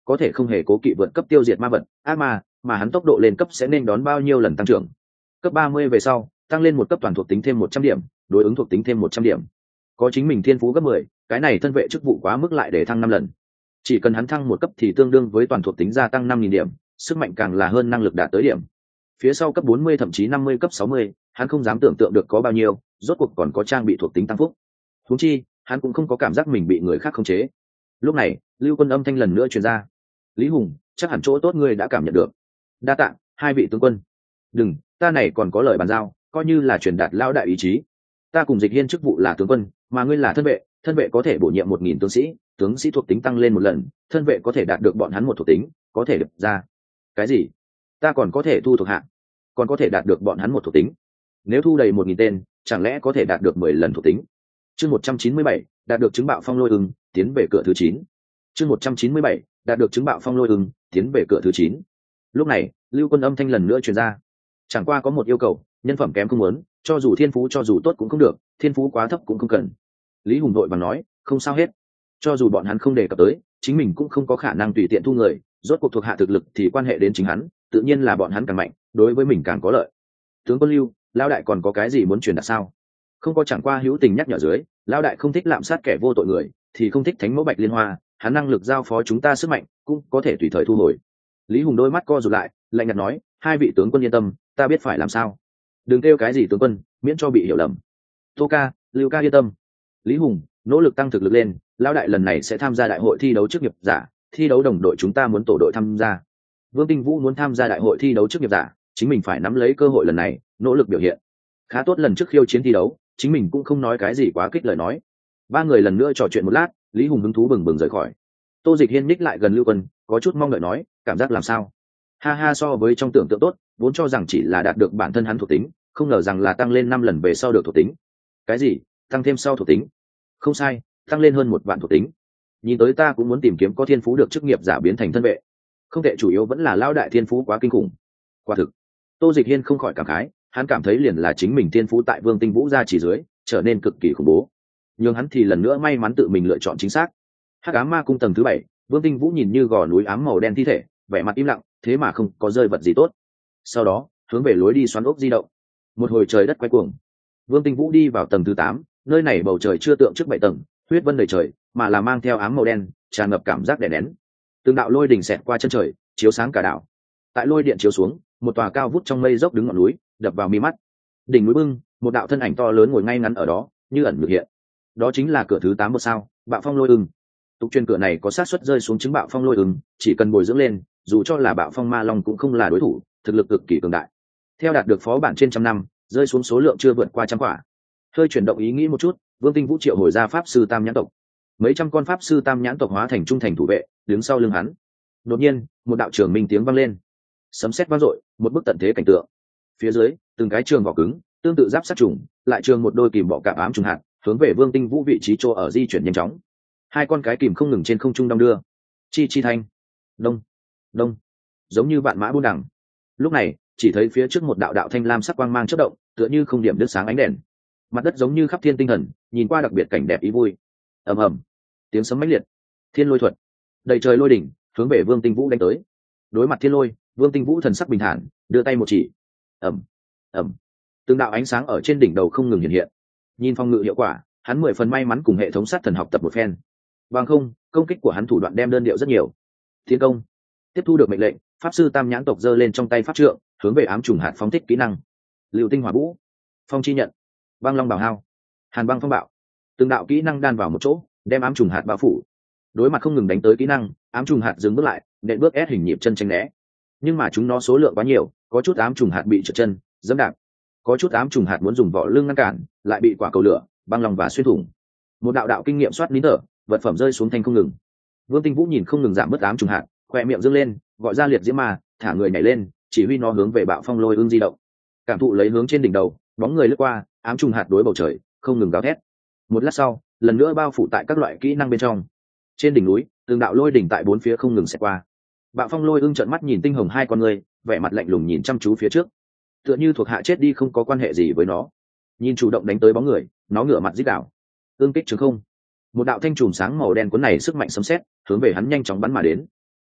có thể không hề cố kỵ vượt cấp tiêu diệt ma vật ác ma, mà hắn tốc độ lên cấp sẽ nên đón bao nhiêu lần tăng trưởng. Cấp 30 về sau tăng lên một cấp toàn thuộc tính thêm 100 điểm, đối ứng thuộc tính thêm 100 điểm. Có chính mình thiên phú gấp 10, cái này thân vệ chức vụ quá mức lại để thăng 5 lần. Chỉ cần hắn thăng một cấp thì tương đương với toàn thuộc tính gia tăng 5.000 điểm, sức mạnh càng là hơn năng lực đạt tới điểm. Phía sau cấp 40 thậm chí 50 cấp 60, hắn không dám tưởng tượng được có bao nhiêu, rốt cuộc còn có trang bị thuộc tính tăng phúc. Huống chi, hắn cũng không có cảm giác mình bị người khác khống chế. Lúc này, Lưu Quân âm thanh lần nữa truyền ra. Lý Hùng, chắc hẳn chỗ tốt ngươi đã cảm nhận được. Đa tạ, hai vị tướng quân. Đừng, ta này còn có lời bàn giao, coi như là truyền đạt lão đại ý chí. Ta cùng Dịch Hiên chức vụ là tướng quân, mà ngươi là thân vệ có thể bổ nhiệm 1.000 tướng sĩ thuộc tính tăng lên một lần, thân vệ có thể đạt được bọn hắn một thuộc tính, có thể được ra. Cái gì? Ta còn có thể thu thuộc hạ, còn có thể đạt được bọn hắn một thuộc tính. Nếu thu đầy 1.000 tên, chẳng lẽ có thể đạt được 10 lần thuộc tính? Chương 197, đạt được chứng bạo phong lôi ưng, tiến về cửa thứ 9. Chương 197, đạt được chứng bạo phong lôi ưng, tiến về cửa thứ 9. Lúc này, Lưu Quân âm thanh lần nữa truyền ra. Chẳng qua có một yêu cầu, nhân phẩm kém không muốn, cho dù thiên phú cho dù tốt cũng không được, thiên phú quá thấp cũng không cần. Lý Hùng đội vàng nói, không sao hết. Cho dù bọn hắn không đề cập tới, chính mình cũng không có khả năng tùy tiện thu người, rốt cuộc thuộc hạ thực lực thì quan hệ đến chính hắn, tự nhiên là bọn hắn càng mạnh, đối với mình càng có lợi. Tướng quân Lưu, lão đại còn có cái gì muốn truyền đạt sao? Không có, chẳng qua hữu tình nhắc nhở dưới, lão đại không thích lạm sát kẻ vô tội người, thì không thích thánh mẫu Bạch Liên Hoa, hắn năng lực giao phó chúng ta sức mạnh, cũng có thể tùy thời thu hồi. Lý Hùng đôi mắt co rụt lại, lạnh nhạt nói, hai vị tướng quân yên tâm, ta biết phải làm sao. Đừng kêu cái gì tướng quân, miễn cho bị hiểu lầm. Tô ca, Lưu ca yên tâm. Lý Hùng nỗ lực tăng thực lực lên, lão đại lần này sẽ tham gia đại hội thi đấu chức nghiệp giả, thi đấu đồng đội chúng ta muốn tổ đội tham gia. Vương Tinh Vũ muốn tham gia đại hội thi đấu chức nghiệp giả, chính mình phải nắm lấy cơ hội lần này, nỗ lực biểu hiện. Khá tốt, lần trước khiêu chiến thi đấu, chính mình cũng không nói cái gì quá kích lời nói. Ba người lần nữa trò chuyện một lát, Lý Hùng hứng thú bừng bừng rời khỏi. Tô Dịch Hiên ních lại gần Lưu Quân, có chút mong đợi nói, cảm giác làm sao? Ha ha, so với trong tưởng tượng tốt, vốn cho rằng chỉ là đạt được bản thân hắn thuộc tính, không ngờ rằng là tăng lên 5 lần về sau được thuộc tính. Cái gì? Tăng thêm sau thuộc tính? Không sai, tăng lên hơn 1 vạn thuộc tính. Nhìn tới ta cũng muốn tìm kiếm có thiên phú được chức nghiệp giả biến thành thân vệ. Không tệ, chủ yếu vẫn là lao đại thiên phú quá kinh khủng. Quả thực, Tô Dịch Hiên không khỏi cảm khái, hắn cảm thấy liền là chính mình thiên phú tại Vương Tinh Vũ ra chỉ dưới, trở nên cực kỳ khủng bố. Nhưng hắn thì lần nữa may mắn tự mình lựa chọn chính xác. Hắc Ám Ma Cung tầng thứ 7, Vương Tinh Vũ nhìn như gò núi ám màu đen thi thể, vẻ mặt im lặng, thế mà không có rơi vật gì tốt. Sau đó, hướng về lối đi xoắn ốc di động. Một hồi trời đất quay cuồng. Vương Tinh Vũ đi vào tầng thứ 8, nơi này bầu trời chưa tượng trước 7 tầng, huyết vân đầy trời, mà là mang theo ám màu đen, tràn ngập cảm giác đè nén. Từng đạo lôi đỉnh xẹt qua chân trời, chiếu sáng cả đảo. Tại lôi điện chiếu xuống, một tòa cao vút trong mây dốc đứng ngọn núi, đập vào mi mắt. Đỉnh núi bưng, một đạo thân ảnh to lớn ngồi ngay ngắn ở đó, như ẩn như hiện. Đó chính là cửa thứ 8 một sao, Bạo Phong Lôi Ưng. Tục truyền cửa này có xác suất rơi xuống trứng Bạo Phong Lôi Ưng, chỉ cần bồi dưỡng lên, dù cho là Bạo Phong Ma Long cũng không là đối thủ, thực lực cực kỳ cường đại. Theo đạt được phó bản trên 100 năm, rơi xuống số lượng chưa vượt qua 100 quả. Hơi chuyển động ý nghĩ một chút, Vương Tinh Vũ triệu hồi ra pháp sư Tam Nhãn tộc. Mấy trăm con pháp sư Tam Nhãn tộc hóa thành trung thành thủ vệ, đứng sau lưng hắn. Đột nhiên, một đạo trường minh tiếng vang lên. Sấm sét vang dội, một bức tận thế cảnh tượng. Phía dưới, từng cái trường vỏ cứng, tương tự giáp sát trùng, lại trường một đôi kìm bọ cạp ám trùng hạt, hướng về Vương Tinh Vũ vị trí chỗ ở di chuyển nhanh chóng. Hai con cái kìm không ngừng trên không trung đong đưa. Chi chi thanh, đông, đông, giống như vạn mã buôn đằng. Lúc này, chỉ thấy phía trước một đạo đạo thanh lam sắc quang mang chớp động, tựa như không điểm đứt sáng ánh đèn. Mặt đất giống như khắp thiên tinh thần, nhìn qua đặc biệt cảnh đẹp ý vui. Ầm ầm, tiếng sấm mãnh liệt, thiên lôi thuật, đầy trời lôi đỉnh, hướng về Vương Tinh Vũ đánh tới. Đối mặt thiên lôi, Vương Tinh Vũ thần sắc bình thản, đưa tay một chỉ. Ầm, ầm, từng đạo ánh sáng ở trên đỉnh đầu không ngừng hiện hiện. Nhìn phong ngự hiệu quả, hắn 10 phần may mắn cùng hệ thống sát thần học tập một phen. Bằng không, công kích của hắn thủ đoạn đem đơn điệu rất nhiều. Thiên công. Tiếp thu được mệnh lệnh, pháp sư Tam Nhãn tộc giơ lên trong tay pháp trượng, hướng về ám trùng hạt phóng thích kỹ năng. Lưu tinh hỏa vũ, phong chi nhận, băng long bảo hao, hàn băng phong bạo. Từng đạo kỹ năng đan vào một chỗ, đem ám trùng hạt bao phủ. Đối mặt không ngừng đánh tới kỹ năng, ám trùng hạt dừng bước lại, nện bước ép hình nhịp chân tránh né. Nhưng mà chúng nó số lượng quá nhiều, có chút ám trùng hạt bị trượt chân, dẫm đạp. Có chút ám trùng hạt muốn dùng vỏ lưng ngăn cản, lại bị quả cầu lửa, băng lòng và xuyên thủng. Một đạo đạo kinh nghiệm soát nín thở, vật phẩm rơi xuống thanh không ngừng. Vương Tinh Vũ nhìn không ngừng giảm bớt ám trùng hạt, khoe miệng dương lên, gọi ra liệt diễm ma, thả người nhảy lên, chỉ huy nó hướng về Bạo Phong Lôi Ưng di động. Cảm thụ lấy hướng trên đỉnh đầu, bóng người lướt qua, ám trùng hạt đối bầu trời, không ngừng gào thét. Một lát sau, lần nữa bao phủ tại các loại kỹ năng bên trong. Trên đỉnh núi, từng đạo lôi đỉnh tại bốn phía không ngừng xẹt qua. Bạo Phong Lôi Ưng trợn mắt nhìn tinh hồng hai con người, vẻ mặt lạnh lùng nhìn chăm chú phía trước, tựa như thuộc hạ chết đi không có quan hệ gì với nó. Nhìn chủ động đánh tới bóng người, nó ngửa mặt rít đảo. Ương kích trường không, một đạo thanh trùm sáng màu đen cuốn này sức mạnh sấm sét, hướng về hắn nhanh chóng bắn mà đến.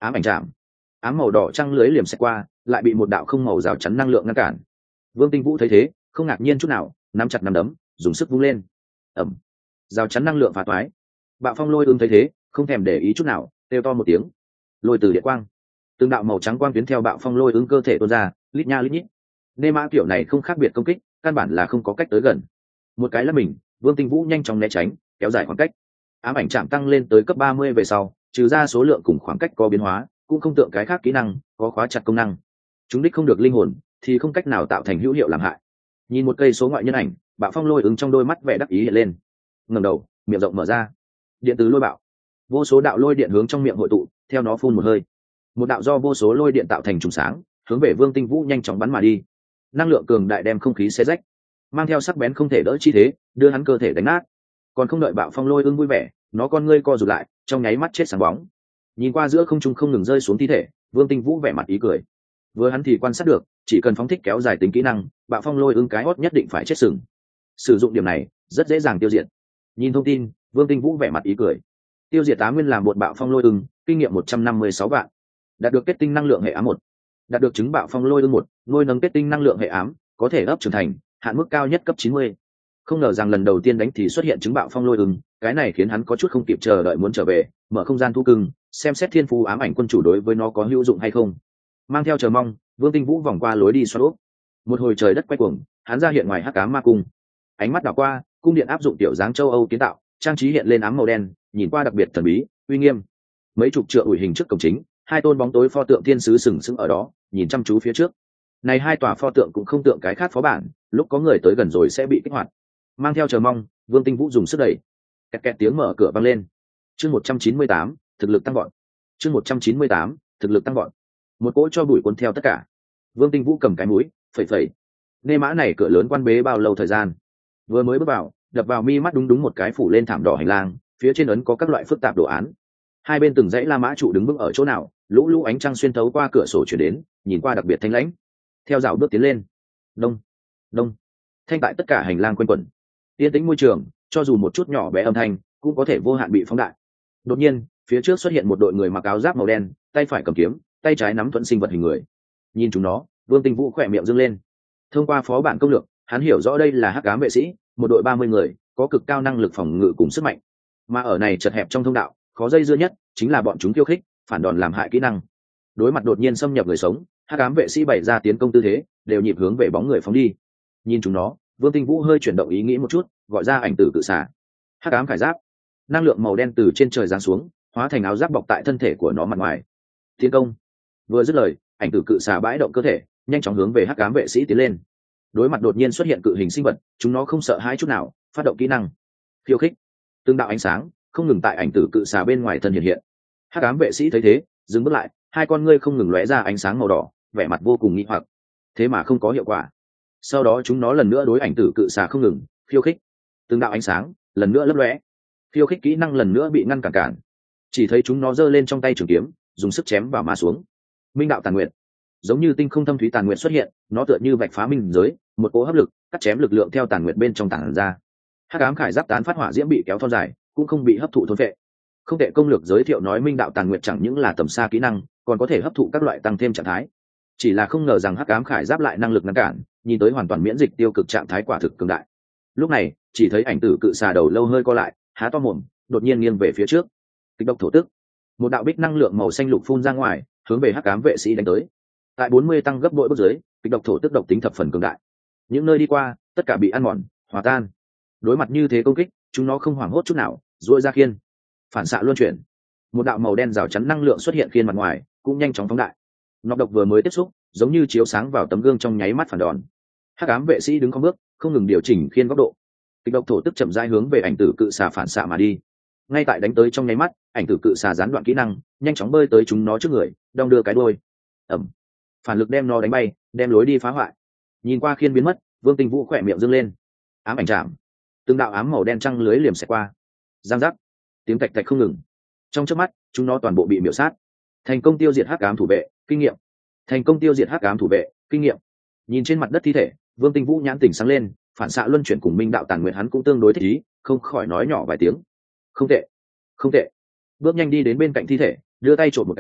ám ảnh chạm. Ám màu đỏ trăng lưới liềm xẹt qua, lại bị một đạo không màu rào chắn năng lượng ngăn cản. Vương Tinh Vũ thấy thế, không ngạc nhiên chút nào, nắm chặt nắm đấm, dùng sức vung lên. Ầm. Rào chắn năng lượng phá toái. Bạo Phong Lôi Ưng thấy thế, không thèm để ý chút nào, kêu to một tiếng. Lôi từ địa quang. Từng đạo màu trắng quang tuyến theo Bạo Phong Lôi Ưng cơ thể tuôn ra, lít nha lít nhít. Nê mã kiểu này không khác biệt công kích, căn bản là không có cách tới gần. Một cái là mình, Vương Tinh Vũ nhanh chóng né tránh, kéo dài khoảng cách. Ám ảnh chạm tăng lên tới cấp 30 về sau, trừ ra số lượng cùng khoảng cách có biến hóa, cũng không tượng cái khác kỹ năng có khóa chặt công năng. Chúng đích không được linh hồn, thì không cách nào tạo thành hữu hiệu làm hại. Nhìn một cây số ngoại nhân ảnh, Bạo Phong Lôi Ưng trong đôi mắt vẻ đắc ý hiện lên. Ngẩng đầu, miệng rộng mở ra. Điện từ lôi bạo. Vô số đạo lôi điện hướng trong miệng hội tụ, theo nó phun một hơi. Một đạo do vô số lôi điện tạo thành trùng sáng, hướng về Vương Tinh Vũ nhanh chóng bắn mà đi. Năng lượng cường đại đem không khí xé rách, mang theo sắc bén không thể đỡ chi thế, đưa hắn cơ thể đánh nát. Còn không đợi Bạo Phong Lôi Ưng vui vẻ, nó con ngươi co rụt lại, trong nháy mắt chết sáng bóng. Nhìn qua giữa không trung không ngừng rơi xuống thi thể, Vương Tinh Vũ vẻ mặt ý cười. Vừa hắn thì quan sát được, chỉ cần phóng thích kéo dài tính kỹ năng, Bạo Phong Lôi Ưng cái hót nhất định phải chết sừng. Sử dụng điểm này, rất dễ dàng tiêu diệt. Nhìn thông tin, Vương Tinh Vũ vẻ mặt ý cười. Tiêu diệt Á Nguyên làm một Bạo Phong Lôi Ưng, kinh nghiệm 156 vạn. Đạt được kết tinh năng lượng hệ ám 1. Đạt được trứng Bạo Phong Lôi Ưng 1, nuôi nấng kết tinh năng lượng hệ ám, có thể ấp trưởng thành, hạn mức cao nhất cấp 90. Không ngờ rằng lần đầu tiên đánh thì xuất hiện trứng Bạo Phong Lôi Ưng, cái này khiến hắn có chút không kịp chờ đợi muốn trở về, mở không gian thu cưng, xem xét thiên phú ám ảnh quân chủ đối với nó có hữu dụng hay không. Mang theo chờ mong, Vương Tinh Vũ vòng qua lối đi xoắn ốc. Một hồi trời đất quay cuồng, hắn ra hiện ngoài hắc ám ma cung. Ánh mắt đảo qua, cung điện áp dụng tiểu dáng châu Âu kiến tạo, trang trí hiện lên ám màu đen, nhìn qua đặc biệt thần bí, uy nghiêm. Mấy chục trượng ủi hình trước cổng chính, hai tôn bóng tối pho tượng thiên sứ sừng sững ở đó, nhìn chăm chú phía trước. Này hai tòa pho tượng cũng không tượng cái khác phó bản, lúc có người tới gần rồi sẽ bị kích hoạt. Mang theo chờ mong, Vương Tinh Vũ dùng sức đẩy. Kẹt kẹt tiếng mở cửa vang lên. Chương 198, thực lực tăng vọt. Chương 198, thực lực tăng vọt. Một cỗ cho bụi cuốn theo tất cả. Vương Tinh Vũ cầm cái mũi, phẩy phẩy. Nê mã này cửa lớn quan bế bao lâu thời gian? Vừa mới bước vào, đập vào mi mắt đúng đúng một cái phủ lên thảm đỏ hành lang, phía trên ấn có các loại phức tạp đồ án. Hai bên từng dãy La Mã trụ đứng vững ở chỗ nào, lũ lũ ánh trăng xuyên thấu qua cửa sổ chuyển đến, nhìn qua đặc biệt thanh lãnh. Theo dạo bước tiến lên, đông, đông, thanh tại tất cả hành lang quanh quẩn. Yên tĩnh môi trường, cho dù một chút nhỏ bé âm thanh, cũng có thể vô hạn bị phóng đại. Đột nhiên, phía trước xuất hiện một đội người mặc áo giáp màu đen, tay phải cầm kiếm, tay trái nắm thuẫn sinh vật hình người. Nhìn chúng nó, Vương Tinh Vũ khỏe miệng dương lên. Thông qua phó bản công lược, hắn hiểu rõ đây là hắc ám vệ sĩ, một đội 30 người, có cực cao năng lực phòng ngự cùng sức mạnh. Mà ở này chật hẹp trong thông đạo, khó dây dưa nhất chính là bọn chúng khiêu khích, phản đòn làm hại kỹ năng. Đối mặt đột nhiên xâm nhập người sống, hắc ám vệ sĩ bày ra tiến công tư thế, đều nhịp hướng về bóng người phóng đi. Nhìn chúng nó, Vương Tinh Vũ hơi chuyển động ý nghĩ một chút, gọi ra ảnh tử cự xà. Hắc ám khải giáp, năng lượng màu đen từ trên trời giáng xuống, hóa thành áo giáp bọc tại thân thể của nó mặt ngoài. Tiến công. Vừa dứt lời, ảnh tử cự xà bãi động cơ thể, nhanh chóng hướng về hắc ám vệ sĩ tiến lên. Đối mặt đột nhiên xuất hiện cự hình sinh vật, chúng nó không sợ hãi chút nào, phát động kỹ năng khiêu khích. Từng đạo ánh sáng không ngừng tại ảnh tử cự xà bên ngoài thân hiện hiện. Hắc ám vệ sĩ thấy thế, dừng bước lại, hai con ngươi không ngừng lóe ra ánh sáng màu đỏ, vẻ mặt vô cùng nghi hoặc. Thế mà không có hiệu quả. Sau đó chúng nó lần nữa đối ảnh tử cự xà không ngừng khiêu khích. Từng đạo ánh sáng lần nữa lấp lóe, khiêu khích kỹ năng lần nữa bị ngăn cản. Chỉ thấy chúng nó giơ lên trong tay trường kiếm, dùng sức chém vào mà xuống. Minh đạo tàn nguyện, giống như tinh không thâm thúy tàn nguyện xuất hiện, nó tựa như vạch phá minh giới, một cỗ hấp lực cắt chém lực lượng theo tàn nguyện bên trong tản ra. Hắc ám khải giáp tán phát hỏa diễm bị kéo thon dài, cũng không bị hấp thụ thôn phệ. Không tệ, công lược giới thiệu nói minh đạo tàn nguyện chẳng những là tầm xa kỹ năng, còn có thể hấp thụ các loại tăng thêm trạng thái. Chỉ là không ngờ rằng hắc ám khải giáp lại năng lực ngăn cản, nhìn tới hoàn toàn miễn dịch tiêu cực trạng thái quả thực cường đại. Lúc này, chỉ thấy ảnh tử cự xà đầu lâu hơi co lại, há to mồm, đột nhiên nghiêng về phía trước. Kịch độc thổ tức, một đạo bích năng lượng màu xanh lục phun ra ngoài, hướng về hắc ám vệ sĩ đánh tới. Tại 40 tăng gấp bội bước dưới, kịch độc thổ tức độc tính thập phần cường đại. Những nơi đi qua, tất cả bị ăn mòn, hòa tan. Đối mặt như thế công kích, chúng nó không hoảng hốt chút nào, duỗi ra khiên, phản xạ luân chuyển. Một đạo màu đen rào chắn năng lượng xuất hiện khiên mặt ngoài, cũng nhanh chóng phóng đại. Nọc độc vừa mới tiếp xúc, giống như chiếu sáng vào tấm gương trong nháy mắt phản đòn. Hắc ám vệ sĩ đứng không bước, không ngừng điều chỉnh khiên góc độ. Kịch độc thổ tức chậm rãi hướng về ảnh tử cự xà phản xạ mà đi. Ngay tại đánh tới trong nháy mắt, ảnh tử cự xà gián đoạn kỹ năng, nhanh chóng bơi tới chúng nó trước người, đong đưa cái đuôi. Ầm. Phản lực đem nó đánh bay, đem lối đi phá hoại. Nhìn qua khiên biến mất, Vương Tinh Vũ khỏe miệng dương lên. Ám ảnh chạm. Từng đạo ám màu đen trăng lưới liềm xẹt qua. Giang giác. Tiếng tạch tạch không ngừng. Trong chớp mắt, chúng nó toàn bộ bị miểu sát. Thành công tiêu diệt hắc ám thủ vệ, kinh nghiệm. Thành công tiêu diệt hắc ám thủ vệ, kinh nghiệm. Nhìn trên mặt đất thi thể, Vương Tinh Vũ nhãn tỉnh sáng lên, phản xạ luân chuyển cùng minh đạo tàn nguyện hắn cũng tương đối thích ý, không khỏi nói nhỏ vài tiếng. Không tệ, không tệ. Bước nhanh đi đến bên cạnh thi thể, đưa tay trộm một cái,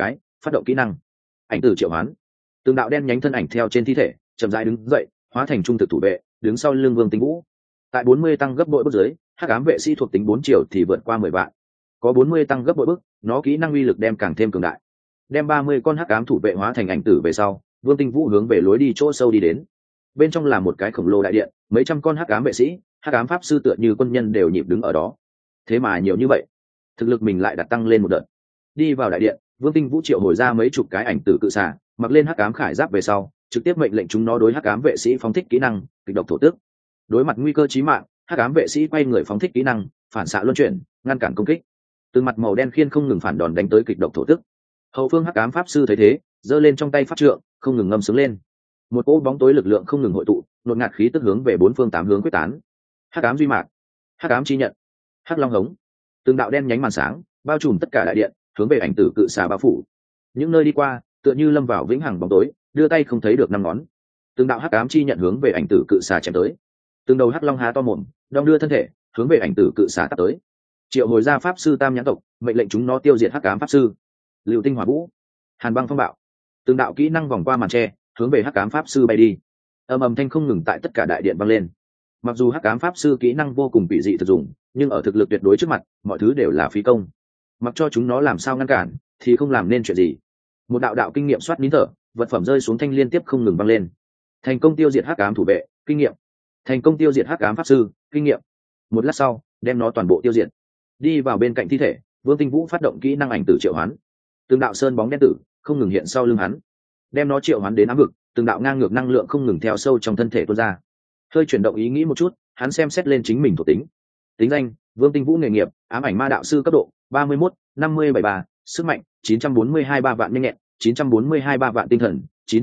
phát động kỹ năng ảnh tử triệu hoán. Từng đạo đen nhánh thân ảnh theo trên thi thể chậm rãi đứng dậy, hóa thành trung thực thủ vệ đứng sau lưng Vương Tinh Vũ. Tại 40 tăng gấp bội bước dưới, hắc ám vệ sĩ thuộc tính 4 triệu thì vượt qua 10 vạn. Có 40 tăng gấp bội bước, nó kỹ năng uy lực đem càng thêm cường đại. Đem 30 con hắc ám thủ vệ hóa thành ảnh tử về sau, Vương Tinh Vũ hướng về lối đi chỗ sâu đi đến. Bên trong là một cái khổng lồ đại điện, mấy trăm con hắc ám vệ sĩ, hắc ám pháp sư tựa như quân nhân đều nhịp đứng ở đó. Thế mà nhiều như vậy, thực lực mình lại đặt tăng lên một đợt. Đi vào đại điện, Vương Tinh Vũ triệu hồi ra mấy chục cái ảnh tử cự xà, mặc lên hắc ám khải giáp về sau, trực tiếp mệnh lệnh chúng nó đối hắc ám vệ sĩ phóng thích kỹ năng kịch độc thổ tức. Đối mặt nguy cơ chí mạng, hắc ám vệ sĩ quay người phóng thích kỹ năng phản xạ luân chuyển, ngăn cản công kích. Từ mặt màu đen khiên không ngừng phản đòn đánh tới kịch độc thổ tức. Hậu phương hắc ám pháp sư thấy thế, giơ lên trong tay pháp trượng, không ngừng ngâm sướng lên. Một cỗ bóng tối lực lượng không ngừng hội tụ, đột ngạt khí tức hướng về bốn phương tám hướng quyết tán. Hắc ám duy mạc, hắc ám chi nhận, hắc long hống, từng đạo đen nhánh màn sáng bao trùm tất cả đại điện, hướng về ảnh tử cự xà bao phủ. Những nơi đi qua, tựa như lâm vào vĩnh hằng bóng tối, đưa tay không thấy được năm ngón. Từng đạo hắc ám chi nhận hướng về ảnh tử cự xà chém tới. Từng đầu hắc long há to mồm, đong đưa thân thể, hướng về ảnh tử cự xà tạt tới. Triệu hồi ra pháp sư tam nhãn tộc, mệnh lệnh chúng nó tiêu diệt hắc ám pháp sư. Lưu tinh hỏa vũ, hàn băng phong bạo, từng đạo kỹ năng vòng qua màn tre, hướng về hắc ám pháp sư bay đi. Ầm ầm thanh không ngừng tại tất cả đại điện vang lên. Mặc dù hắc ám pháp sư kỹ năng vô cùng bị dị thực dụng, nhưng ở thực lực tuyệt đối trước mặt, mọi thứ đều là phí công. Mặc cho chúng nó làm sao ngăn cản, thì không làm nên chuyện gì. Một đạo đạo kinh nghiệm soát nín thở, vật phẩm rơi xuống thanh liên tiếp không ngừng vang lên. Thành công tiêu diệt hắc ám thủ vệ, kinh nghiệm. Thành công tiêu diệt hắc ám pháp sư, kinh nghiệm. Một lát sau, đem nó toàn bộ tiêu diệt. Đi vào bên cạnh thi thể, Vương Tinh Vũ phát động kỹ năng ảnh tử triệu hoán. Từng đạo sơn bóng đen tử không ngừng hiện sau lưng hắn, đem nó triệu hoán đến ám vực. Từng đạo ngang ngược năng lượng không ngừng theo sâu trong thân thể tuôn ra. Hơi chuyển động ý nghĩ một chút, hắn xem xét lên chính mình thuộc tính. Tính danh: Vương Tinh Vũ, nghề nghiệp ám ảnh ma đạo sư, cấp độ 31, 5073, sức mạnh 942 3 vạn nhanh nhẹn, 942 3 vạn tinh thần,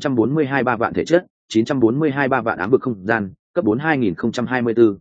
942 3 vạn thể chất, 942 3 vạn ám vực không gian, cấp 4 2024,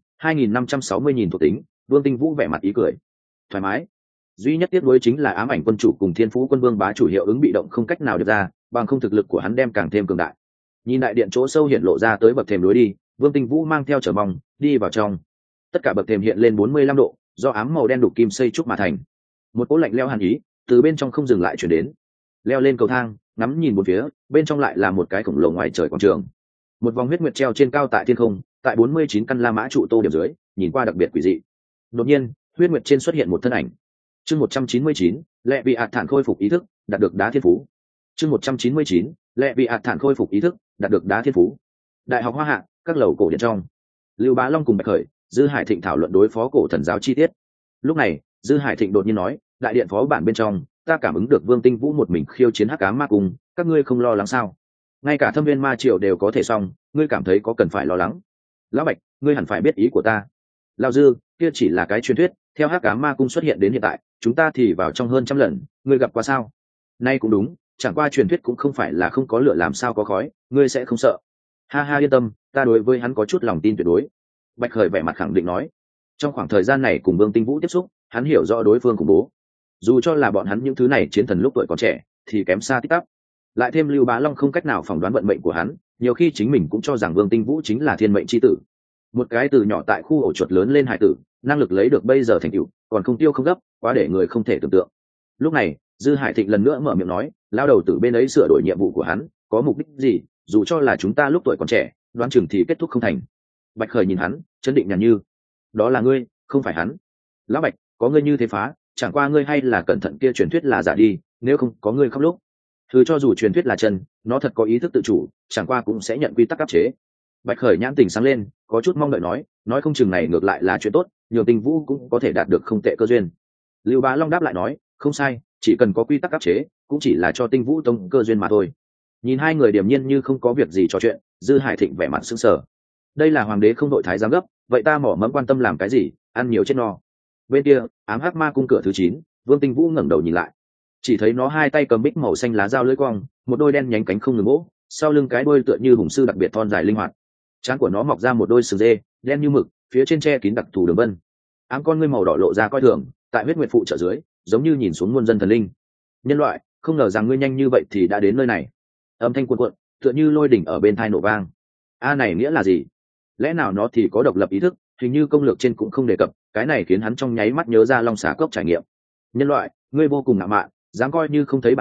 2560 nhìn thuộc tính. Vương Tinh Vũ vẻ mặt ý cười, thoải mái. Duy nhất tiếc nuối chính là ám ảnh quân chủ cùng thiên phú quân vương bá chủ hiệu ứng bị động không cách nào được ra, bằng không thực lực của hắn đem càng thêm cường đại. Nhìn đại điện chỗ sâu hiện lộ ra tới bậc thềm lối đi, Vương Tinh Vũ mang theo trở mong đi vào trong. Tất cả bậc thềm hiện lên 45 độ, do ám màu đen đục kim xây trúc mà thành. Một cỗ lạnh lẽo hàn ý từ bên trong không dừng lại chuyển đến. Leo lên cầu thang, ngắm nhìn một phía, bên trong lại là một cái khổng lồ ngoài trời quảng trường. Một vòng huyết nguyệt treo trên cao tại thiên không, tại 49 căn la mã trụ tô điểm dưới, nhìn qua đặc biệt quỷ dị. Đột nhiên, huyết nguyệt trên xuất hiện một thân ảnh. Chương 199, Lệ Vị Ạt Thản khôi phục ý thức, đạt được đá thiên phú. Chương 199, Lệ Vị Ạt Thản khôi phục ý thức, đạt được đá thiên phú. Đại học Hoa Hạ, các lầu cổ điện trong. Lưu Bá Long cùng Bạch Khởi, Dư Hải Thịnh thảo luận đối phó cổ thần giáo chi tiết. Lúc này, Dư Hải Thịnh đột nhiên nói, đại điện phó bản bên trong, ta cảm ứng được Vương Tinh Vũ một mình khiêu chiến hắc ám ma cung, các ngươi không lo lắng sao? Ngay cả thâm viên ma triều đều có thể xong, ngươi cảm thấy có cần phải lo lắng? Lão Bạch, ngươi hẳn phải biết ý của ta. Lão Dư, kia chỉ là cái truyền thuyết, theo hắc ám ma cung xuất hiện đến hiện tại, chúng ta thì vào trong hơn trăm lần, ngươi gặp qua sao? Nay cũng đúng, chẳng qua truyền thuyết cũng không phải là không có lửa làm sao có khói, ngươi sẽ không sợ. Ha ha, yên tâm, ta đối với hắn có chút lòng tin tuyệt đối. Bạch Khởi vẻ mặt khẳng định nói. Trong khoảng thời gian này cùng Vương Tinh Vũ tiếp xúc, hắn hiểu rõ đối phương khủng bố. Dù cho là bọn hắn những thứ này chiến thần lúc tuổi còn trẻ, thì kém xa tích tắp. Lại thêm Lưu Bá Long không cách nào phỏng đoán vận mệnh của hắn, nhiều khi chính mình cũng cho rằng Vương Tinh Vũ chính là thiên mệnh chi tử. Một cái từ nhỏ tại khu ổ chuột lớn lên hải tử, năng lực lấy được bây giờ thành tựu, còn không tiêu không gấp, quá để người không thể tưởng tượng. Lúc này, Dư Hải Thịnh lần nữa mở miệng nói, lao đầu tử bên ấy sửa đổi nhiệm vụ của hắn, có mục đích gì, dù cho là chúng ta lúc tuổi còn trẻ, đoán chừng thì kết thúc không thành. Bạch Khởi nhìn hắn, chấn định nhàn như, đó là ngươi, không phải hắn. Lão Bạch, có ngươi như thế phá, chẳng qua ngươi hay là cẩn thận kia truyền thuyết là giả đi, nếu không có ngươi khóc lúc. Thứ cho dù truyền thuyết là chân, nó thật có ý thức tự chủ, chẳng qua cũng sẽ nhận quy tắc áp chế. Bạch Khởi nhãn tình sáng lên, có chút mong đợi nói không chừng này ngược lại là chuyện tốt, nhiều Tinh Vũ cũng có thể đạt được không tệ cơ duyên. Lưu Bá Long đáp lại nói, không sai, chỉ cần có quy tắc áp chế, cũng chỉ là cho Tinh Vũ tông cơ duyên mà thôi. Nhìn hai người điềm nhiên như không có việc gì trò chuyện, Dư Hải Thịnh vẻ mặt sững sờ. Đây là hoàng đế không đội thái giám gấp, vậy ta mỏ mẫm quan tâm làm cái gì, ăn nhiều chết no. Bên kia, ám hắc ma cung cửa thứ 9, Vương Tinh Vũ ngẩng đầu nhìn lại, chỉ thấy nó hai tay cầm bích màu xanh lá dao lưỡi cong, một đôi đen nhánh cánh không ngừng vỗ, sau lưng cái đuôi tựa như hùng sư đặc biệt thon dài linh hoạt. Trán của nó mọc ra một đôi sừng dê, đen như mực, phía trên tre kín đặc thù đường vân. Ám con ngươi màu đỏ lộ ra coi thường, tại huyết nguyệt phụ trợ dưới, giống như nhìn xuống muôn dân thần linh. Nhân loại, không ngờ rằng ngươi nhanh như vậy thì đã đến nơi này. Âm thanh cuồn cuộn, tựa như lôi đỉnh ở bên tai nổ vang. A này nghĩa là gì? Lẽ nào nó thì có độc lập ý thức, hình như công lược trên cũng không đề cập, cái này khiến hắn trong nháy mắt nhớ ra Long Xà Cốc trải nghiệm. Nhân loại, ngươi vô cùng ngạo mạn, dám coi như không thấy bản vương,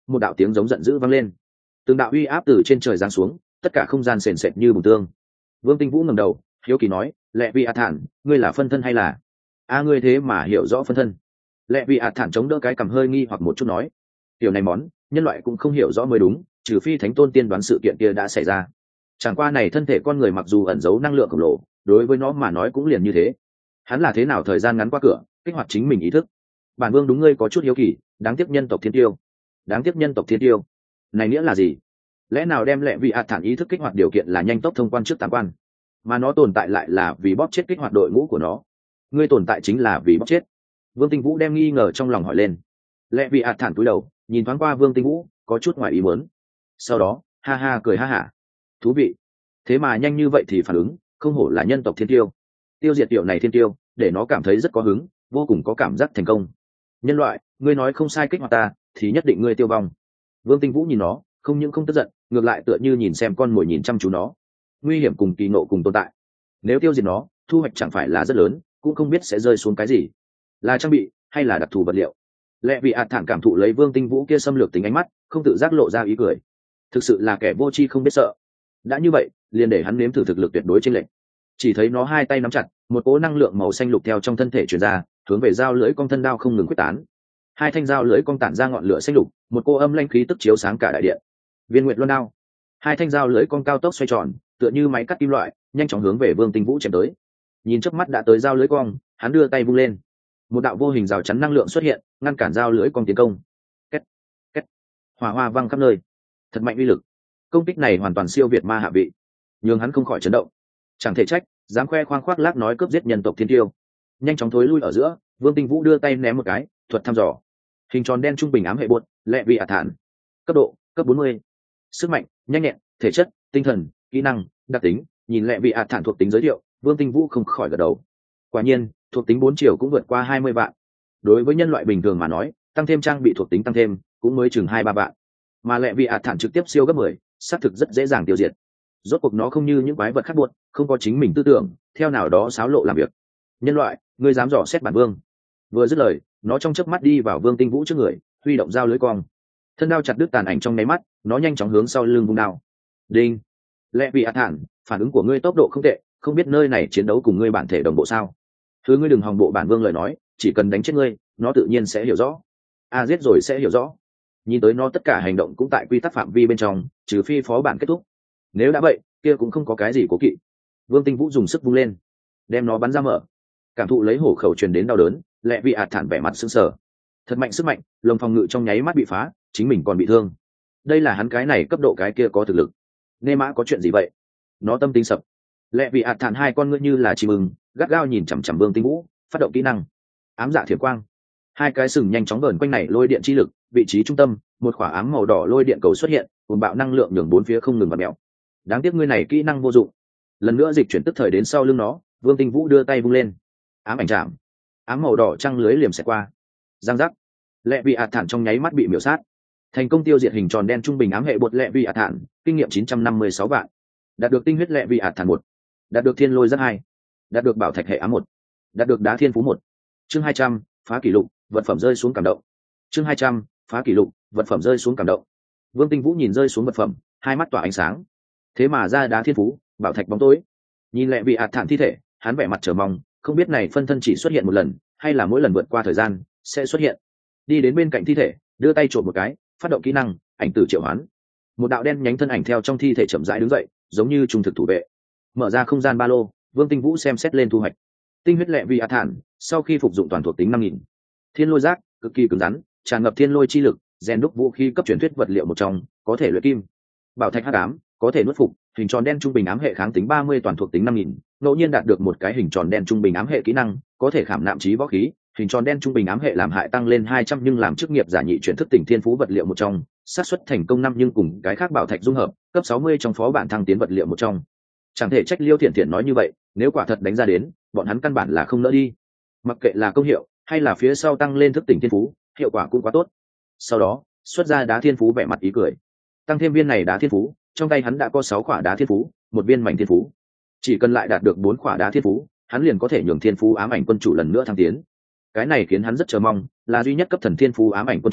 một đạo tiếng giống giận dữ vang lên, từng đạo uy áp từ trên trời giáng xuống, tất cả không gian sền sệt như bùn tương. Vương Tinh Vũ ngẩng đầu hiếu kỳ nói, lệ vị thản, ngươi là phân thân hay là ngươi thế mà hiểu rõ phân thân? Lệ vị thản chống đỡ cái cằm hơi nghi hoặc một chút nói, tiểu này món nhân loại cũng không hiểu rõ mới đúng, trừ phi thánh tôn tiên đoán sự kiện kia đã xảy ra. Chẳng qua này thân thể con người mặc dù ẩn giấu năng lượng khổng lồ, đối với nó mà nói cũng liền như thế. Hắn là thế nào thời gian ngắn qua cửa kích hoạt chính mình ý thức? Bản vương đúng ngươi có chút hiếu kỳ, đáng tiếc nhân tộc thiên tiêu. Đáng tiếc nhân tộc thiên tiêu này nghĩa là gì? Lẽ nào đem lệ vị thản ý thức kích hoạt điều kiện là nhanh tốc thông quan trước tám quan, mà nó tồn tại lại là vì bóp chết kích hoạt đội ngũ của nó? Ngươi tồn tại chính là vì bóp chết? Vương Tinh Vũ đem nghi ngờ trong lòng hỏi lên. Lệ vị thản cúi đầu nhìn thoáng qua Vương Tinh Vũ, có chút ngoài ý muốn. Sau đó ha ha cười ha hả, thú vị, thế mà nhanh như vậy thì phản ứng, không hổ là nhân tộc thiên tiêu. Tiêu diệt tiểu này thiên tiêu để nó cảm thấy rất có hứng, vô cùng có cảm giác thành công. Nhân loại, ngươi nói không sai, kích hoạt ta thì nhất định ngươi tiêu vong. Vương Tinh Vũ nhìn nó, không những không tức giận, ngược lại tựa như nhìn xem con mồi nhìn chăm chú nó. Nguy hiểm cùng kỳ nộ cùng tồn tại, nếu tiêu diệt nó thu hoạch chẳng phải là rất lớn, cũng không biết sẽ rơi xuống cái gì, là trang bị hay là đặc thù vật liệu. Lệ vị thản cảm thụ lấy Vương Tinh Vũ kia xâm lược tính ánh mắt, không tự giác lộ ra ý cười. Thực sự là kẻ vô tri không biết sợ. Đã như vậy liền để hắn nếm thử thực lực tuyệt đối trên lệnh. Chỉ thấy nó hai tay nắm chặt, một cỗ năng lượng màu xanh lục theo trong thân thể truyền ra, hướng về dao lưỡi cong thân đao không ngừng quyết tán. Hai thanh dao lưỡi cong tản ra ngọn lửa xanh lục, một cô âm lanh khí tức chiếu sáng cả đại điện. Viên nguyệt luân đao, hai thanh dao lưỡi cong cao tốc xoay tròn, tựa như máy cắt kim loại, nhanh chóng hướng về Vương Tinh Vũ chém tới. Nhìn chớp mắt đã tới dao lưỡi cong, hắn đưa tay vung lên, một đạo vô hình rào chắn năng lượng xuất hiện, ngăn cản dao lưỡi cong tiến công. Két, két, hỏa hoa văng khắp nơi, thật mạnh uy lực. Công kích này hoàn toàn siêu việt ma hạ vị, nhưng hắn không khỏi chấn động. Chẳng thể trách dám khoe khoang khoác lác nói cướp giết nhân tộc thiên tiêu. Nhanh chóng thối lui ở giữa, Vương Tinh Vũ đưa tay ném một cái, thuật thăm dò. Hình tròn đen trung bình ám hệ buột, lệ vị thản. Cấp độ, cấp 40. Sức mạnh, nhanh nhẹn, thể chất, tinh thần, kỹ năng, đặc tính, nhìn lệ vị thản thuộc tính giới thiệu, Vương Tinh Vũ không khỏi gật đầu. Quả nhiên, thuộc tính 4 chiều cũng vượt qua 20 vạn. Đối với nhân loại bình thường mà nói, tăng thêm trang bị thuộc tính tăng thêm, cũng mới chừng 2-3 vạn. Mà lệ vị thản trực tiếp siêu gấp 10, xác thực rất dễ dàng tiêu diệt. Rốt cuộc nó không như những quái vật khác buột, không có chính mình tư tưởng, theo nào đó xáo lộ làm việc. Nhân loại, ngươi dám dò xét bản vương? Vừa dứt lời, nó trong chớp mắt đi vào Vương Tinh Vũ trước người, huy động dao lưới cong, thân đao chặt đứt tàn ảnh trong nháy mắt, nó nhanh chóng hướng sau lưng vung đao. Đinh. Lệ vị thản, phản ứng của ngươi tốc độ không tệ, không biết nơi này chiến đấu cùng ngươi bản thể đồng bộ sao? Thứ ngươi đừng hòng bộ bản vương lời nói, chỉ cần đánh chết ngươi, nó tự nhiên sẽ hiểu rõ. Giết rồi sẽ hiểu rõ. Nhìn tới nó tất cả hành động cũng tại quy tắc phạm vi bên trong, trừ phi phó bản kết thúc. Nếu đã vậy, kia cũng không có cái gì cố kỵ. Vương Tinh Vũ dùng sức vung lên, đem nó bắn ra mở. Cảm thụ lấy hổ khẩu truyền đến đau đớn, lệ vị thản vẻ mặt sững sờ. Thật mạnh sức mạnh, lồng phòng ngự trong nháy mắt bị phá, chính mình còn bị thương. Đây là hắn cái này cấp độ cái kia có thực lực. Nê mã có chuyện gì vậy? Nó tâm tính sập. Lệ vị thản hai con ngươi như là chim ưng, gắt gao nhìn chằm chằm Vương Tinh Vũ, phát động kỹ năng ám dạ thiểm quang. Hai cái sừng nhanh chóng vờn quanh này lôi điện chi lực, vị trí trung tâm, một quả ám màu đỏ lôi điện cầu xuất hiện, cùng bạo năng lượng nhường bốn phía không ngừng vặn mèo. Đáng tiếc ngươi này kỹ năng vô dụng. Lần nữa dịch chuyển tức thời đến sau lưng nó, Vương Tinh Vũ đưa tay vung lên, ám ảnh chạm, ám màu đỏ trăng lưới liềm xẹt qua, giang giác. Lệ vị thản trong nháy mắt bị miểu sát, thành công tiêu diệt hình tròn đen trung bình ám hệ bột lệ vị thản, kinh nghiệm 956 vạn, đạt được tinh huyết lệ vị thản 1, đạt được thiên lôi rất 2, đạt được bảo thạch hệ ám 1, đạt được đá thiên phú 1. Chương 200, phá kỷ lục, vật phẩm rơi xuống cảm động. Chương 200, phá kỷ lục, vật phẩm rơi xuống cảm động. Vương Tinh Vũ nhìn rơi xuống vật phẩm, hai mắt tỏa ánh sáng. Thế mà ra đá thiên phú, bảo thạch bóng tối. Nhìn lệ vị thản thi thể, hắn vẻ mặt chờ mong, không biết này phân thân chỉ xuất hiện một lần, hay là mỗi lần vượt qua thời gian sẽ xuất hiện. Đi đến bên cạnh thi thể, đưa tay trộm một cái, phát động kỹ năng ảnh tử triệu hoán. Một đạo đen nhánh thân ảnh theo trong thi thể chậm rãi đứng dậy, giống như trung thực thủ vệ. Mở ra không gian ba lô, Vương Tinh Vũ xem xét lên thu hoạch. Tinh huyết lệ vị thản, sau khi phục dụng toàn thuộc tính 5000. Thiên lôi giác, cực kỳ cứng rắn, tràn ngập thiên lôi chi lực, rèn đúc vũ khí cấp truyền thuyết vật liệu một trong, có thể luyện kim. Bảo thạch hắc ám, có thể nuốt phục, hình tròn đen trung bình ám hệ kháng tính 30 toàn thuộc tính 5000, ngẫu nhiên đạt được một cái hình tròn đen trung bình ám hệ kỹ năng, có thể khảm nạm trí võ khí, hình tròn đen trung bình ám hệ làm hại tăng lên 200 nhưng làm chức nghiệp giả nhị chuyển thức tỉnh thiên phú vật liệu một trong, xác suất thành công 5 nhưng cùng cái khác bảo thạch dung hợp, cấp 60 trong phó bản thăng tiến vật liệu một trong. Chẳng thể trách Liêu Thiện Thiện nói như vậy, nếu quả thật đánh ra đến, bọn hắn căn bản là không nỡ đi. Mặc kệ là công hiệu hay là phía sau tăng lên thức tỉnh thiên phú, hiệu quả cũng quá tốt. Sau đó xuất ra đá thiên phú vẻ mặt ý cười, tăng thêm viên này đá thiên phú, trong tay hắn đã có 6 quả đá thiên phú, một viên mảnh thiên phú. Chỉ cần lại đạt được 4 quả đá thiên phú, hắn liền có thể nhường thiên phú ám ảnh quân chủ lần nữa thăng tiến. Cái này khiến hắn rất chờ mong, là duy nhất cấp thần thiên phú ám ảnh quân chủ,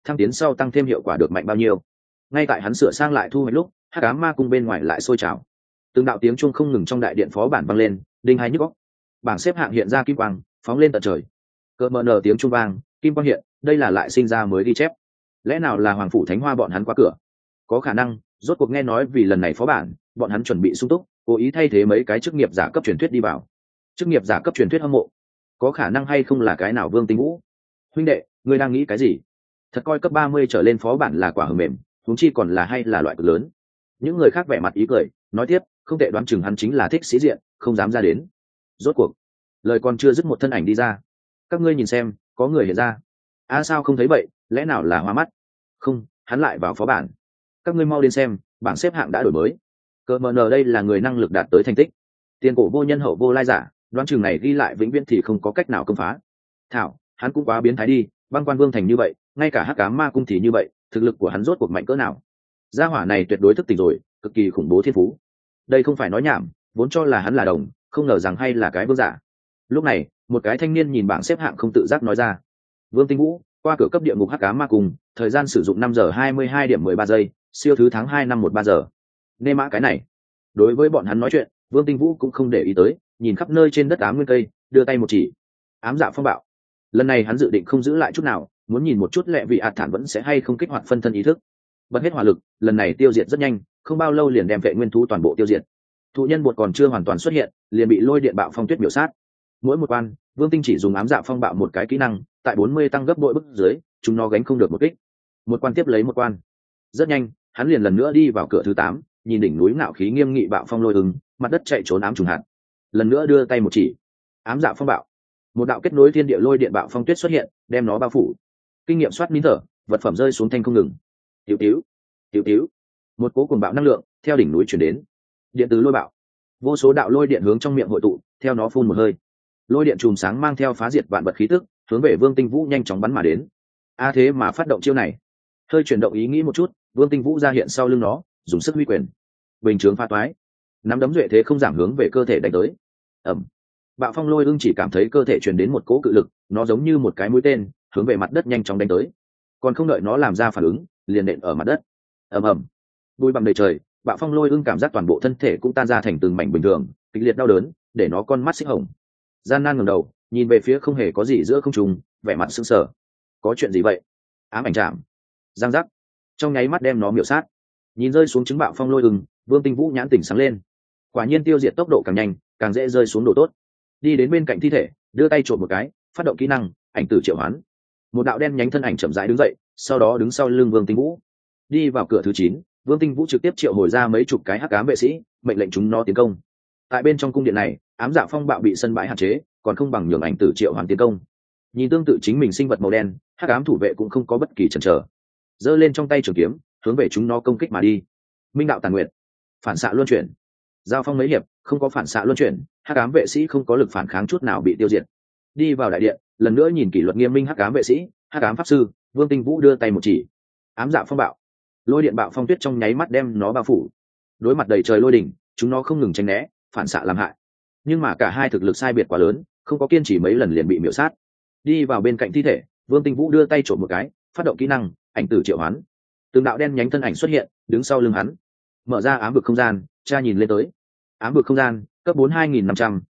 thăng tiến sau tăng thêm hiệu quả được mạnh bao nhiêu. Ngay tại hắn sửa sang lại thu hoạch lúc, hắc ám ma cung bên ngoài lại sôi trào, từng đạo tiếng chuông không ngừng trong đại điện phó bản vang lên, đinh hai nhức óc. Bảng xếp hạng hiện ra kim quang phóng lên tận trời, cờ mờ nờ tiếng chuông vang, kim quang hiện, đây là lại sinh ra mới ghi chép. Lẽ nào là hoàng phủ thánh hoa bọn hắn qua cửa? Có khả năng, rốt cuộc nghe nói vì lần này phó bản bọn hắn chuẩn bị sung túc, cố ý thay thế mấy cái chức nghiệp giả cấp truyền thuyết đi vào. Chức nghiệp giả cấp truyền thuyết hâm mộ, có khả năng hay không là cái nào Vương Tinh Vũ? Huynh đệ, ngươi đang nghĩ cái gì? Thật coi cấp 30 trở lên phó bản là quả hờ mềm, huống chi còn là hay là loại cực lớn. Những người khác vẻ mặt ý cười, nói tiếp, không tệ, đoán chừng hắn chính là thích sĩ diện, không dám ra đến. Rốt cuộc, lời còn chưa dứt một thân ảnh đi ra. Các ngươi nhìn xem, có người hiện ra. Sao không thấy vậy, lẽ nào là hoa mắt? Không, hắn lại vào phó bản. Các ngươi mau đến xem, bảng xếp hạng đã đổi mới. Cờ mờ nờ đây là người năng lực đạt tới thành tích. Tiền cổ vô nhân hậu vô lai giả, đoán chừng này ghi lại vĩnh viễn thì không có cách nào công phá. Thảo, hắn cũng quá biến thái đi, băng quan vương thành như vậy, ngay cả hắc ám ma cung thì như vậy, thực lực của hắn rốt cuộc mạnh cỡ nào? Gia hỏa này tuyệt đối thức tỉnh rồi, cực kỳ khủng bố thiên phú. Đây không phải nói nhảm, vốn cho là hắn là đồng, không ngờ rằng hay là cái vương giả. Lúc này, một cái thanh niên nhìn bảng xếp hạng không tự giác nói ra: Vương Tinh Vũ, qua cửa cấp địa ngục hắc ám ma cung, thời gian sử dụng 5 giờ 22 điểm 13 giây, siêu thứ tháng 2 năm 13 giờ. Nê mã cái này. Đối với bọn hắn nói chuyện, Vương Tinh Vũ cũng không để ý tới, nhìn khắp nơi trên đất ám nguyên cây, đưa tay một chỉ. Ám dạ phong bạo. Lần này hắn dự định không giữ lại chút nào, muốn nhìn một chút lẹ vị ạt thản vẫn sẽ hay không kích hoạt phân thân ý thức. Bật hết hỏa lực, lần này tiêu diệt rất nhanh, không bao lâu liền đem vệ nguyên thú toàn bộ tiêu diệt. Thụ nhân bột còn chưa hoàn toàn xuất hiện, liền bị lôi điện bạo phong tuyết biểu sát. Mỗi một quan, Vương Tinh chỉ dùng ám dạ phong bạo một cái kỹ năng, tại 40 tăng gấp bội bức dưới, chúng nó gánh không được một kích. Một quan tiếp lấy một quan. Rất nhanh, hắn liền lần nữa đi vào cửa thứ 8, nhìn đỉnh núi ngạo khí nghiêm nghị bạo phong lôi ứng, mặt đất chạy trốn ám trùng hạt. Lần nữa đưa tay một chỉ, ám dạ phong bạo. Một đạo kết nối thiên địa lôi điện bạo phong tuyết xuất hiện, đem nó bao phủ. Kinh nghiệm soát nín thở, vật phẩm rơi xuống thanh không ngừng. Tiểu tiểu, tiểu tiểu. Một cỗ cuồng bạo năng lượng theo đỉnh núi chuyển đến. Điện từ lôi bạo. Vô số đạo lôi điện hướng trong miệng hội tụ, theo nó phun một hơi. Lôi điện chùm sáng mang theo phá diệt vạn vật khí tức, hướng về Vương Tinh Vũ nhanh chóng bắn mà đến. Thế mà phát động chiêu này. Hơi chuyển động ý nghĩ một chút, Vương Tinh Vũ ra hiện sau lưng nó, dùng sức huy quyền. Bình chướng pha toái. Nắm đấm duệ thế không giảm hướng về cơ thể đánh tới. Ầm. Bạo phong lôi ưng chỉ cảm thấy cơ thể truyền đến một cỗ cự lực, nó giống như một cái mũi tên, hướng về mặt đất nhanh chóng đánh tới. Còn không đợi nó làm ra phản ứng, liền nện ở mặt đất. Ầm ầm. Bụi bặm đầy trời, bạo phong lôi ưng cảm giác toàn bộ thân thể cũng tan ra thành từng mảnh bình thường, kịch liệt đau đớn, để nó con mắt xích hồng. Gian nan ngẩng đầu, nhìn về phía không hề có gì giữa không trung, vẻ mặt sững sờ. Có chuyện gì vậy? Ám ảnh chạm. Giang giác. Trong nháy mắt đem nó miểu sát. Nhìn rơi xuống trứng bạo phong lôi ưng, Vương Tinh Vũ nhãn tỉnh sáng lên. Quả nhiên tiêu diệt tốc độ càng nhanh, càng dễ rơi xuống độ tốt. Đi đến bên cạnh thi thể, đưa tay trộm một cái, phát động kỹ năng ảnh tử triệu hoán. Một đạo đen nhánh thân ảnh chậm rãi đứng dậy, sau đó đứng sau lưng Vương Tinh Vũ. Đi vào cửa thứ 9, Vương Tinh Vũ trực tiếp triệu hồi ra mấy chục cái hắc ám vệ sĩ, mệnh lệnh chúng nó tiến công. Tại bên trong cung điện này, ám dạ phong bạo bị sân bãi hạn chế, còn không bằng nhường ảnh tử triệu hoán tiến công. Nhìn tương tự chính mình sinh vật màu đen, hắc ám thủ vệ cũng không có bất kỳ chần chờ, giơ lên trong tay trường kiếm, hướng về chúng nó công kích mà đi. Minh đạo tàn nguyện, phản xạ luân chuyển. Giao phong mấy hiệp, không có phản xạ luân chuyển, hắc ám vệ sĩ không có lực phản kháng chút nào bị tiêu diệt. Đi vào đại điện, lần nữa nhìn kỷ luật nghiêm minh hắc ám vệ sĩ, hắc ám pháp sư, Vương Tinh Vũ đưa tay một chỉ. Ám dạ phong bạo. Lôi điện bạo phong tuyết trong nháy mắt đem nó bao phủ. Đối mặt đầy trời lôi đỉnh, chúng nó không ngừng tránh né, phản xạ làm hại. Nhưng mà cả hai thực lực sai biệt quá lớn, không có kiên trì mấy lần liền bị miểu sát. Đi vào bên cạnh thi thể, Vương Tinh Vũ đưa tay trộm một cái, phát động kỹ năng ảnh tử triệu hoán. Từng đạo đen nhánh thân ảnh xuất hiện, đứng sau lưng hắn. Mở ra ám vực không gian, cha nhìn lên tới. Ám vực không gian, cấp 4 2500,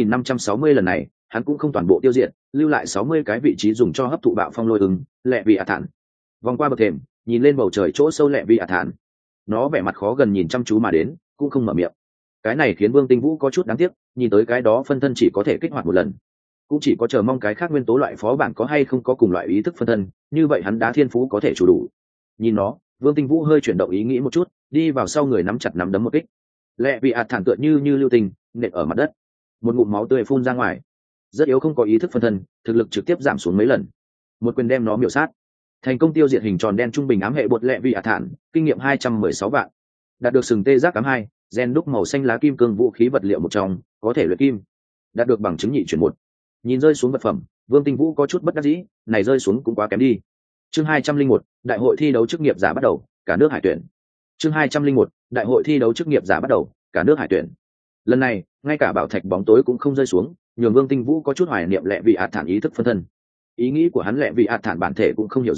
2560 lần này, hắn cũng không toàn bộ tiêu diệt, lưu lại 60 cái vị trí dùng cho hấp thụ bạo phong lôi ứng, lẹ vị ả thản. Vòng qua bậc thềm, nhìn lên bầu trời chỗ sâu lẹ vị ả thản. Nó vẻ mặt khó gần nhìn chăm chú mà đến, cũng không mở miệng. Cái này khiến Vương Tinh Vũ có chút đáng tiếc, nhìn tới cái đó phân thân chỉ có thể kích hoạt một lần, cũng chỉ có chờ mong cái khác nguyên tố loại phó bản có hay không có cùng loại ý thức phân thân, như vậy hắn đá thiên phú có thể chủ đủ. Nhìn nó, Vương Tinh Vũ hơi chuyển động ý nghĩ một chút, đi vào sau người nắm chặt nắm đấm một kích. Lẹ vị ạt thản tựa như lưu tình, nện ở mặt đất. Một ngụm máu tươi phun ra ngoài. Rất yếu không có ý thức phân thân, thực lực trực tiếp giảm xuống mấy lần. Một quyền đem nó miểu sát. Thành công tiêu diệt hình tròn đen trung bình ám hệ bột lẹ vị ạt thản, kinh nghiệm 216 vạn. Đạt được sừng tê giác ám 2, gen đúc màu xanh lá kim cương vũ khí vật liệu một trong, có thể luyện kim. Đạt được bằng chứng nhị chuyển 1. Nhìn rơi xuống vật phẩm, Vương Tinh Vũ có chút bất đắc dĩ, này rơi xuống cũng quá kém đi. Chương 201, đại hội thi đấu chức nghiệp giả bắt đầu, cả nước hải tuyển. Chương 201, đại hội thi đấu chức nghiệp giả bắt đầu, cả nước hải tuyển. Lần này, ngay cả bảo thạch bóng tối cũng không rơi xuống, nhường Vương Tinh Vũ có chút hoài niệm lẹ vị ạt thản ý thức phân thân. Ý nghĩ của hắn lẹ vị ạt thản bản thể cũng không hiểu rõ,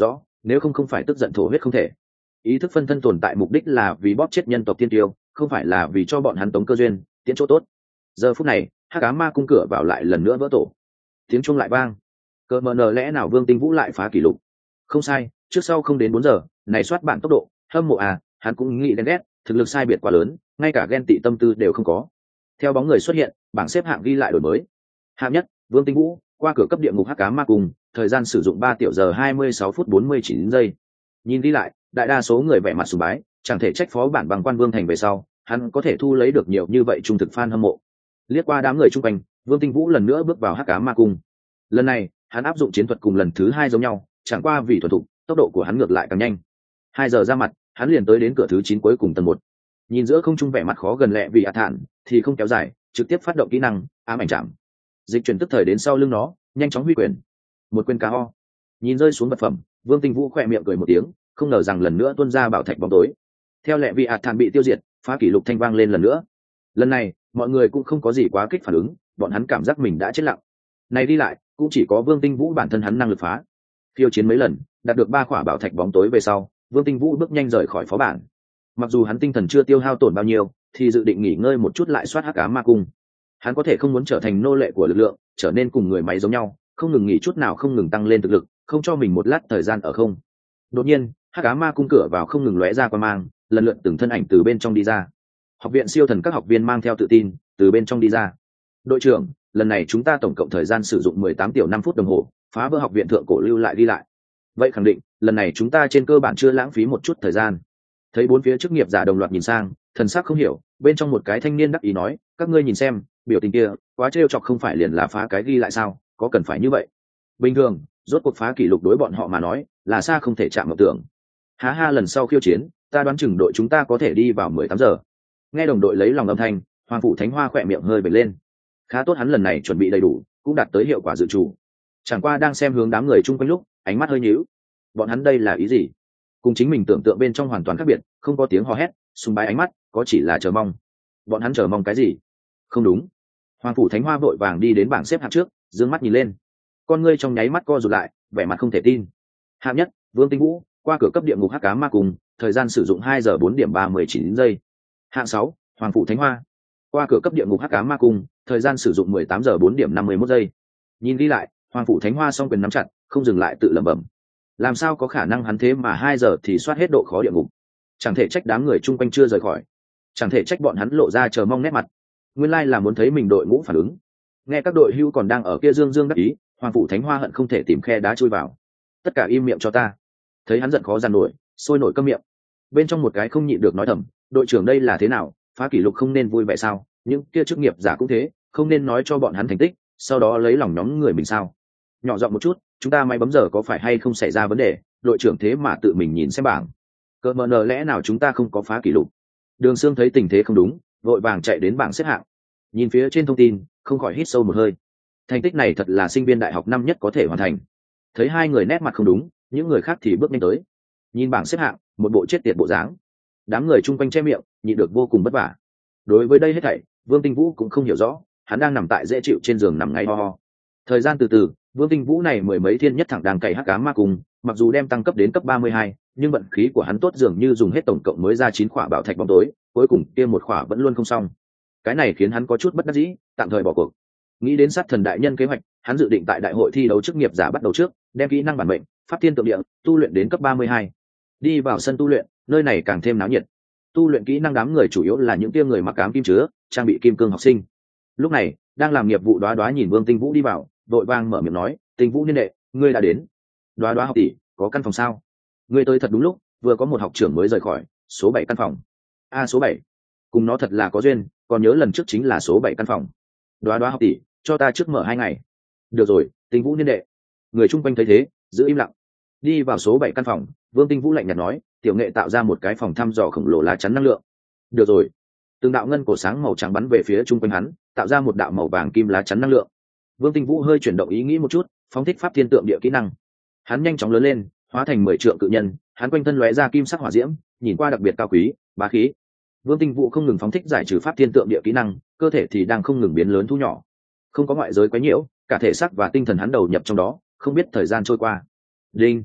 nếu không phải tức giận thổ huyết không thể. Ý thức phân thân tồn tại mục đích là vì bóp chết nhân tộc tiên tiêu, không phải là vì cho bọn hắn tống cơ duyên tiến chỗ tốt. Giờ phút này hắc ám ma cung cửa vào lại lần nữa vỡ tổ, tiếng chuông lại vang. Cờ mờ nờ lẽ nào Vương Tinh Vũ lại phá kỷ lục? Không sai, trước sau không đến 4 giờ, này soát bản tốc độ, hâm mộ à, hắn cũng nghĩ ghen ghét, thực lực sai biệt quá lớn, ngay cả ghen tị tâm tư đều không có. Theo bóng người xuất hiện, bảng xếp hạng ghi lại đổi mới. Hạng nhất, Vương Tinh Vũ, qua cửa cấp địa ngục hắc ám ma cung, thời gian sử dụng 3 tiểu giờ 26 phút 49 giây. Nhìn đi lại, đại đa số người vẻ mặt sùng bái, chẳng thể trách phó bản bằng quan Vương thành về sau, hắn có thể thu lấy được nhiều như vậy trung thực fan hâm mộ. Liếc qua đám người chung quanh, Vương Tinh Vũ lần nữa bước vào hắc ám ma cung. Lần này, hắn áp dụng chiến thuật cùng lần thứ 2 giống nhau, chẳng qua vì thuần thục, tốc độ của hắn ngược lại càng nhanh. 2 giờ ra mặt, hắn liền tới đến cửa thứ 9 cuối cùng tầng 1. Nhìn giữa không trung vẻ mặt khó gần lẹ vì thản, thì không kéo dài, trực tiếp phát động kỹ năng ám ảnh chạm. Dịch chuyển tức thời đến sau lưng nó, nhanh chóng huy quyền. Một quyền KO. Nhìn rơi xuống vật phẩm, Vương Tinh Vũ khẽ miệng cười một tiếng, không ngờ rằng lần nữa tuôn ra bảo thạch bóng tối. Theo lẹ vì thản bị tiêu diệt, phá kỷ lục thanh vang lên lần nữa. Lần này, mọi người cũng không có gì quá kích phản ứng, bọn hắn cảm giác mình đã chết lặng. Này đi lại, cũng chỉ có Vương Tinh Vũ bản thân hắn năng lực phá. Khiêu chiến mấy lần, đạt được 3 quả bảo thạch bóng tối về sau, Vương Tinh Vũ bước nhanh rời khỏi phó bản. Mặc dù hắn tinh thần chưa tiêu hao tổn bao nhiêu, thì dự định nghỉ ngơi một chút lại soát hắc ám ma cung. Hắn có thể không muốn trở thành nô lệ của lực lượng, trở nên cùng người máy giống nhau, không ngừng nghỉ chút nào, không ngừng tăng lên thực lực, không cho mình một lát thời gian ở không. Đột nhiên, hắc ám ma cung cửa vào không ngừng lóe ra quang mang, lần lượt từng thân ảnh từ bên trong đi ra. Học viện siêu thần các học viên mang theo tự tin từ bên trong đi ra. Đội trưởng, lần này chúng ta tổng cộng thời gian sử dụng 18 tiểu 5 phút đồng hồ, phá vỡ học viện thượng cổ lưu lại đi lại. Vậy khẳng định, lần này chúng ta trên cơ bản chưa lãng phí một chút thời gian. Thấy bốn phía chức nghiệp giả đồng loạt nhìn sang, thần sắc không hiểu, bên trong một cái thanh niên đắc ý nói, các ngươi nhìn xem, biểu tình kia, quá trêu chọc không phải liền là phá cái ghi lại sao, có cần phải như vậy? Bình thường, rốt cuộc phá kỷ lục đối bọn họ mà nói, là xa không thể chạm mộng tưởng. Há ha, lần sau khiêu chiến, ta đoán chừng đội chúng ta có thể đi vào 18 giờ. Nghe đồng đội lấy lòng âm thanh, Hoàng phủ Thánh Hoa khỏe miệng hơi bật lên. Khá tốt, hắn lần này chuẩn bị đầy đủ, cũng đạt tới hiệu quả dự trù. Chẳng qua đang xem hướng đám người chung quanh lúc, ánh mắt hơi nhíu. Bọn hắn đây là ý gì? Cùng chính mình tưởng tượng bên trong hoàn toàn khác biệt, không có tiếng hò hét, sùng bái ánh mắt, có chỉ là chờ mong. Bọn hắn chờ mong cái gì? Không đúng. Hoàng phủ Thánh Hoa vội vàng đi đến bảng xếp hạng trước, dương mắt nhìn lên. Con ngươi trong nháy mắt co rụt lại, vẻ mặt không thể tin. Hạng nhất, Vương Tinh Vũ, qua cửa cấp địa ngục hắc ám ma cùng, thời gian sử dụng 2 giờ 4 điểm 39 giây. Hạng 6, Hoàng phủ Thánh Hoa, qua cửa cấp địa ngục hắc ám ma cung, thời gian sử dụng 18 giờ 4 điểm 51 giây. Nhìn đi lại, Hoàng phủ Thánh Hoa song quyền nắm chặt, không dừng lại tự lẩm bẩm. Làm sao có khả năng hắn thế mà 2 giờ thì soát hết độ khó địa ngục? Chẳng thể trách đám người chung quanh chưa rời khỏi, chẳng thể trách bọn hắn lộ ra chờ mong nét mặt. Nguyên lai là muốn thấy mình đội ngũ phản ứng. Nghe các đội hưu còn đang ở kia dương dương đắc ý, Hoàng phủ Thánh Hoa hận không thể tìm khe đá chui vào. Tất cả im miệng cho ta. Thấy hắn giận khó dằn nổi, sôi nổi câm miệng. Bên trong một cái không nhịn được nói thầm, đội trưởng đây là thế nào, phá kỷ lục không nên vui vẻ sao? Những kia chức nghiệp giả cũng thế, không nên nói cho bọn hắn thành tích, sau đó lấy lòng nhóm người mình sao? Nhỏ giọng một chút, chúng ta máy bấm giờ có phải hay không xảy ra vấn đề? Đội trưởng thế mà tự mình nhìn xem bảng. Cỡ mờ nờ lẽ nào chúng ta không có phá kỷ lục? Đường Sương thấy tình thế không đúng, vội vàng chạy đến bảng xếp hạng. Nhìn phía trên thông tin, không khỏi hít sâu một hơi. Thành tích này thật là sinh viên đại học năm nhất có thể hoàn thành. Thấy hai người nét mặt không đúng, những người khác thì bước nhanh tới. Nhìn bảng xếp hạng, một bộ chết tiệt bộ dáng. Đám người chung quanh che miệng, nhịn được vô cùng vất vả. Đối với đây hết thảy, Vương Tinh Vũ cũng không hiểu rõ, hắn đang nằm tại dễ chịu trên giường nằm ngay ho ho. Thời gian từ từ, Vương Tinh Vũ này mười mấy thiên nhất thẳng đang cày hắc ám ma cùng, mặc dù đem tăng cấp đến cấp 32, nhưng vận khí của hắn tốt dường như dùng hết tổng cộng mới ra 9 khỏa bảo thạch bóng tối, cuối cùng kia một khỏa vẫn luôn không xong. Cái này khiến hắn có chút bất đắc dĩ, tạm thời bỏ cuộc. Nghĩ đến sát thần đại nhân kế hoạch, hắn dự định tại đại hội thi đấu chức nghiệp giả bắt đầu trước, đem kỹ năng bản mệnh, pháp thiên tượng địa, tu luyện đến cấp 32. Đi vào sân tu luyện, nơi này càng thêm náo nhiệt. Tu luyện kỹ năng đám người chủ yếu là những tia người mặc ám kim chứa, trang bị kim cương học sinh. Lúc này, đang làm nghiệp vụ Đóa Đóa nhìn Vương Tinh Vũ đi vào, vội vàng mở miệng nói, "Tinh Vũ niên đệ, ngươi đã đến." "Đóa Đóa học tỷ, có căn phòng sao?" "Ngươi tới thật đúng lúc, vừa có một học trưởng mới rời khỏi, số 7 căn phòng." "A, số 7. Cùng nó thật là có duyên, còn nhớ lần trước chính là số 7 căn phòng." "Đóa Đóa học tỷ, cho ta trước mở 2 ngày." "Được rồi, Tinh Vũ niên đệ." Người chung quanh thấy thế, giữ im lặng. Đi vào số 7 căn phòng, Vương Tinh Vũ lạnh nhạt nói, "Tiểu nghệ tạo ra một cái phòng thăm dò khổng lồ lá chắn năng lượng." "Được rồi." Từng đạo ngân cổ sáng màu trắng bắn về phía chung quanh hắn, tạo ra một đạo màu vàng kim lá chắn năng lượng. Vương Tinh Vũ hơi chuyển động ý nghĩ một chút, phóng thích pháp thiên tượng địa kỹ năng. Hắn nhanh chóng lớn lên, hóa thành 10 trượng cự nhân, hắn quanh thân lóe ra kim sắc hỏa diễm, nhìn qua đặc biệt cao quý, bá khí. Vương Tinh Vũ không ngừng phóng thích giải trừ pháp thiên tượng địa kỹ năng, cơ thể thì đang không ngừng biến lớn thu nhỏ. Không có ngoại giới quấy nhiễu, cả thể xác và tinh thần hắn đầu nhập trong đó, không biết thời gian trôi qua. Đinh.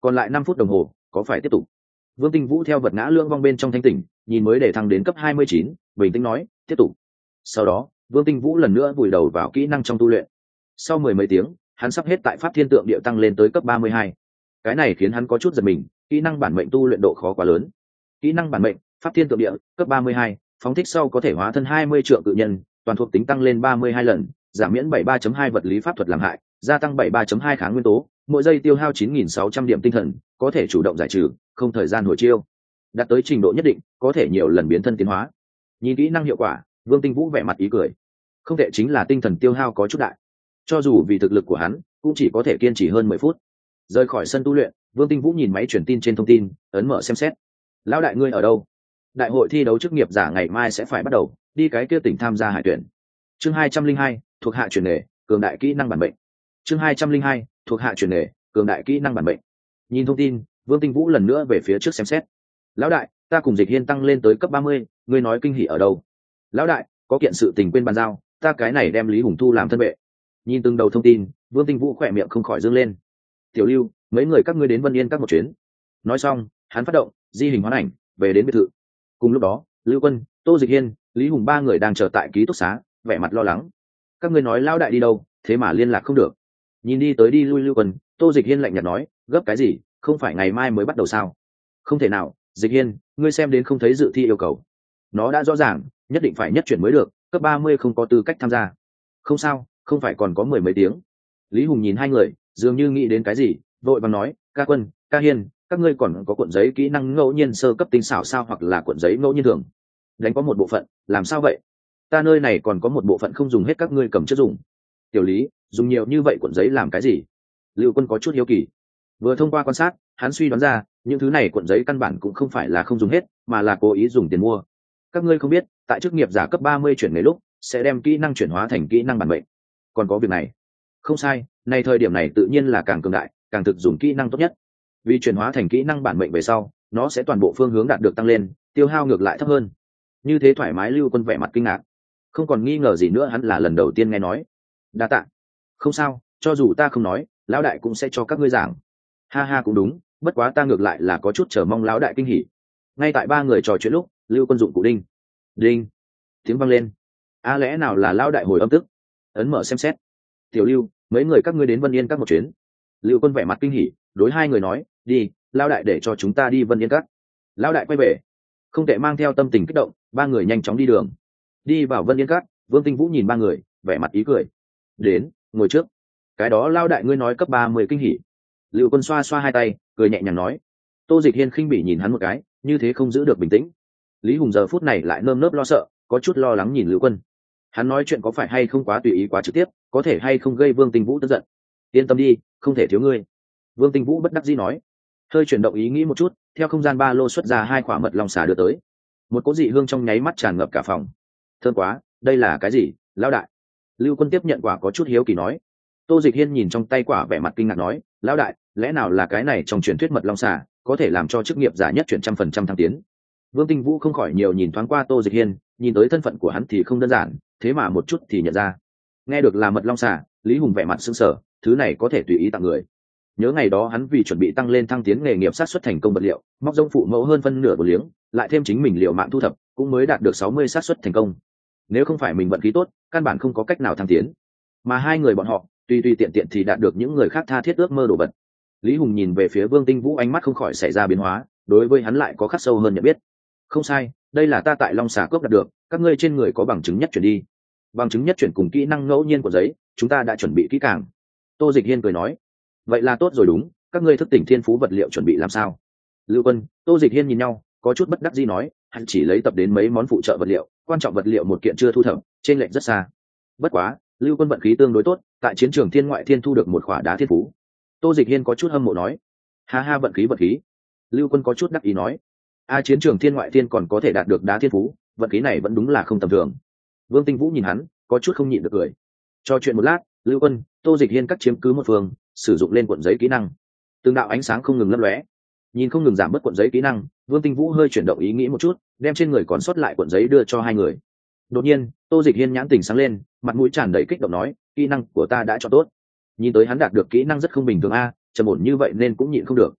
còn lại 5 phút đồng hồ có phải tiếp tục? Vương Tinh Vũ theo vật ngã lưỡng vong bên trong thanh tỉnh, nhìn mới để thăng đến cấp 29, bình tĩnh nói tiếp tục. Sau đó Vương Tinh Vũ lần nữa vùi đầu vào kỹ năng trong tu luyện. Sau mười mấy tiếng hắn sắp hết tại pháp thiên tượng địa tăng lên tới cấp 32. Cái này khiến hắn có chút giật mình, kỹ năng bản mệnh tu luyện độ khó quá lớn. Kỹ năng bản mệnh pháp thiên tượng địa cấp 32, phóng thích sau có thể hóa thân 20 trượng cự nhân, toàn thuộc tính tăng lên 32 lần, giảm miễn 73.2 vật lý pháp thuật làm hại, gia tăng 73.2 kháng nguyên tố, mỗi giây tiêu hao 9.600 điểm tinh thần, có thể chủ động giải trừ, không thời gian hồi chiêu. Đạt tới trình độ nhất định, có thể nhiều lần biến thân tiến hóa. Nhìn kỹ năng hiệu quả, Vương Tinh Vũ vẻ mặt ý cười. Không tệ, chính là tinh thần tiêu hao có chút đại. Cho dù vì thực lực của hắn, cũng chỉ có thể kiên trì hơn 10 phút. Rời khỏi sân tu luyện, Vương Tinh Vũ nhìn máy truyền tin trên thông tin, ấn mở xem xét. Lão đại ngươi ở đâu? Đại hội thi đấu chức nghiệp giả ngày mai sẽ phải bắt đầu, đi cái kia tỉnh tham gia hải tuyển. Chương 202, thuộc hạ truyền nghề, cường đại kỹ năng bản mệnh. Chương 202, thuộc hạ truyền nghề, cường đại kỹ năng bản mệnh. Nhìn thông tin, Vương Tinh Vũ lần nữa về phía trước xem xét. Lão đại, ta cùng Dịch Hiên tăng lên tới cấp 30, ngươi nói kinh hỉ ở đâu? Lão đại, có kiện sự tình quên bàn giao, ta cái này đem Lý Hùng Thu làm thân vệ. Nhìn từng đầu thông tin, Vương Tinh Vũ khỏe miệng không khỏi dương lên. Tiểu Lưu, mấy người các ngươi đến Vân Yên các một chuyến. Nói xong, hắn phát động di hình hoán ảnh về đến biệt thự. Cùng lúc đó, Lưu Quân, Tô Dịch Hiên, Lý Hùng ba người đang chờ tại ký túc xá, vẻ mặt lo lắng. Các ngươi nói lão đại đi đâu, thế mà liên lạc không được? Nhìn đi tới đi lui Lưu Quân, Tô Dịch Hiên lạnh nhạt nói, gấp cái gì, không phải ngày mai mới bắt đầu sao? Không thể nào, Dịch Hiên, ngươi xem đến không thấy dự thi yêu cầu. Nó đã rõ ràng, nhất định phải nhất chuyển mới được, cấp 30 không có tư cách tham gia. Không sao, không phải còn có 10 mấy tiếng. Lý Hùng nhìn hai người, dường như nghĩ đến cái gì, vội vàng nói, ca Quân, ca Hiên, các ngươi còn có cuộn giấy kỹ năng ngẫu nhiên sơ cấp tinh xảo sao, hoặc là cuộn giấy ngẫu nhiên thường? Đánh có một bộ phận, làm sao vậy? Ta nơi này còn có một bộ phận không dùng hết, các ngươi cầm trước dùng. Tiểu Lý, dùng nhiều như vậy cuộn giấy làm cái gì? Lưu Quân có chút hiếu kỳ. Vừa thông qua quan sát, hắn suy đoán ra những thứ này cuộn giấy căn bản cũng không phải là không dùng hết, mà là cố ý dùng tiền mua. Các ngươi không biết, tại chức nghiệp giả cấp 30 chuyển nghề lúc sẽ đem kỹ năng chuyển hóa thành kỹ năng bản mệnh. Còn có việc này? Không sai, này thời điểm này tự nhiên là càng cường đại, càng thực dùng kỹ năng tốt nhất. Vì chuyển hóa thành kỹ năng bản mệnh về sau, nó sẽ toàn bộ phương hướng đạt được tăng lên, tiêu hao ngược lại thấp hơn. Như thế thoải mái. Lưu Quân vẻ mặt kinh ngạc, không còn nghi ngờ gì nữa, hắn là lần đầu tiên nghe nói. Đa tạ. Không sao, cho dù ta không nói, lão đại cũng sẽ cho các ngươi giảng. Ha ha, cũng đúng, bất quá ta ngược lại là có chút chờ mong lão đại kinh hỉ. Ngay tại ba người trò chuyện lúc, Lưu Quân dụng cụ đinh đinh tiếng vang lên. A lẽ nào là lão đại hồi âm tức? Ấn mở xem xét. Tiểu Lưu, mấy người các ngươi đến Vân Yên các một chuyến. Lưu Quân vẻ mặt kinh hỉ, đối hai người nói, đi, lão đại để cho chúng ta đi Vân Yên các. Lão đại quay về. Không thể mang theo tâm tình kích động, ba người nhanh chóng đi đường. Đi vào Vân Yên các, Vương Tinh Vũ nhìn ba người, vẻ mặt ý cười. Đến, ngồi trước. Cái đó lão đại ngươi nói cấp 30 kinh hỉ. Lưu Quân xoa xoa hai tay, cười nhẹ nhàng nói. Tô Dịch Hiên khinh bỉ nhìn hắn một cái, như thế không giữ được bình tĩnh. Lý Hùng giờ phút này lại nơm nớp lo sợ, có chút lo lắng nhìn Lưu Quân. Hắn nói chuyện có phải hay không quá tùy ý, quá trực tiếp, có thể hay không gây Vương Tinh Vũ tức giận. Yên tâm đi, không thể thiếu ngươi. Vương Tinh Vũ bất đắc dĩ nói. Hơi chuyển động ý nghĩ một chút, theo không gian ba lô xuất ra 2 quả mật long xà đưa tới. Một cỗ dị hương trong nháy mắt tràn ngập cả phòng. Thơm quá, đây là cái gì, lão đại? Lưu Quân tiếp nhận quả có chút hiếu kỳ nói. Tô Dịch Hiên nhìn trong tay quả vẻ mặt kinh ngạc nói, lão đại, lẽ nào là cái này trong truyền thuyết mật long xà có thể làm cho chức nghiệp giả nhất chuyển 100% thăng tiến? Vương Tinh Vũ không khỏi nhiều nhìn thoáng qua Tô Dịch Hiên, nhìn tới thân phận của hắn thì không đơn giản, thế mà một chút thì nhận ra. Nghe được là mật long xà, Lý Hùng vẻ mặt sững sờ, thứ này có thể tùy ý tặng người. Nhớ ngày đó hắn vì chuẩn bị tăng lên thăng tiến nghề nghiệp sát xuất thành công vật liệu, móc rông phụ mẫu hơn phân nửa một liếng, lại thêm chính mình liều mạng thu thập, cũng mới đạt được 60 sát xuất thành công. Nếu không phải mình vận khí tốt, căn bản không có cách nào thăng tiến. Mà hai người bọn họ, tùy tiện tiện thì đạt được những người khác tha thiết ước mơ đồ vật. Lý Hùng nhìn về phía Vương Tinh Vũ, ánh mắt không khỏi xảy ra biến hóa, đối với hắn lại có khắc sâu hơn nhận biết. Không sai, đây là ta tại Long Xà cướp đạt được, các ngươi trên người có bằng chứng nhất chuyển đi. Bằng chứng nhất chuyển cùng kỹ năng ngẫu nhiên của giấy, chúng ta đã chuẩn bị kỹ càng. Tô Dịch Hiên cười nói. Vậy là tốt rồi, đúng, các ngươi thức tỉnh thiên phú vật liệu chuẩn bị làm sao? Lưu Quân, Tô Dịch Hiên nhìn nhau, có chút bất đắc dĩ nói, hắn chỉ lấy tập đến mấy món phụ trợ vật liệu, quan trọng vật liệu một kiện chưa thu thập, trên lệch rất xa. Bất quá, Lưu Quân vận khí tương đối tốt, tại chiến trường thiên ngoại thiên thu được một khỏa đá thiên phú. Tô Dịch Hiên có chút hâm mộ nói. Ha ha, vận khí. Lưu Quân có chút đắc ý nói. Chiến trường thiên ngoại thiên còn có thể đạt được đá thiên phú, vận khí này vẫn đúng là không tầm thường. Vương Tinh Vũ nhìn hắn, có chút không nhịn được cười. Cho chuyện một lát, Lưu Quân, Tô Dịch Hiên cắt chiếm cứ một phương, sử dụng lên cuộn giấy kỹ năng. Từng đạo ánh sáng không ngừng lấp lóe, nhìn không ngừng giảm bớt cuộn giấy kỹ năng, Vương Tinh Vũ hơi chuyển động ý nghĩ một chút, đem trên người còn sót lại cuộn giấy đưa cho hai người. Đột nhiên, Tô Dịch Hiên nhãn tình sáng lên, mặt mũi tràn đầy kích động nói, kỹ năng của ta đã chọn tốt. Nhìn tới hắn đạt được kỹ năng rất không bình thường a, trầm ổn như vậy nên cũng nhịn không được.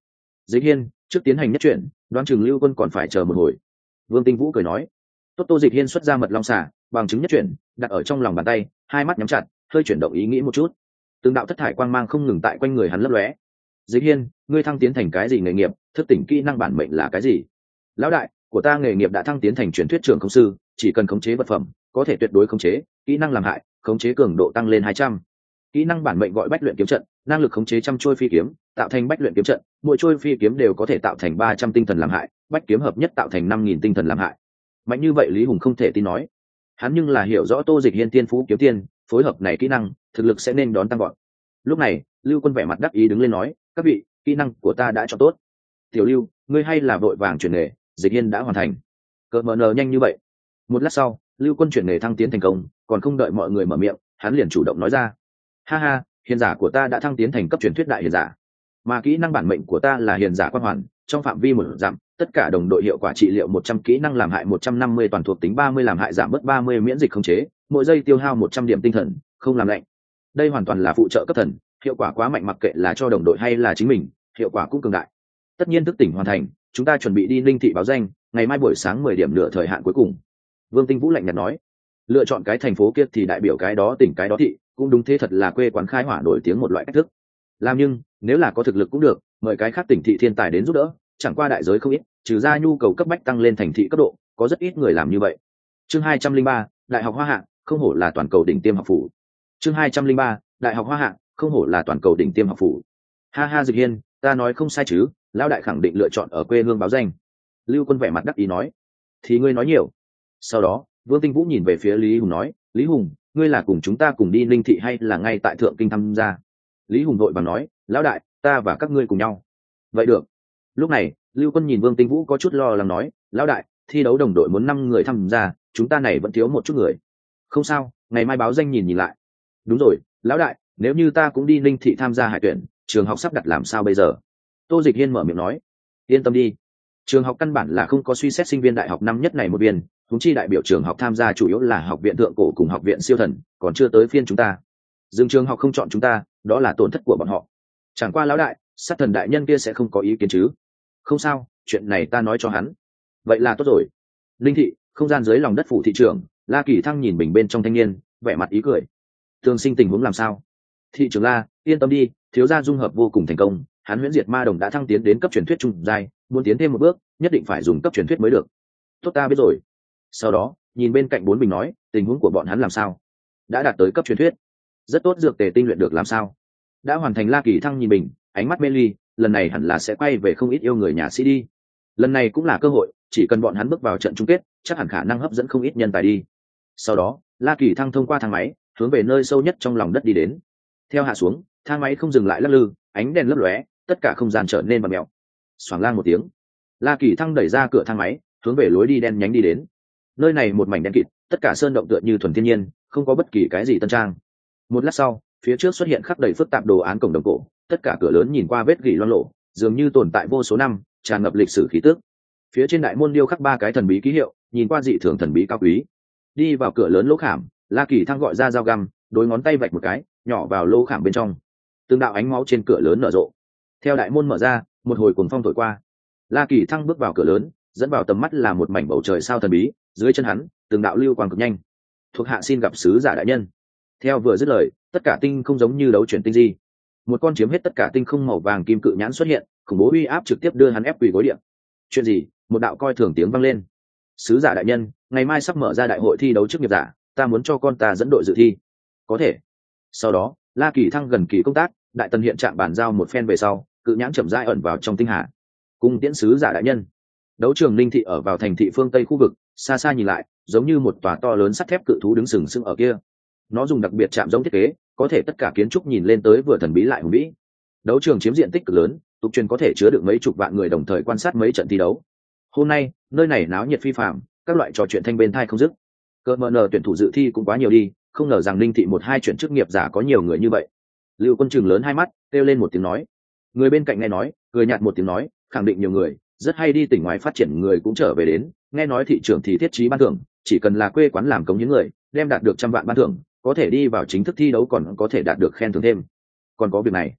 Dịch Hiên, trước tiến hành nhất chuyển, đoán chừng Lưu Quân còn phải chờ một hồi. Vương Tinh Vũ cười nói. Tốt. Tô Dịch Hiên xuất ra mật long xả, bằng chứng nhất chuyển, đặt ở trong lòng bàn tay, hai mắt nhắm chặt, hơi chuyển động ý nghĩ một chút. Từng đạo thất thải quang mang không ngừng tại quanh người hắn lấp lóe. Dịch Hiên, ngươi thăng tiến thành cái gì nghề nghiệp, thức tỉnh kỹ năng bản mệnh là cái gì? Lão đại, của ta nghề nghiệp đã thăng tiến thành truyền thuyết trưởng công sư, chỉ cần khống chế vật phẩm, có thể tuyệt đối khống chế, kỹ năng làm hại, khống chế cường độ tăng lên 200. Kỹ năng bản mệnh gọi bách luyện kiếm trận, năng lực khống chế trăm trôi phi kiếm, tạo thành bách luyện kiếm trận, mỗi trôi phi kiếm đều có thể tạo thành 300 tinh thần làm hại, bách kiếm hợp nhất tạo thành 5000 tinh thần làm hại. Mạnh như vậy Lý Hùng không thể tin nói. Hắn nhưng là hiểu rõ Tô Dịch Hiên tiên phú kiếm tiên, phối hợp này kỹ năng, thực lực sẽ nên đón tăng vọt. Lúc này, Lưu Quân vẻ mặt đắc ý đứng lên nói, các vị, kỹ năng của ta đã cho tốt. Tiểu Lưu, ngươi hay là vội vàng chuyển nghề, Dịch Hiên đã hoàn thành. Cỡ mở nờ nhanh như vậy. Một lát sau, Lưu Quân chuyển nghề thăng tiến thành công, còn không đợi mọi người mở miệng, hắn liền chủ động nói ra. Ha ha, hiền giả của ta đã thăng tiến thành cấp truyền thuyết đại hiền giả, mà kỹ năng bản mệnh của ta là hiền giả quan hoàn, trong phạm vi 1 dặm, tất cả đồng đội hiệu quả trị liệu 100, kỹ năng làm hại 150, toàn thuộc tính 30, làm hại giảm bớt 30, miễn dịch khống chế, mỗi giây tiêu hao 100 điểm tinh thần, không làm lạnh. Đây hoàn toàn là phụ trợ cấp thần, hiệu quả quá mạnh, mặc kệ là cho đồng đội hay là chính mình, hiệu quả cũng cường đại. Tất nhiên thức tỉnh hoàn thành, chúng ta chuẩn bị đi Linh thị báo danh, ngày mai buổi sáng 10 điểm nửa thời hạn cuối cùng. Vương Tinh Vũ lạnh nhạt nói. Lựa chọn cái thành phố kia thì đại biểu cái đó tỉnh cái đó thị, cũng đúng thế, thật là quê quán khai hỏa nổi tiếng một loại cách thức làm, nhưng nếu là có thực lực cũng được, mời cái khác tỉnh thị thiên tài đến giúp đỡ, chẳng qua đại giới không ít, trừ ra nhu cầu cấp bách tăng lên thành thị cấp độ, có rất ít người làm như vậy. Chương 203, Đại học Hoa Hạ, không hổ là toàn cầu đỉnh tiêm học phủ. Chương 203, Đại học Hoa Hạ, không hổ là toàn cầu đỉnh tiêm học phủ. Ha ha, Dịch Hiên, ta nói không sai chứ? Lão đại khẳng định lựa chọn ở quê hương báo danh. Lưu Quân vẻ mặt đắc ý nói. Thì ngươi nói nhiều. Sau đó, Vương Tinh Vũ nhìn về phía Lý Hùng nói, Lý Hùng, ngươi là cùng chúng ta cùng đi Ninh thị hay là ngay tại Thượng Kinh tham gia? Lý Hùng đội bằng nói, lão đại, ta và các ngươi cùng nhau. Vậy được. Lúc này, Lưu Quân nhìn Vương Tinh Vũ có chút lo lắng nói, lão đại, thi đấu đồng đội muốn 5 người tham gia, chúng ta này vẫn thiếu một chút người. Không sao, ngày mai báo danh nhìn lại. Đúng rồi, lão đại, nếu như ta cũng đi Ninh thị tham gia hải tuyển, trường học sắp đặt làm sao bây giờ? Tô Dịch Hiên mở miệng nói, yên tâm đi, trường học căn bản là không có suy xét sinh viên đại học năm nhất này một viên, huống chi đại biểu trường học tham gia chủ yếu là học viện thượng cổ cùng học viện siêu thần, còn chưa tới phiên chúng ta. Dương trường học không chọn chúng ta, đó là tổn thất của bọn họ. Chẳng qua lão đại, sát thần đại nhân kia sẽ không có ý kiến chứ? Không sao, chuyện này ta nói cho hắn. Vậy là tốt rồi. Linh thị, không gian dưới lòng đất phủ thị trưởng, La Kỳ Thăng nhìn bình bên trong thanh niên, vẻ mặt ý cười. Thường sinh tình huống làm sao? Thị trưởng La, yên tâm đi, thiếu gia dung hợp vô cùng thành công, hắn huyễn diệt ma đồng đã thăng tiến đến cấp truyền thuyết trung giai, muốn tiến thêm một bước, nhất định phải dùng cấp truyền thuyết mới được. Tốt, ta biết rồi. Sau đó, nhìn bên cạnh 4 bình nói, tình huống của bọn hắn làm sao? Đã đạt tới cấp truyền thuyết. Rất tốt, dược tề tinh luyện được làm sao? Đã hoàn thành. La Kỳ Thăng nhìn bình, ánh mắt mê ly, lần này hẳn là sẽ quay về không ít yêu người nhà sĩ đi. Lần này cũng là cơ hội, chỉ cần bọn hắn bước vào trận chung kết, chắc hẳn khả năng hấp dẫn không ít nhân tài đi. Sau đó, La Kỳ Thăng thông qua thang máy, hướng về nơi sâu nhất trong lòng đất đi đến. Theo hạ xuống, thang máy không dừng lại lắc lư, ánh đèn lấp lóe, tất cả không gian trở nên bặm mèo. Xoảng lang một tiếng, La Kỳ Thăng đẩy ra cửa thang máy, hướng về lối đi đen nhánh đi đến. Nơi này một mảnh đen kịt, tất cả sơn động tựa như thuần thiên nhiên, không có bất kỳ cái gì tân trang. Một lát sau, phía trước xuất hiện khắc đầy phức tạp đồ án cổng đồng cổ, tất cả cửa lớn nhìn qua vết gỉ loang lổ, dường như tồn tại vô số năm, tràn ngập lịch sử khí tức. Phía trên đại môn điêu khắc 3 cái thần bí ký hiệu, nhìn qua dị thường thần bí cao quý. Đi vào cửa lớn lỗ khảm, La Kỳ Thăng gọi ra dao găm, đối ngón tay vạch một cái, nhỏ vào lỗ khảm bên trong. Từng đạo ánh máu trên cửa lớn nở rộ. Theo đại môn mở ra, một hồi cuồng phong thổi qua. La Kỳ Thăng bước vào cửa lớn, dẫn vào tầm mắt là một mảnh bầu trời sao thần bí, dưới chân hắn, từng đạo lưu quang cực nhanh. Thuộc hạ xin gặp sứ giả đại nhân. Theo vừa dứt lời, tất cả tinh không giống như đấu chuyển tinh di. Một con chiếm hết tất cả tinh không màu vàng kim cự nhãn xuất hiện, khủng bố uy áp trực tiếp đưa hắn ép quỳ gối địa. Chuyện gì? Một đạo coi thường tiếng vang lên. Sứ giả đại nhân, ngày mai sắp mở ra đại hội thi đấu chức nghiệp giả, ta muốn cho con ta dẫn đội dự thi. Có thể. Sau đó, La Kỳ Thăng gần kỳ công tác, đại tần hiện trạng bàn giao một phen về sau, cự nhãn chậm rãi ẩn vào trong tinh hà. Cung tiễn sứ giả đại nhân. Đấu trường Ninh thị ở vào thành thị phương tây khu vực, xa xa nhìn lại, giống như một tòa to lớn sắt thép cự thú đứng sừng sững ở kia. Nó dùng đặc biệt chạm giống thiết kế, có thể tất cả kiến trúc nhìn lên tới vừa thần bí lại hùng vĩ. Đấu trường chiếm diện tích cực lớn, tục truyền có thể chứa được mấy chục vạn người đồng thời quan sát mấy trận thi đấu. Hôm nay, nơi này náo nhiệt phi phàm, các loại trò chuyện thanh bên tai không dứt. Cơ mờ nờ tuyển thủ dự thi cũng quá nhiều đi, không ngờ rằng Ninh thị một hai chuyển chức nghiệp giả có nhiều người như vậy. Lưu Quân Trừng lớn hai mắt, kêu lên một tiếng nói. Người bên cạnh nghe nói, cười nhạt một tiếng nói, khẳng định nhiều người, rất hay đi tỉnh ngoài phát triển người cũng trở về đến, nghe nói thị trưởng thì thiết trí ban thưởng, chỉ cần là quê quán làm công những người, đem đạt được 100 vạn ban thưởng, có thể đi vào chính thức thi đấu, còn có thể đạt được khen thưởng thêm. Còn có việc này.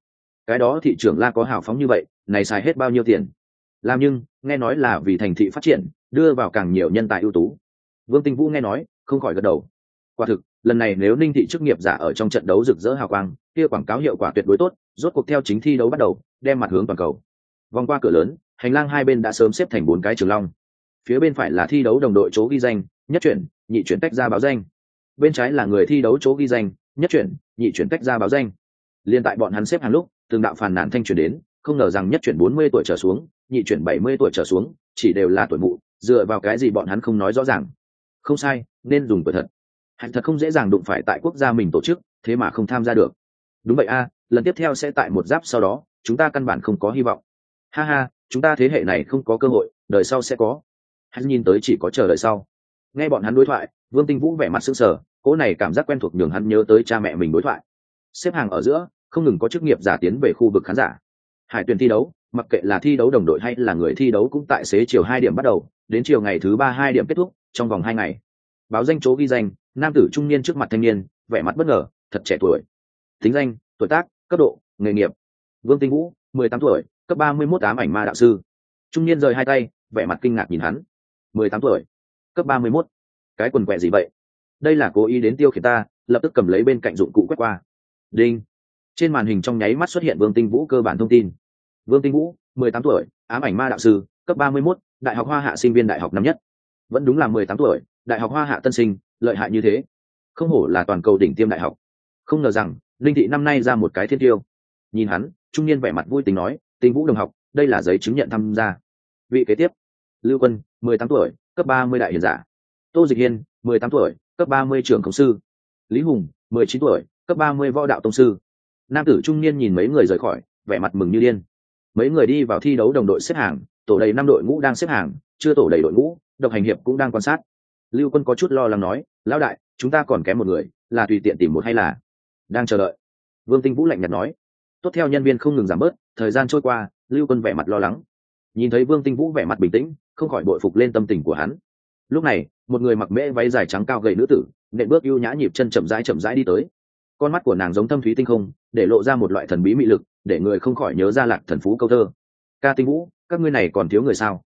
cái đó thị trưởng La có hào phóng như vậy, này xài hết bao nhiêu tiền? Làm nhưng nghe nói là vì thành thị phát triển, đưa vào càng nhiều nhân tài ưu tú. Vương Tinh Vũ nghe nói, không khỏi gật đầu. Quả thực, lần này nếu Ninh thị chức nghiệp giả ở trong trận đấu rực rỡ hào quang, kia quảng cáo hiệu quả tuyệt đối tốt, rốt cuộc theo chính thi đấu bắt đầu, đem mặt hướng toàn cầu. Vòng qua cửa lớn, hành lang hai bên đã sớm xếp thành 4 cái trường long. Phía bên phải là thi đấu đồng đội chỗ ghi danh, nhất chuyển, nhị chuyển tách ra báo danh. Bên trái là người thi đấu chỗ ghi danh, nhất chuyển, nhị chuyển tách ra báo danh. Liên tại bọn hắn xếp hàng lúc, từng đạo phàn nàn thanh truyền đến, không ngờ rằng nhất chuyển 40 tuổi trở xuống, nhị chuyển 70 tuổi trở xuống, chỉ đều là tuổi mụ, dựa vào cái gì bọn hắn không nói rõ ràng. Không sai, nên dùng tuổi thật. Hạnh thật không dễ dàng đụng phải tại quốc gia mình tổ chức, thế mà không tham gia được. Đúng vậy a, lần tiếp theo sẽ tại một giáp sau đó, chúng ta căn bản không có hy vọng. Ha ha, chúng ta thế hệ này không có cơ hội, đời sau sẽ có. Hắn nhìn tới chỉ có chờ đợi sau. Nghe bọn hắn đối thoại, Vương Tinh Vũ vẻ mặt sững sờ, cỗ này cảm giác quen thuộc nhường hắn nhớ tới cha mẹ mình đối thoại. Xếp hàng ở giữa, không ngừng có chức nghiệp giả tiến về khu vực khán giả. Hải tuyển thi đấu, mặc kệ là thi đấu đồng đội hay là người thi đấu cũng tại xế chiều 2 điểm bắt đầu, đến chiều ngày thứ 3 2 điểm kết thúc, trong vòng 2 ngày. Báo danh chỗ ghi danh, nam tử trung niên trước mặt thanh niên, vẻ mặt bất ngờ, thật trẻ tuổi. Tính danh, tuổi tác, cấp độ, nghề nghiệp. Vương Tinh Vũ, 18 tuổi, cấp 31 ám ảnh ma đạo sư. Trung niên rời hai tay, vẻ mặt kinh ngạc nhìn hắn. 18 tuổi, cấp 31. Cái quần quẹ gì vậy? Đây là cố ý đến tiêu khiển ta, lập tức cầm lấy bên cạnh dụng cụ quét qua. Đinh. Trên màn hình trong nháy mắt xuất hiện Vương Tinh Vũ cơ bản thông tin. Vương Tinh Vũ, 18 tuổi, ám ảnh ma đạo sư, cấp 31, đại học Hoa Hạ sinh viên đại học năm nhất. Vẫn đúng là 18 tuổi, đại học Hoa Hạ tân sinh, lợi hại như thế. Không hổ là toàn cầu đỉnh tiêm đại học. Không ngờ rằng, Linh thị năm nay ra một cái thiên tiêu. Nhìn hắn, trung niên vẻ mặt vui tính nói, Tinh Vũ đồng học, đây là giấy chứng nhận tham gia. Vị kế tiếp, Lưu Quân, 18 tuổi, cấp 30 đại hiền giả. Tô Dịch Hiên, 18 tuổi, cấp 30 trưởng công sư. Lý Hùng, 19 tuổi, cấp 30 võ đạo tông sư. Nam tử trung niên nhìn mấy người rời khỏi, vẻ mặt mừng như điên. Mấy người đi vào thi đấu đồng đội xếp hàng, tổ đầy 5 đội ngũ đang xếp hàng, chưa tổ đầy đội ngũ, độc hành hiệp cũng đang quan sát. Lưu Quân có chút lo lắng nói, lão đại, chúng ta còn kém một người, là tùy tiện tìm một hay là đang chờ đợi? Vương Tinh Vũ lạnh nhạt nói. Tốt theo nhân viên không ngừng giảm bớt, thời gian trôi qua, Lưu Quân vẻ mặt lo lắng. Nhìn thấy Vương Tinh Vũ vẻ mặt bình tĩnh, không khỏi bội phục lên tâm tình của hắn. Lúc này, một người mặc mễ váy dài trắng cao gầy nữ tử, nện bước ưu nhã nhịp chân chậm rãi đi tới. Con mắt của nàng giống thâm thúy tinh không, để lộ ra một loại thần bí mị lực, để người không khỏi nhớ ra Lạc Thần Phú câu thơ. Ca Tinh Vũ, các ngươi này còn thiếu người sao?